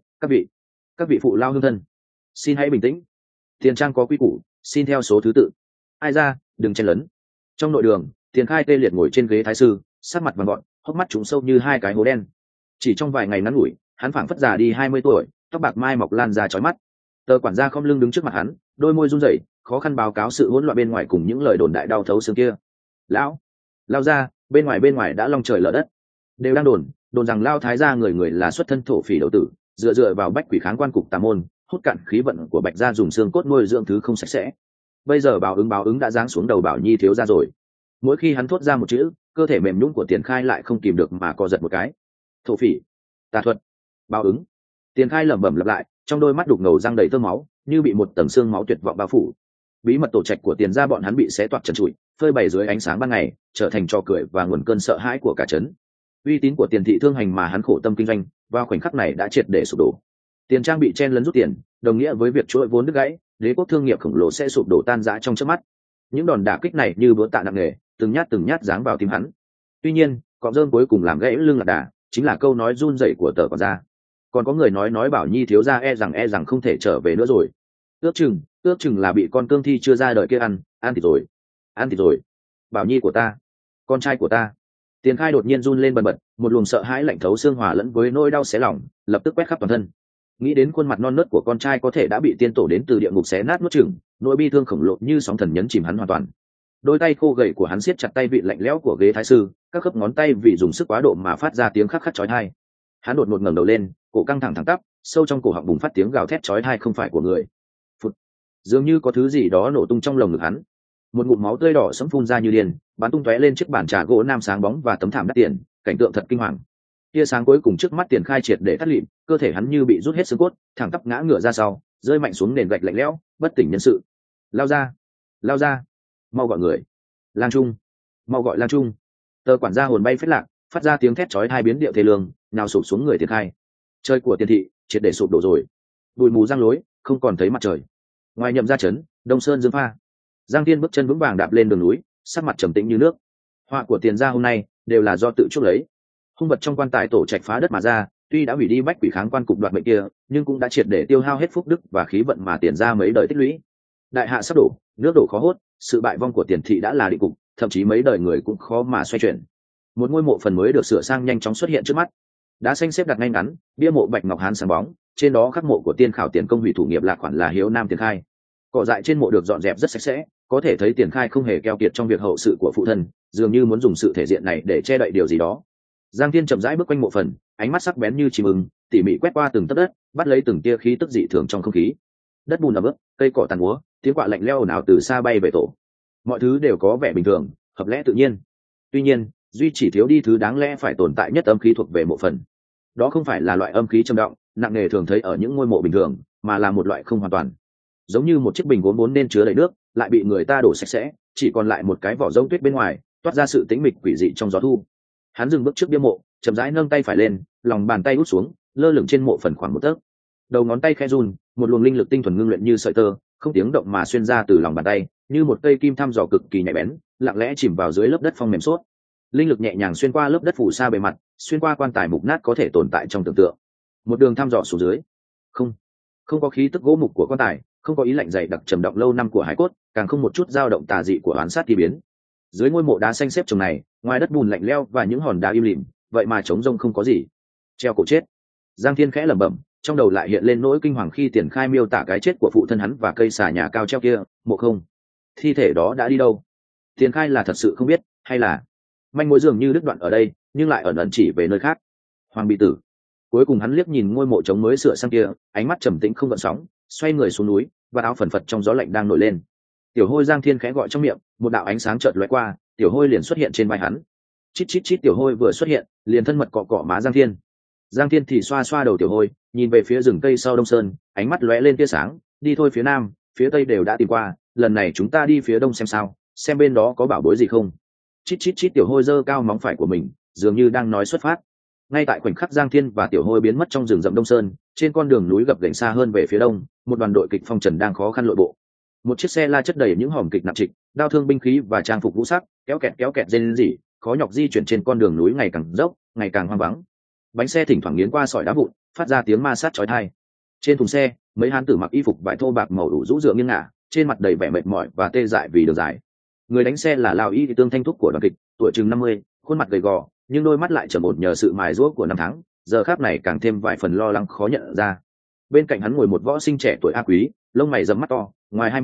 Các vị phụ lao hương thân, xin hãy bình tĩnh. Tiền trang có quy củ, xin theo số thứ tự. Ai ra, đừng chen lấn. Trong nội đường, Tiền khai tê liệt ngồi trên ghế thái sư, sắc mặt vàng gọn, hốc mắt trúng sâu như 2 cái hố đen. Chỉ trong vài ngày ngắn ngủi, hắn phảng phất già đi 20 tuổi, tóc bạc mai mọc lan ra chói mắt. Tờ quản gia khom lưng đứng trước mặt hắn, đôi môi run rẩy, khó khăn báo cáo sự hỗn loạn bên ngoài cùng những lời đồn đại đau thấu xương kia. Lão lao ra, bên ngoài đã long trời lở đất, đều đang đồn rằng Lao Thái gia người người là xuất thân thổ phỉ đầu tử, dựa vào bách quỷ kháng quan cục tà môn, hút cạn khí vận của Bạch gia dùng xương cốt nuôi dưỡng thứ không sạch sẽ. Bây giờ báo ứng đã giáng xuống đầu Bảo Nhi thiếu gia rồi. Mỗi khi hắn thốt ra một chữ, cơ thể mềm nhũn của Tiền Khai lại không kìm được mà co giật một cái. Thổ phỉ, tà thuật, báo ứng. Tiền Khai lẩm bẩm lặp lại, trong đôi mắt đục ngầu răng đầy tơ máu, như bị một tầng xương máu tuyệt vọng bao phủ. Bí mật tổ trạch của Tiền gia bọn hắn bị xé toạc trần trụi, phơi bày dưới ánh sáng ban ngày, trở thành trò cười và nguồn cơn sợ hãi của cả trấn. Uy tín của Tiền thị thương hành mà hắn khổ tâm kinh doanh, vào khoảnh khắc này đã triệt để sụp đổ. Tiền Trang bị chen lấn rút tiền, đồng nghĩa với việc chuỗi vốn đứt gãy, đế quốc thương nghiệp khổng lồ sẽ sụp đổ tan rã trong chớp mắt. Những đòn đả kích này như búa tạ nặng nề, từng nhát giáng vào tim hắn. Tuy nhiên, cọp rơm cuối cùng làm gãy lưng lạc đà, chính là câu nói run rẩy của tờ quản gia. Còn có người nói Bảo Nhi thiếu gia e rằng không thể trở về nữa rồi. Ước chừng là bị con cương thi chưa ra đời kia ăn thịt rồi. Bảo Nhi của ta, con trai của ta. Tiền Khai đột nhiên run lên bần bật, một luồng sợ hãi lạnh thấu xương hòa lẫn với nỗi đau xé lòng, lập tức quét khắp toàn thân. Nghĩ đến khuôn mặt non nớt của con trai có thể đã bị tiên tổ đến từ địa ngục xé nát nuốt chửng, nỗi bi thương khổng lồ như sóng thần nhấn chìm hắn hoàn toàn. Đôi tay khô gầy của hắn siết chặt tay vị lạnh lẽo của ghế thái sư, các khớp ngón tay vì dùng sức quá độ mà phát ra tiếng khắc khắc chói tai. Hắn đột ngột ngẩng đầu lên, cổ căng thẳng thẳng tắp, sâu trong cổ họng bùng phát tiếng gào thét chói tai không phải của người. Phụt. Dường như có thứ gì đó nổ tung trong lồng ngực hắn. Một ngụm máu tươi đỏ sẫm phun ra như điên, bắn tung tóe lên chiếc bàn trà gỗ nam sáng bóng và tấm thảm đắt tiền, cảnh tượng thật kinh hoàng. Tia sáng cuối cùng trước mắt Tiền Khai triệt để thắt lịm, cơ thể hắn như bị rút hết xương cốt, thẳng tắp ngã ngửa ra sau, rơi mạnh xuống nền gạch lạnh lẽo, bất tỉnh nhân sự. Lao ra, mau gọi người. Lang Trung, mau gọi Lang Trung. Tờ quản gia hồn bay phết lạc, phát ra tiếng thét chói tai biến điệu thê lương, nào sụp xuống người Tiền Khai. Chơi của Tiền thị triệt để sụp đổ rồi. Bụi mù giăng lối, không còn thấy mặt trời. Ngoài Nhậm Gia trấn, Đông Sơn Dương pha. Giang Thiên bước chân vững vàng đạp lên đường núi, sắc mặt trầm tĩnh như nước. Họa của Tiền gia hôm nay đều là do tự chuốc lấy. Hung vật trong quan tài tổ trạch phá đất mà ra, tuy đã hủy đi bách quỷ kháng quan cục đoạt mệnh kia, nhưng cũng đã triệt để tiêu hao hết phúc đức và khí vận mà Tiền gia mấy đời tích lũy. Đại hạ sắp đổ, nước đổ khó hốt, sự bại vong của Tiền thị đã là định cục, thậm chí mấy đời người cũng khó mà xoay chuyển. Một ngôi mộ phần mới được sửa sang nhanh chóng xuất hiện trước mắt. Đá xanh xếp đặt ngay ngắn, bia mộ bạch ngọc hán sáng bóng, trên đó khắc mộ của tiên khảo Tiền công hủy thủ nghiệp lạc khoản là Hiếu Nam Tiền Khai. Cỏ dại trên mộ được dọn dẹp rất sạch sẽ, có thể thấy Tiền Khai không hề keo kiệt trong việc hậu sự của phụ thân, dường như muốn dùng sự thể diện này để che đậy điều gì đó. Giang Thiên chậm rãi bước quanh mộ phần, ánh mắt sắc bén như chim ưng, tỉ mỉ quét qua từng tấc đất, bắt lấy từng tia khí tức dị thường trong không khí. Đất bùn ẩm ướt, cây cỏ tàn úa, tiếng quạ lạnh lẽo ồn ào từ xa bay về tổ. Mọi thứ đều có vẻ bình thường, hợp lẽ tự nhiên. Tuy nhiên, duy chỉ thiếu đi thứ đáng lẽ phải tồn tại nhất, âm khí thuộc về mộ phần. Đó không phải là loại âm khí trầm trọng, nặng nề thường thấy ở những ngôi mộ bình thường, mà là một loại không hoàn toàn. Giống như một chiếc bình gốm vốn nên chứa đầy nước, lại bị người ta đổ sạch sẽ, chỉ còn lại một cái vỏ rỗng tuyết bên ngoài, toát ra sự tĩnh mịch quỷ dị trong gió thu. Hắn dừng bước trước bia mộ, chậm rãi nâng tay phải lên, lòng bàn tay út xuống, lơ lửng trên mộ phần khoảng một tấc. Đầu ngón tay khẽ run, một luồng linh lực tinh thuần ngưng luyện như sợi tơ, không tiếng động mà xuyên ra từ lòng bàn tay, như một cây kim thăm dò cực kỳ nhạy bén, lặng lẽ chìm vào dưới lớp đất phong mềm suốt. Linh lực nhẹ nhàng xuyên qua lớp đất phủ sa bề mặt, xuyên qua quan tài mục nát có thể tồn tại trong tưởng tượng. Một đường thăm dò xuống dưới. Không có khí tức gỗ mục của quan tài, không có ý lạnh dày đặc trầm động lâu năm của hải cốt, càng không một chút dao động tà dị của oán sát kỳ biến. Dưới ngôi mộ đá xanh xếp chồng này, ngoài đất bùn lạnh lẽo và những hòn đá im lìm, vậy mà trống rông không có gì. Treo cổ chết. Giang Thiên khẽ lẩm bẩm, trong đầu lại hiện lên nỗi kinh hoàng khi Tiền Khai miêu tả cái chết của phụ thân hắn và cây xà nhà cao treo kia. Mộ không, thi thể đó đã đi đâu? Tiền Khai là thật sự không biết, hay là manh mối dường như đứt đoạn ở đây, nhưng lại ẩn chỉ về nơi khác. Hoàng bị tử. Cuối cùng hắn liếc nhìn ngôi mộ trống mới sửa sang kia, ánh mắt trầm tĩnh không gợn sóng, xoay người xuống núi, và áo phần phật trong gió lạnh đang nổi lên. Tiểu Hôi. Giang Thiên khẽ gọi trong miệng, một đạo ánh sáng chợt lóe qua, Tiểu Hôi liền xuất hiện trên vai hắn. Chít chít chít. Tiểu Hôi vừa xuất hiện, liền thân mật cọ cọ má Giang Thiên. Giang Thiên thì xoa xoa đầu Tiểu Hôi, nhìn về phía rừng cây sau Đông Sơn, ánh mắt lóe lên tia sáng. Đi thôi, phía nam, phía tây đều đã tìm qua, lần này chúng ta đi phía đông xem sao, xem bên đó có bảo bối gì không. Chít chít chít. Tiểu Hôi giơ cao móng phải của mình, dường như đang nói xuất phát. Ngay tại khoảnh khắc Giang Thiên và Tiểu Hôi biến mất trong rừng rậm Đông Sơn, trên con đường núi gập ghềnh xa hơn về phía đông, một đoàn đội kịch phong trần đang khó khăn lội bộ. Một chiếc xe la chất đầy những hòm kịch nặng trịch, đao thương binh khí và trang phục vũ sắc, kéo kẹt rên rỉ, khó nhọc di chuyển trên con đường núi ngày càng dốc, ngày càng hoang vắng. Bánh xe thỉnh thoảng nghiến qua sỏi đá vụn, phát ra tiếng ma sát chói tai. Trên thùng xe, mấy hán tử mặc y phục vải thô bạc màu đủ rũ dựa nghiêng ngả, trên mặt đầy vẻ mệt mỏi và tê dại vì đường dài. Người đánh xe là Lào Y Tương Thanh Thúc của đoàn kịch, tuổi chừng 50, khuôn mặt gầy gò, nhưng đôi mắt lại trầm ổn nhờ sự mài giũa của năm tháng, giờ khắc này càng thêm vài phần lo lắng khó nhận ra. Bên cạnh hắn ngồi một võ sinh trẻ tuổi A Quý, lông mày rậm mắt to, ngoài 20,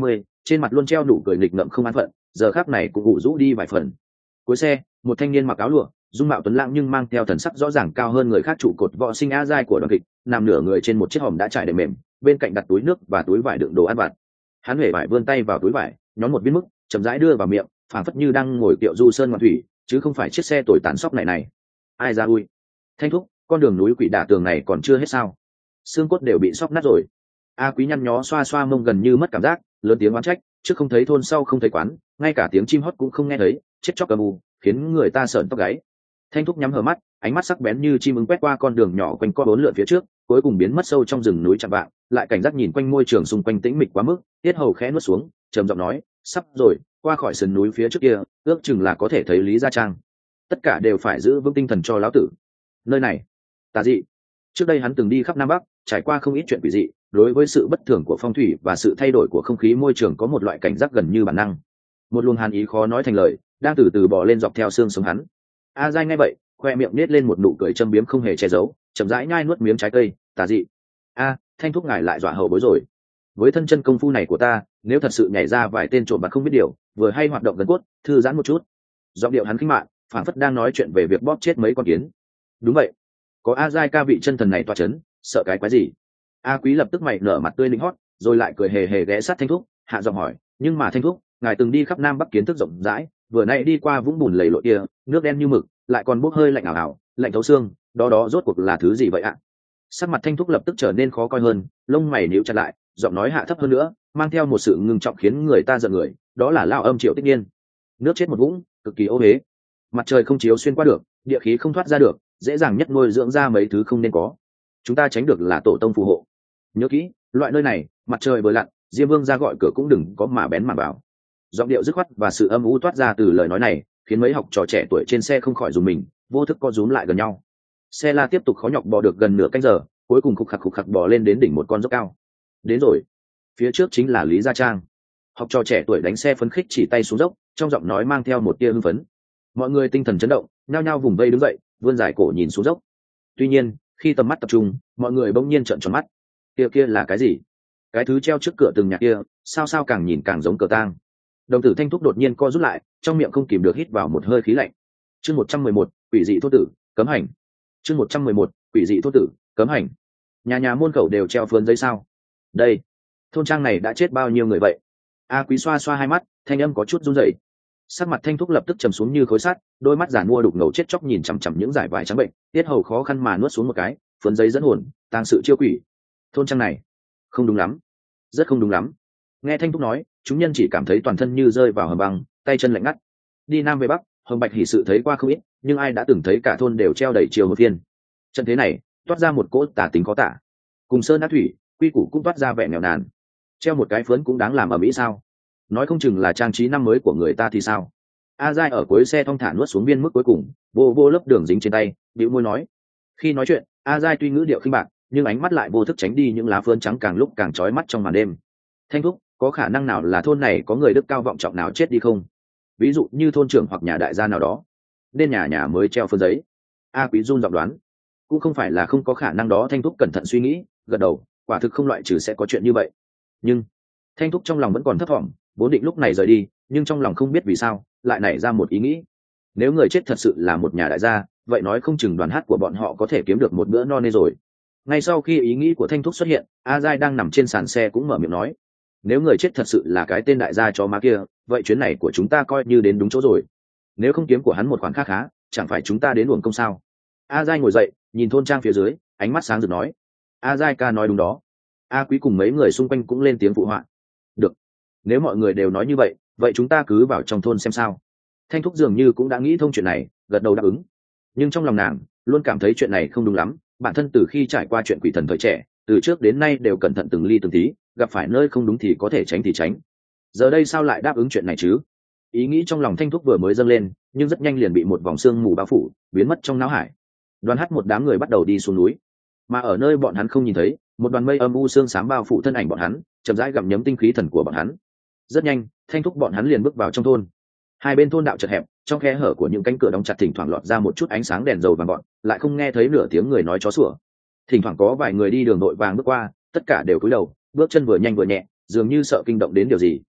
trên mặt luôn treo nụ cười nghịch ngợm không an phận, giờ khắc này cũng ủ rũ đi vài phần. Cuối xe, một thanh niên mặc áo lụa, dung mạo tuấn lãng nhưng mang theo thần sắc rõ ràng cao hơn người khác trụ cột võ sinh a giai của đoàn kịch, nằm nửa người trên một chiếc hòm đã trải đệm mềm, bên cạnh đặt túi nước và túi vải đựng đồ ăn vặt. Hắn huệ vải vươn tay vào túi vải, nhón một viên mức, chậm rãi đưa vào miệng, phảng phất như đang ngồi kiệu du sơn ngoạn thủy, chứ không phải chiếc xe tồi tàn sóc này. Ai ra ui, Thanh thúc, con đường núi quỷ đả tường này còn chưa hết sao? Xương cốt đều bị sóc nát rồi. A Quý nhăn nhó xoa xoa mông gần như mất cảm giác, lớn tiếng oán trách, trước không thấy thôn sau không thấy quán, ngay cả tiếng chim hót cũng không nghe thấy, chết chóc âm u, khiến người ta sởn tóc gáy. Thanh thúc nhắm hờ mắt, ánh mắt sắc bén như chim ưng quét qua con đường nhỏ quanh co bốn lượn phía trước, cuối cùng biến mất sâu trong rừng núi chạm vạng, lại cảnh giác nhìn quanh môi trường xung quanh tĩnh mịch quá mức, tiết hầu khẽ nuốt xuống, trầm giọng nói, sắp rồi, qua khỏi sườn núi phía trước kia, ước chừng là có thể thấy Lý Gia Trang. Tất cả đều phải giữ vững tinh thần cho lão tử. Nơi này, tà dị. Trước đây hắn từng đi khắp Nam Bắc, trải qua không ít chuyện quỷ dị, đối với sự bất thường của phong thủy và sự thay đổi của không khí môi trường có một loại cảnh giác gần như bản năng. Một luồng hàn ý khó nói thành lời đang từ từ bò lên dọc theo xương sống hắn. A Giai nghe vậy, khoe miệng nết lên một nụ cười châm biếm không hề che giấu, chậm rãi nhai nuốt miếng trái cây. Tà dị. Thanh thúc ngài lại dọa hậu bối rồi. Với thân chân công phu này của ta, nếu thật sự nhảy ra vài tên trộm bạc không biết điều, vừa hay hoạt động gần cốt, thư giãn một chút. Giọng điệu hắn khinh mạn, phảng phất đang nói chuyện về việc bóp chết mấy con kiến. Đúng vậy, có A Giai ca vị chân thần này toa chấn, sợ cái quái gì? A Quý lập tức mày nở mặt tươi lính hót, rồi lại cười hề hề ghé sát Thanh thúc, hạ giọng hỏi, nhưng mà Thanh thúc, ngài từng đi khắp Nam Bắc kiến thức rộng rãi, vừa nay đi qua vũng bùn lầy lội kia, nước đen như mực, lại còn bốc hơi lạnh ảo ảo, lạnh thấu xương, đó rốt cuộc là thứ gì vậy ạ? Sắc mặt Thanh thúc lập tức trở nên khó coi hơn, lông mày nhíu chặt lại, giọng nói hạ thấp hơn nữa, mang theo một sự ngưng trọng khiến người ta giận người, đó là lao âm Triệu Tích Niên. Nước chết một vũng, cực kỳ ô uế. Mặt trời không chiếu xuyên qua được, địa khí không thoát ra được, dễ dàng nhất nuôi dưỡng ra mấy thứ không nên có. Chúng ta tránh được là tổ tông phù hộ. Nhớ kỹ, loại nơi này, mặt trời vừa lặn, Diêm Vương ra gọi cửa cũng đừng có mà bén mảng vào. Giọng điệu dứt khoát và sự âm u toát ra từ lời nói này, khiến mấy học trò trẻ tuổi trên xe không khỏi dùng mình, vô thức co rúm lại gần nhau. Xe la tiếp tục khó nhọc bò được gần nửa canh giờ, cuối cùng khục khặc bò lên đến đỉnh một con dốc cao. Đến rồi, phía trước chính là Lý Gia Trang. Học trò trẻ tuổi đánh xe phấn khích chỉ tay xuống dốc, trong giọng nói mang theo một tia hưng phấn. Mọi người tinh thần chấn động, nhao nhao vùng vây đứng dậy, vươn dài cổ nhìn xuống dốc. Tuy nhiên, khi tầm mắt tập trung, mọi người bỗng nhiên trợn tròn mắt. Kia là cái gì? Cái thứ treo trước cửa từng nhà kia, sao càng nhìn càng giống cờ tang. Đồng tử Thanh thúc đột nhiên co rút lại, trong miệng không kìm được hít vào một hơi khí lạnh. Chương 111, quỷ dị thốt tử, cấm hành. Chương 111, quỷ dị thốt tử, cấm hành. Nhà môn khẩu đều treo phướn giấy sao? Đây, thôn trang này đã chết bao nhiêu người vậy? A Quý xoa xoa hai mắt, thanh âm có chút run rẩy. Sắc mặt Thanh thúc lập tức trầm xuống như khối sắt, đôi mắt giàn mua đục ngầu chết chóc nhìn chằm chằm những dải vải trắng bệnh, tiết hầu khó khăn mà nuốt xuống một cái, phấn giấy dẫn hồn, tang sự chiêu quỷ. Thôn trang này, không đúng lắm, rất không đúng lắm. Nghe Thanh thúc nói, chúng nhân chỉ cảm thấy toàn thân như rơi vào hầm băng, tay chân lạnh ngắt. Đi nam về bắc, Hồng Bạch hỉ sự thấy qua không ít, nhưng ai đã từng thấy cả thôn đều treo đầy chiều một viên. Trận thế này, toát ra một cỗ tà tính khó tả. Cùng sơn ác thủy, quy củ cũng toát ra vẻ nghèo nàn. Treo một cái phướn cũng đáng làm ở Mỹ sao? Nói không chừng là trang trí năm mới của người ta thì sao? A Giai ở cuối xe thong thả nuốt xuống viên mức cuối cùng, vô lớp đường dính trên tay, bĩu môi nói. Khi nói chuyện, A Giai tuy ngữ điệu khinh bạc, nhưng ánh mắt lại vô thức tránh đi những lá phơn trắng càng lúc càng chói mắt trong màn đêm. Thanh thúc, có khả năng nào là thôn này có người đức cao vọng trọng nào chết đi không? Ví dụ như thôn trưởng hoặc nhà đại gia nào đó, nên nhà mới treo phơn giấy. A Quý run giọng đoán. Cũng không phải là không có khả năng đó. Thanh thúc cẩn thận suy nghĩ, gật đầu, quả thực không loại trừ sẽ có chuyện như vậy. Nhưng Thanh thúc trong lòng vẫn còn thấp thỏm, vốn định lúc này rời đi, nhưng trong lòng không biết vì sao lại nảy ra một ý nghĩ. Nếu người chết thật sự là một nhà đại gia, vậy nói không chừng đoàn hát của bọn họ có thể kiếm được một bữa no nê rồi. Ngay sau khi ý nghĩ của Thanh thúc xuất hiện, A Giai đang nằm trên sàn xe cũng mở miệng nói, nếu người chết thật sự là cái tên đại gia cho má kia, vậy chuyến này của chúng ta coi như đến đúng chỗ rồi. Nếu không kiếm của hắn một khoản khác khá, chẳng phải chúng ta đến uổng công sao? A Giai ngồi dậy, nhìn thôn trang phía dưới, ánh mắt sáng rực nói. A Giai ca nói đúng đó. A Quý cùng mấy người xung quanh cũng lên tiếng phụ họa. Được, nếu mọi người đều nói như vậy, vậy chúng ta cứ vào trong thôn xem sao. Thanh thúc dường như cũng đã nghĩ thông chuyện này, gật đầu đáp ứng. Nhưng trong lòng nàng luôn cảm thấy chuyện này không đúng lắm. Bản thân từ khi trải qua chuyện quỷ thần thời trẻ, từ trước đến nay đều cẩn thận từng ly từng tí, gặp phải nơi không đúng thì có thể tránh thì tránh. Giờ đây sao lại đáp ứng chuyện này chứ? Ý nghĩ trong lòng Thanh thúc vừa mới dâng lên, nhưng rất nhanh liền bị một vòng sương mù bao phủ, biến mất trong não hải. Đoàn hát một đám người bắt đầu đi xuống núi, mà ở nơi bọn hắn không nhìn thấy, một đoàn mây âm u sương xám bao phủ thân ảnh bọn hắn, chậm rãi gặm nhấm tinh khí thần của bọn hắn. Rất nhanh, Thanh thúc bọn hắn liền bước vào trong thôn. Hai bên thôn đạo chật hẹp, trong khe hở của những cánh cửa đóng chặt thỉnh thoảng lọt ra một chút ánh sáng đèn dầu vàng gọn, lại không nghe thấy nửa tiếng người nói chó sủa. Thỉnh thoảng có vài người đi đường nội vàng bước qua, tất cả đều cúi đầu, bước chân vừa nhanh vừa nhẹ, dường như sợ kinh động đến điều gì.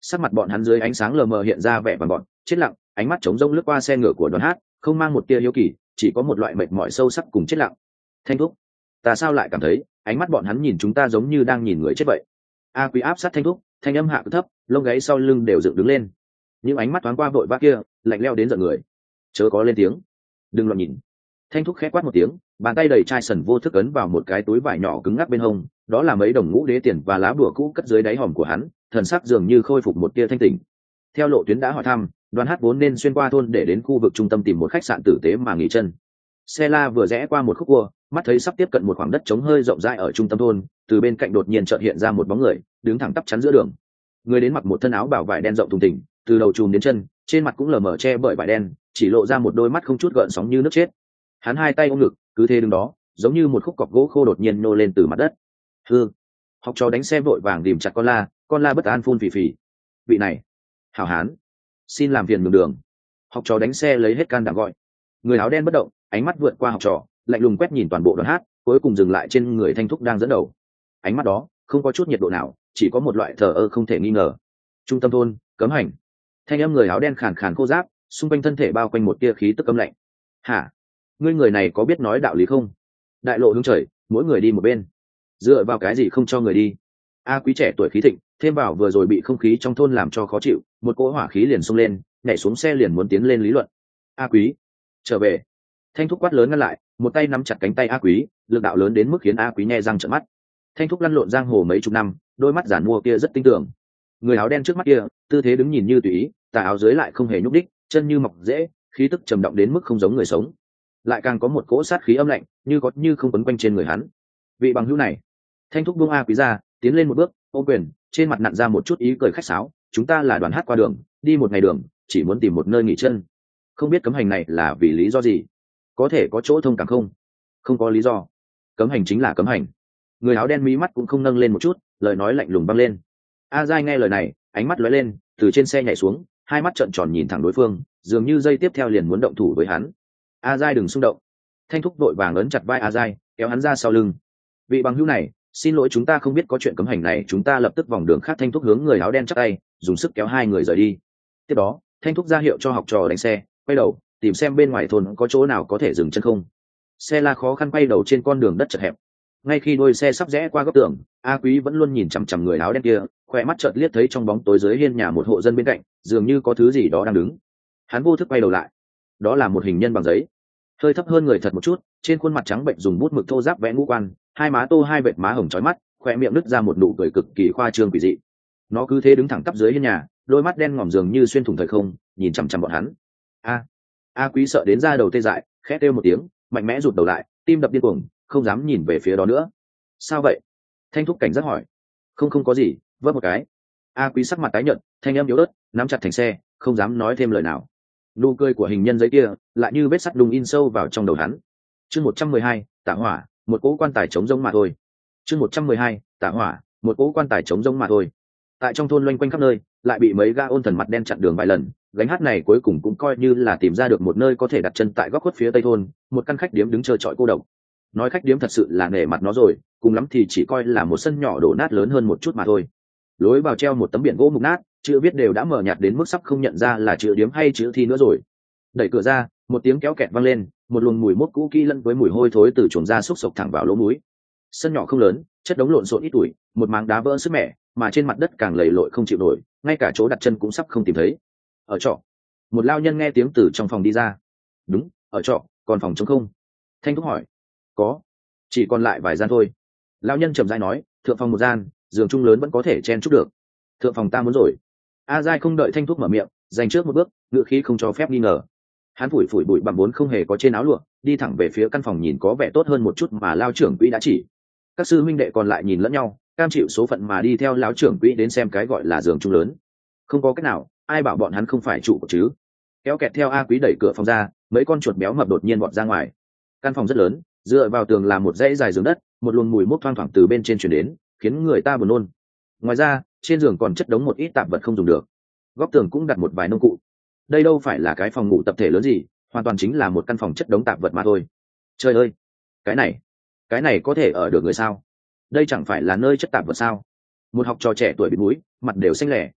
Sắc mặt bọn hắn dưới ánh sáng lờ mờ hiện ra vẻ vằn bọn chết lặng, ánh mắt trống rỗng lướt qua xe ngựa của Đoàn Hát, không mang một tia hiếu kỳ, chỉ có một loại mệt mỏi sâu sắc cùng chết lặng. Thanh thúc, ta sao lại cảm thấy ánh mắt bọn hắn nhìn chúng ta giống như đang nhìn người chết vậy? A Quý áp sát Thanh thúc, thanh âm hạ thấp, lông gáy sau lưng đều dựng đứng lên. Những ánh mắt thoáng qua vội vã kia, lạnh lẽo đến giận người. Chớ có lên tiếng, đừng loạn nhìn. Thanh thúc khẽ quát một tiếng, bàn tay đầy chai sần vô thức ấn vào một cái túi vải nhỏ cứng ngắc bên hông, đó là mấy đồng ngũ đế tiền và lá bùa cũ cất dưới đáy hòm của hắn, thần sắc dường như khôi phục một tia thanh tỉnh. Theo lộ tuyến đã hỏi thăm, Đoàn Hát vốn nên xuyên qua thôn để đến khu vực trung tâm tìm một khách sạn tử tế mà nghỉ chân. Xe la vừa rẽ qua một khúc cua, mắt thấy sắp tiếp cận một khoảng đất trống hơi rộng rãi ở trung tâm thôn, từ bên cạnh đột nhiên chợt hiện ra một bóng người, đứng thẳng tắp chắn giữa đường. Người đến mặc một thân áo bảo vải đen rộng thùng thình, từ đầu chùm đến chân, trên mặt cũng lờ mờ che bởi vải đen, chỉ lộ ra một đôi mắt không chút gợn sóng như nước chết. Hắn hai tay ôm ngực, cứ thế đứng đó, giống như một khúc cọc gỗ khô đột nhiên nô lên từ mặt đất. Hư, học trò đánh xe vội vàng tìm chặt con la bất an phun phì phì. Vị này, hảo hán, xin làm phiền nhường đường. Học trò đánh xe lấy hết can đảm gọi. Người áo đen bất động, ánh mắt vượt qua học trò, lạnh lùng quét nhìn toàn bộ Đoàn Hát, cuối cùng dừng lại trên người Thanh thúc đang dẫn đầu. Ánh mắt đó không có chút nhiệt độ nào, chỉ có một loại thờ ơ không thể nghi ngờ. Trung tâm thôn, cấm hành. Thanh âm người áo đen khàn khàn khô ráp, xung quanh thân thể bao quanh một tia khí tức cấm lạnh. Hả? Ngươi người này có biết nói đạo lý không? Đại lộ hướng trời, mỗi người đi một bên. Dựa vào cái gì không cho người đi? A Quý trẻ tuổi khí thịnh, thêm vào vừa rồi bị không khí trong thôn làm cho khó chịu, một cỗ hỏa khí liền xông lên, nhảy xuống xe liền muốn tiến lên lý luận. A Quý, trở về. Thanh thúc quát lớn ngăn lại, một tay nắm chặt cánh tay A Quý, lực đạo lớn đến mức khiến A Quý nhe răng trợn mắt. Thanh thúc lăn lộn giang hồ mấy chục năm, đôi mắt giản mua kia rất tinh tường. Người áo đen trước mắt kia, tư thế đứng nhìn như tùy ý, tà áo dưới lại không hề nhúc đích, chân như mọc rễ, khí tức trầm động đến mức không giống người sống. Lại càng có một cỗ sát khí âm lạnh, như có như không quấn quanh trên người hắn. Vị bằng hữu này. Thanh thúc buông A Quý ra, tiến lên một bước, ôm quyền, trên mặt nặn ra một chút ý cười khách sáo. Chúng ta là Đoàn Hát qua đường, đi một ngày đường, chỉ muốn tìm một nơi nghỉ chân. Không biết cấm hành này là vì lý do gì? Có thể có chỗ thông cảm không? Không có lý do. Cấm hành chính là cấm hành. Người áo đen mí mắt cũng không nâng lên một chút, lời nói lạnh lùng băng lên. A Giai nghe lời này, ánh mắt lóe lên, từ trên xe nhảy xuống, hai mắt trợn tròn nhìn thẳng đối phương, dường như dây tiếp theo liền muốn động thủ với hắn. A Giai đừng xung động. Thanh thúc vội vàng ấn chặt vai A Giai, kéo hắn ra sau lưng. Vị bằng hữu này, xin lỗi chúng ta không biết có chuyện cấm hành này, chúng ta lập tức vòng đường khác. Thanh thúc hướng người áo đen chắp tay, dùng sức kéo hai người rời đi. Tiếp đó, Thanh thúc ra hiệu cho học trò đánh xe, quay đầu tìm xem bên ngoài thôn có chỗ nào có thể dừng chân không. Xe la khó khăn quay đầu trên con đường đất chật hẹp. Ngay khi đôi xe sắp rẽ qua góc tường, A Quý vẫn luôn nhìn chằm chằm người áo đen kia, khỏe mắt chợt liếc thấy trong bóng tối dưới hiên nhà một hộ dân bên cạnh, dường như có thứ gì đó đang đứng. Hắn vô thức quay đầu lại. Đó là một hình nhân bằng giấy, hơi thấp hơn người thật một chút, trên khuôn mặt trắng bệnh dùng bút mực thô ráp vẽ ngũ quan, hai má tô hai vệt má hồng chói mắt, khỏe miệng nứt ra một nụ cười cực kỳ khoa trương quỷ dị. Nó cứ thế đứng thẳng tắp dưới hiên nhà, đôi mắt đen ngòm dường như xuyên thủng thời không, nhìn chằm chằm bọn hắn. A Quý sợ đến da đầu tê dại, khẽ kêu một tiếng, mạnh mẽ rụt đầu lại, tim đập điên cuồng, không dám nhìn về phía đó nữa. Sao vậy? Thanh thúc cảnh giác hỏi. Không có gì, vấp một cái. A Quý sắc mặt tái nhợt, thanh âm yếu ớt, nắm chặt thành xe, không dám nói thêm lời nào. Nụ cười của hình nhân giấy kia lại như vết sắt đùng in sâu vào trong đầu hắn. Chương 112, Tạ Hỏa, một cỗ quan tài trống rỗng mà thôi. Chương 112, Tạ Hỏa, một cỗ quan tài trống rỗng mà thôi. Tại trong thôn loanh quanh khắp nơi, lại bị mấy ga ôn thần mặt đen chặn đường vài lần, gánh hát này cuối cùng cũng coi như là tìm ra được một nơi có thể đặt chân tại góc khuất phía tây thôn, một căn khách điếm đứng chờ trọi cô độc. Nói khách điếm thật sự là nể mặt nó rồi, cùng lắm thì chỉ coi là một sân nhỏ đổ nát lớn hơn một chút mà thôi. Lối vào treo một tấm biển gỗ mục nát, chữ viết đều đã mờ nhạt đến mức sắp không nhận ra là chữ điếm hay chữ thi nữa rồi. Đẩy cửa ra, một tiếng kéo kẹt vang lên, một luồng mùi mốt cũ kỹ lẫn với mùi hôi thối từ chuồng ra xúc sộc thẳng vào lỗ mũi. Sân nhỏ không lớn, chất đống lộn xộn ít ủi, một máng đá vỡ sứt mẻ, mà trên mặt đất càng lầy lội không chịu nổi, ngay cả chỗ đặt chân cũng sắp không tìm thấy. Ở trọ. Một lao nhân nghe tiếng từ trong phòng đi ra. Đúng, ở trọ, còn phòng trống không? Thanh thúc hỏi. Có, chỉ còn lại vài gian thôi. Lao nhân chậm rãi nói, thượng phòng một gian, giường chung lớn vẫn có thể chen chúc được. Thượng phòng ta muốn rồi. A Giai không đợi Thanh thúc mở miệng, dành trước một bước, ngựa khí không cho phép nghi ngờ. Hắn phủi phủi bụi bặm vốn không hề có trên áo lụa, đi thẳng về phía căn phòng nhìn có vẻ tốt hơn một chút mà lao trưởng quỹ đã chỉ. Các sư huynh đệ còn lại nhìn lẫn nhau, cam chịu số phận mà đi theo lão trưởng quỹ đến xem cái gọi là giường chung lớn. Không có cách nào, ai bảo bọn hắn không phải trụ chứ. Kéo kẹt theo A Quý đẩy cửa phòng ra, mấy con chuột béo mập đột nhiên vọt ra ngoài. Căn phòng rất lớn, dựa vào tường là một dãy dài giường đất, một luồng mùi mốc thoang thoảng từ bên trên truyền đến, khiến người ta buồn nôn. Ngoài ra, trên giường còn chất đống một ít tạp vật không dùng được. Góc tường cũng đặt một vài nông cụ. Đây đâu phải là cái phòng ngủ tập thể lớn gì, hoàn toàn chính là một căn phòng chất đống tạp vật mà thôi. Trời ơi, cái này có thể ở được người sao? Đây chẳng phải là nơi chất tạp vật sao? Một học trò trẻ tuổi bịt mũi, mặt đều xanh lẻ.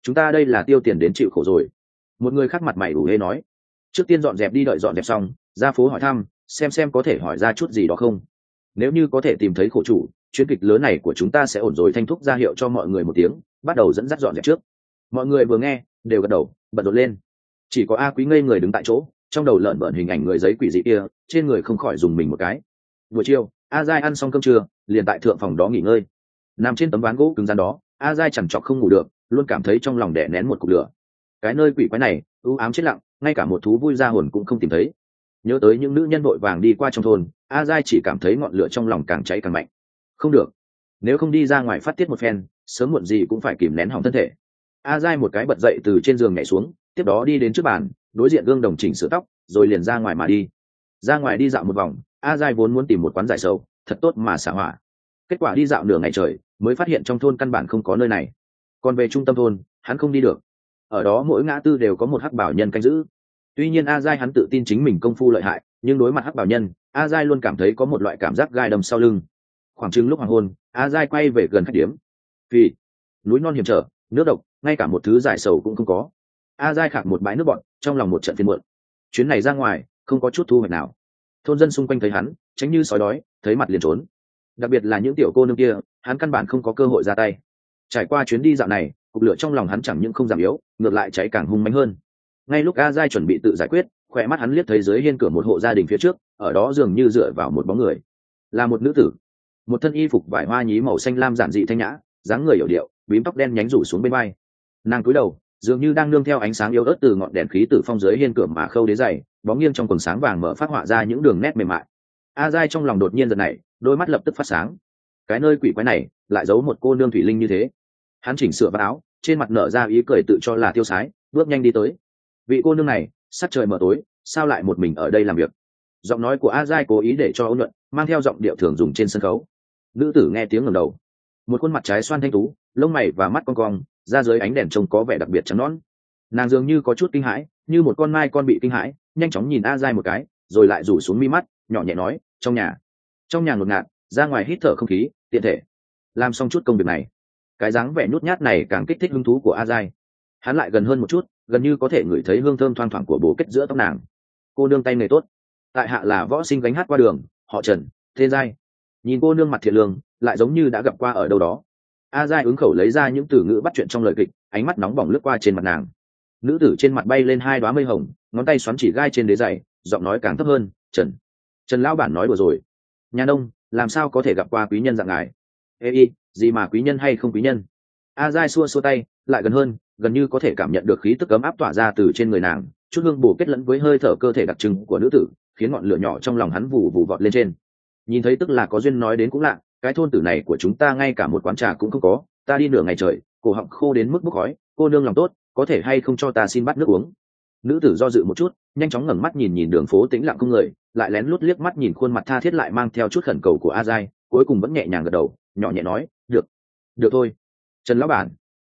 chúng ta đây là tiêu tiền đến chịu khổ rồi. Một người khác mặt mày ủ hê nói. Trước tiên dọn dẹp đi, đợi dọn dẹp xong ra phố hỏi thăm xem có thể hỏi ra chút gì đó không. Nếu như có thể tìm thấy khổ chủ, chuyến kịch lớn này của chúng ta sẽ ổn rồi. Thanh thúc ra hiệu cho mọi người một tiếng, bắt đầu dẫn dắt dọn dẹp trước. Mọi người vừa nghe đều gật đầu bật rộn lên. Chỉ có A Quý ngây người đứng tại chỗ, trong đầu lợn vợn hình ảnh người giấy quỷ dị kia, trên người không khỏi dùng mình một cái. Buổi chiều A Giai ăn xong cơm trưa liền tại thượng phòng đó nghỉ ngơi. Nằm trên tấm ván gỗ cứng rắn đó, A Giai chẳng chọc không ngủ được, luôn cảm thấy trong lòng đè nén một cục lửa. Cái nơi quỷ quái này u ám chết lặng, ngay cả một thú vui ra hồn cũng không tìm thấy. Nhớ tới những nữ nhân vội vàng đi qua trong thôn, A Giai chỉ cảm thấy ngọn lửa trong lòng càng cháy càng mạnh. Không được, nếu không đi ra ngoài phát tiết một phen, sớm muộn gì cũng phải kìm nén hỏng thân thể. A Giai một cái bật dậy từ trên giường nhảy xuống, tiếp đó đi đến trước bàn, đối diện gương đồng chỉnh sửa tóc, rồi liền ra ngoài mà đi. Ra ngoài đi dạo một vòng, A Giai vốn muốn tìm một quán giải sầu thật tốt mà xả hỏa. Kết quả đi dạo nửa ngày trời mới phát hiện trong thôn căn bản không có nơi này. Còn về trung tâm thôn hắn không đi được, ở đó mỗi ngã tư đều có một hắc bảo nhân canh giữ. Tuy nhiên A Giai hắn tự tin chính mình công phu lợi hại, nhưng đối mặt hắc bảo nhân, A Giai luôn cảm thấy có một loại cảm giác gai đâm sau lưng. Khoảng chừng lúc hoàng hôn, A Giai quay về gần khách điếm. Vì núi non hiểm trở, nước độc, ngay cả một thứ giải sầu cũng không có. A Giai khạc một bãi nước bọn, trong lòng một trận phiền muộn. Chuyến này ra ngoài không có chút thu hoạch nào. Thôn dân xung quanh thấy hắn tránh như sói đói, thấy mặt liền trốn. Đặc biệt là những tiểu cô nương kia, hắn căn bản không có cơ hội ra tay. Trải qua chuyến đi dạo này, cục lửa trong lòng hắn chẳng những không giảm yếu, ngược lại cháy càng hung mãnh hơn. Ngay lúc A Giai chuẩn bị tự giải quyết, khỏe mắt hắn liếc thấy dưới hiên cửa một hộ gia đình phía trước, ở đó dường như dựa vào một bóng người. Là một nữ tử, một thân y phục vải hoa nhí màu xanh lam giản dị thanh nhã, dáng người yểu điệu, bím tóc đen nhánh rủ xuống bên vai. Nàng cúi đầu, dường như đang nương theo ánh sáng yếu ớt từ ngọn đèn khí tử phong dưới hiên cửa mà khâu đế dày, bóng nghiêng trong quần sáng vàng mở phát họa ra những đường nét mềm mại. A Giai trong lòng đột nhiên giật nảy, đôi mắt lập tức phát sáng. Cái nơi quỷ quái này lại giấu một cô nương thủy linh như thế. Hắn chỉnh sửa vạt áo, trên mặt nở ra ý cười tự cho là tiêu sái, bước nhanh đi tới. Vị cô nương này sắc trời mờ tối, sao lại một mình ở đây làm việc? Giọng nói của A Giai cố ý để cho ôn nhuận, mang theo giọng điệu thường dùng trên sân khấu. Nữ tử nghe tiếng ngẩng đầu, một khuôn mặt trái xoan thanh tú, lông mày và mắt cong cong, ra dưới ánh đèn trông có vẻ đặc biệt trắng nõn. Nàng dường như có chút kinh hãi, như một con mai con bị kinh hãi, nhanh chóng nhìn A Giai một cái, rồi lại rủ xuống mi mắt, nhỏ nhẹ nói, trong nhà ngột ngạt, ra ngoài hít thở không khí, tiện thể làm xong chút công việc này. Cái dáng vẻ nhút nhát này càng kích thích hứng thú của A Giai. Hắn lại gần hơn một chút, gần như có thể ngửi thấy hương thơm thoang thoảng của bồ kết giữa tóc nàng. Cô nương tay nghề tốt, tại hạ là võ sinh gánh hát qua đường, họ Trần, tên Giai. Nhìn cô nương mặt thiện lương, lại giống như đã gặp qua ở đâu đó. A Giai ứng khẩu lấy ra những từ ngữ bắt chuyện trong lời kịch, ánh mắt nóng bỏng lướt qua trên mặt nàng. Nữ tử trên mặt bay lên hai đóa mây hồng, ngón tay xoắn chỉ gai trên đế giày, giọng nói càng thấp hơn, Trần lão bản nói đùa rồi. Nhà nông làm sao có thể gặp qua quý nhân dạng ngài? Ê gì mà quý nhân hay không quý nhân? A Giai xua xua tay, lại gần hơn, gần như có thể cảm nhận được khí tức ấm áp tỏa ra từ trên người nàng, chút hương bổ kết lẫn với hơi thở cơ thể đặc trưng của nữ tử, khiến ngọn lửa nhỏ trong lòng hắn vù vù vọt lên trên. Nhìn thấy tức là có duyên, nói đến cũng lạ, cái thôn tử này của chúng ta ngay cả một quán trà cũng không có, ta đi nửa ngày trời, cổ họng khô đến mức bốc khói, cô nương lòng tốt, có thể hay không cho ta xin bát nước uống? Nữ tử do dự một chút, nhanh chóng ngẩng mắt nhìn đường phố tĩnh lặng không người, lại lén lút liếc mắt nhìn khuôn mặt tha thiết lại mang theo chút khẩn cầu của A Giai, cuối cùng vẫn nhẹ nhàng gật đầu, nhỏ nhẹ nói, được thôi. Trần lão bản,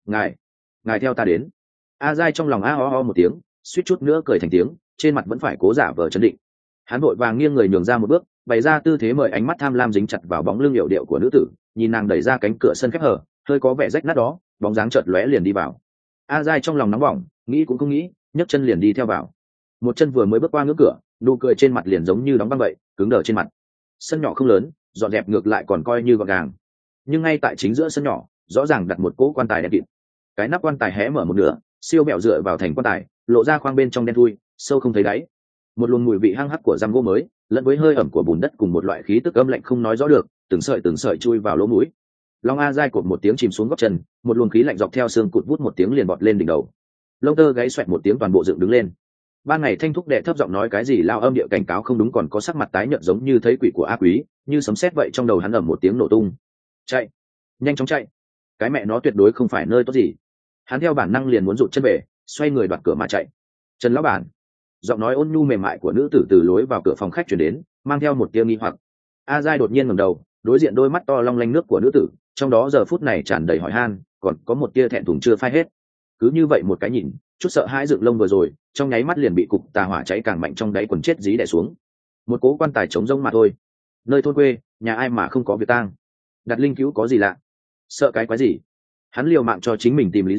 ngài theo ta đến. A Giai trong lòng a ho ho một tiếng, suýt chút nữa cười thành tiếng, trên mặt vẫn phải cố giả vờ trấn định. Hắn vội vàng nghiêng người nhường ra một bước, bày ra tư thế mời, ánh mắt tham lam dính chặt vào bóng lưng yểu điệu của nữ tử, nhìn nàng đẩy ra cánh cửa sân khép hở, hơi có vẻ rách nát đó, bóng dáng chợt lóe liền đi vào. A Giai trong lòng nóng bỏng, nghĩ cũng không nghĩ, nhấc chân liền đi theo vào. Một chân vừa mới bước qua ngưỡng cửa, nụ cười trên mặt liền giống như đóng băng vậy, cứng đờ trên mặt. Sân nhỏ không lớn, dọn dẹp ngược lại còn coi như gọn gàng, nhưng ngay tại chính giữa sân nhỏ, rõ ràng đặt một cỗ quan tài đen kịt. Cái nắp quan tài hé mở một nửa, siêu bẹo dựa vào thành quan tài, lộ ra khoang bên trong đen thui, sâu không thấy đáy. Một luồng mùi vị hăng hắc của răm gỗ mới, lẫn với hơi ẩm của bùn đất cùng một loại khí tức âm lạnh không nói rõ được, từng sợi chui vào lỗ mũi. Long A Giai cột một tiếng chìm xuống góc chân, một luồng khí lạnh dọc theo xương cụt vút một tiếng liền bọt lên đỉnh đầu. Lông tơ gáy xoẹt một tiếng, toàn bộ dựng đứng lên. Ban ngày Thanh thúc đệ thấp giọng nói cái gì lao âm điệu cảnh cáo không đúng, còn có sắc mặt tái nhợt giống như thấy quỷ của A Quý, như sấm sét vậy, trong đầu hắn ầm một tiếng nổ tung. Chạy, nhanh chóng chạy, cái mẹ nó tuyệt đối không phải nơi tốt gì. Hắn theo bản năng liền muốn rụt chân về, xoay người đoạt cửa mà chạy. Trần lão bản, giọng nói ôn nhu mềm mại của nữ tử từ lối vào cửa phòng khách chuyển đến, mang theo một tia nghi hoặc. A Giai đột nhiên ngẩng đầu, đối diện đôi mắt to long lanh nước của nữ tử, trong đó giờ phút này tràn đầy hỏi han, còn có một tia thẹn thùng chưa phai hết. Cứ như vậy một cái nhìn, chút sợ hãi dựng lông vừa rồi, trong nháy mắt liền bị cục tà hỏa cháy càng mạnh trong đáy quần chết dí đè xuống. Một cố quan tài trống rỗng mà thôi. Nơi thôn quê, nhà ai mà không có việc tang? Đặt linh cứu có gì lạ? Sợ cái quái gì? Hắn liều mạng cho chính mình tìm lý do,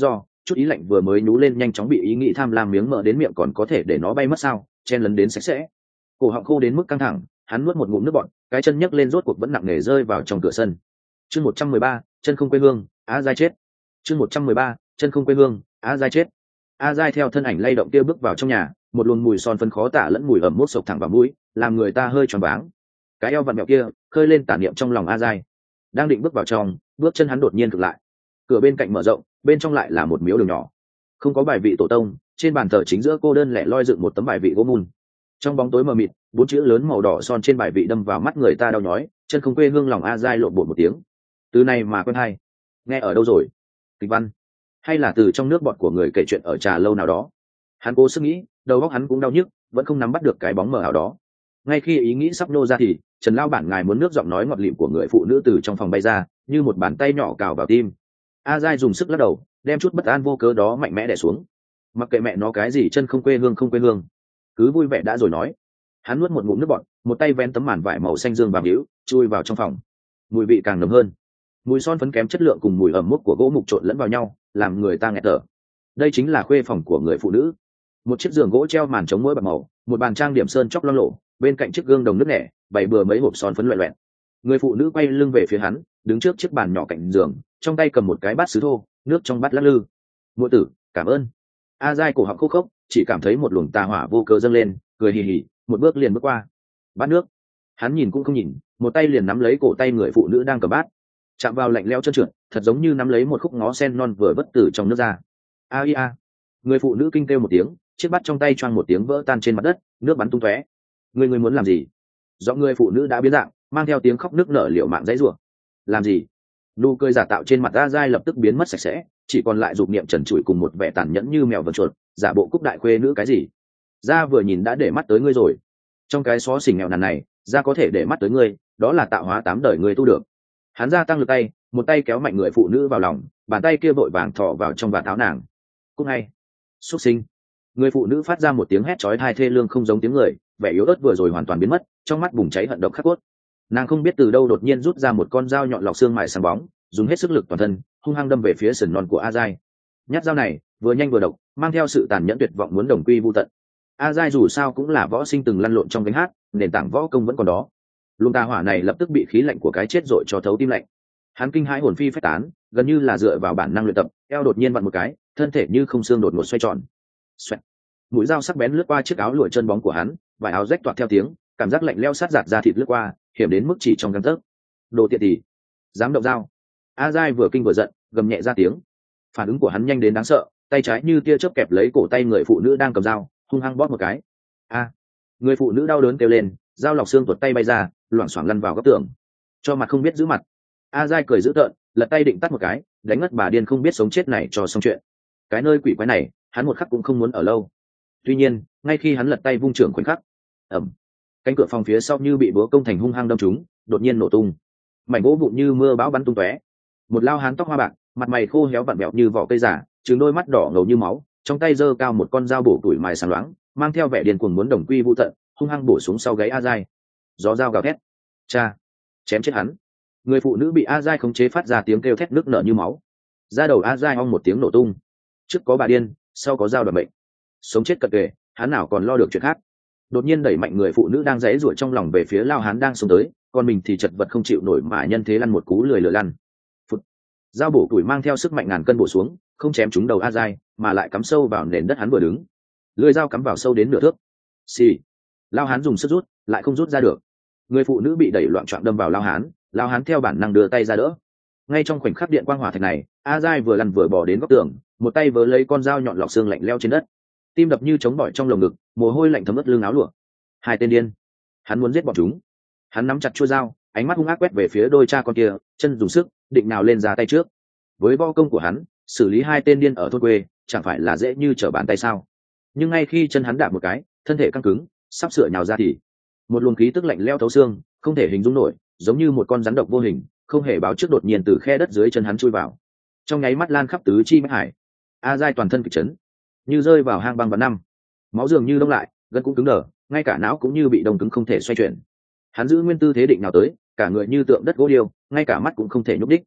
chút ý lạnh vừa mới nhú lên nhanh chóng bị ý nghĩ tham lam miếng mỡ đến miệng còn có thể để nó bay mất sao, chen lấn đến sạch sẽ. Cổ họng khô đến mức căng thẳng, hắn nuốt một ngụm nước bọt, cái chân nhấc lên rốt cuộc vẫn nặng nề rơi vào trong cửa sân. Chương 113, chân không quê hương, Á Giai chết. Chương 113, chân không quê hương, Á Giai chết. A Giai theo thân ảnh lay động kia bước vào trong nhà, một luồng mùi son phấn khó tả lẫn mùi ẩm mốt sộc thẳng vào mũi, làm người ta hơi choáng váng. Cái eo vặn mẹo kia khơi lên tản niệm trong lòng A Giai. Đang định bước vào trong, bước chân hắn đột nhiên cực lại. Cửa bên cạnh mở rộng, bên trong lại là một miếu đường nhỏ. Không có bài vị tổ tông, trên bàn thờ chính giữa cô đơn lẻ loi dựng một tấm bài vị gỗ mùn. Trong bóng tối mờ mịt, 4 chữ lớn màu đỏ son trên bài vị đâm vào mắt người ta đau nhói, chân không quê hương lòng A Giai lộn bột một tiếng. Từ này mà quen hay, nghe ở đâu rồi? Kịch văn, hay là từ trong nước bọt của người kể chuyện ở trà lâu nào đó? Hắn cố sức nghĩ, đầu óc hắn cũng đau nhức, vẫn không nắm bắt được cái bóng mờ ảo đó. Ngay khi ý nghĩ sắp nô ra thì Trần Lao Bản ngài muốn nước giọng nói ngọt lịm của người phụ nữ từ trong phòng bay ra, như một bàn tay nhỏ cào vào tim. A Giai dùng sức lắc đầu, đem chút bất an vô cớ đó mạnh mẽ đè xuống. Mặc kệ mẹ nó cái gì chân không quê hương không quê hương, cứ vui vẻ đã rồi nói. Hắn nuốt một ngụm nước bọt, một tay vén tấm màn vải màu xanh dương vàng hữu, chui vào trong phòng. Mùi vị càng nồng hơn, mùi son phấn kém chất lượng cùng mùi ẩm mốc của gỗ mục trộn lẫn vào nhau, làm người ta nghẹt thở. Đây chính là khuê phòng của người phụ nữ. Một chiếc giường gỗ treo màn chống muỗi bạc màu, một bàn trang điểm sơn chóc loang lổ, bên cạnh chiếc gương đồng nước nẻ bày bừa mấy hộp son phấn loẹt loẹt. Người phụ nữ quay lưng về phía hắn, đứng trước chiếc bàn nhỏ cạnh giường, trong tay cầm một cái bát sứ thô, nước trong bát lắc lư. Muội tử, cảm ơn. A Giai cổ họng khô khốc, chỉ cảm thấy một luồng tà hỏa vô cớ dâng lên, cười hì hì, một bước liền bước qua. Bát nước. Hắn nhìn cũng không nhìn, một tay liền nắm lấy cổ tay người phụ nữ đang cầm bát, chạm vào lạnh lẽo trơn trượt, thật giống như nắm lấy một khúc ngó sen non vừa vất từ trong nước ra. A. Người phụ nữ kinh kêu một tiếng, chiếc bát trong tay choang một tiếng vỡ tan trên mặt đất, nước bắn tung tóe. Người muốn làm gì? Giọng người phụ nữ đã biến dạng, mang theo tiếng khóc nức nở liều mạng dãy rủa. Làm gì? Nụ cười giả tạo trên mặt A Giai lập tức biến mất sạch sẽ, chỉ còn lại dục niệm trần trụi cùng một vẻ tàn nhẫn như mèo vờn chuột, giả bộ cúc đại khuê nữ cái gì? Ra vừa nhìn đã để mắt tới ngươi rồi. Trong cái xó xỉnh nghèo nàn này, ra có thể để mắt tới ngươi, đó là tạo hóa 8 đời ngươi tu được. Hắn gia tăng lực tay, một tay kéo mạnh người phụ nữ vào lòng, bàn tay kia vội vàng thò vào trong vạt áo nàng. Cúc ngay, xuất sinh. Người phụ nữ phát ra một tiếng hét chói tai thê lương không giống tiếng người, vẻ yếu ớt vừa rồi hoàn toàn biến mất, trong mắt bùng cháy hận độc khắc cốt. Nàng không biết từ đâu đột nhiên rút ra một con dao nhọn lọc xương mài sáng bóng, dùng hết sức lực toàn thân, hung hăng đâm về phía sườn non của A Giai. Nhát dao này vừa nhanh vừa độc, mang theo sự tàn nhẫn tuyệt vọng muốn đồng quy vu tận. A Giai dù sao cũng là võ sinh từng lăn lộn trong gánh hát, nền tảng võ công vẫn còn đó. Luồng tà hỏa này lập tức bị khí lạnh của cái chết dội cho thấu tim lạnh. Hắn kinh hãi hồn phi phách tán, gần như là dựa vào bản năng luyện tập, eo đột nhiên vặn một cái, thân thể như không xương đột ngột xoay tròn. Xoẹt. Mũi dao sắc bén lướt qua chiếc áo lụa chân bóng của hắn, vải áo rách toạc theo tiếng, cảm giác lạnh lẽo sát giạt ra thịt lướt qua, hiểm đến mức chỉ trong gang tấc. Đồ tiện tỳ, dám động dao. A Giai vừa kinh vừa giận, gầm nhẹ ra tiếng. Phản ứng của hắn nhanh đến đáng sợ, tay trái như tia chớp kẹp lấy cổ tay người phụ nữ đang cầm dao, hung hăng bóp một cái. A. Người phụ nữ đau đớn kêu lên, dao lọc xương tuột tay bay ra, loảng xoảng lăn vào góc tường. Cho mặt không biết giữ mặt. A Giai cười dữ tợn, lật tay định tắt một cái, đánh ngất bà điên không biết sống chết này cho xong chuyện. Cái nơi quỷ quái này, hắn một khắc cũng không muốn ở lâu. Tuy nhiên, ngay khi hắn lật tay vung trưởng khoảnh khắc, ầm, cánh cửa phòng phía sau như bị búa công thành hung hăng đâm trúng, đột nhiên nổ tung. Mảnh gỗ vụn như mưa bão bắn tung tóe. Một lao hán tóc hoa bạc, mặt mày khô héo vặn vẹo như vỏ cây giả, trừng đôi mắt đỏ ngầu như máu, trong tay giơ cao một con dao bổ tuổi mài sáng loáng, mang theo vẻ điên cuồng muốn đồng quy vu tận, hung hăng bổ xuống sau gáy A Giai. Gió dao gào thét. Cha, chém chết hắn. Người phụ nữ bị A Giai khống chế phát ra tiếng kêu thét nức nở như máu. Ra đầu A Giai ong một tiếng nổ tung. Trước có bà điên, sau có dao đoạt mệnh. Sống chết cận kề, hắn nào còn lo được chuyện khác. Đột nhiên đẩy mạnh người phụ nữ đang giãy giụa trong lòng về phía lao hán đang xông tới, còn mình thì chật vật không chịu nổi mà nhân thế lăn một cú lười lựa lăn. Phụt. Dao bổ tuổi mang theo sức mạnh ngàn cân bổ xuống, không chém trúng đầu A Giai, mà lại cắm sâu vào nền đất hắn vừa đứng. Lưỡi dao cắm vào sâu đến nửa thước. Xì. Lao hán dùng sức rút, lại không rút ra được. Người phụ nữ bị đẩy loạn choạng đâm vào lao hán theo bản năng đưa tay ra đỡ. Ngay trong khoảnh khắc điện quang hỏa thạch này, A Giai vừa lăn vừa bò đến góc tường, một tay vớ lấy con dao nhọn lọc xương lạnh leo trên đất. Tim đập như trống bỏi trong lồng ngực, mồ hôi lạnh thấm ướt lưng áo lụa. Hai tên điên, hắn muốn giết bọn chúng. Hắn nắm chặt chuôi dao, ánh mắt hung ác quét về phía đôi cha con kia, chân dùng sức định nào lên ra tay trước. Với võ công của hắn, xử lý hai tên điên ở thôn quê chẳng phải là dễ như trở bàn tay sao? Nhưng ngay khi chân hắn đạp một cái, thân thể căng cứng, sắp sửa nhào ra thì một luồng khí tức lạnh lẽo thấu xương, không thể hình dung nổi, giống như một con rắn độc vô hình, không hề báo trước đột nhiên từ khe đất dưới chân hắn chui vào, trong nháy mắt lan khắp tứ chi bách hải. A Giai toàn thân kịch chấn, như rơi vào hang băng vạn năm, máu dường như đông lại, gân cũng cứng đờ, ngay cả não cũng như bị đông cứng không thể xoay chuyển. Hắn giữ nguyên tư thế định nào tới, cả người như tượng đất gỗ điêu, ngay cả mắt cũng không thể nhúc đích.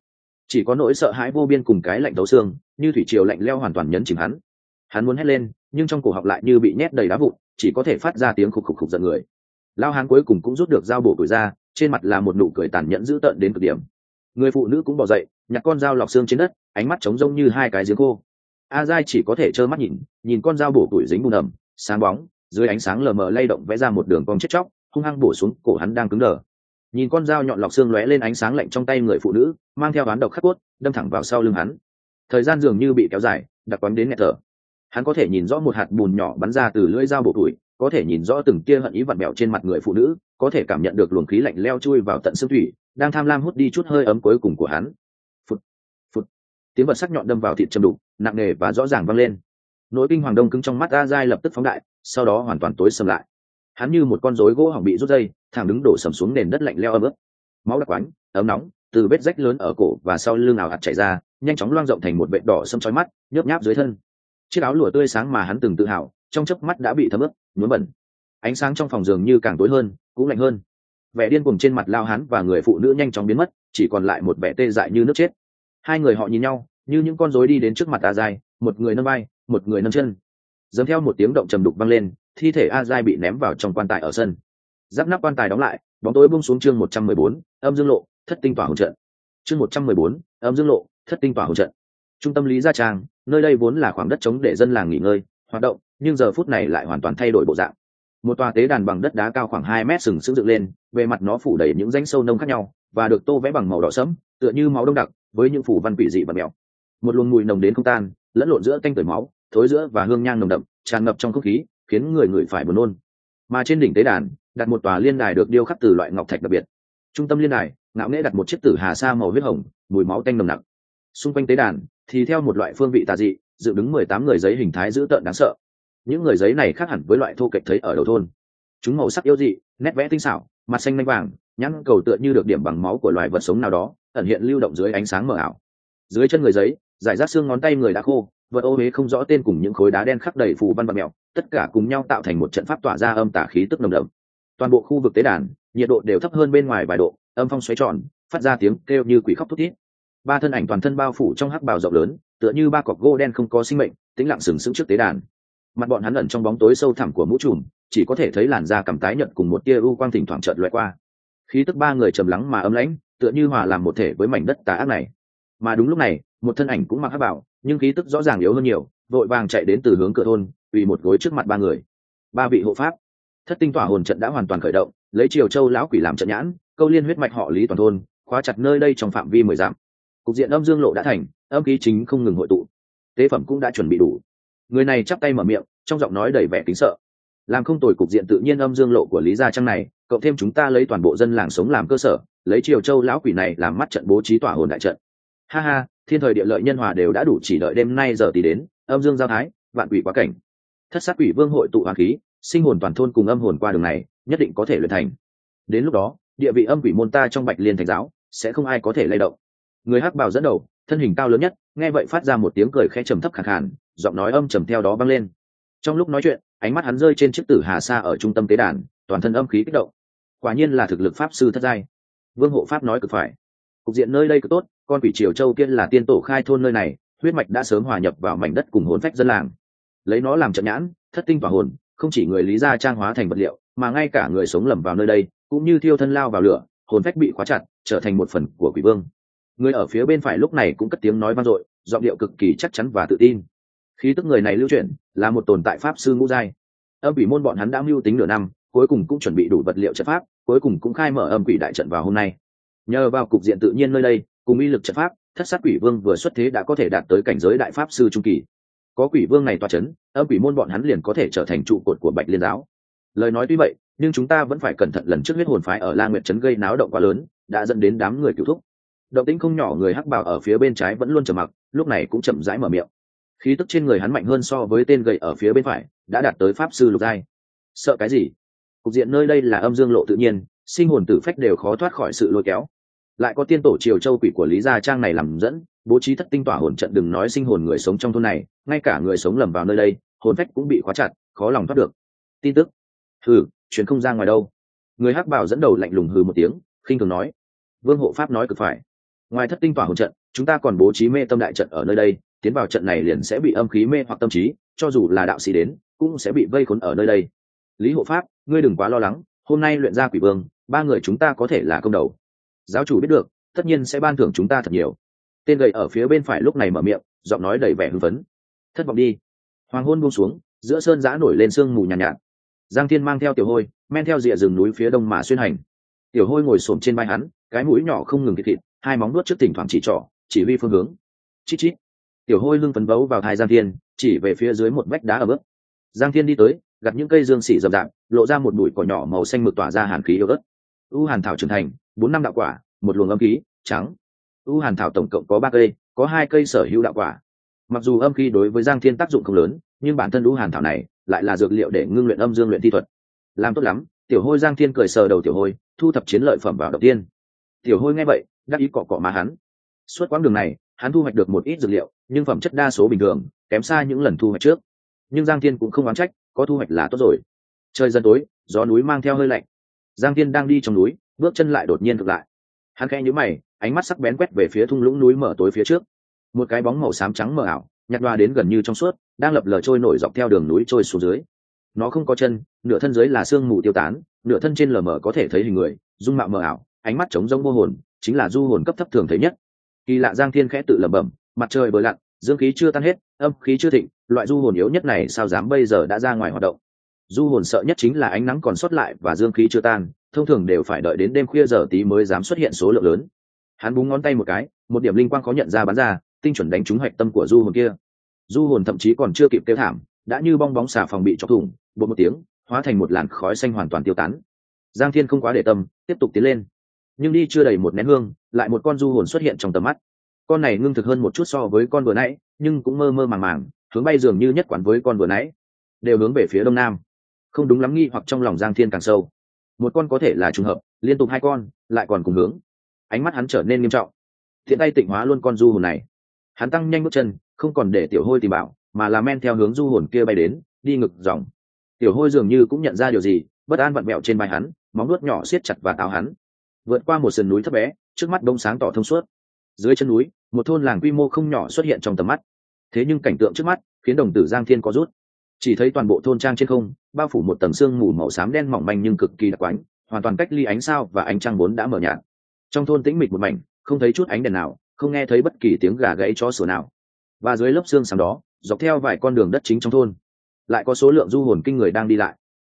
chỉ có nỗi sợ hãi vô biên cùng cái lạnh thấu xương, như thủy triều lạnh leo hoàn toàn nhấn chìm hắn muốn hét lên nhưng trong cổ họng lại như bị nhét đầy đá vụn, chỉ có thể phát ra tiếng khục khục khục giận người. Lao hán cuối cùng cũng rút được dao bổ củi ra, trên mặt là một nụ cười tàn nhẫn dữ tợn đến cực điểm. Người phụ nữ cũng bỏ dậy, nhặt con dao lọc xương trên đất, ánh mắt trống rông như hai cái giếng khô. A Giai chỉ có thể trơ mắt nhìn con dao bổ củi dính bùn ẩm sáng bóng, dưới ánh sáng lờ mờ lay động vẽ ra một đường cong chết chóc, hung hăng bổ xuống cổ hắn đang cứng đờ. Nhìn con dao nhọn lọc xương lóe lên ánh sáng lạnh trong tay người phụ nữ, mang theo oán độc khắc cốt, đâm thẳng vào sau lưng hắn. Thời gian dường như bị kéo dài, đặc quánh đến nghẹt thở. Hắn có thể nhìn rõ một hạt bùn nhỏ bắn ra từ lưỡi dao bổ củi, có thể nhìn rõ từng tia hận ý vặn bẹo trên mặt người phụ nữ, có thể cảm nhận được luồng khí lạnh leo chui vào tận xương thủy, đang tham lam hút đi chút hơi ấm cuối cùng của hắn. Phụt, phụt, tiếng vật sắc nhọn đâm vào thịt trầm đục, nặng nề và rõ ràng vang lên. Nỗi kinh hoàng đông cứng trong mắt A Giai lập tức phóng đại, sau đó hoàn toàn tối sầm lại. Hắn như một con rối gỗ hỏng bị rút dây, thẳng đứng đổ sầm xuống nền đất lạnh leo ấm ướt. Máu đặc quánh, ấm nóng từ vết rách lớn ở cổ và sau lưng ảo ạt chảy ra, nhanh chóng loang rộng thành một vệt đỏ sẫm chói mắt, nhớp nháp dưới thân. Chiếc áo lụa tươi sáng mà hắn từng tự hào, trong chớp mắt đã bị thấm ướt, nhuốm bẩn. Ánh sáng trong phòng dường như càng tối hơn, cũng lạnh hơn. Vẻ điên cuồng trên mặt Lao Hán và người phụ nữ nhanh chóng biến mất, chỉ còn lại một vẻ tê dại như nước chết. Hai người họ nhìn nhau, như những con rối đi đến trước mặt A Giai, một người nâng vai, một người nâng chân. Dầm theo một tiếng động trầm đục vang lên, thi thể A Giai bị ném vào trong quan tài ở sân. Giáp nắp quan tài đóng lại, bóng tối buông xuống. Chương 114, âm dương lộ, thất tinh tỏa hồn trận. Chương 114, âm dương lộ, thất tinh tỏa hồn trận. Trung tâm Lý Gia Trang, nơi đây vốn là khoảng đất trống để dân làng nghỉ ngơi, hoạt động, nhưng giờ phút này lại hoàn toàn thay đổi bộ dạng. Một tòa tế đàn bằng đất đá cao khoảng 2 mét sừng sững dựng lên, bề mặt nó phủ đầy những rãnh sâu nông khác nhau và được tô vẽ bằng màu đỏ sẫm, tựa như máu đông đặc, với những phủ văn quỷ dị và mèo. Một luồng mùi nồng đến không tan, lẫn lộn giữa tanh tưởi máu, thối giữa và hương nhang nồng đậm, tràn ngập trong không khí, khiến người ngửi phải buồn nôn. Mà trên đỉnh tế đàn, đặt một tòa liên đài được điêu khắc từ loại ngọc thạch đặc biệt. Trung tâm liên đài, ngạo nghễ đặt một chiếc tử hà sa màu huyết hồng, mùi máu tanh nồng nặc. Xung quanh tế đàn thì theo một loại phương vị tà dị, dựng đứng 18 người giấy hình thái dữ tợn đáng sợ. Những người giấy này khác hẳn với loại thô kệch thấy ở đầu thôn. Chúng màu sắc yếu dị, nét vẽ tinh xảo, mặt xanh lanh vàng, nhãn cầu tựa như được điểm bằng máu của loài vật sống nào đó, ẩn hiện lưu động dưới ánh sáng mờ ảo. Dưới chân người giấy, giải rác xương ngón tay người đã khô, vật ô uế không rõ tên cùng những khối đá đen khắc đầy phù văn bạc mèo, tất cả cùng nhau tạo thành một trận pháp tỏa ra âm tà khí tức nồng đậm. Toàn bộ khu vực tế đàn, nhiệt độ đều thấp hơn bên ngoài vài độ, âm phong xoáy tròn, phát ra tiếng kêu như quỷ khóc thút thít. Ba thân ảnh toàn thân bao phủ trong hắc bào rộng lớn, tựa như ba cọc gỗ đen không có sinh mệnh, tĩnh lặng sừng sững trước tế đàn. Mặt bọn hắn ẩn trong bóng tối sâu thẳm của mũ trùm, chỉ có thể thấy làn da cằm tái nhợt cùng một tia u quang thỉnh thoảng chợt lóe qua. Khí tức ba người trầm lắng mà âm lãnh, tựa như hòa làm một thể với mảnh đất tà ác này. Mà đúng lúc này, một thân ảnh cũng mặc hắc bào, nhưng khí tức rõ ràng yếu hơn nhiều, vội vàng chạy đến từ hướng cửa thôn, quỳ một gối trước mặt ba người. Ba vị hộ pháp, thất tinh tỏa hồn trận đã hoàn toàn khởi động, lấy Triều Châu lão quỷ làm trận nhãn, câu liên huyết mạch họ Lý toàn thôn, khóa chặt nơi đây trong phạm vi 10 dặm. Cục diện âm dương lộ đã thành, âm khí chính không ngừng hội tụ, tế phẩm cũng đã chuẩn bị đủ. Người này chắp tay mở miệng, trong giọng nói đầy vẻ kính sợ. Làm không tồi cục diện tự nhiên âm dương lộ của Lý Gia Trang này, cộng thêm chúng ta lấy toàn bộ dân làng sống làm cơ sở, lấy Triều Châu lão quỷ này làm mắt trận bố trí tỏa hồn đại trận. Ha ha, thiên thời địa lợi nhân hòa đều đã đủ, chỉ đợi đêm nay giờ tí đến, âm dương giao thái, vạn quỷ quá cảnh. Thất sát quỷ vương hội tụ hoàn khí, sinh hồn toàn thôn cùng âm hồn qua đường này, nhất định có thể luyện thành. Đến lúc đó, địa vị âm quỷ môn ta trong Bạch Liên Thánh giáo sẽ không ai có thể lay động. Người hắc bào dẫn đầu, thân hình cao lớn nhất, nghe vậy phát ra một tiếng cười khẽ trầm thấp khàn khàn, giọng nói âm trầm theo đó vang lên. Trong lúc nói chuyện, ánh mắt hắn rơi trên chiếc tử hà sa ở trung tâm tế đàn, toàn thân âm khí kích động. Quả nhiên là thực lực pháp sư thất giai. Vương hộ pháp nói cực phải. Cục diện nơi đây cực tốt, con quỷ Triều Châu kia là tiên tổ khai thôn nơi này, huyết mạch đã sớm hòa nhập vào mảnh đất cùng hồn phách dân làng. Lấy nó làm trận nhãn, thất tinh tỏa hồn, không chỉ người Lý Gia Trang hóa thành vật liệu, mà ngay cả người sống lầm vào nơi đây, cũng như thiêu thân lao vào lửa, hồn phách bị khóa chặt, trở thành một phần của quỷ vương. Người ở phía bên phải lúc này cũng cất tiếng nói vang dội, giọng điệu cực kỳ chắc chắn và tự tin. Khí tức người này lưu chuyển, là một tồn tại pháp sư ngũ giai. Âm quỷ môn bọn hắn đã mưu tính nửa năm, cuối cùng cũng chuẩn bị đủ vật liệu trận pháp, cuối cùng cũng khai mở âm quỷ đại trận vào hôm nay. Nhờ vào cục diện tự nhiên nơi đây, cùng uy lực trận pháp, thất sát quỷ vương vừa xuất thế đã có thể đạt tới cảnh giới đại pháp sư trung kỳ. Có quỷ vương này tọa chấn, âm quỷ môn bọn hắn liền có thể trở thành trụ cột của Bạch Liên giáo. Lời nói tuy vậy, nhưng chúng ta vẫn phải cẩn thận, lần trước huyết hồn phái ở La Nguyệt trấn gây náo động quá lớn, đã dẫn đến đám người cứu thúc. Động tĩnh không nhỏ, người hắc bào ở phía bên trái vẫn luôn trầm mặc, lúc này cũng chậm rãi mở miệng. Khí tức trên người hắn mạnh hơn so với tên gầy ở phía bên phải, đã đạt tới pháp sư lục giai. Sợ cái gì? Cục diện nơi đây là âm dương lộ tự nhiên, sinh hồn tử phách đều khó thoát khỏi sự lôi kéo. Lại có tiên tổ Triều Châu quỷ của Lý Gia Trang này làm dẫn, bố trí thất tinh tỏa hồn trận, đừng nói sinh hồn người sống trong thôn này, ngay cả người sống lầm vào nơi đây, hồn phách cũng bị khóa chặt, khó lòng thoát được. Tin tức truyền không ra ngoài đâu. Người hắc bào dẫn đầu lạnh lùng hừ một tiếng, khinh thường nói. Vương hộ pháp nói cực phải. Ngoài thất tinh tỏa hồn trận, chúng ta còn bố trí mê tâm đại trận ở nơi đây, tiến vào trận này liền sẽ bị âm khí mê hoặc tâm trí, cho dù là đạo sĩ đến cũng sẽ bị vây khốn ở nơi đây. Lý hộ pháp, ngươi đừng quá lo lắng, hôm nay luyện ra quỷ vương, ba người chúng ta có thể là công đầu. Giáo chủ biết được tất nhiên sẽ ban thưởng chúng ta thật nhiều. Tên gầy ở phía bên phải lúc này mở miệng, giọng nói đầy vẻ hưng phấn. Thất vọng đi. Hoàng hôn buông xuống, giữa sơn giã nổi lên sương mù nhàn nhạt. Giang Thiên mang theo Tiểu Hôi men theo rìa rừng núi phía đông mà xuyên hành. Tiểu Hôi ngồi xổm trên vai hắn, cái mũi nhỏ không ngừng kịt kịt, hai móng nuốt trước thỉnh thoảng chỉ trỏ, chỉ huy phương hướng. Chít chít. Tiểu Hôi lưng phấn bấu vào thai Giang Thiên, chỉ về phía dưới một vách đá ở bước. Giang Thiên đi tới, gặt những cây dương xỉ rậm rạp, lộ ra một bụi cỏ nhỏ màu xanh mực tỏa ra hàn khí yếu ớt. U Hàn thảo trưởng thành, 4 năm đạo quả, một luồng âm khí trắng. U Hàn thảo tổng cộng có 3 cây, có 2 cây sở hữu đạo quả. Mặc dù âm khí đối với Giang Thiên tác dụng không lớn, nhưng bản thân U Hàn thảo này lại là dược liệu để ngưng luyện âm dương luyện thi thuật. Làm tốt lắm. Tiểu Hôi. Giang Thiên cười sờ đầu Tiểu Hôi, thu thập chiến lợi phẩm vào đầu tiên. Tiểu Hôi nghe vậy đắc ý cọ cọ má hắn. Suốt quãng đường này hắn thu hoạch được một ít dược liệu, nhưng phẩm chất đa số bình thường, kém xa những lần thu hoạch trước. Nhưng Giang Thiên cũng không oán trách, có thu hoạch là tốt rồi. Trời dần tối, gió núi mang theo hơi lạnh. Giang Thiên đang đi trong núi, bước chân lại đột nhiên thực lại. Hắn khẽ nhíu mày, ánh mắt sắc bén quét về phía thung lũng núi mở tối phía trước. Một cái bóng màu xám trắng mờ ảo, nhạt nhòa đến gần như trong suốt, đang lập lờ trôi nổi dọc theo đường núi trôi xuống dưới. Nó không có chân, nửa thân dưới là sương mù tiêu tán, nửa thân trên lờ mờ có thể thấy hình người, dung mạo mờ ảo, ánh mắt trống rỗng vô hồn, chính là du hồn cấp thấp thường thấy nhất. Kỳ lạ. Giang Thiên khẽ tự lẩm bẩm, mặt trời vừa lặn, dương khí chưa tan hết, âm khí chưa thịnh, loại du hồn yếu nhất này sao dám bây giờ đã ra ngoài hoạt động. Du hồn sợ nhất chính là ánh nắng còn sót lại và dương khí chưa tan, thông thường đều phải đợi đến đêm khuya giờ tí mới dám xuất hiện số lượng lớn. Hắn búng ngón tay một cái, một điểm linh quang khó nhận ra bắn ra, tinh chuẩn đánh trúng hạch tâm của du hồn kia. Du hồn thậm chí còn chưa kịp kêu thảm, đã như bong bóng xà phòng bị chọc thủng, bột một tiếng, hóa thành một làn khói xanh hoàn toàn tiêu tán. Giang Thiên không quá để tâm, tiếp tục tiến lên. Nhưng đi chưa đầy một nén hương, lại một con du hồn xuất hiện trong tầm mắt. Con này ngưng thực hơn một chút so với con vừa nãy, nhưng cũng mơ mơ màng màng, hướng bay dường như nhất quán với con vừa nãy, đều hướng về phía đông nam. Không đúng lắm, nghi hoặc trong lòng Giang Thiên càng sâu. Một con có thể là trùng hợp, liên tục 2 con lại còn cùng hướng. Ánh mắt hắn trở nên nghiêm trọng. Thiện tay tịnh hóa luôn con du hồn này. Hắn tăng nhanh bước chân, không còn để Tiểu Hôi tìm bảo, mà là men theo hướng du hồn kia bay đến, đi ngược dòng. Tiểu Hôi dường như cũng nhận ra điều gì, bất an vặn vẹo trên vai hắn, móng nuốt nhỏ siết chặt và áo hắn. Vượt qua một sườn núi thấp bé, trước mắt đông sáng tỏ thông suốt. Dưới chân núi, một thôn làng quy mô không nhỏ xuất hiện trong tầm mắt. Thế nhưng cảnh tượng trước mắt khiến đồng tử Giang Thiên có rút. Chỉ thấy toàn bộ thôn trang trên không bao phủ một tầng sương mù màu xám đen mỏng manh nhưng cực kỳ đặc quánh, hoàn toàn cách ly ánh sao và ánh trăng vốn đã mờ nhạt. Trong thôn tĩnh mịch một mảnh, không thấy chút ánh đèn nào, không nghe thấy bất kỳ tiếng gà gáy chó sủa nào. Và dưới lớp sương sáng đó, dọc theo vài con đường đất chính trong thôn, lại có số lượng du hồn kinh người đang đi lại.